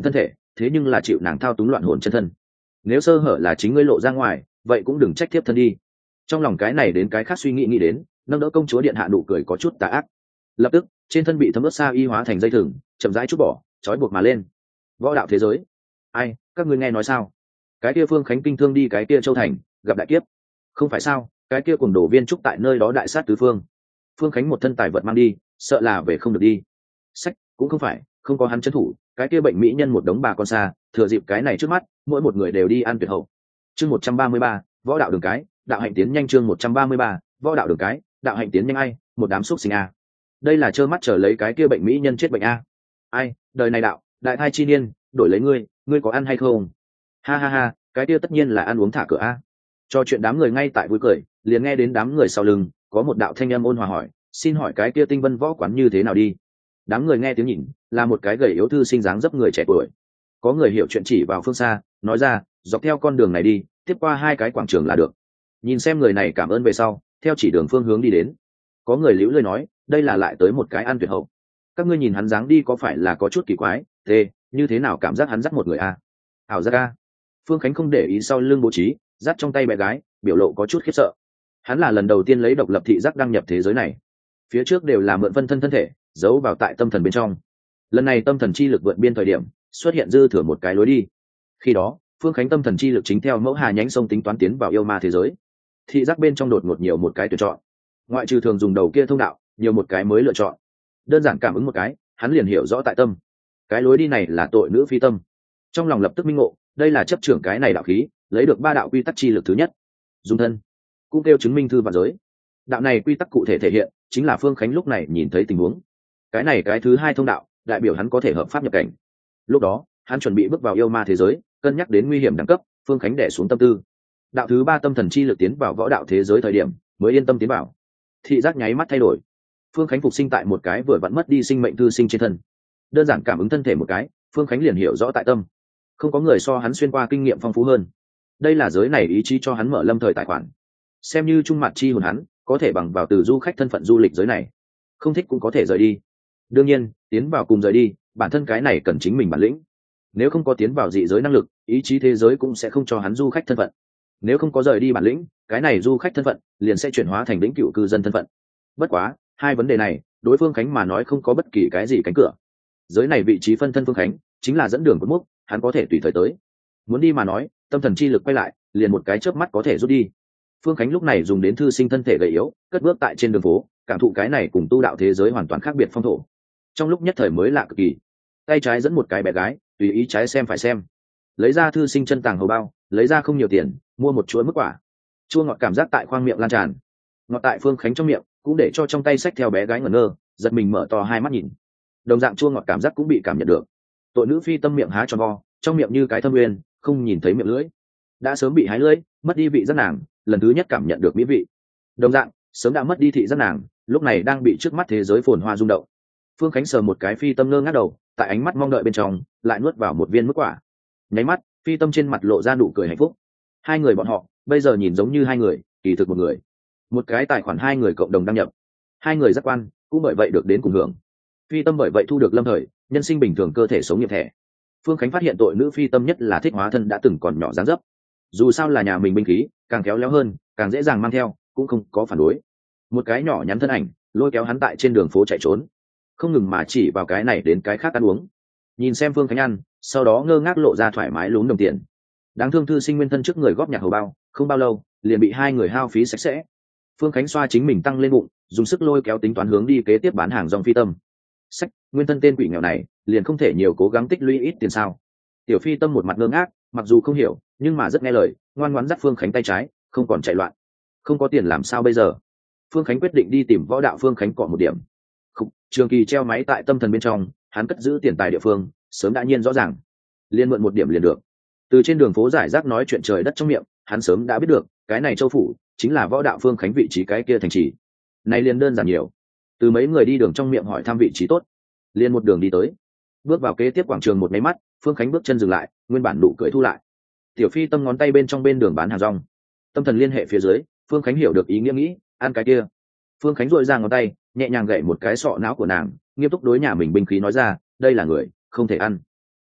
thế nhưng là chịu nàng thao túng loạn hồn chân thân. Nếu sơ hở là chính ngươi lộ ra ngoài, vậy cũng đừng trách tiếp thân đi. Trong lòng cái này đến cái khác suy nghĩ nghĩ đến, nâng đỡ công chúa điện hạ nụ cười có chút tà ác. Lập tức trên thân bị thấm ướt sa y hóa thành dây thừng, chậm rãi chút bỏ, trói buộc mà lên. Võ đạo thế giới, ai, các ngươi nghe nói sao? Cái kia Phương Khánh kinh thương đi cái kia Châu Thành, gặp đại kiếp. Không phải sao? Cái kia cùng đổ viên trúc tại nơi đó đại sát tứ phương. Phương Khánh một thân tài vật mang đi, sợ là về không được đi. Sách, cũng không phải, không có hắn trấn thủ, cái kia bệnh mỹ nhân một đống bà con xa, thừa dịp cái này trước mắt, mỗi một người đều đi ăn tuyệt hậu. Chương một trăm ba mươi ba, võ đạo đường cái, đạo hạnh tiến nhanh. Chương một trăm ba mươi ba, võ đạo đường cái, đạo hạnh tiến nhanh. Ai, một đám xúc sinh a. Đây là trơ mắt chờ lấy cái kia bệnh mỹ nhân chết bệnh a. Ai, đời này đạo, đại thai chi niên, đổi lấy ngươi, ngươi có ăn hay không? Ha ha ha, cái kia tất nhiên là ăn uống thả cửa a. Cho chuyện đám người ngay tại vui cười, liền nghe đến đám người sau lưng có một đạo thanh âm ôn hòa hỏi, xin hỏi cái kia Tinh Vân võ quán như thế nào đi? Đám người nghe tiếng nhìn, là một cái gầy yếu thư sinh dáng dấp người trẻ tuổi. Có người hiểu chuyện chỉ vào phương xa, nói ra, dọc theo con đường này đi, tiếp qua hai cái quảng trường là được. Nhìn xem người này cảm ơn về sau, theo chỉ đường phương hướng đi đến. Có người liễu lời nói, đây là lại tới một cái ăn tuyệt hậu. Các ngươi nhìn hắn dáng đi có phải là có chút kỳ quái? Tê, như thế nào cảm giác hắn dắt một người a? Ảo giác a. Phương Khánh không để ý sau lưng bố trí, dắt trong tay bé gái, biểu lộ có chút khiếp sợ. Hắn là lần đầu tiên lấy độc lập thị giác đăng nhập thế giới này, phía trước đều là mượn phân thân thân thể giấu vào tại tâm thần bên trong. Lần này tâm thần chi lực vượt biên thời điểm, xuất hiện dư thừa một cái lối đi. Khi đó Phương Khánh tâm thần chi lực chính theo mẫu hà nhánh sông tính toán tiến vào yêu ma thế giới. Thị giác bên trong đột ngột nhiều một cái tuyển chọn, ngoại trừ thường dùng đầu kia thông đạo, nhiều một cái mới lựa chọn. Đơn giản cảm ứng một cái, hắn liền hiểu rõ tại tâm, cái lối đi này là tội nữ phi tâm. Trong lòng lập tức minh ngộ, đây là chấp trưởng cái này đạo khí, lấy được ba đạo quy tắc chi lực thứ nhất, dùng thân, cũng kêu chứng minh thư vạn giới. Đạo này quy tắc cụ thể thể hiện chính là Phương Khánh lúc này nhìn thấy tình huống. Cái này cái thứ hai thông đạo, đại biểu hắn có thể hợp pháp nhập cảnh. Lúc đó hắn chuẩn bị bước vào yêu ma thế giới, cân nhắc đến nguy hiểm đẳng cấp, Phương Khánh đẻ xuống tâm tư. Đạo thứ ba tâm thần chi lực tiến vào võ đạo thế giới thời điểm, mới yên tâm tiến vào. Thị giác nháy mắt thay đổi. Phương Khánh phục sinh tại một cái vừa vặn mất đi sinh mệnh thư sinh trên thân. Đơn giản cảm ứng thân thể một cái, Phương Khánh liền hiểu rõ tại tâm. Không có người so hắn xuyên qua kinh nghiệm phong phú hơn. Đây là giới này ý chí cho hắn mở lâm thời tài khoản, xem như trung mặt chi hồn hắn, có thể bằng vào từ du khách thân phận du lịch giới này, không thích cũng có thể rời đi. Đương nhiên, tiến vào cùng rời đi, bản thân cái này cần chính mình bản lĩnh. Nếu không có tiến vào dị giới năng lực, ý chí thế giới cũng sẽ không cho hắn du khách thân phận. Nếu không có rời đi bản lĩnh, cái này du khách thân phận liền sẽ chuyển hóa thành vĩnh cửu cư dân thân phận. Bất quá, hai vấn đề này, đối Phương Khánh mà nói không có bất kỳ cái gì cánh cửa. Giới này vị trí phân thân Phương Khánh chính là dẫn đường của mốc, hắn có thể tùy thời tới. Muốn đi mà nói, tâm thần chi lực quay lại, liền một cái chớp mắt có thể rút đi. Phương Khánh lúc này dùng đến thư sinh thân thể gầy yếu, cất bước tại trên đường phố, cảm thụ cái này cùng tu đạo thế giới hoàn toàn khác biệt phong thổ. Trong lúc nhất thời mới lạ cực kỳ. Tay trái dẫn một cái bé gái, tùy ý trái xem phải xem. Lấy ra thư sinh chân tàng hầu bao, lấy ra không nhiều tiền, mua một chuỗi mức quả. Chua ngọt cảm giác tại khoang miệng lan tràn. Ngọt tại Phương Khánh trong miệng, cũng để cho trong tay xách theo bé gái ngẩn ngơ, giật mình mở to hai mắt nhìn. Đồng dạng chua ngọt cảm giác cũng bị cảm nhận được. Tội nữ phi tâm miệng há tròn vo, trong miệng như cái thâm nguyên, không nhìn thấy miệng lưỡi. Đã sớm bị hái lưỡi, mất đi vị giác nàng, lần thứ nhất cảm nhận được mỹ vị. Đồng dạng, sớm đã mất đi thị giác nàng, lúc này đang bị trước mắt thế giới phồn hoa rung động. Phương Khánh sờ một cái phi tâm ngơ ngác đầu, tại ánh mắt mong đợi bên trong, lại nuốt vào một viên mức quả. Nháy mắt, phi tâm trên mặt lộ ra nụ cười hạnh phúc. Hai người bọn họ, bây giờ nhìn giống như hai người, kỳ thực một người. Một cái tài khoản hai người cộng đồng đăng nhập. Hai người giác quan, cũng bởi vậy được đến cùng hưởng. Phi tâm bởi vậy thu được lâm thời, nhân sinh bình thường cơ thể sống nghiệp thẻ. Phương Khánh phát hiện tội nữ phi tâm nhất là thích hóa thân đã từng còn nhỏ dáng dấp. Dù sao là nhà mình binh khí, càng khéo léo hơn, càng dễ dàng mang theo, cũng không có phản đối. Một cái nhỏ nhắn thân ảnh, lôi kéo hắn tại trên đường phố chạy trốn, không ngừng mà chỉ vào cái này đến cái khác ăn uống. Nhìn xem Phương Khánh ăn, sau đó ngơ ngác lộ ra thoải mái lún đồng tiền. Đáng thương thư sinh nguyên thân trước người góp nhặt hầu bao, không bao lâu liền bị hai người hao phí sạch sẽ. Phương Khánh xoa chính mình tăng lên bụng, dùng sức lôi kéo tính toán hướng đi kế tiếp bán hàng rong phi tâm. Sách, nguyên thân tên quỷ nghèo này, liền không thể nhiều cố gắng tích lũy ít tiền sao? Tiểu phi tâm một mặt ngơ ngác, mặc dù không hiểu, nhưng mà rất nghe lời, ngoan ngoãn dắt Phương Khánh tay trái, không còn chạy loạn. Không có tiền làm sao bây giờ? Phương Khánh quyết định đi tìm võ đạo Phương Khánh cọ một điểm. Khúc, Trường Kỳ treo máy tại tâm thần bên trong, hắn cất giữ tiền tài địa phương, sớm đã nhiên rõ ràng. Liên mượn một điểm liền được. Từ trên đường phố giải rác nói chuyện trời đất trong miệng, hắn sớm đã biết được, cái này châu phủ chính là võ đạo Phương Khánh vị trí cái kia thành trì. Này liền đơn giản nhiều. Từ mấy người đi đường trong miệng hỏi thăm vị trí tốt, liền một đường đi tới. Bước vào kế tiếp quảng trường một máy mắt, Phương Khánh bước chân dừng lại, nguyên bản nụ cười thu lại. Tiểu phi tâm ngón tay bên trong bên đường bán hàng rong, tâm thần liên hệ phía dưới, Phương Khánh hiểu được ý nghĩa nghĩ, ăn cái kia. Phương Khánh dội ra ngón tay, nhẹ nhàng gậy một cái sọ não của nàng, nghiêm túc đối nhà mình binh khí nói ra, đây là người, không thể ăn.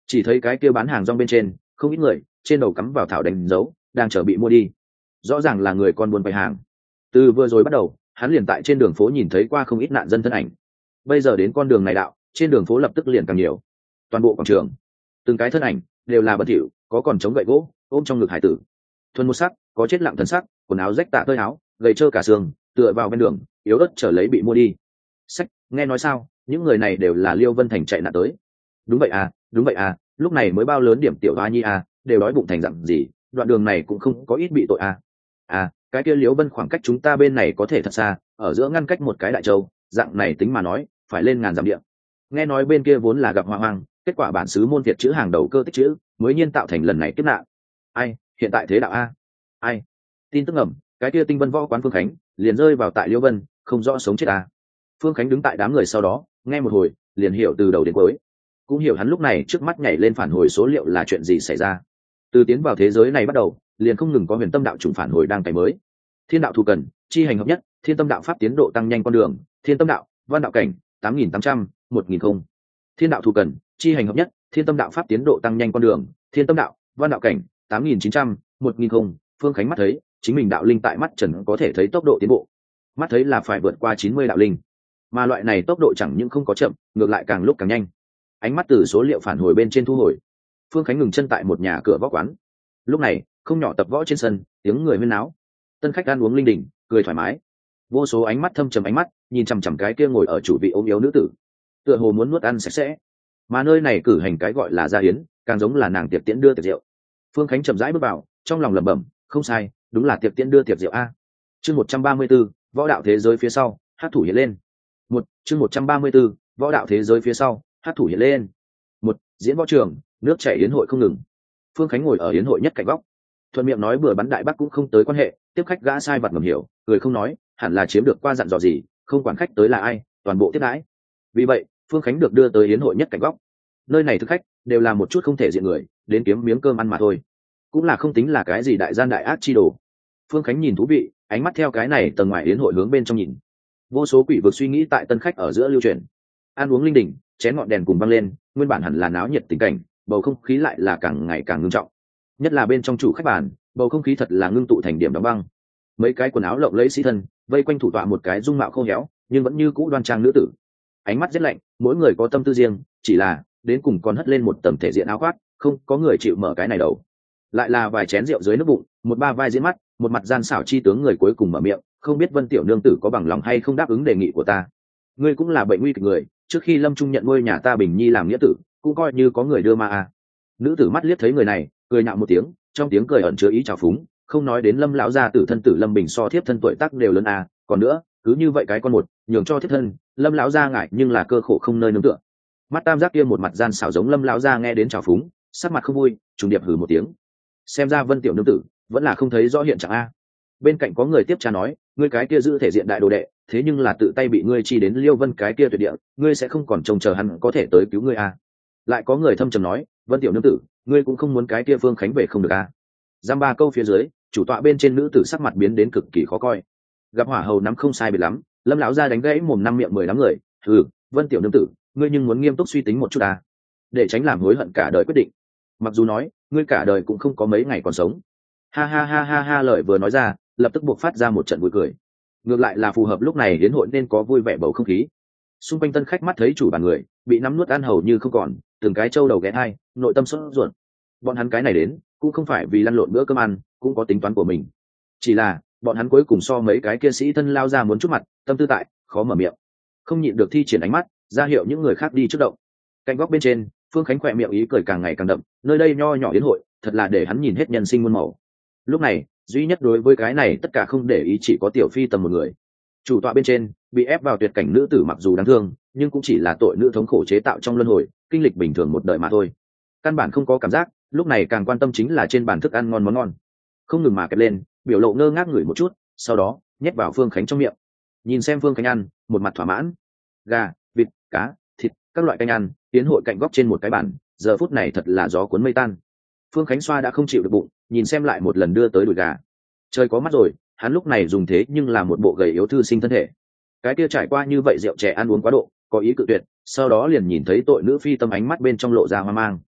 chỉ thấy cái kia bán hàng rong bên trên không ít người trên đầu cắm vào thảo đánh dấu đang chờ bị mua đi, rõ ràng là người con buôn bày hàng. Từ vừa rồi bắt đầu hắn liền tại trên đường phố nhìn thấy qua không ít nạn dân thân ảnh, bây giờ đến con đường này đạo trên đường phố lập tức liền càng nhiều. Toàn bộ quảng trường từng cái thân ảnh đều là bẩn thỉu, có còn chống gậy gỗ ôm trong ngực hải tử, thuần một sắc, có chết lặng thần sắc, quần áo rách tạ tơi áo gầy trơ cả xương, tựa vào bên đường yếu ớt trở lấy bị mua đi. Sách, nghe nói sao những người này đều là Liêu Vân Thành chạy nạn tới? Đúng vậy à, đúng vậy à, lúc này mới bao lớn điểm tiểu hoa nhi à, đều đói bụng thành dặn gì, đoạn đường này cũng không có ít bị tội à. À, cái kia Liễu Vân khoảng cách chúng ta bên này có thể thật xa, ở giữa ngăn cách một cái đại châu, dạng này tính mà nói phải lên ngàn dặm địa. Nghe nói bên kia vốn là gặp hỏa hoang, kết quả bản xứ môn Việt chữ hàng đầu cơ tích chữ mới nhiên tạo thành lần này kiếp nạn. Ai, hiện tại thế đạo a? Ai? Tin tức ngầm, cái kia Tinh Vân Võ quán Phương Khánh liền rơi vào tại Liễu Vân, không rõ sống chết a. Phương Khánh đứng tại đám người sau đó, nghe một hồi, liền hiểu từ đầu đến cuối, cũng hiểu hắn lúc này trước mắt nhảy lên phản hồi số liệu là chuyện gì xảy ra. Từ tiến vào thế giới này bắt đầu, liền không ngừng có huyền tâm đạo chủng phản hồi đang cày mới. Thiên đạo thù cần, chi hành hợp nhất, thiên tâm đạo pháp tiến độ tăng nhanh con đường, thiên tâm đạo, văn đạo cảnh, tám nghìn tám trăm, một nghìn không. Thiên đạo thù cần, chi hành hợp nhất, thiên tâm đạo pháp tiến độ tăng nhanh con đường, thiên tâm đạo, văn đạo cảnh, tám nghìn chín trăm, một nghìn không. Phương Khánh mắt thấy, chính mình đạo linh tại mắt trần có thể thấy tốc độ tiến bộ. Mắt thấy là phải vượt qua chín mươi đạo linh. Mà loại này tốc độ chẳng những không có chậm, ngược lại càng lúc càng nhanh. Ánh mắt từ số liệu phản hồi bên trên thu hồi. Phương Khánh ngừng chân tại một nhà cửa võ quán. Lúc này, không nhỏ tập võ trên sân, tiếng người huyên náo. Tân khách ăn uống linh đình, cười thoải mái. Vô số ánh mắt thâm trầm ánh mắt, nhìn chằm chằm cái kia ngồi ở chủ vị ốm yếu nữ tử, tựa hồ muốn nuốt ăn sạch sẽ. Mà nơi này cử hành cái gọi là gia hiến, càng giống là nàng tiệc tiễn đưa tiệc rượu. Phương Khánh chậm rãi bước vào, trong lòng lẩm bẩm, không sai, đúng là tiệc tiễn đưa tiệc rượu a. Chương một trăm ba mươi 134, võ đạo thế giới phía sau, hát thủ hiện lên. Một, chương một trăm ba mươi 134, võ đạo thế giới phía sau, hát thủ hiện lên. Một, diễn võ trường, nước chảy yến hội không ngừng. Phương Khánh ngồi ở yến hội nhất cạnh góc, thuận miệng nói bừa bắn đại bác cũng không tới quan hệ, tiếp khách gã sai vặt ngầm hiểu, người không nói, hẳn là chiếm được qua dặn dò gì, không quản khách tới là ai, toàn bộ tiếp đãi. Vì vậy, Phương Khánh được đưa tới yến hội nhất cạnh góc. Nơi này thực khách đều là một chút không thể diện người, đến kiếm miếng cơm ăn mà thôi, cũng là không tính là cái gì đại gian đại ác chi đồ. Phương Khánh nhìn thú vị, ánh mắt theo cái này tầng ngoài yến hội hướng bên trong nhìn. Vô số quỷ vực suy nghĩ tại tân khách ở giữa lưu truyền. Ăn uống linh đình, chén ngọn đèn cùng văng lên, nguyên bản hẳn là náo nhiệt tình cảnh, bầu không khí lại là càng ngày càng ngưng trọng. Nhất là bên trong chủ khách bàn, bầu không khí thật là ngưng tụ thành điểm đóng băng. Mấy cái quần áo lộng lẫy sĩ thân vây quanh thủ tọa một cái dung mạo khô héo nhưng vẫn như cũ đoan trang nữ tử, ánh mắt rất lạnh, mỗi người có tâm tư riêng, chỉ là đến cùng còn hất lên một tầng thể diện áo khoác, không có người chịu mở cái này đầu. Lại là vài chén rượu dưới nước bụng, một ba vai diễn mắt, một mặt gian xảo chi tướng người cuối cùng mở miệng, không biết Vân tiểu nương tử có bằng lòng hay không đáp ứng đề nghị của ta. Ngươi cũng là bệnh nguy kịch người, trước khi Lâm Trung nhận nuôi nhà ta Bình Nhi làm nghĩa tử, cũng coi như có người đưa ma à. Nữ tử mắt liếc thấy người này, cười nhạo một tiếng, trong tiếng cười ẩn chứa ý trào phúng, không nói đến Lâm lão gia tử thân tử Lâm Bình so thiếp thân tuổi tác đều lớn à, còn nữa, cứ như vậy cái con một, nhường cho thiếp thân, Lâm lão gia ngại nhưng là cơ khổ không nơi nương tựa. Mắt tam giác kia một mặt gian xảo giống Lâm lão gia nghe đến trào phúng, sắc mặt không vui, trùng điệp hừ một tiếng. Xem ra Vân tiểu nương tử vẫn là không thấy rõ hiện trạng a. Bên cạnh có người tiếp tra nói, ngươi cái kia giữ thể diện đại đồ đệ, thế nhưng là tự tay bị ngươi chi đến Liêu Vân cái kia tuyệt địa, ngươi sẽ không còn trông chờ hắn có thể tới cứu ngươi a. Lại có người thâm trầm nói, Vân tiểu nương tử, ngươi cũng không muốn cái kia Phương Khánh về không được a. Giam ba câu phía dưới, chủ tọa bên trên nữ tử sắc mặt biến đến cực kỳ khó coi. Gặp hỏa hầu nắm không sai biệt lắm, Lâm lão gia đánh gãy mồm năm miệng mười lắm người, ừ, Vân tiểu nương tử, ngươi nhưng muốn nghiêm túc suy tính một chút à, để tránh làm hối hận cả đời quyết định. Mặc dù nói, ngươi cả đời cũng không có mấy ngày còn sống. Ha ha ha ha ha, lời vừa nói ra, lập tức buộc phát ra một trận vui cười. Ngược lại là phù hợp lúc này đến hội nên có vui vẻ bầu không khí. Xung quanh tân khách mắt thấy chủ bàn người bị nắm nuốt ăn hầu như không còn, từng cái trâu đầu ghé hai, nội tâm sốt ruột. Bọn hắn cái này đến cũng không phải vì lăn lộn bữa cơm ăn, cũng có tính toán của mình. Chỉ là bọn hắn cuối cùng so mấy cái kia sĩ thân lao ra muốn chút mặt, tâm tư tại, khó mở miệng, không nhịn được thi triển ánh mắt ra hiệu những người khác đi trước động. Cạnh góc bên trên, Phương Khánh khỏe miệng ý cười càng ngày càng đậm, nơi đây nho nhỏ yến hội, thật là để hắn nhìn hết nhân sinh muôn màu. Lúc này, duy nhất đối với cái này tất cả không để ý chỉ có Tiểu Phi tầm một người. Chủ tọa bên trên, bị ép vào tuyệt cảnh nữ tử mặc dù đáng thương, nhưng cũng chỉ là tội nữ thống khổ chế tạo trong luân hồi, kinh lịch bình thường một đời mà thôi. Căn bản không có cảm giác, lúc này càng quan tâm chính là trên bàn thức ăn ngon món ngon. Không ngừng mà kẹp lên, biểu lộ ngơ ngác ngửi một chút, sau đó nhét vào Phương Khánh trong miệng. Nhìn xem Phương Khánh ăn, một mặt thỏa mãn. Gà, vịt, cá, thịt, các loại canh ăn, tiến hội cạnh góc trên một cái bàn, giờ phút này thật là gió cuốn mây tan. Phương Khánh xoa đã không chịu được bụng, nhìn xem lại một lần đưa tới đùi gà. Trời có mắt rồi, hắn lúc này dùng thế nhưng là một bộ gầy yếu thư sinh thân thể. Cái kia trải qua như vậy rượu chè ăn uống quá độ, có ý cự tuyệt, sau đó liền nhìn thấy tội nữ phi tâm ánh mắt bên trong lộ ra hoang mang.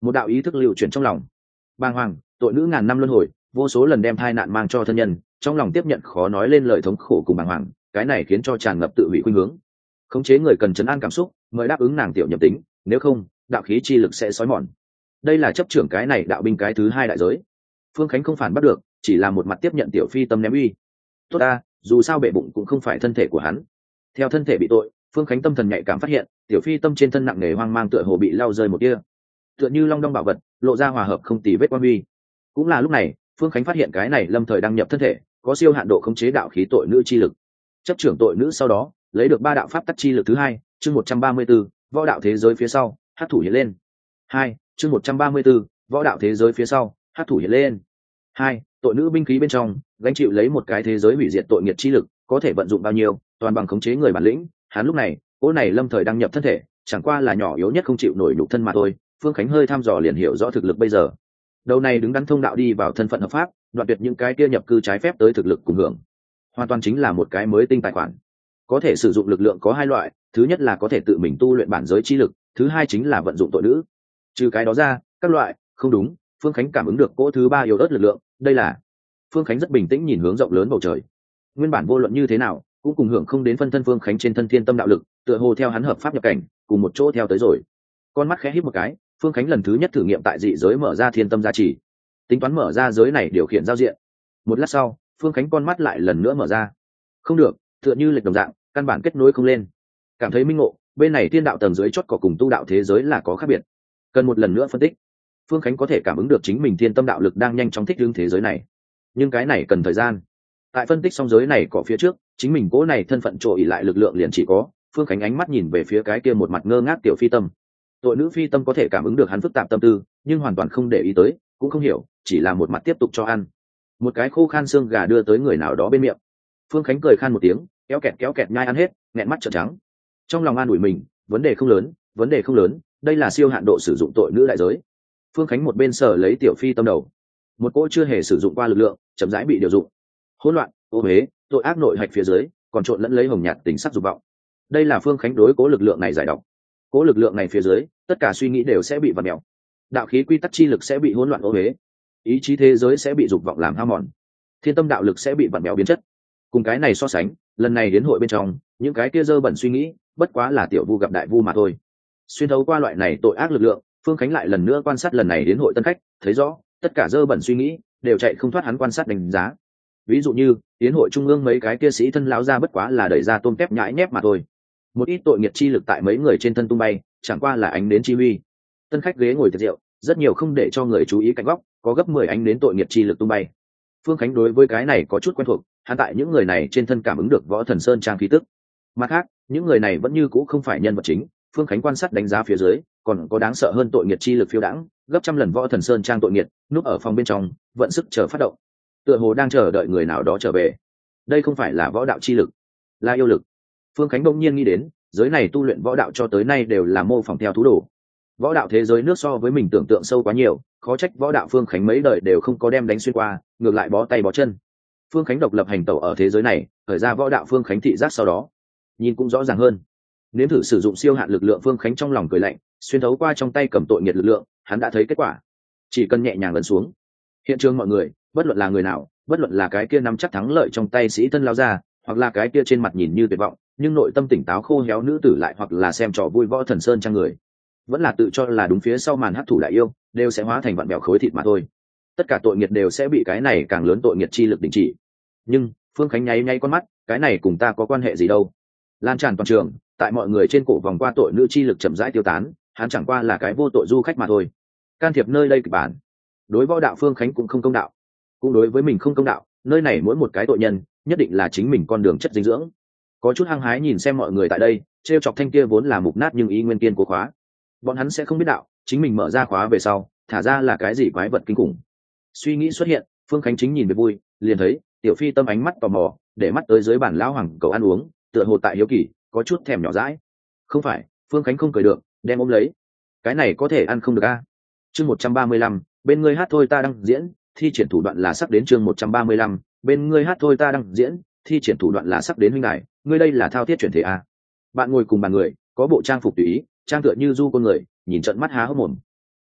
một đạo ý thức lưu chuyển trong lòng. Bàng hoàng, tội nữ ngàn năm luân hồi, vô số lần đem thai nạn mang cho thân nhân, trong lòng tiếp nhận khó nói lên lời thống khổ cùng bàng hoàng, cái này khiến cho tràn ngập tự hủy khuynh hướng. Khống chế người cần trấn an cảm xúc, mời đáp ứng nàng tiểu nhậm tính, nếu không đạo khí chi lực sẽ xói mòn. Đây là chấp trưởng cái này đạo binh cái thứ hai đại giới. Phương Khánh không phản bắt được, chỉ là một mặt tiếp nhận tiểu phi tâm ném uy. Tốt ta, dù sao bệ bụng cũng không phải thân thể của hắn. Theo thân thể bị tội, Phương Khánh tâm thần nhạy cảm phát hiện tiểu phi tâm trên thân nặng nề hoang mang tựa hồ bị lao rơi một tia, tựa như long đong bảo vật lộ ra hòa hợp không tì vết quan huy. Cũng là lúc này, Phương Khánh phát hiện cái này lâm thời đăng nhập thân thể có siêu hạn độ khống chế đạo khí tội nữ chi lực. Chấp trưởng tội nữ sau đó lấy được ba đạo pháp tắc chi lực thứ hai, chương một trăm ba mươi 134, võ đạo thế giới phía sau, hắc thủ hiện lên. Hai, chương một trăm ba mươi 134, võ đạo thế giới phía sau, hắc thủ hiện lên. Hai, tội nữ binh khí bên trong gánh chịu lấy một cái thế giới hủy diệt tội nghiệt chi lực, có thể vận dụng bao nhiêu, toàn bằng khống chế người bản lĩnh. Hắn lúc này, cỗ này lâm thời đăng nhập thân thể, chẳng qua là nhỏ yếu nhất không chịu nổi nhục thân mà thôi. Phương Khánh hơi thăm dò liền hiểu rõ thực lực bây giờ. Đầu này đứng đắn thông đạo đi vào thân phận hợp pháp, đoạn tuyệt những cái kia nhập cư trái phép tới thực lực cùng hưởng, hoàn toàn chính là một cái mới tinh tài khoản. Có thể sử dụng lực lượng có hai loại, thứ nhất là có thể tự mình tu luyện bản giới chi lực, thứ hai chính là vận dụng tội nữ. Trừ cái đó ra, các loại không đúng. Phương Khánh cảm ứng được cỗ thứ ba yếu ớt lực lượng, đây là. Phương Khánh rất bình tĩnh nhìn hướng rộng lớn bầu trời. Nguyên bản vô luận như thế nào cũng cùng hưởng không đến phân thân Phương Khánh trên thân thiên tâm đạo lực, tựa hồ theo hắn hợp pháp nhập cảnh, cùng một chỗ theo tới rồi. Con mắt khẽ híp một cái, Phương Khánh lần thứ nhất thử nghiệm tại dị giới mở ra thiên tâm gia trì, tính toán mở ra giới này điều khiển giao diện. Một lát sau, Phương Khánh con mắt lại lần nữa mở ra. Không được, tựa như lệch đồng dạng, căn bản kết nối không lên. Cảm thấy minh ngộ, bên này thiên đạo tầng dưới chót cỏ cùng tu đạo thế giới là có khác biệt, cần một lần nữa phân tích. Phương Khánh có thể cảm ứng được chính mình thiên tâm đạo lực đang nhanh chóng thích ứng thế giới này, nhưng cái này cần thời gian. Tại phân tích xong giới này cỏ phía trước, chính mình cố này thân phận trội ỉ lại lực lượng liền chỉ có. Phương Khánh ánh mắt nhìn về phía cái kia một mặt ngơ ngác tiểu phi tâm. Tội nữ phi tâm có thể cảm ứng được hắn phức tạp tâm tư, nhưng hoàn toàn không để ý tới, cũng không hiểu, chỉ là một mặt tiếp tục cho ăn. Một cái khô khan xương gà đưa tới người nào đó bên miệng. Phương Khánh cười khan một tiếng, kéo kẹt kéo kẹt nhai ăn hết, nghẹn mắt trợn trắng. Trong lòng an ủi mình, vấn đề không lớn, vấn đề không lớn, đây là siêu hạn độ sử dụng tội nữ đại giới. Phương Khánh một bên sở lấy tiểu phi tâm đầu, một cỗ chưa hề sử dụng qua lực lượng chậm rãi bị điều dụng. Hỗn loạn, ô huế, tội ác nội hạch phía dưới, còn trộn lẫn lấy hồng nhạt tính sắc dục vọng. Đây là Phương Khánh đối cố lực lượng này giải độc. Cố lực lượng này phía dưới, tất cả suy nghĩ đều sẽ bị vặn mèo. Đạo khí quy tắc chi lực sẽ bị hỗn loạn ô huế, ý chí thế giới sẽ bị dục vọng làm hao mòn, thiên tâm đạo lực sẽ bị vặn mèo biến chất. Cùng cái này so sánh, lần này đến hội bên trong, những cái kia dơ bẩn suy nghĩ, bất quá là tiểu vu gặp đại vu mà thôi. Xuyên thấu qua loại này tội ác lực lượng, Phương Khánh lại lần nữa quan sát lần này đến hội tân khách, thấy rõ, tất cả dơ bẩn suy nghĩ đều chạy không thoát hắn quan sát đánh giá. Ví dụ như, tiến hội trung ương mấy cái kia sĩ thân lão ra bất quá là đẩy ra tôm tép nhãi nhép mà thôi. Một ít tội nghiệt chi lực tại mấy người trên thân tung bay, chẳng qua là ánh đến chi huy. Tân khách ghế ngồi tiệc rượu, rất nhiều không để cho người chú ý cạnh góc, có gấp mười ánh đến tội nghiệt chi lực tung bay. Phương Khánh đối với cái này có chút quen thuộc, hắn tại những người này trên thân cảm ứng được Võ Thần Sơn trang khí tức. Mặt khác, những người này vẫn như cũ không phải nhân vật chính, Phương Khánh quan sát đánh giá phía dưới, còn có đáng sợ hơn tội nghiệt chi lực phiêu đãng, gấp trăm lần Võ Thần Sơn trang tội nghiệt, núp ở phòng bên trong, vận sức chờ phát động. Tựa hồ đang chờ đợi người nào đó trở về. Đây không phải là võ đạo chi lực, là yêu lực. Phương Khánh bỗng nhiên nghĩ đến, giới này tu luyện võ đạo cho tới nay đều là mô phỏng theo thú đồ. Võ đạo thế giới nước so với mình tưởng tượng sâu quá nhiều, khó trách võ đạo Phương Khánh mấy đời đều không có đem đánh xuyên qua, ngược lại bó tay bó chân. Phương Khánh độc lập hành tẩu ở thế giới này, khởi ra võ đạo Phương Khánh thị giác sau đó, nhìn cũng rõ ràng hơn. Nếm thử sử dụng siêu hạn lực lượng, Phương Khánh trong lòng cười lạnh, xuyên thấu qua trong tay cầm tội nghiệt lực lượng, hắn đã thấy kết quả. Chỉ cần nhẹ nhàng ấn xuống, hiện trường mọi người, bất luận là người nào, bất luận là cái kia nắm chắc thắng lợi trong tay sĩ thân lao ra, hoặc là cái kia trên mặt nhìn như tuyệt vọng nhưng nội tâm tỉnh táo khô héo nữ tử lại, hoặc là xem trò vui Võ Thần Sơn trang người, vẫn là tự cho là đúng phía sau màn hắc thủ đại yêu, đều sẽ hóa thành vạn bèo khối thịt mà thôi. Tất cả tội nghiệt đều sẽ bị cái này càng lớn tội nghiệt chi lực đình chỉ. Nhưng Phương Khánh nháy nháy con mắt, cái này cùng ta có quan hệ gì đâu? Lan tràn toàn trường, tại mọi người trên cổ vòng qua tội nữ chi lực chậm rãi tiêu tán, hắn chẳng qua là cái vô tội du khách mà thôi. Can thiệp nơi đây kịch bản, đối võ đạo Phương Khánh cũng không công đạo, cũng đối với mình không công đạo. Nơi này mỗi một cái tội nhân nhất định là chính mình con đường chất dinh dưỡng. Có chút hăng hái nhìn xem mọi người tại đây, trêu chọc thanh kia vốn là mục nát nhưng ý nguyên kiên cố khóa. Bọn hắn sẽ không biết đạo, chính mình mở ra khóa về sau, thả ra là cái gì quái vật kinh khủng. Suy nghĩ xuất hiện, Phương Khánh chính nhìn về vui, liền thấy tiểu phi tâm ánh mắt tò mò, để mắt tới dưới bàn lão hoàng cầu ăn uống, tựa hồ tại hiếu kỳ, có chút thèm nhỏ dãi. Không phải, Phương Khánh không cười được, đem ôm lấy. Cái này có thể ăn không được a? À? Chương một trăm ba mươi lăm, bên ngươi hát thôi ta đang diễn, thi triển thủ đoạn là sắc đến. Chương một trăm ba mươi lăm, bên ngươi hát thôi ta đang diễn, thi triển thủ đoạn là sắc đến. Huynh đài, ngươi đây là thao thiết chuyển thể a? À? Bạn ngồi cùng bàn người, có bộ trang phục tùy ý, trang tựa như du con người, nhìn trận mắt há hốc mồm.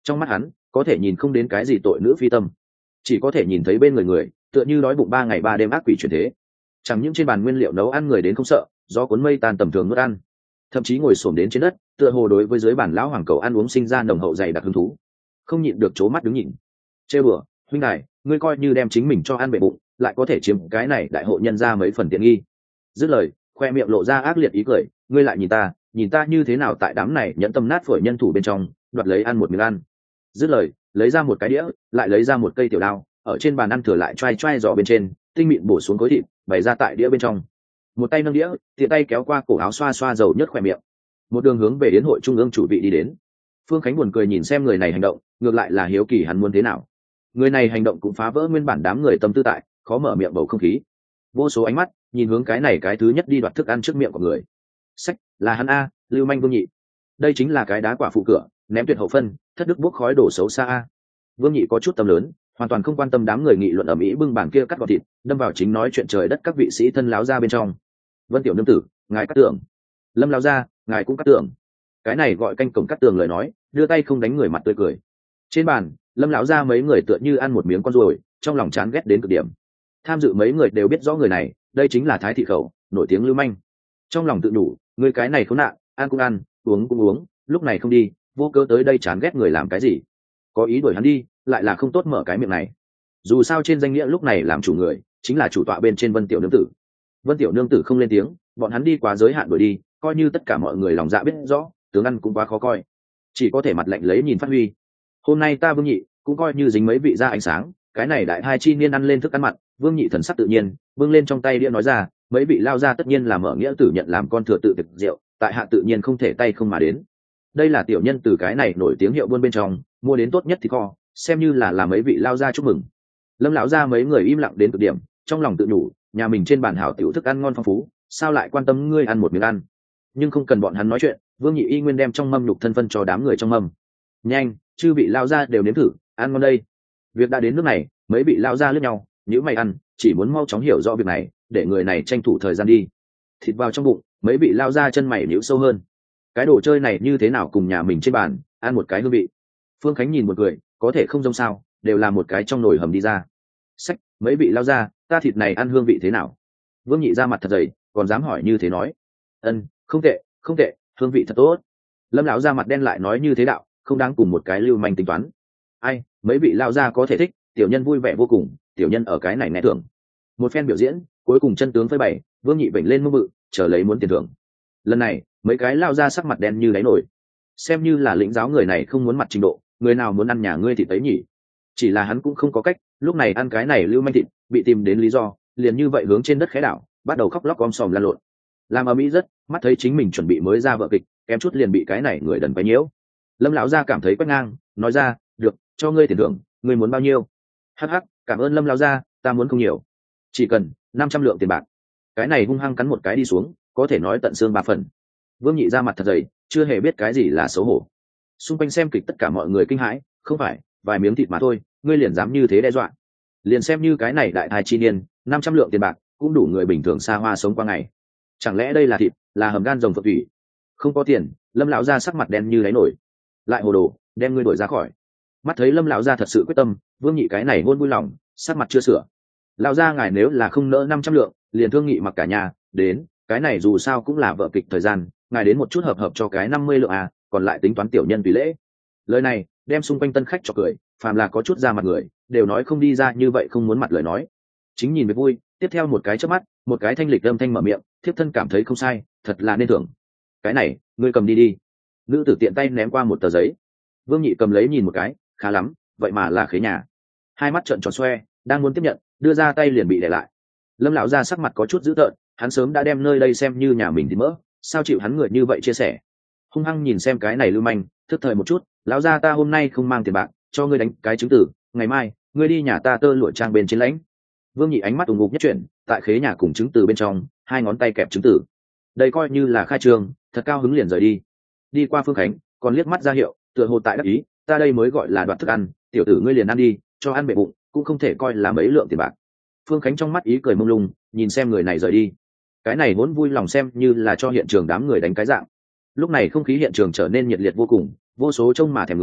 Trong mắt hắn có thể nhìn không đến cái gì tội nữ phi tâm, chỉ có thể nhìn thấy bên người người tựa như đói bụng ba ngày ba đêm ác quỷ chuyển thế. Chẳng những trên bàn nguyên liệu nấu ăn người đến không sợ, do cuốn mây tan tầm thường nuốt ăn, thậm chí ngồi xổm đến trên đất, tựa hồ đối với dưới bàn lão hoàng cầu ăn uống sinh ra nồng hậu dày đặc hứng thú, không nhịn được trố mắt đứng nhìn. Chê bừa, huynh đài, ngươi coi như đem chính mình cho ăn bệ bụng, lại có thể chiếm cái này đại hộ nhân ra mấy phần tiện nghi. Dứt lời, khoe miệng lộ ra ác liệt ý cười, ngươi lại nhìn ta, nhìn ta như thế nào tại đám này nhẫn tâm nát phổi nhân thủ bên trong, đoạt lấy ăn một miếng ăn. Dứt lời, lấy ra một cái đĩa, lại lấy ra một cây tiểu đao, ở trên bàn ăn thừa lại choai choai giò bên trên, tinh mịn bổ xuống khối thịt, bày ra tại đĩa bên trong. Một tay nâng đĩa, tiện tay kéo qua cổ áo xoa xoa dầu nhớt khỏe miệng, một đường hướng về yến hội trung ương chủ vị đi đến. Phương Khánh buồn cười nhìn xem người này hành động, ngược lại là hiếu kỳ hắn muốn thế nào. Người này hành động cũng phá vỡ nguyên bản đám người tâm tư tại, khó mở miệng bầu không khí. Vô số ánh mắt nhìn hướng cái này cái thứ nhất đi đoạt thức ăn trước miệng của người. Sách, là hắn a, Lưu Manh Vương Nhị. Đây chính là cái đá quả phụ cửa, ném tuyệt hậu phân, thất đức bốc khói đổ xấu xa a. Vương Nhị có chút tâm lớn, hoàn toàn không quan tâm đám người nghị luận ầm ĩ bưng bàn kia cắt gọt thịt, đâm vào chính nói chuyện trời đất các vị sĩ thân láo ra bên trong. Vân tiểu nương tử, ngài cắt tưởng. Lâm láo ra, ngài cũng cắt tưởng. Cái này gọi canh cổng cắt tường lời nói, đưa tay không đánh người mặt tươi cười. Trên bàn, Lâm lão ra mấy người tựa như ăn một miếng con ruồi, trong lòng chán ghét đến cực điểm. Tham dự mấy người đều biết rõ người này, đây chính là Thái Thị Khẩu, nổi tiếng lưu manh. Trong lòng tự đủ, người cái này khốn nạn, ăn cũng ăn, uống cũng uống, lúc này không đi, vô cớ tới đây chán ghét người làm cái gì? Có ý đuổi hắn đi, lại là không tốt mở cái miệng này. Dù sao trên danh nghĩa lúc này làm chủ người, chính là chủ tọa bên trên Vân tiểu nương tử. Vân tiểu nương tử không lên tiếng, bọn hắn đi quá giới hạn đuổi đi, coi như tất cả mọi người lòng dạ biết rõ, tướng ăn cũng quá khó coi, chỉ có thể mặt lạnh lấy nhìn phát huy. Hôm nay ta Vương Nhị cũng coi như dính mấy vị ra ánh sáng, cái này đại hai chi niên ăn lên thức ăn mặn. Vương Nhị thần sắc tự nhiên, vâng lên trong tay đĩa nói ra, mấy vị lao ra tất nhiên là mở nghĩa tử nhận làm con thừa tự tiệc rượu, tại hạ tự nhiên không thể tay không mà đến. Đây là tiểu nhân từ cái này nổi tiếng hiệu buôn bên trong mua đến tốt nhất thì kho, xem như là làm mấy vị lao ra chúc mừng. Lâm lão ra mấy người im lặng đến cực điểm, trong lòng tự nhủ, nhà mình trên bàn hảo tiểu thức ăn ngon phong phú, sao lại quan tâm ngươi ăn một miếng ăn. Nhưng không cần bọn hắn nói chuyện, Vương Nhị y nguyên đem trong mâm nhục thân phân cho đám người trong mâm. Nhanh, chư vị lao ra đều nếm thử, ăn ngon đây. Việc đã đến nước này, mấy vị lao ra lướt nhau, nếu mày ăn, chỉ muốn mau chóng hiểu rõ việc này, để người này tranh thủ thời gian đi. Thịt vào trong bụng, mấy vị lao ra chân mày nhíu sâu hơn. Cái đồ chơi này như thế nào cùng nhà mình trên bàn, ăn một cái hương vị. Phương Khánh nhìn một người, có thể không giống sao, đều là một cái trong nồi hầm đi ra. Sách, mấy vị lao ra, ta thịt này ăn hương vị thế nào? Vương Nhị ra mặt thật dày, còn dám hỏi như thế nói. Ân, không tệ, không tệ, hương vị thật tốt. Lâm lão ra mặt đen lại nói như thế đạo, không đáng cùng một cái lưu manh tính toán. Ai, mấy vị lao ra có thể thích, tiểu nhân vui vẻ vô cùng, tiểu nhân ở cái này nghe thưởng. Một phen biểu diễn, cuối cùng chân tướng phơi bày, Vương Nhị bệnh lên mông bự, chờ lấy muốn tiền thưởng. Lần này, mấy cái lao ra sắc mặt đen như đáy nổi. Xem như là lĩnh giáo người này không muốn mặt trình độ, người nào muốn ăn nhà ngươi thì thấy nhỉ. Chỉ là hắn cũng không có cách, lúc này ăn cái này lưu manh thịt, bị tìm đến lý do, liền như vậy hướng trên đất khẽ đảo, bắt đầu khóc lóc om sòm lan lộn. Làm ở mỹ rất, mắt thấy chính mình chuẩn bị mới ra vợ kịch, kém chút liền bị cái này người đần quấy nhiễu. Lâm lão gia cảm thấy quét ngang, nói ra, được, cho ngươi tiền thưởng, ngươi muốn bao nhiêu? Hắc hắc, cảm ơn Lâm lão gia, ta muốn không nhiều, chỉ cần năm trăm lượng tiền bạc. Cái này hung hăng cắn một cái đi xuống, có thể nói tận xương ba phần. Vương Nhị ra mặt thật dày, chưa hề biết cái gì là xấu hổ. Xung quanh xem kịch tất cả mọi người kinh hãi, không phải vài miếng thịt mà thôi, ngươi liền dám như thế đe dọa. Liền xem như cái này đại thai chi niên, năm trăm lượng tiền bạc cũng đủ người bình thường xa hoa sống qua ngày. Chẳng lẽ đây là thịt, là hầm gan rồng phượng thủy? Không có tiền, Lâm lão gia sắc mặt đen như đáy nổi. Lại hồ đồ, đem ngươi đuổi ra khỏi. Mắt thấy Lâm lão gia thật sự quyết tâm, Vương Nhị cái này hôn vui lòng, sắc mặt chưa sửa. Lão gia ngài nếu là không nỡ năm trăm lượng, liền thương nghị mặc cả nhà đến, cái này dù sao cũng là vợ kịch thời gian, ngài đến một chút hợp hợp cho cái năm mươi lượng à, còn lại tính toán tiểu nhân tùy lễ. Lời này đem xung quanh tân khách cho cười, phàm là có chút ra mặt người, đều nói không đi ra như vậy không muốn mặt lời nói. Chính nhìn về vui, tiếp theo một cái chớp mắt, một cái thanh lịch âm thanh mở miệng, thiếp thân cảm thấy không sai, thật là nên thưởng. Cái này, ngươi cầm đi đi. Nữ tử tiện tay ném qua một tờ giấy. Vương Nhị cầm lấy nhìn một cái, khá lắm, vậy mà là khế nhà. Hai mắt trợn tròn xoe, đang muốn tiếp nhận, đưa ra tay liền bị để lại. Lâm lão gia sắc mặt có chút dữ tợn, hắn sớm đã đem nơi đây xem như nhà mình thì mỡ, sao chịu hắn người như vậy chia sẻ. Hung hăng nhìn xem cái này lưu manh, thức thời một chút, lão gia ta hôm nay không mang tiền bạc, cho ngươi đánh cái chứng tử, ngày mai ngươi đi nhà ta tơ lụa trang bên trên lãnh. Vương Nhị ánh mắt ủng ngục nhất chuyển, tại khế nhà cùng chứng từ bên trong, hai ngón tay kẹp chứng tử. Đây coi như là khai trương, thật cao hứng liền rời đi. Đi qua Phương Khánh, còn liếc mắt ra hiệu, tựa hồ tại đắc ý, ta đây mới gọi là đoạt thức ăn, tiểu tử ngươi liền ăn đi, cho ăn bệ bụng, cũng không thể coi là mấy lượng tiền bạc. Phương Khánh trong mắt ý cười mông lung, nhìn xem người này rời đi. Cái này vốn vui lòng xem như là cho hiện trường đám người đánh cái dạng. Lúc này không khí hiện trường trở nên nhiệt liệt vô cùng, vô số trông mà thèm người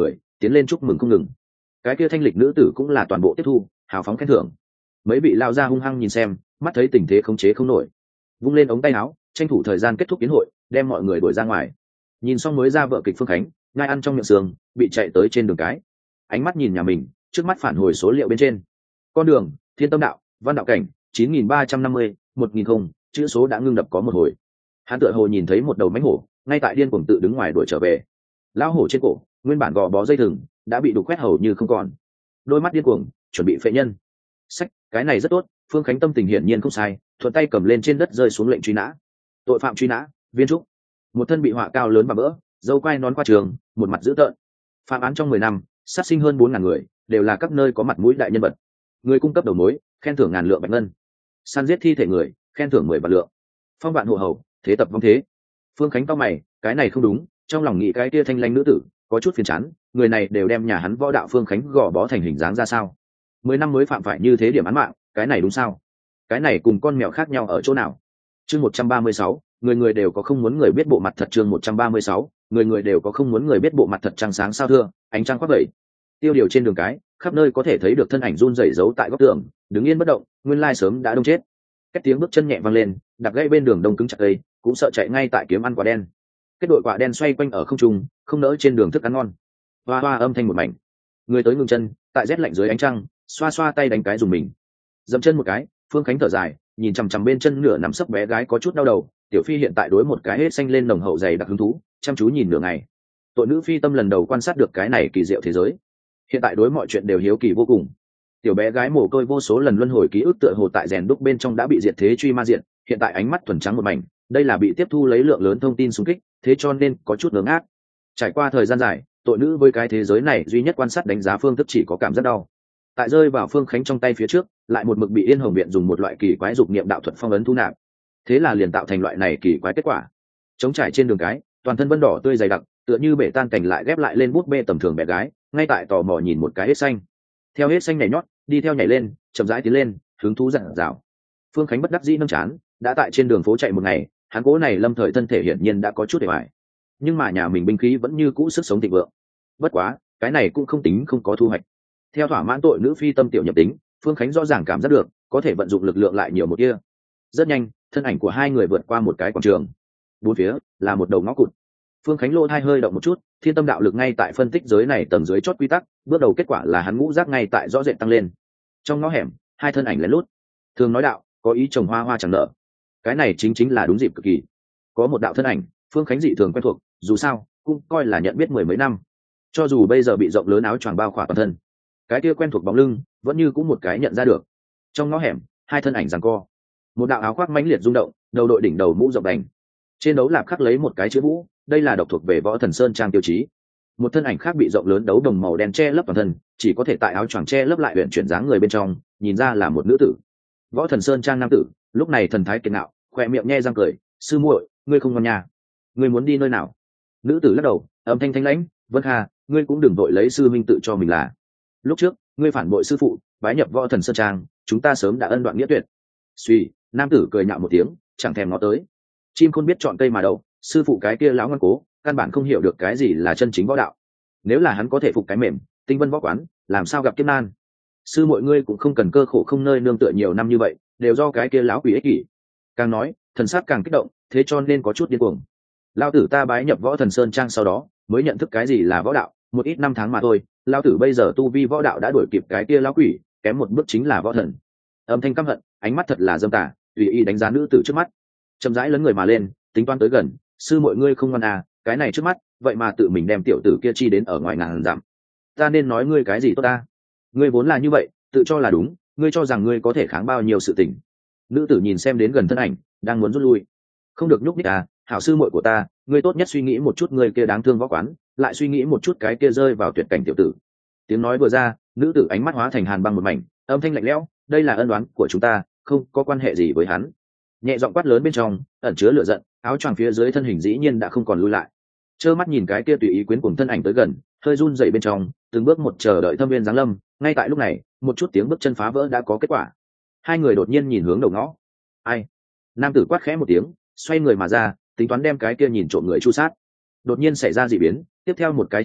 tiến lên chúc mừng không ngừng. Cái kia thanh lịch nữ tử cũng là toàn bộ tiếp thu, hào phóng khen thưởng. Mấy vị lao ra hung hăng nhìn xem, mắt thấy tình thế khống chế không nổi, vung lên ống tay áo, tranh thủ thời gian kết thúc kiến hội, đem mọi người đuổi ra ngoài. Nhìn xong mới ra vợ kịch Phương Khánh, ngai ăn trong miệng sườn, bị chạy tới trên đường cái. Ánh mắt nhìn nhà mình, trước mắt phản hồi số liệu bên trên. Con đường, Thiên Tâm đạo, Văn đạo cảnh, chín nghìn ba trăm năm mươi, một nghìn không, chữ số đã ngưng đập có một hồi. Hắn tựa hồ nhìn thấy một đầu mãnh hổ, ngay tại điên cuồng tự đứng ngoài đuổi trở về. Lão hổ trên cổ, nguyên bản gò bó dây thừng, đã bị đục khoét hầu như không còn. Đôi mắt điên cuồng, chuẩn bị phệ nhân. Sách, cái này rất tốt, Phương Khánh tâm tình hiển nhiên không sai, thuận tay cầm lên trên đất rơi xuống lệnh truy nã. Tội phạm truy nã, Viên Trúc. Một thân bị họa cao lớn và vỡ, dâu quai nón qua trường, một mặt dữ tợn. Phạm án trong mười năm, sát sinh hơn bốn ngàn người, đều là các nơi có mặt mũi đại nhân vật. Người cung cấp đầu mối, khen thưởng ngàn lượng bạch ngân. Săn giết thi thể người, khen thưởng mười vạn lượng. Phong vạn hộ hầu, thế tập vong thế. Phương Khánh cao mày, cái này không đúng, trong lòng nghĩ cái kia thanh lãnh nữ tử, có chút phiền chán, người này đều đem nhà hắn võ đạo Phương Khánh gò bó thành hình dáng ra sao? Mười năm mới phạm phải như thế điểm án mạng, cái này đúng sao? Cái này cùng con mèo khác nhau ở chỗ nào? Chương một trăm ba mươi sáu, người người đều có không muốn người biết bộ mặt thật. Chương một trăm ba mươi sáu, người người đều có không muốn người biết bộ mặt thật. Trăng sáng sao thưa, ánh trăng khoác vẩy. Tiêu điều trên đường cái, khắp nơi có thể thấy được thân ảnh run rẩy giấu tại góc tường, đứng yên bất động, nguyên lai sớm đã đông chết. Các tiếng bước chân nhẹ vang lên, đặt gãy bên đường đông cứng chặt cây, cũng sợ chạy ngay tại kiếm ăn quả đen. Kết đội quả đen xoay quanh ở không trung, không nỡ trên đường thức ăn ngon. Hoa hoa âm thanh một mảnh. Người tới ngừng chân, tại rét lạnh dưới ánh trăng, xoa xoa tay đánh cái dùng mình. Dậm chân một cái, Phương Khánh thở dài, nhìn chằm chằm bên chân nửa nằm sấp bé gái có chút đau đầu. Tiểu Phi hiện tại đối một cái hết xanh lên nồng hậu dày đặc hứng thú, chăm chú nhìn nửa ngày. Tội nữ phi tâm lần đầu quan sát được cái này kỳ diệu thế giới, hiện tại đối mọi chuyện đều hiếu kỳ vô cùng. Tiểu bé gái mồ côi vô số lần luân hồi ký ức tựa hồ tại rèn đúc bên trong đã bị diệt thế truy ma diện, hiện tại ánh mắt thuần trắng một mảnh, đây là bị tiếp thu lấy lượng lớn thông tin xung kích, thế cho nên có chút ngớ ngác. Trải qua thời gian dài, tội nữ với cái thế giới này duy nhất quan sát đánh giá phương thức chỉ có cảm giác đau. Tại rơi vào Phương Khánh trong tay phía trước, lại một mực bị Yên Hồng viện dùng một loại kỳ quái dục niệm đạo thuật phong ấn thu nạp, thế là liền tạo thành loại này kỳ quái kết quả. Trống trải trên đường cái, toàn thân vân đỏ tươi dày đặc, tựa như bể tan cảnh lại ghép lại lên bút bê tầm thường bé gái, ngay tại tò mò nhìn một cái hết xanh. Theo hết xanh nhảy nhót, đi theo nhảy lên, chậm rãi tiến lên, hứng thú dặn dào. Phương Khánh bất đắc dĩ nâng chán, đã tại trên đường phố chạy một ngày, hắn cố này lâm thời thân thể hiển nhiên đã có chút để bại, nhưng mà nhà mình binh khí vẫn như cũ sức sống thịnh vượng. Bất quá, cái này cũng không tính không có thu hoạch. Theo thỏa mãn tội nữ phi tâm tiểu nhập tính, Phương Khánh rõ ràng cảm giác được có thể vận dụng lực lượng lại nhiều một kia. Rất nhanh, thân ảnh của hai người vượt qua một cái quảng trường, bốn phía là một đầu ngõ cụt. Phương Khánh lô thai hơi động một chút, thiên tâm đạo lực ngay tại phân tích giới này tầng dưới chót quy tắc, bước đầu kết quả là hắn ngũ giác ngay tại rõ rệt tăng lên. Trong ngõ hẻm, hai thân ảnh lén lút, thường nói đạo có ý trồng hoa hoa chẳng nở, cái này chính chính là đúng dịp cực kỳ. Có một đạo thân ảnh, Phương Khánh dị thường quen thuộc, dù sao cũng coi là nhận biết mười mấy năm, cho dù bây giờ bị rộng lớn áo choàng bao khỏa toàn thân, cái kia quen thuộc bóng lưng vẫn như cũng một cái nhận ra được. Trong ngõ hẻm, hai thân ảnh giằng co, một đạo áo khoác mãnh liệt rung động, đầu đội đỉnh đầu mũ rộng đành, trên đấu lạp khắc lấy một cái chữ vũ, đây là độc thuộc về Võ Thần Sơn Trang tiêu chí. Một thân ảnh khác bị rộng lớn đấu đồng màu đen che lấp toàn thân, chỉ có thể tại áo choàng che lấp lại huyện chuyển dáng người bên trong, nhìn ra là một nữ tử. Võ Thần Sơn Trang nam tử, lúc này thần thái kiệt ngạo, khỏe miệng nhe răng cười, sư muội, ngươi không ngon nhà, ngươi muốn đi nơi nào? Nữ tử lắc đầu, âm thanh thanh lãnh, Vân Hà, ngươi cũng đừng vội lấy sư minh tự cho mình là. Lúc trước, ngươi phản bội sư phụ, bái nhập Võ Thần Sơn Trang, chúng ta sớm đã ân đoạn nghĩa tuyệt. Suy, nam tử cười nhạo một tiếng, chẳng thèm ngó tới. Chim khôn biết chọn cây mà đậu, sư phụ cái kia lão ngoan cố, căn bản không hiểu được cái gì là chân chính võ đạo. Nếu là hắn có thể phục cái mềm, tinh vân võ quán, làm sao gặp kiếp nan? Sư mọi ngươi cũng không cần cơ khổ không nơi nương tựa nhiều năm như vậy, đều do cái kia lão quỷ ích kỷ. Càng nói, thần sắc càng kích động, thế cho nên có chút điên cuồng. Lão tử ta bái nhập Võ Thần Sơn Trang sau đó, mới nhận thức cái gì là võ đạo, một ít năm tháng mà thôi. Lão tử bây giờ tu vi võ đạo đã đuổi kịp cái kia lão quỷ, kém một bước chính là võ thần. Âm thanh căm hận, ánh mắt thật là dâm tà, tùy ý đánh giá nữ tử trước mắt. Chậm rãi lớn người mà lên, tính toán tới gần, sư mọi ngươi không ngoan à, cái này trước mắt, vậy mà tự mình đem tiểu tử kia chi đến ở ngoài ngàn dặm. Ta nên nói ngươi cái gì tốt ta? Ngươi vốn là như vậy, tự cho là đúng, ngươi cho rằng ngươi có thể kháng bao nhiêu sự tình. Nữ tử nhìn xem đến gần thân ảnh, đang muốn rút lui. Không được nhúc nhích à, hảo sư muội của ta, ngươi tốt nhất suy nghĩ một chút người kia đáng thương võ quán, lại suy nghĩ một chút cái kia rơi vào tuyệt cảnh tiểu tử. Tiếng nói vừa ra, nữ tử ánh mắt hóa thành hàn băng một mảnh, âm thanh lạnh lẽo, đây là ân oán của chúng ta, không có quan hệ gì với hắn. Nhẹ giọng quát lớn bên trong, ẩn chứa lửa giận, áo choàng phía dưới thân hình dĩ nhiên đã không còn lui lại. Trơ mắt nhìn cái kia tùy ý quyến cuồng thân ảnh tới gần, hơi run dậy bên trong, từng bước một chờ đợi thâm viên giáng lâm. Ngay tại lúc này, một chút tiếng bước chân phá vỡ đã có kết quả. Hai người đột nhiên nhìn hướng đầu ngõ. Ai? Nam tử quát khẽ một tiếng, xoay người mà ra, tính toán đem cái kia nhìn trộm người chu sát. Đột nhiên xảy ra dị biến, tiếp theo một cái chớp mắt,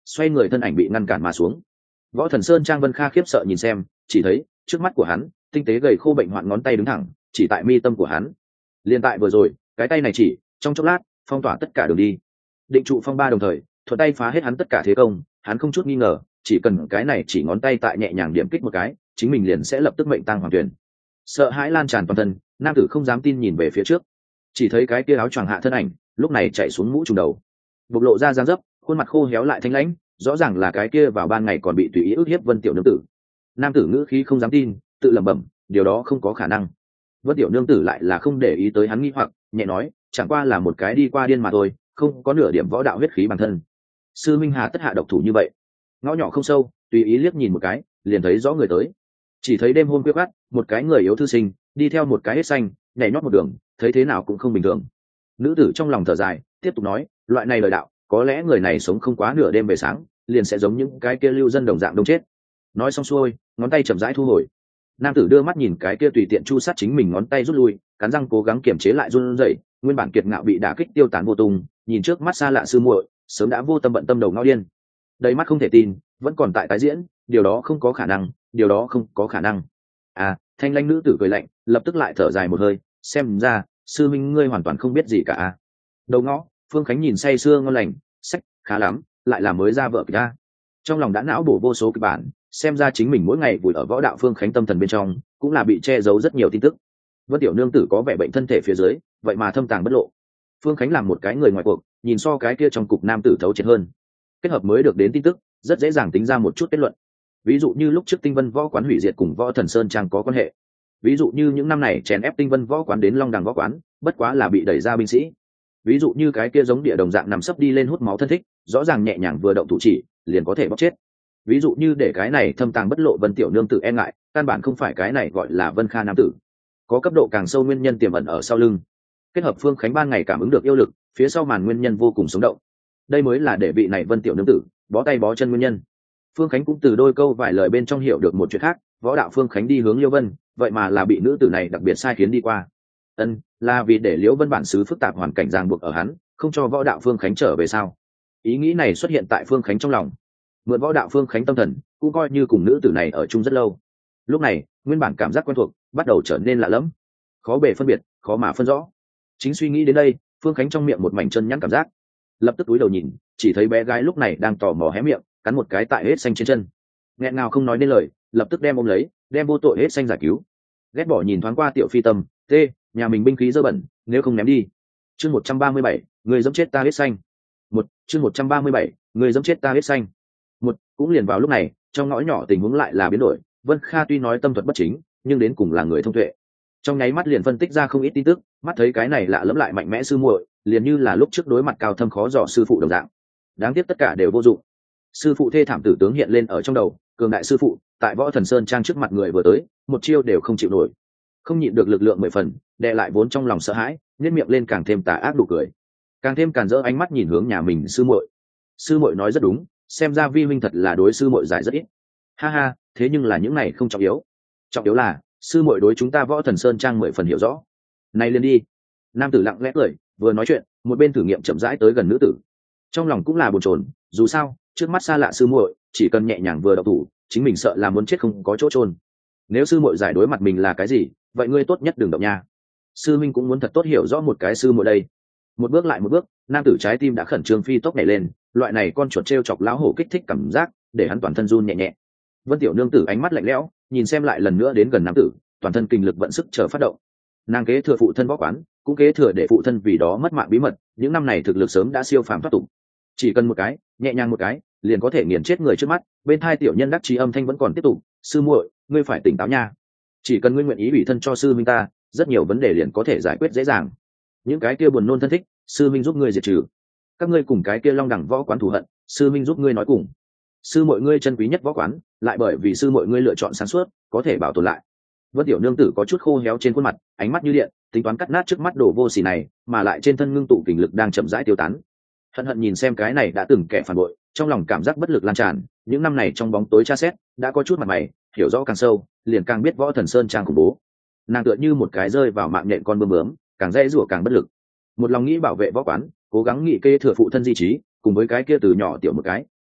xoay người thân ảnh bị ngăn cản mà xuống. Võ Thần Sơn Trang Vân Kha khiếp sợ nhìn xem, chỉ thấy trước mắt của hắn tinh tế gầy khô bệnh hoạn ngón tay đứng thẳng chỉ tại mi tâm của hắn. Liên tại vừa rồi cái tay này chỉ trong chốc lát phong tỏa tất cả đường đi, định trụ phong ba đồng thời thuận tay phá hết hắn tất cả thế công. Hắn không chút nghi ngờ chỉ cần cái này chỉ ngón tay tại nhẹ nhàng điểm kích một cái, chính mình liền sẽ lập tức mệnh tang hoàng tuyển. Sợ hãi lan tràn toàn thân, nam tử không dám tin nhìn về phía trước, chỉ thấy cái kia áo choàng hạ thân ảnh lúc này chạy xuống mũ trùm đầu, bộc lộ ra dáng dấp, khuôn mặt khô héo lại thanh lãnh, rõ ràng là cái kia vào ban ngày còn bị tùy ý ức hiếp Vân Tiểu Nương Tử. Nam tử ngữ khí không dám tin, tự lẩm bẩm, điều đó không có khả năng. Vân Tiểu Nương Tử lại là không để ý tới hắn nghi hoặc, nhẹ nói, chẳng qua là một cái đi qua điên mà thôi, không có nửa điểm võ đạo huyết khí bản thân. Sư Minh Hà tất hạ độc thủ như vậy? Ngõ nhỏ không sâu, tùy ý liếc nhìn một cái, liền thấy rõ người tới. Chỉ thấy đêm hôm khuya khoắt, một cái người yếu thư sinh đi theo một cái hết xanh, nhảy nhót một đường, thấy thế nào cũng không bình thường. Nữ tử trong lòng thở dài, tiếp tục nói, loại này lời đạo, có lẽ người này sống không quá nửa đêm về sáng, liền sẽ giống những cái kia lưu dân đồng dạng đông chết. Nói xong xuôi, ngón tay chậm rãi thu hồi. Nam tử đưa mắt nhìn cái kia tùy tiện chu sát chính mình ngón tay rút lui, cắn răng cố gắng kiềm chế lại run rẩy, nguyên bản kiệt ngạo bị đả kích tiêu tán vô tung, nhìn trước mắt xa lạ sư muội, sớm đã vô tâm bận tâm đầu ngao điên. Đầy mắt không thể tin, vẫn còn tại tái diễn, điều đó không có khả năng, điều đó không có khả năng. À, thanh lãnh nữ tử cười lạnh, lập tức lại thở dài một hơi, xem ra sư minh ngươi hoàn toàn không biết gì cả. Đầu ngõ, Phương Khánh nhìn say sưa ngon lành, sách khá lắm, lại là mới ra vợ kịch a. Trong lòng đã não bổ vô số kịch bản, xem ra chính mình mỗi ngày vùi ở võ đạo Phương Khánh tâm thần bên trong, cũng là bị che giấu rất nhiều tin tức. Vân Tiểu Nương Tử có vẻ bệnh thân thể phía dưới, vậy mà thâm tàng bất lộ. Phương Khánh làm một cái người ngoài cuộc, nhìn so cái kia trong cục nam tử thấu triệt hơn. Kết hợp mới được đến tin tức, rất dễ dàng tính ra một chút kết luận. Ví dụ như lúc trước Tinh Vân Võ quán hủy diệt cùng Võ Thần Sơn Trang có quan hệ. Ví dụ như những năm này chèn ép Tinh Vân Võ quán đến Long Đằng Võ quán, bất quá là bị đẩy ra binh sĩ. Ví dụ như cái kia giống địa đồng dạng nằm sấp đi lên hút máu thân thích, rõ ràng nhẹ nhàng vừa động thủ chỉ, liền có thể bóc chết. Ví dụ như để cái này thâm tàng bất lộ Vân Tiểu Nương Tử e ngại, căn bản không phải cái này gọi là Vân Kha nam tử. Có cấp độ càng sâu nguyên nhân tiềm ẩn ở sau lưng. Kết hợp Phương Khánh ban ngày cảm ứng được yêu lực, phía sau màn nguyên nhân vô cùng sống động. Đây mới là để vị này Vân Tiểu Nương Tử bó tay bó chân nguyên nhân. Phương Khánh cũng từ đôi câu vài lời bên trong hiểu được một chuyện khác, võ đạo Phương Khánh đi hướng Liễu Vân, vậy mà là bị nữ tử này đặc biệt sai khiến đi qua. Ân, là vì để Liễu Vân bản xứ phức tạp hoàn cảnh ràng buộc ở hắn, không cho võ đạo Phương Khánh trở về sao? Ý nghĩ này xuất hiện tại Phương Khánh trong lòng. Mượn võ đạo Phương Khánh tâm thần, cũng coi như cùng nữ tử này ở chung rất lâu. Lúc này, nguyên bản cảm giác quen thuộc bắt đầu trở nên lạ lẫm, khó bề phân biệt, khó mà phân rõ. Chính suy nghĩ đến đây, Phương Khánh trong miệng một mảnh chân nhẵn cảm giác, lập tức cúi đầu nhìn, chỉ thấy bé gái lúc này đang tò mò hé miệng, cắn một cái tại hết xanh trên chân. Nghẹn ngào không nói nên lời, lập tức đem ôm lấy, đem vô tội hết xanh giải cứu. Ghét bỏ nhìn thoáng qua Tiểu Phi Tâm, tê, nhà mình binh khí dơ bẩn, nếu không ném đi. Chương một trăm ba mươi bảy, người dẫm chết ta hết xanh. Một, chương một trăm ba mươi bảy, người dẫm chết ta hết xanh. Một, cũng liền vào lúc này, trong ngõ nhỏ tình huống lại là biến đổi. Vân Kha tuy nói tâm thuật bất chính, nhưng đến cùng là người thông tuệ. Trong nháy mắt liền phân tích ra không ít tin tức, mắt thấy cái này lạ lẫm lại mạnh mẽ sư muội, liền như là lúc trước đối mặt cao thâm khó dò sư phụ đồng dạng. Đáng tiếc tất cả đều vô dụng. Sư phụ thê thảm tử tướng hiện lên ở trong đầu, cường đại sư phụ, tại Võ Thần Sơn Trang trước mặt người vừa tới, một chiêu đều không chịu nổi. Không nhịn được lực lượng mười phần, đè lại vốn trong lòng sợ hãi, nhếch miệng lên càng thêm tà ác đủ cười. Càng thêm càn rỡ ánh mắt nhìn hướng nhà mình sư muội. Sư muội nói rất đúng, xem ra vi huynh thật là đối sư muội giải rất ít. Ha ha, thế nhưng là những này không trọng yếu. Trọng yếu là, sư muội đối chúng ta Võ Thần Sơn Trang mười phần hiểu rõ. Này lên đi. Nam tử lặng lẽ cười, vừa nói chuyện, một bên thử nghiệm chậm rãi tới gần nữ tử. Trong lòng cũng là bồn chồn, dù sao, trước mắt xa lạ sư muội, chỉ cần nhẹ nhàng vừa động thủ, chính mình sợ là muốn chết không có chỗ chôn. Nếu sư muội giải đối mặt mình là cái gì, vậy ngươi tốt nhất đừng động nha. Sư minh cũng muốn thật tốt hiểu rõ một cái sư muội đây. Một bước lại một bước, nam tử trái tim đã khẩn trương phi tốc nhảy lên, loại này con chuột trêu chọc lão hổ kích thích cảm giác, để hắn toàn thân run nhẹ nhẹ. Vân Tiểu Nương Tử ánh mắt lạnh lẽo, nhìn xem lại lần nữa đến gần nam tử, toàn thân kinh lực vận sức chờ phát động. Nàng kế thừa phụ thân võ quán, cũng kế thừa để phụ thân vì đó mất mạng bí mật, những năm này thực lực sớm đã siêu phàm thoát tục. Chỉ cần một cái, nhẹ nhàng một cái, liền có thể nghiền chết người trước mắt. Bên thai tiểu nhân đắc chí âm thanh vẫn còn tiếp tục, sư muội, ngươi phải tỉnh táo nha. Chỉ cần ngươi nguyện ý ủy thân cho sư minh ta, rất nhiều vấn đề liền có thể giải quyết dễ dàng. Những cái kia buồn nôn thân thích, sư minh giúp ngươi diệt trừ. Các ngươi cùng cái kia Long Đẳng võ quán thù hận, sư minh giúp ngươi nói cùng. Sư muội ngươi chân quý nhất võ quán, lại bởi vì sư muội ngươi lựa chọn sáng suốt, có thể bảo tồn lại. Vân Tiểu Nương Tử có chút khô héo trên khuôn mặt, ánh mắt như điện, tính toán cắt nát trước mắt đồ vô sỉ này, mà lại trên thân ngưng tụ kình lực đang chậm rãi tiêu tán. Hận hận nhìn xem cái này đã từng kẻ phản bội, trong lòng cảm giác bất lực lan tràn. Những năm này trong bóng tối tra xét, đã có chút mặt mày, hiểu rõ càng sâu, liền càng biết Võ Thần Sơn Trang khủng bố. Nàng tựa như một cái rơi vào mạng nhện con bướm bướm, càng dễ rủa càng bất lực. Một lòng nghĩ bảo vệ võ quán, cố gắng nghị kê thừa phụ thân di trí, cùng với cái kia từ nhỏ tiểu một cái,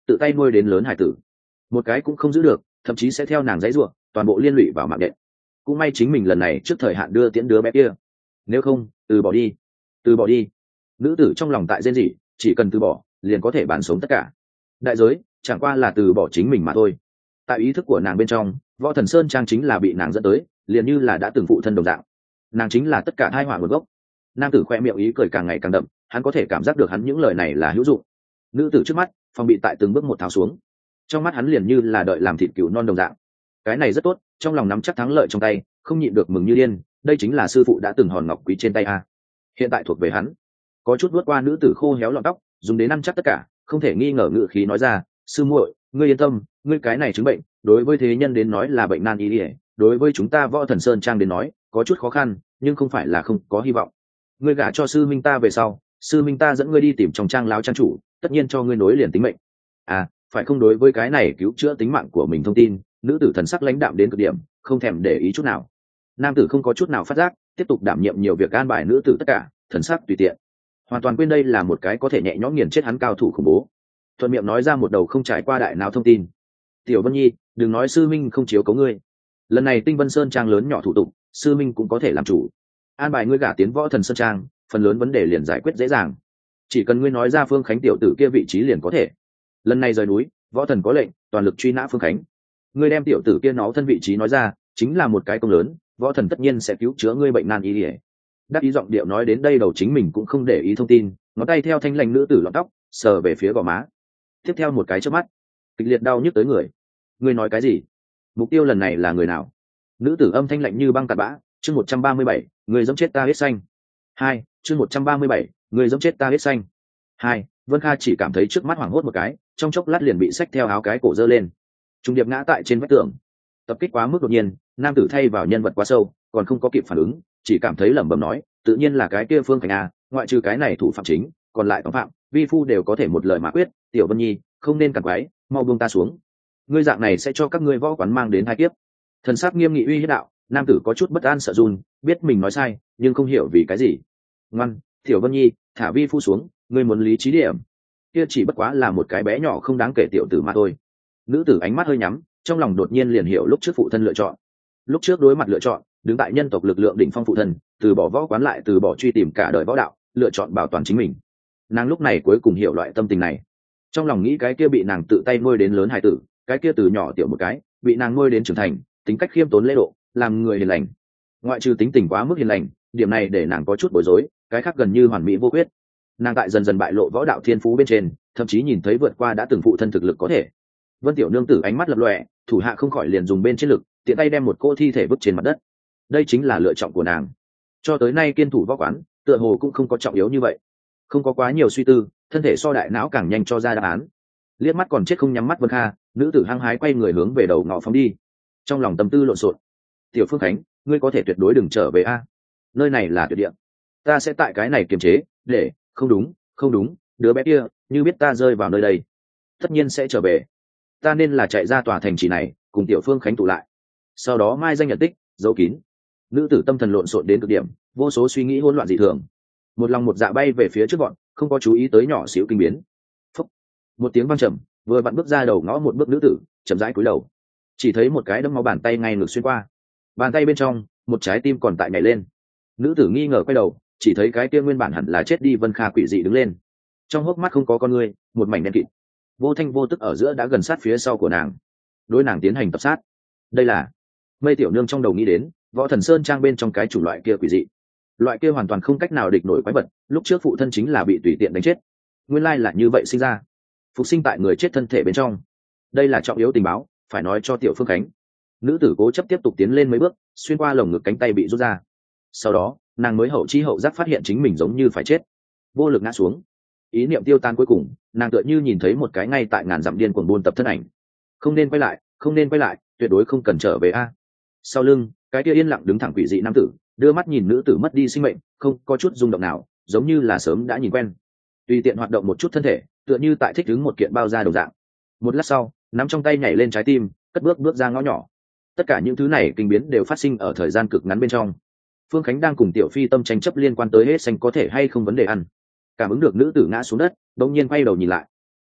tự tay nuôi đến lớn hải tử, một cái cũng không giữ được, thậm chí sẽ theo nàng dãy ruộng, toàn bộ liên lụy vào mạng đệm. Cũng may chính mình lần này trước thời hạn đưa tiễn đứa bé kia, nếu không từ bỏ đi, từ bỏ đi. Nữ tử trong lòng tại rên rỉ, chỉ cần từ bỏ liền có thể bán sống tất cả, đại giới chẳng qua là từ bỏ chính mình mà thôi. Tại ý thức của nàng bên trong, Võ Thần Sơn Trang chính là bị nàng dẫn tới, liền như là đã từng phụ thân đồng dạng, nàng chính là tất cả tai họa nguồn gốc. Nam tử khoe miệng ý cười càng ngày càng đậm, hắn có thể cảm giác được hắn những lời này là hữu dụng. Nữ tử trước mắt phòng bị tại từng bước một tháo xuống, trong mắt hắn liền như là đợi làm thịt cừu non đồng dạng. Cái này rất tốt, trong lòng nắm chắc thắng lợi trong tay, không nhịn được mừng như điên. Đây chính là sư phụ đã từng hòn ngọc quý trên tay a, hiện tại thuộc về hắn. Có chút vuốt qua nữ tử khô héo lọn tóc, dùng đến ăn chắc tất cả, không thể nghi ngờ ngự khí nói ra, sư muội, ngươi yên tâm, ngươi cái này chứng bệnh đối với thế nhân đến nói là bệnh nan y ỉa, đối với chúng ta Võ Thần Sơn Trang đến nói có chút khó khăn, nhưng không phải là không có hy vọng. Ngươi gả cho sư minh ta về sau, sư minh ta dẫn ngươi đi tìm trong trang láo trang chủ, tất nhiên cho ngươi nối liền tính mệnh. À, phải không? Đối với cái này cứu chữa tính mạng của mình thông tin, nữ tử thần sắc lãnh đạm đến cực điểm, không thèm để ý chút nào. Nam tử không có chút nào phát giác, tiếp tục đảm nhiệm nhiều việc an bài nữ tử tất cả, thần sắc tùy tiện, hoàn toàn quên đây là một cái có thể nhẹ nhõm nghiền chết hắn cao thủ khủng bố. Thuận miệng nói ra một đầu không trải qua đại não thông tin. Tiểu Vân Nhi, đừng nói sư minh không chiếu cố ngươi, lần này Tinh Vân Sơn Trang lớn nhỏ thủ tục, sư minh cũng có thể làm chủ. An bài ngươi gả tiến Võ Thần Sơn Trang, phần lớn vấn đề liền giải quyết dễ dàng, chỉ cần ngươi nói ra Phương Khánh tiểu tử kia vị trí liền có thể. Lần này rời núi, Võ Thần có lệnh toàn lực truy nã Phương Khánh, ngươi đem tiểu tử kia nó thân vị trí nói ra, chính là một cái công lớn, Võ Thần tất nhiên sẽ cứu chữa ngươi bệnh nan y ỉa. Đắc ý giọng điệu nói đến đây đầu chính mình cũng không để ý thông tin, ngón tay theo thanh lành nữ tử lọn tóc sờ về phía gò má, tiếp theo một cái chớp mắt kịch liệt đau nhức tới người. Ngươi nói cái gì? Mục tiêu lần này là người nào? Nữ tử âm thanh lạnh như băng cặn bã. Chương một trăm ba mươi bảy, người giống chết ta hết xanh. Hai, chương một trăm ba mươi bảy, người giống chết ta hết xanh. Hai, Vân Kha chỉ cảm thấy trước mắt hoảng hốt một cái, trong chốc lát liền bị xách theo áo cái cổ giơ lên, trùng điệp ngã tại trên vách tường. Tập kích quá mức đột nhiên, nam tử thay vào nhân vật quá sâu, còn không có kịp phản ứng, chỉ cảm thấy lẩm bẩm nói, tự nhiên là cái kia Phương Khánh a, ngoại trừ cái này thủ phạm chính, còn lại tóm phạm, vi phu đều có thể một lời mà quyết. Tiểu Vân Nhi, không nên cản quái, mau buông ta xuống. Ngươi dạng này sẽ cho các ngươi võ quán mang đến hai kiếp. Thần sắc nghiêm nghị uy hiếp đạo. Nam tử có chút bất an sợ run, biết mình nói sai nhưng không hiểu vì cái gì. Ngoan, Tiểu Vân Nhi, thả vi phu xuống, ngươi muốn lý trí điểm, kia chỉ bất quá là một cái bé nhỏ không đáng kể tiểu tử mà thôi. Nữ tử ánh mắt hơi nhắm, trong lòng đột nhiên liền hiểu lúc trước phụ thân lựa chọn. Lúc trước đối mặt lựa chọn, đứng tại nhân tộc lực lượng đỉnh phong phụ thân, từ bỏ võ quán lại từ bỏ truy tìm cả đời võ đạo, lựa chọn bảo toàn chính mình. Nàng lúc này cuối cùng hiểu loại tâm tình này. Trong lòng nghĩ cái kia bị nàng tự tay nuôi đến lớn hài tử, cái kia từ nhỏ tiểu một cái bị nàng nuôi đến trưởng thành, tính cách khiêm tốn lễ độ, làm người hiền lành, ngoại trừ tính tình quá mức hiền lành, điểm này để nàng có chút bối rối, cái khác gần như hoàn mỹ vô khuyết. Nàng tại dần dần bại lộ võ đạo thiên phú bên trên, thậm chí nhìn thấy vượt qua đã từng phụ thân thực lực có thể. Vân tiểu nương tử ánh mắt lập lòe, thủ hạ không khỏi liền dùng bên chiến lực, tiện tay đem một cô thi thể vứt trên mặt đất. Đây chính là lựa chọn của nàng. Cho tới nay kiên thủ võ quán, tựa hồ cũng không có trọng yếu như vậy. Không có quá nhiều suy tư, thân thể so đại não càng nhanh cho ra đáp án. Liếc mắt còn chết không nhắm mắt Vân Kha, nữ tử hăng hái quay người hướng về đầu ngõ phóng đi. Trong lòng tâm tư lộn xộn. Tiểu Phương Khánh, ngươi có thể tuyệt đối đừng trở về a, nơi này là tuyệt địa, ta sẽ tại cái này kiềm chế, để không đúng không đúng đứa bé kia như biết ta rơi vào nơi đây tất nhiên sẽ trở về, ta nên là chạy ra tòa thành trì này cùng Tiểu Phương Khánh tụ lại, sau đó mai danh nhận tích, giấu kín. Nữ tử tâm thần lộn xộn đến cực điểm, vô số suy nghĩ hỗn loạn dị thường, một lòng một dạ bay về phía trước bọn, không có chú ý tới nhỏ xíu kinh biến. Phúc. Một tiếng vang trầm, vừa vặn bước ra đầu ngõ một bước nữ tử chậm rãi cúi đầu, chỉ thấy một cái đấm máu bàn tay ngay ngược xuyên qua, bàn tay bên trong một trái tim còn tại nhảy lên. Nữ tử nghi ngờ quay đầu, chỉ thấy cái kia nguyên bản hẳn là chết đi Vân Kha quỷ dị đứng lên, trong hốc mắt không có con ngươi, một mảnh đen kịt, vô thanh vô tức ở giữa đã gần sát phía sau của nàng, đối nàng tiến hành tập sát. Đây là Mây tiểu nương trong đầu nghĩ đến Võ Thần Sơn Trang bên trong cái chủng loại kia quỷ dị, loại kia hoàn toàn không cách nào địch nổi quái vật, lúc trước phụ thân chính là bị tùy tiện đánh chết, nguyên lai là như vậy sinh ra, phục sinh tại người chết thân thể bên trong. Đây là trọng yếu tình báo, phải nói cho Tiểu Phương Khánh. Nữ tử cố chấp tiếp tục tiến lên mấy bước, xuyên qua lồng ngực cánh tay bị rút ra, sau đó nàng mới hậu chi hậu giác phát hiện chính mình giống như phải chết, vô lực ngã xuống. Ý niệm tiêu tan cuối cùng, nàng tựa như nhìn thấy một cái ngay tại ngàn dặm điên cuồng buôn tập thân ảnh. Không nên quay lại, không nên quay lại, tuyệt đối không cần trở về a. Sau lưng cái kia yên lặng đứng thẳng quỷ dị nam tử đưa mắt nhìn nữ tử mất đi sinh mệnh, không có chút rung động nào, giống như là sớm đã nhìn quen. Tùy tiện hoạt động một chút thân thể, tựa như tại thích ứng một kiện bao da đồng dạng. Một lát sau, nắm trong tay nhảy lên trái tim, cất bước bước ra ngõ nhỏ. Tất cả những thứ này kinh biến đều phát sinh ở thời gian cực ngắn bên trong. Phương Khánh đang cùng Tiểu Phi Tâm tranh chấp liên quan tới hết xanh có thể hay không vấn đề ăn. Cảm ứng được nữ tử ngã xuống đất, đột nhiên quay đầu nhìn lại.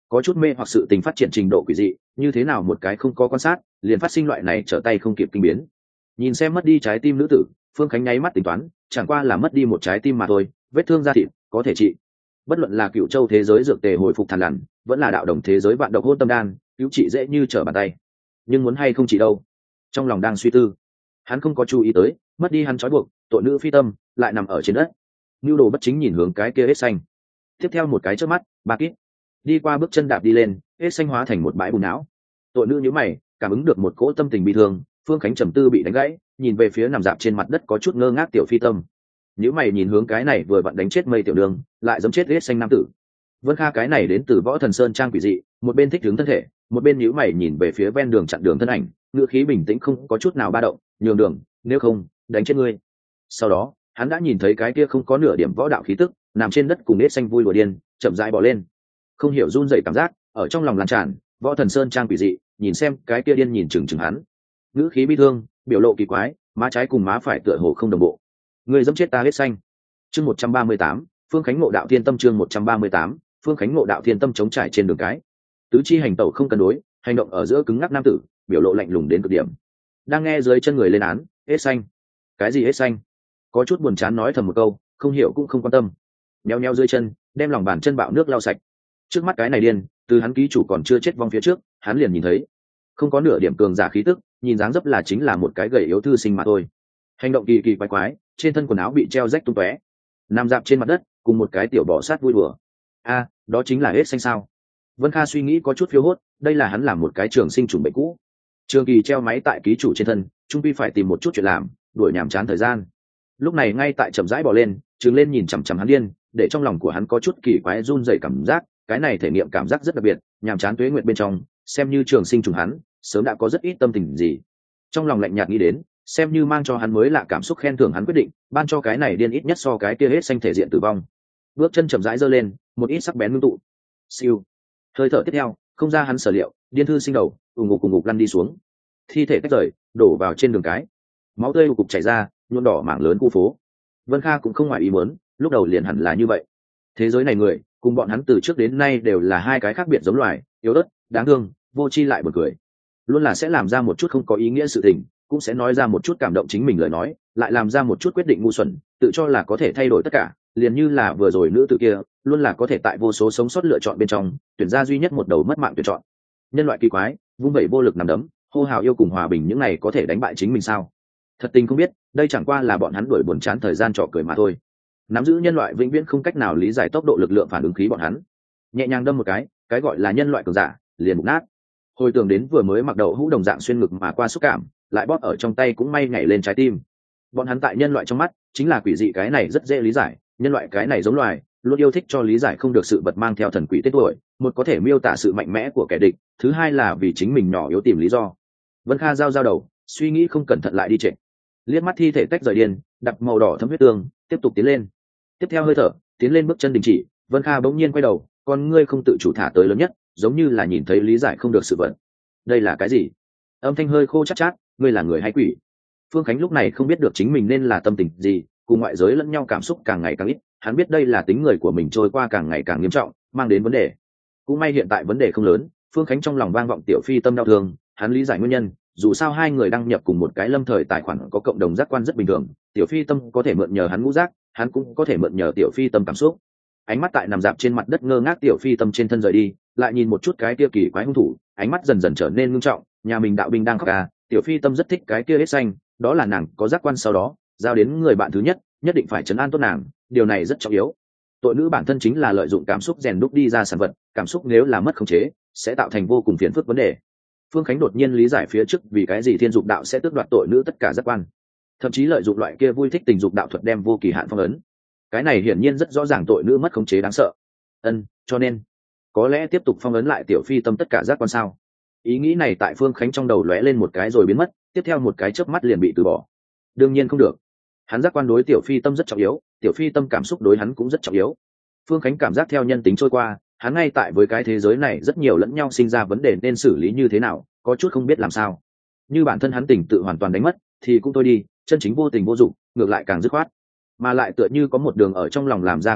có chút mê hoặc sự tình phát triển trình độ quỷ dị, như thế nào một cái không có quan sát liền phát sinh loại này trở tay không kịp kinh biến. Nhìn xem mất đi trái tim nữ tử, Phương Khánh nháy mắt tính toán, chẳng qua là mất đi một trái tim mà thôi, vết thương da thịt có thể trị. Bất luận là Cựu Châu thế giới dược tề hồi phục thằn lằn, vẫn là đạo đồng thế giới vạn độc hôn tâm đan, cứu trị dễ như trở bàn tay. Nhưng muốn hay không trị đâu? Trong lòng đang suy tư, hắn không có chú ý tới, mất đi hắn trói buộc, tội nữ phi tâm lại nằm ở trên đất. Nưu Đồ bất chính nhìn hướng cái kia hết xanh. Tiếp theo một cái chớp mắt, ba kít đi qua bước chân đạp đi lên, hết xanh hóa thành một bãi bùn não. Tội nữ nhíu mày, cảm ứng được một cỗ tâm tình bi thương, Phương Khánh trầm tư bị đánh gãy, nhìn về phía nằm dạp trên mặt đất có chút ngơ ngác tiểu phi tâm. Nhíu mày nhìn hướng cái này vừa vặn đánh chết mây tiểu đường, lại giống chết hết xanh nam tử. Vân Kha cái này đến từ Võ Thần Sơn trang quỷ dị, một bên thích hướng thân thể, một bên nhíu mày nhìn về phía ven đường chặn đường thân ảnh, ngữ khí bình tĩnh không có chút nào ba động, nhường đường, nếu không, đánh chết ngươi. Sau đó, hắn đã nhìn thấy cái kia không có nửa điểm võ đạo khí tức, nằm trên đất cùng nết xanh vui lùa điên, chậm rãi bỏ lên. Không hiểu run rẩy cảm giác ở trong lòng lan tràn, Võ Thần Sơn trang quỷ dị, nhìn xem cái kia điên nhìn chừng chừng hắn. Ngữ khí bi thương, biểu lộ kỳ quái, má trái cùng má phải tựa hồ không đồng bộ. Ngươi dẫm chết ta hết xanh. Chương một trăm ba mươi tám, Phương Khánh Ngộ Đạo Thiên Tâm chương một trăm ba mươi tám, Phương Khánh Ngộ Đạo Thiên Tâm chống trải trên đường cái. Tứ chi hành tẩu không cân đối, hành động ở giữa cứng ngắc nam tử, biểu lộ lạnh lùng đến cực điểm. Đang nghe dưới chân người lên án, hết xanh. Cái gì hết xanh? Có chút buồn chán nói thầm một câu, không hiểu cũng không quan tâm. Nheo nheo dưới chân, đem lòng bàn chân bạo nước lau sạch. Trước mắt cái này điên, từ hắn ký chủ còn chưa chết vong phía trước, hắn liền nhìn thấy, không có nửa điểm cường giả khí tức, nhìn dáng dấp là chính là một cái gầy yếu thư sinh mà thôi. Hành động kỳ kỳ quái quái, trên thân quần áo bị treo rách tung tóe, nằm dạp trên mặt đất, cùng một cái tiểu bò sát vui đùa. A, đó chính là hết xanh sao? Vân Kha suy nghĩ có chút phiêu hốt, đây là hắn làm một cái trường sinh trùng bệnh cũ. Trường kỳ treo máy tại ký chủ trên thân, trung quy phải tìm một chút chuyện làm, đuổi nhàm chán thời gian. Lúc này ngay tại chậm rãi bò lên, trừng lên nhìn chằm chằm hắn điên, để trong lòng của hắn có chút kỳ quái run rẩy cảm giác, cái này thể nghiệm cảm giác rất đặc biệt, nhàm chán tuế nguyệt bên trong, xem như trường sinh trùng hắn, sớm đã có rất ít tâm tình gì. Trong lòng lạnh nhạt nghĩ đến, xem như mang cho hắn mới lạ cảm xúc khen thưởng hắn quyết định, ban cho cái này điên ít nhất so cái kia hết xanh thể diện tử vong. Bước chân chậm rãi giơ lên, một ít sắc bén ngưng tụ. Siêu. Hơi thở tiếp theo, không ra hắn sở liệu, điên thư sinh đầu, ùng ục cùng ngục lăn đi xuống. Thi thể tách rời, đổ vào trên đường cái. Máu tươi cục chảy ra, nhuộm đỏ mảng lớn khu phố. Vân Kha cũng không ngoài ý muốn, lúc đầu liền hẳn là như vậy. Thế giới này người, cùng bọn hắn từ trước đến nay đều là hai cái khác biệt giống loài, yếu ớt, đáng thương, vô tri lại buồn cười. Luôn là sẽ làm ra một chút không có ý nghĩa sự tình, cũng sẽ nói ra một chút cảm động chính mình lời nói, lại làm ra một chút quyết định ngu xuẩn, tự cho là có thể thay đổi tất cả, liền như là vừa rồi nữ tử kia, luôn là có thể tại vô số sống sót lựa chọn bên trong, tuyển ra duy nhất một đầu mất mạng tuyển chọn. Nhân loại kỳ quái, vung vẩy vô lực nằm đấm, hô hào yêu cùng hòa bình những này có thể đánh bại chính mình sao? Thật tình không biết, đây chẳng qua là bọn hắn đuổi buồn chán thời gian trò cười mà thôi. Nắm giữ nhân loại vĩnh viễn không cách nào lý giải tốc độ lực lượng phản ứng khí bọn hắn. Nhẹ nhàng đâm một cái, cái gọi là nhân loại cường giả, liền mục nát. Hồi tưởng đến vừa mới mặc đầu hũ đồng dạng xuyên ngực mà qua xúc cảm, lại bóp ở trong tay cũng may nhảy lên trái tim. Bọn hắn tại nhân loại trong mắt, chính là quỷ dị, cái này rất dễ lý giải, nhân loại cái này giống loài, luôn yêu thích cho lý giải không được sự vật mang theo thần quỷ tên tuổi, một có thể miêu tả sự mạnh mẽ của kẻ địch, thứ hai là vì chính mình nhỏ yếu tìm lý do. Vân Kha giao giao đầu, suy nghĩ không cẩn thận lại đi trệ. Liếc mắt thi thể tách rời điên, đặt màu đỏ thấm huyết tương, tiếp tục tiến lên. Tiếp theo hơi thở, tiến lên bước chân đình chỉ, Vân Kha bỗng nhiên quay đầu, con ngươi không tự chủ thả tới lớn nhất, giống như là nhìn thấy lý giải không được sự vật. Đây là cái gì? Âm thanh hơi khô chát chát, ngươi là người hay quỷ? Phương Khánh lúc này không biết được chính mình nên là tâm tình gì, cùng ngoại giới lẫn nhau cảm xúc càng ngày càng ít, hắn biết đây là tính người của mình trôi qua càng ngày càng nghiêm trọng, mang đến vấn đề. Cũng may hiện tại vấn đề không lớn, Phương Khánh trong lòng vang vọng tiểu phi tâm đau thương, hắn lý giải nguyên nhân, dù sao hai người đăng nhập cùng một cái lâm thời tài khoản có cộng đồng giác quan rất bình thường, tiểu phi tâm có thể mượn nhờ hắn ngũ giác, hắn cũng có thể mượn nhờ tiểu phi tâm cảm xúc. Ánh mắt tại nằm dạp trên mặt đất ngơ ngác tiểu phi tâm trên thân rời đi, lại nhìn một chút cái kia kỳ quái hung thủ, ánh mắt dần dần trở nên ngưng trọng, nhà mình đạo binh đang khóc à, tiểu phi tâm rất thích cái kia hết xanh, đó là nàng có giác quan sau đó, giao đến người bạn thứ nhất, nhất định phải trấn an tốt nàng, điều này rất trọng yếu. Tội nữ bản thân chính là lợi dụng cảm xúc rèn đúc đi ra sản vật, cảm xúc nếu là mất khống chế, sẽ tạo thành vô cùng phiền phức vấn đề. Phương Khánh đột nhiên lý giải phía trước vì cái gì thiên dục đạo sẽ tước đoạt tội nữ tất cả giác quan, thậm chí lợi dụng loại kia vui thích tình dục đạo thuật đem vô kỳ hạn phong ấn. Cái này hiển nhiên rất rõ ràng tội nữ mất khống chế đáng sợ. Ân, cho nên có lẽ tiếp tục phong ấn lại tiểu phi tâm tất cả giác quan sao? Ý nghĩ này tại Phương Khánh trong đầu lóe lên một cái rồi biến mất, tiếp theo một cái chớp mắt liền bị từ bỏ. Đương nhiên không được, hắn giác quan đối tiểu phi tâm rất trọng yếu, tiểu phi tâm cảm xúc đối hắn cũng rất trọng yếu. Phương Khánh cảm giác theo nhân tính trôi qua, hắn ngay tại với cái thế giới này rất nhiều lẫn nhau sinh ra vấn đề nên xử lý như thế nào, có chút không biết làm sao. Như bản thân hắn tình tự hoàn toàn đánh mất, thì cũng thôi đi, chân chính vô tình vô dụng, ngược lại càng dứt khoát. Mà lại tựa như có một đường ở trong lòng làm ra cách ly,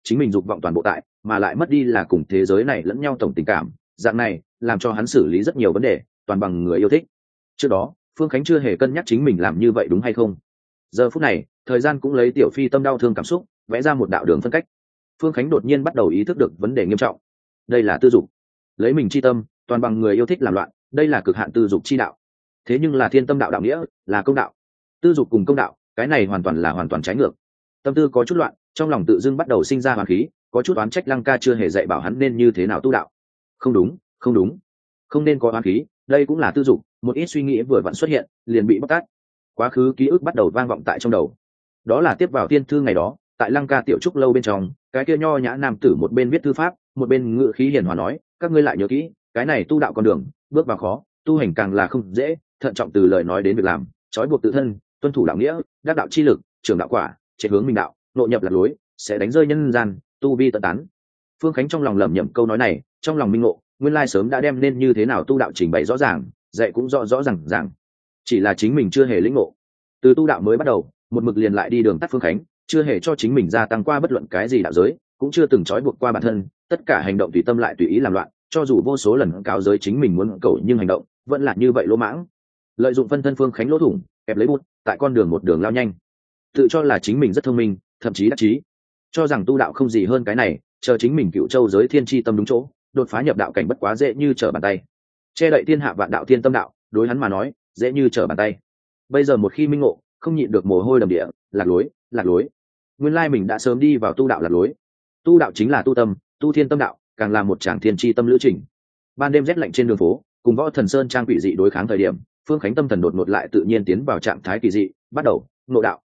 chính mình dục vọng toàn bộ tại, mà lại mất đi là cùng thế giới này lẫn nhau tổng tình cảm, dạng này làm cho hắn xử lý rất nhiều vấn đề toàn bằng người yêu thích. Trước đó Phương Khánh chưa hề cân nhắc chính mình làm như vậy đúng hay không. Giờ phút này thời gian cũng lấy tiểu phi tâm đau thương cảm xúc vẽ ra một đạo đường phân cách. Phương Khánh đột nhiên bắt đầu ý thức được vấn đề nghiêm trọng. Đây là tư dục, lấy mình chi tâm toàn bằng người yêu thích làm loạn, đây là cực hạn tư dục chi đạo. Thế nhưng là thiên tâm đạo đạo nghĩa là công đạo, tư dục cùng công đạo cái này hoàn toàn là hoàn toàn trái ngược. Tâm tư có chút loạn, trong lòng tự dưng bắt đầu sinh ra hoàn khí, có chút oán trách Lăng Ca chưa hề dạy bảo hắn nên như thế nào tu đạo. Không đúng, không đúng, không nên có oán khí, đây cũng là tư dục. Một ít suy nghĩ vừa vặn xuất hiện liền bị bóc tát. Quá khứ ký ức bắt đầu vang vọng tại trong đầu. Đó là tiếp vào tiên thư ngày đó, tại Lăng Ca tiểu trúc lâu bên trong, cái kia nho nhã nam tử một bên viết thư pháp, một bên ngự khí hiền hòa nói, các ngươi lại nhớ kỹ, cái này tu đạo con đường, bước vào khó, tu hành càng là không dễ, thận trọng từ lời nói đến việc làm, trói buộc tự thân, tuân thủ đạo nghĩa, đắc đạo chi lực, trường đạo quả, chế hướng minh đạo, nội nhập lạc lối, sẽ đánh rơi nhân gian, tu vi tận tán. Phương Khánh trong lòng lẩm nhẩm câu nói này, trong lòng minh ngộ, nguyên lai sớm đã đem nên như thế nào tu đạo trình bày rõ ràng, dạy cũng rõ rõ ràng ràng, chỉ là chính mình chưa hề lĩnh ngộ. Từ tu đạo mới bắt đầu, một mực liền lại đi đường tắt Phương Khánh, chưa hề cho chính mình gia tăng qua bất luận cái gì đạo giới, cũng chưa từng trói buộc qua bản thân, tất cả hành động tùy tâm lại tùy ý làm loạn, cho dù vô số lần cáo giới chính mình muốn cầu nhưng hành động vẫn là như vậy lỗ mãng. Lợi dụng phân thân Phương Khánh lỗ thủng, kẹp lấy bút, tại con đường một đường lao nhanh, tự cho là chính mình rất thông minh, thậm chí đắc chí, cho rằng tu đạo không gì hơn cái này, chờ chính mình cựu châu giới thiên chi tâm đúng chỗ, đột phá nhập đạo cảnh bất quá dễ như trở bàn tay. Che đậy thiên hạ vạn đạo thiên tâm đạo, đối hắn mà nói dễ như trở bàn tay. Bây giờ một khi minh ngộ, không nhịn được mồ hôi đầm địa, lạc lối, lạc lối. Nguyên lai mình đã sớm đi vào tu đạo lạc lối. Tu đạo chính là tu tâm, tu thiên tâm đạo, càng là một tràng thiên chi tâm lữ trình. Ban đêm rét lạnh trên đường phố, cùng Võ Thần Sơn trang quỷ dị đối kháng thời điểm, Phương Khánh tâm thần đột ngột lại tự nhiên tiến vào trạng thái kỳ dị, bắt đầu ngộ đạo.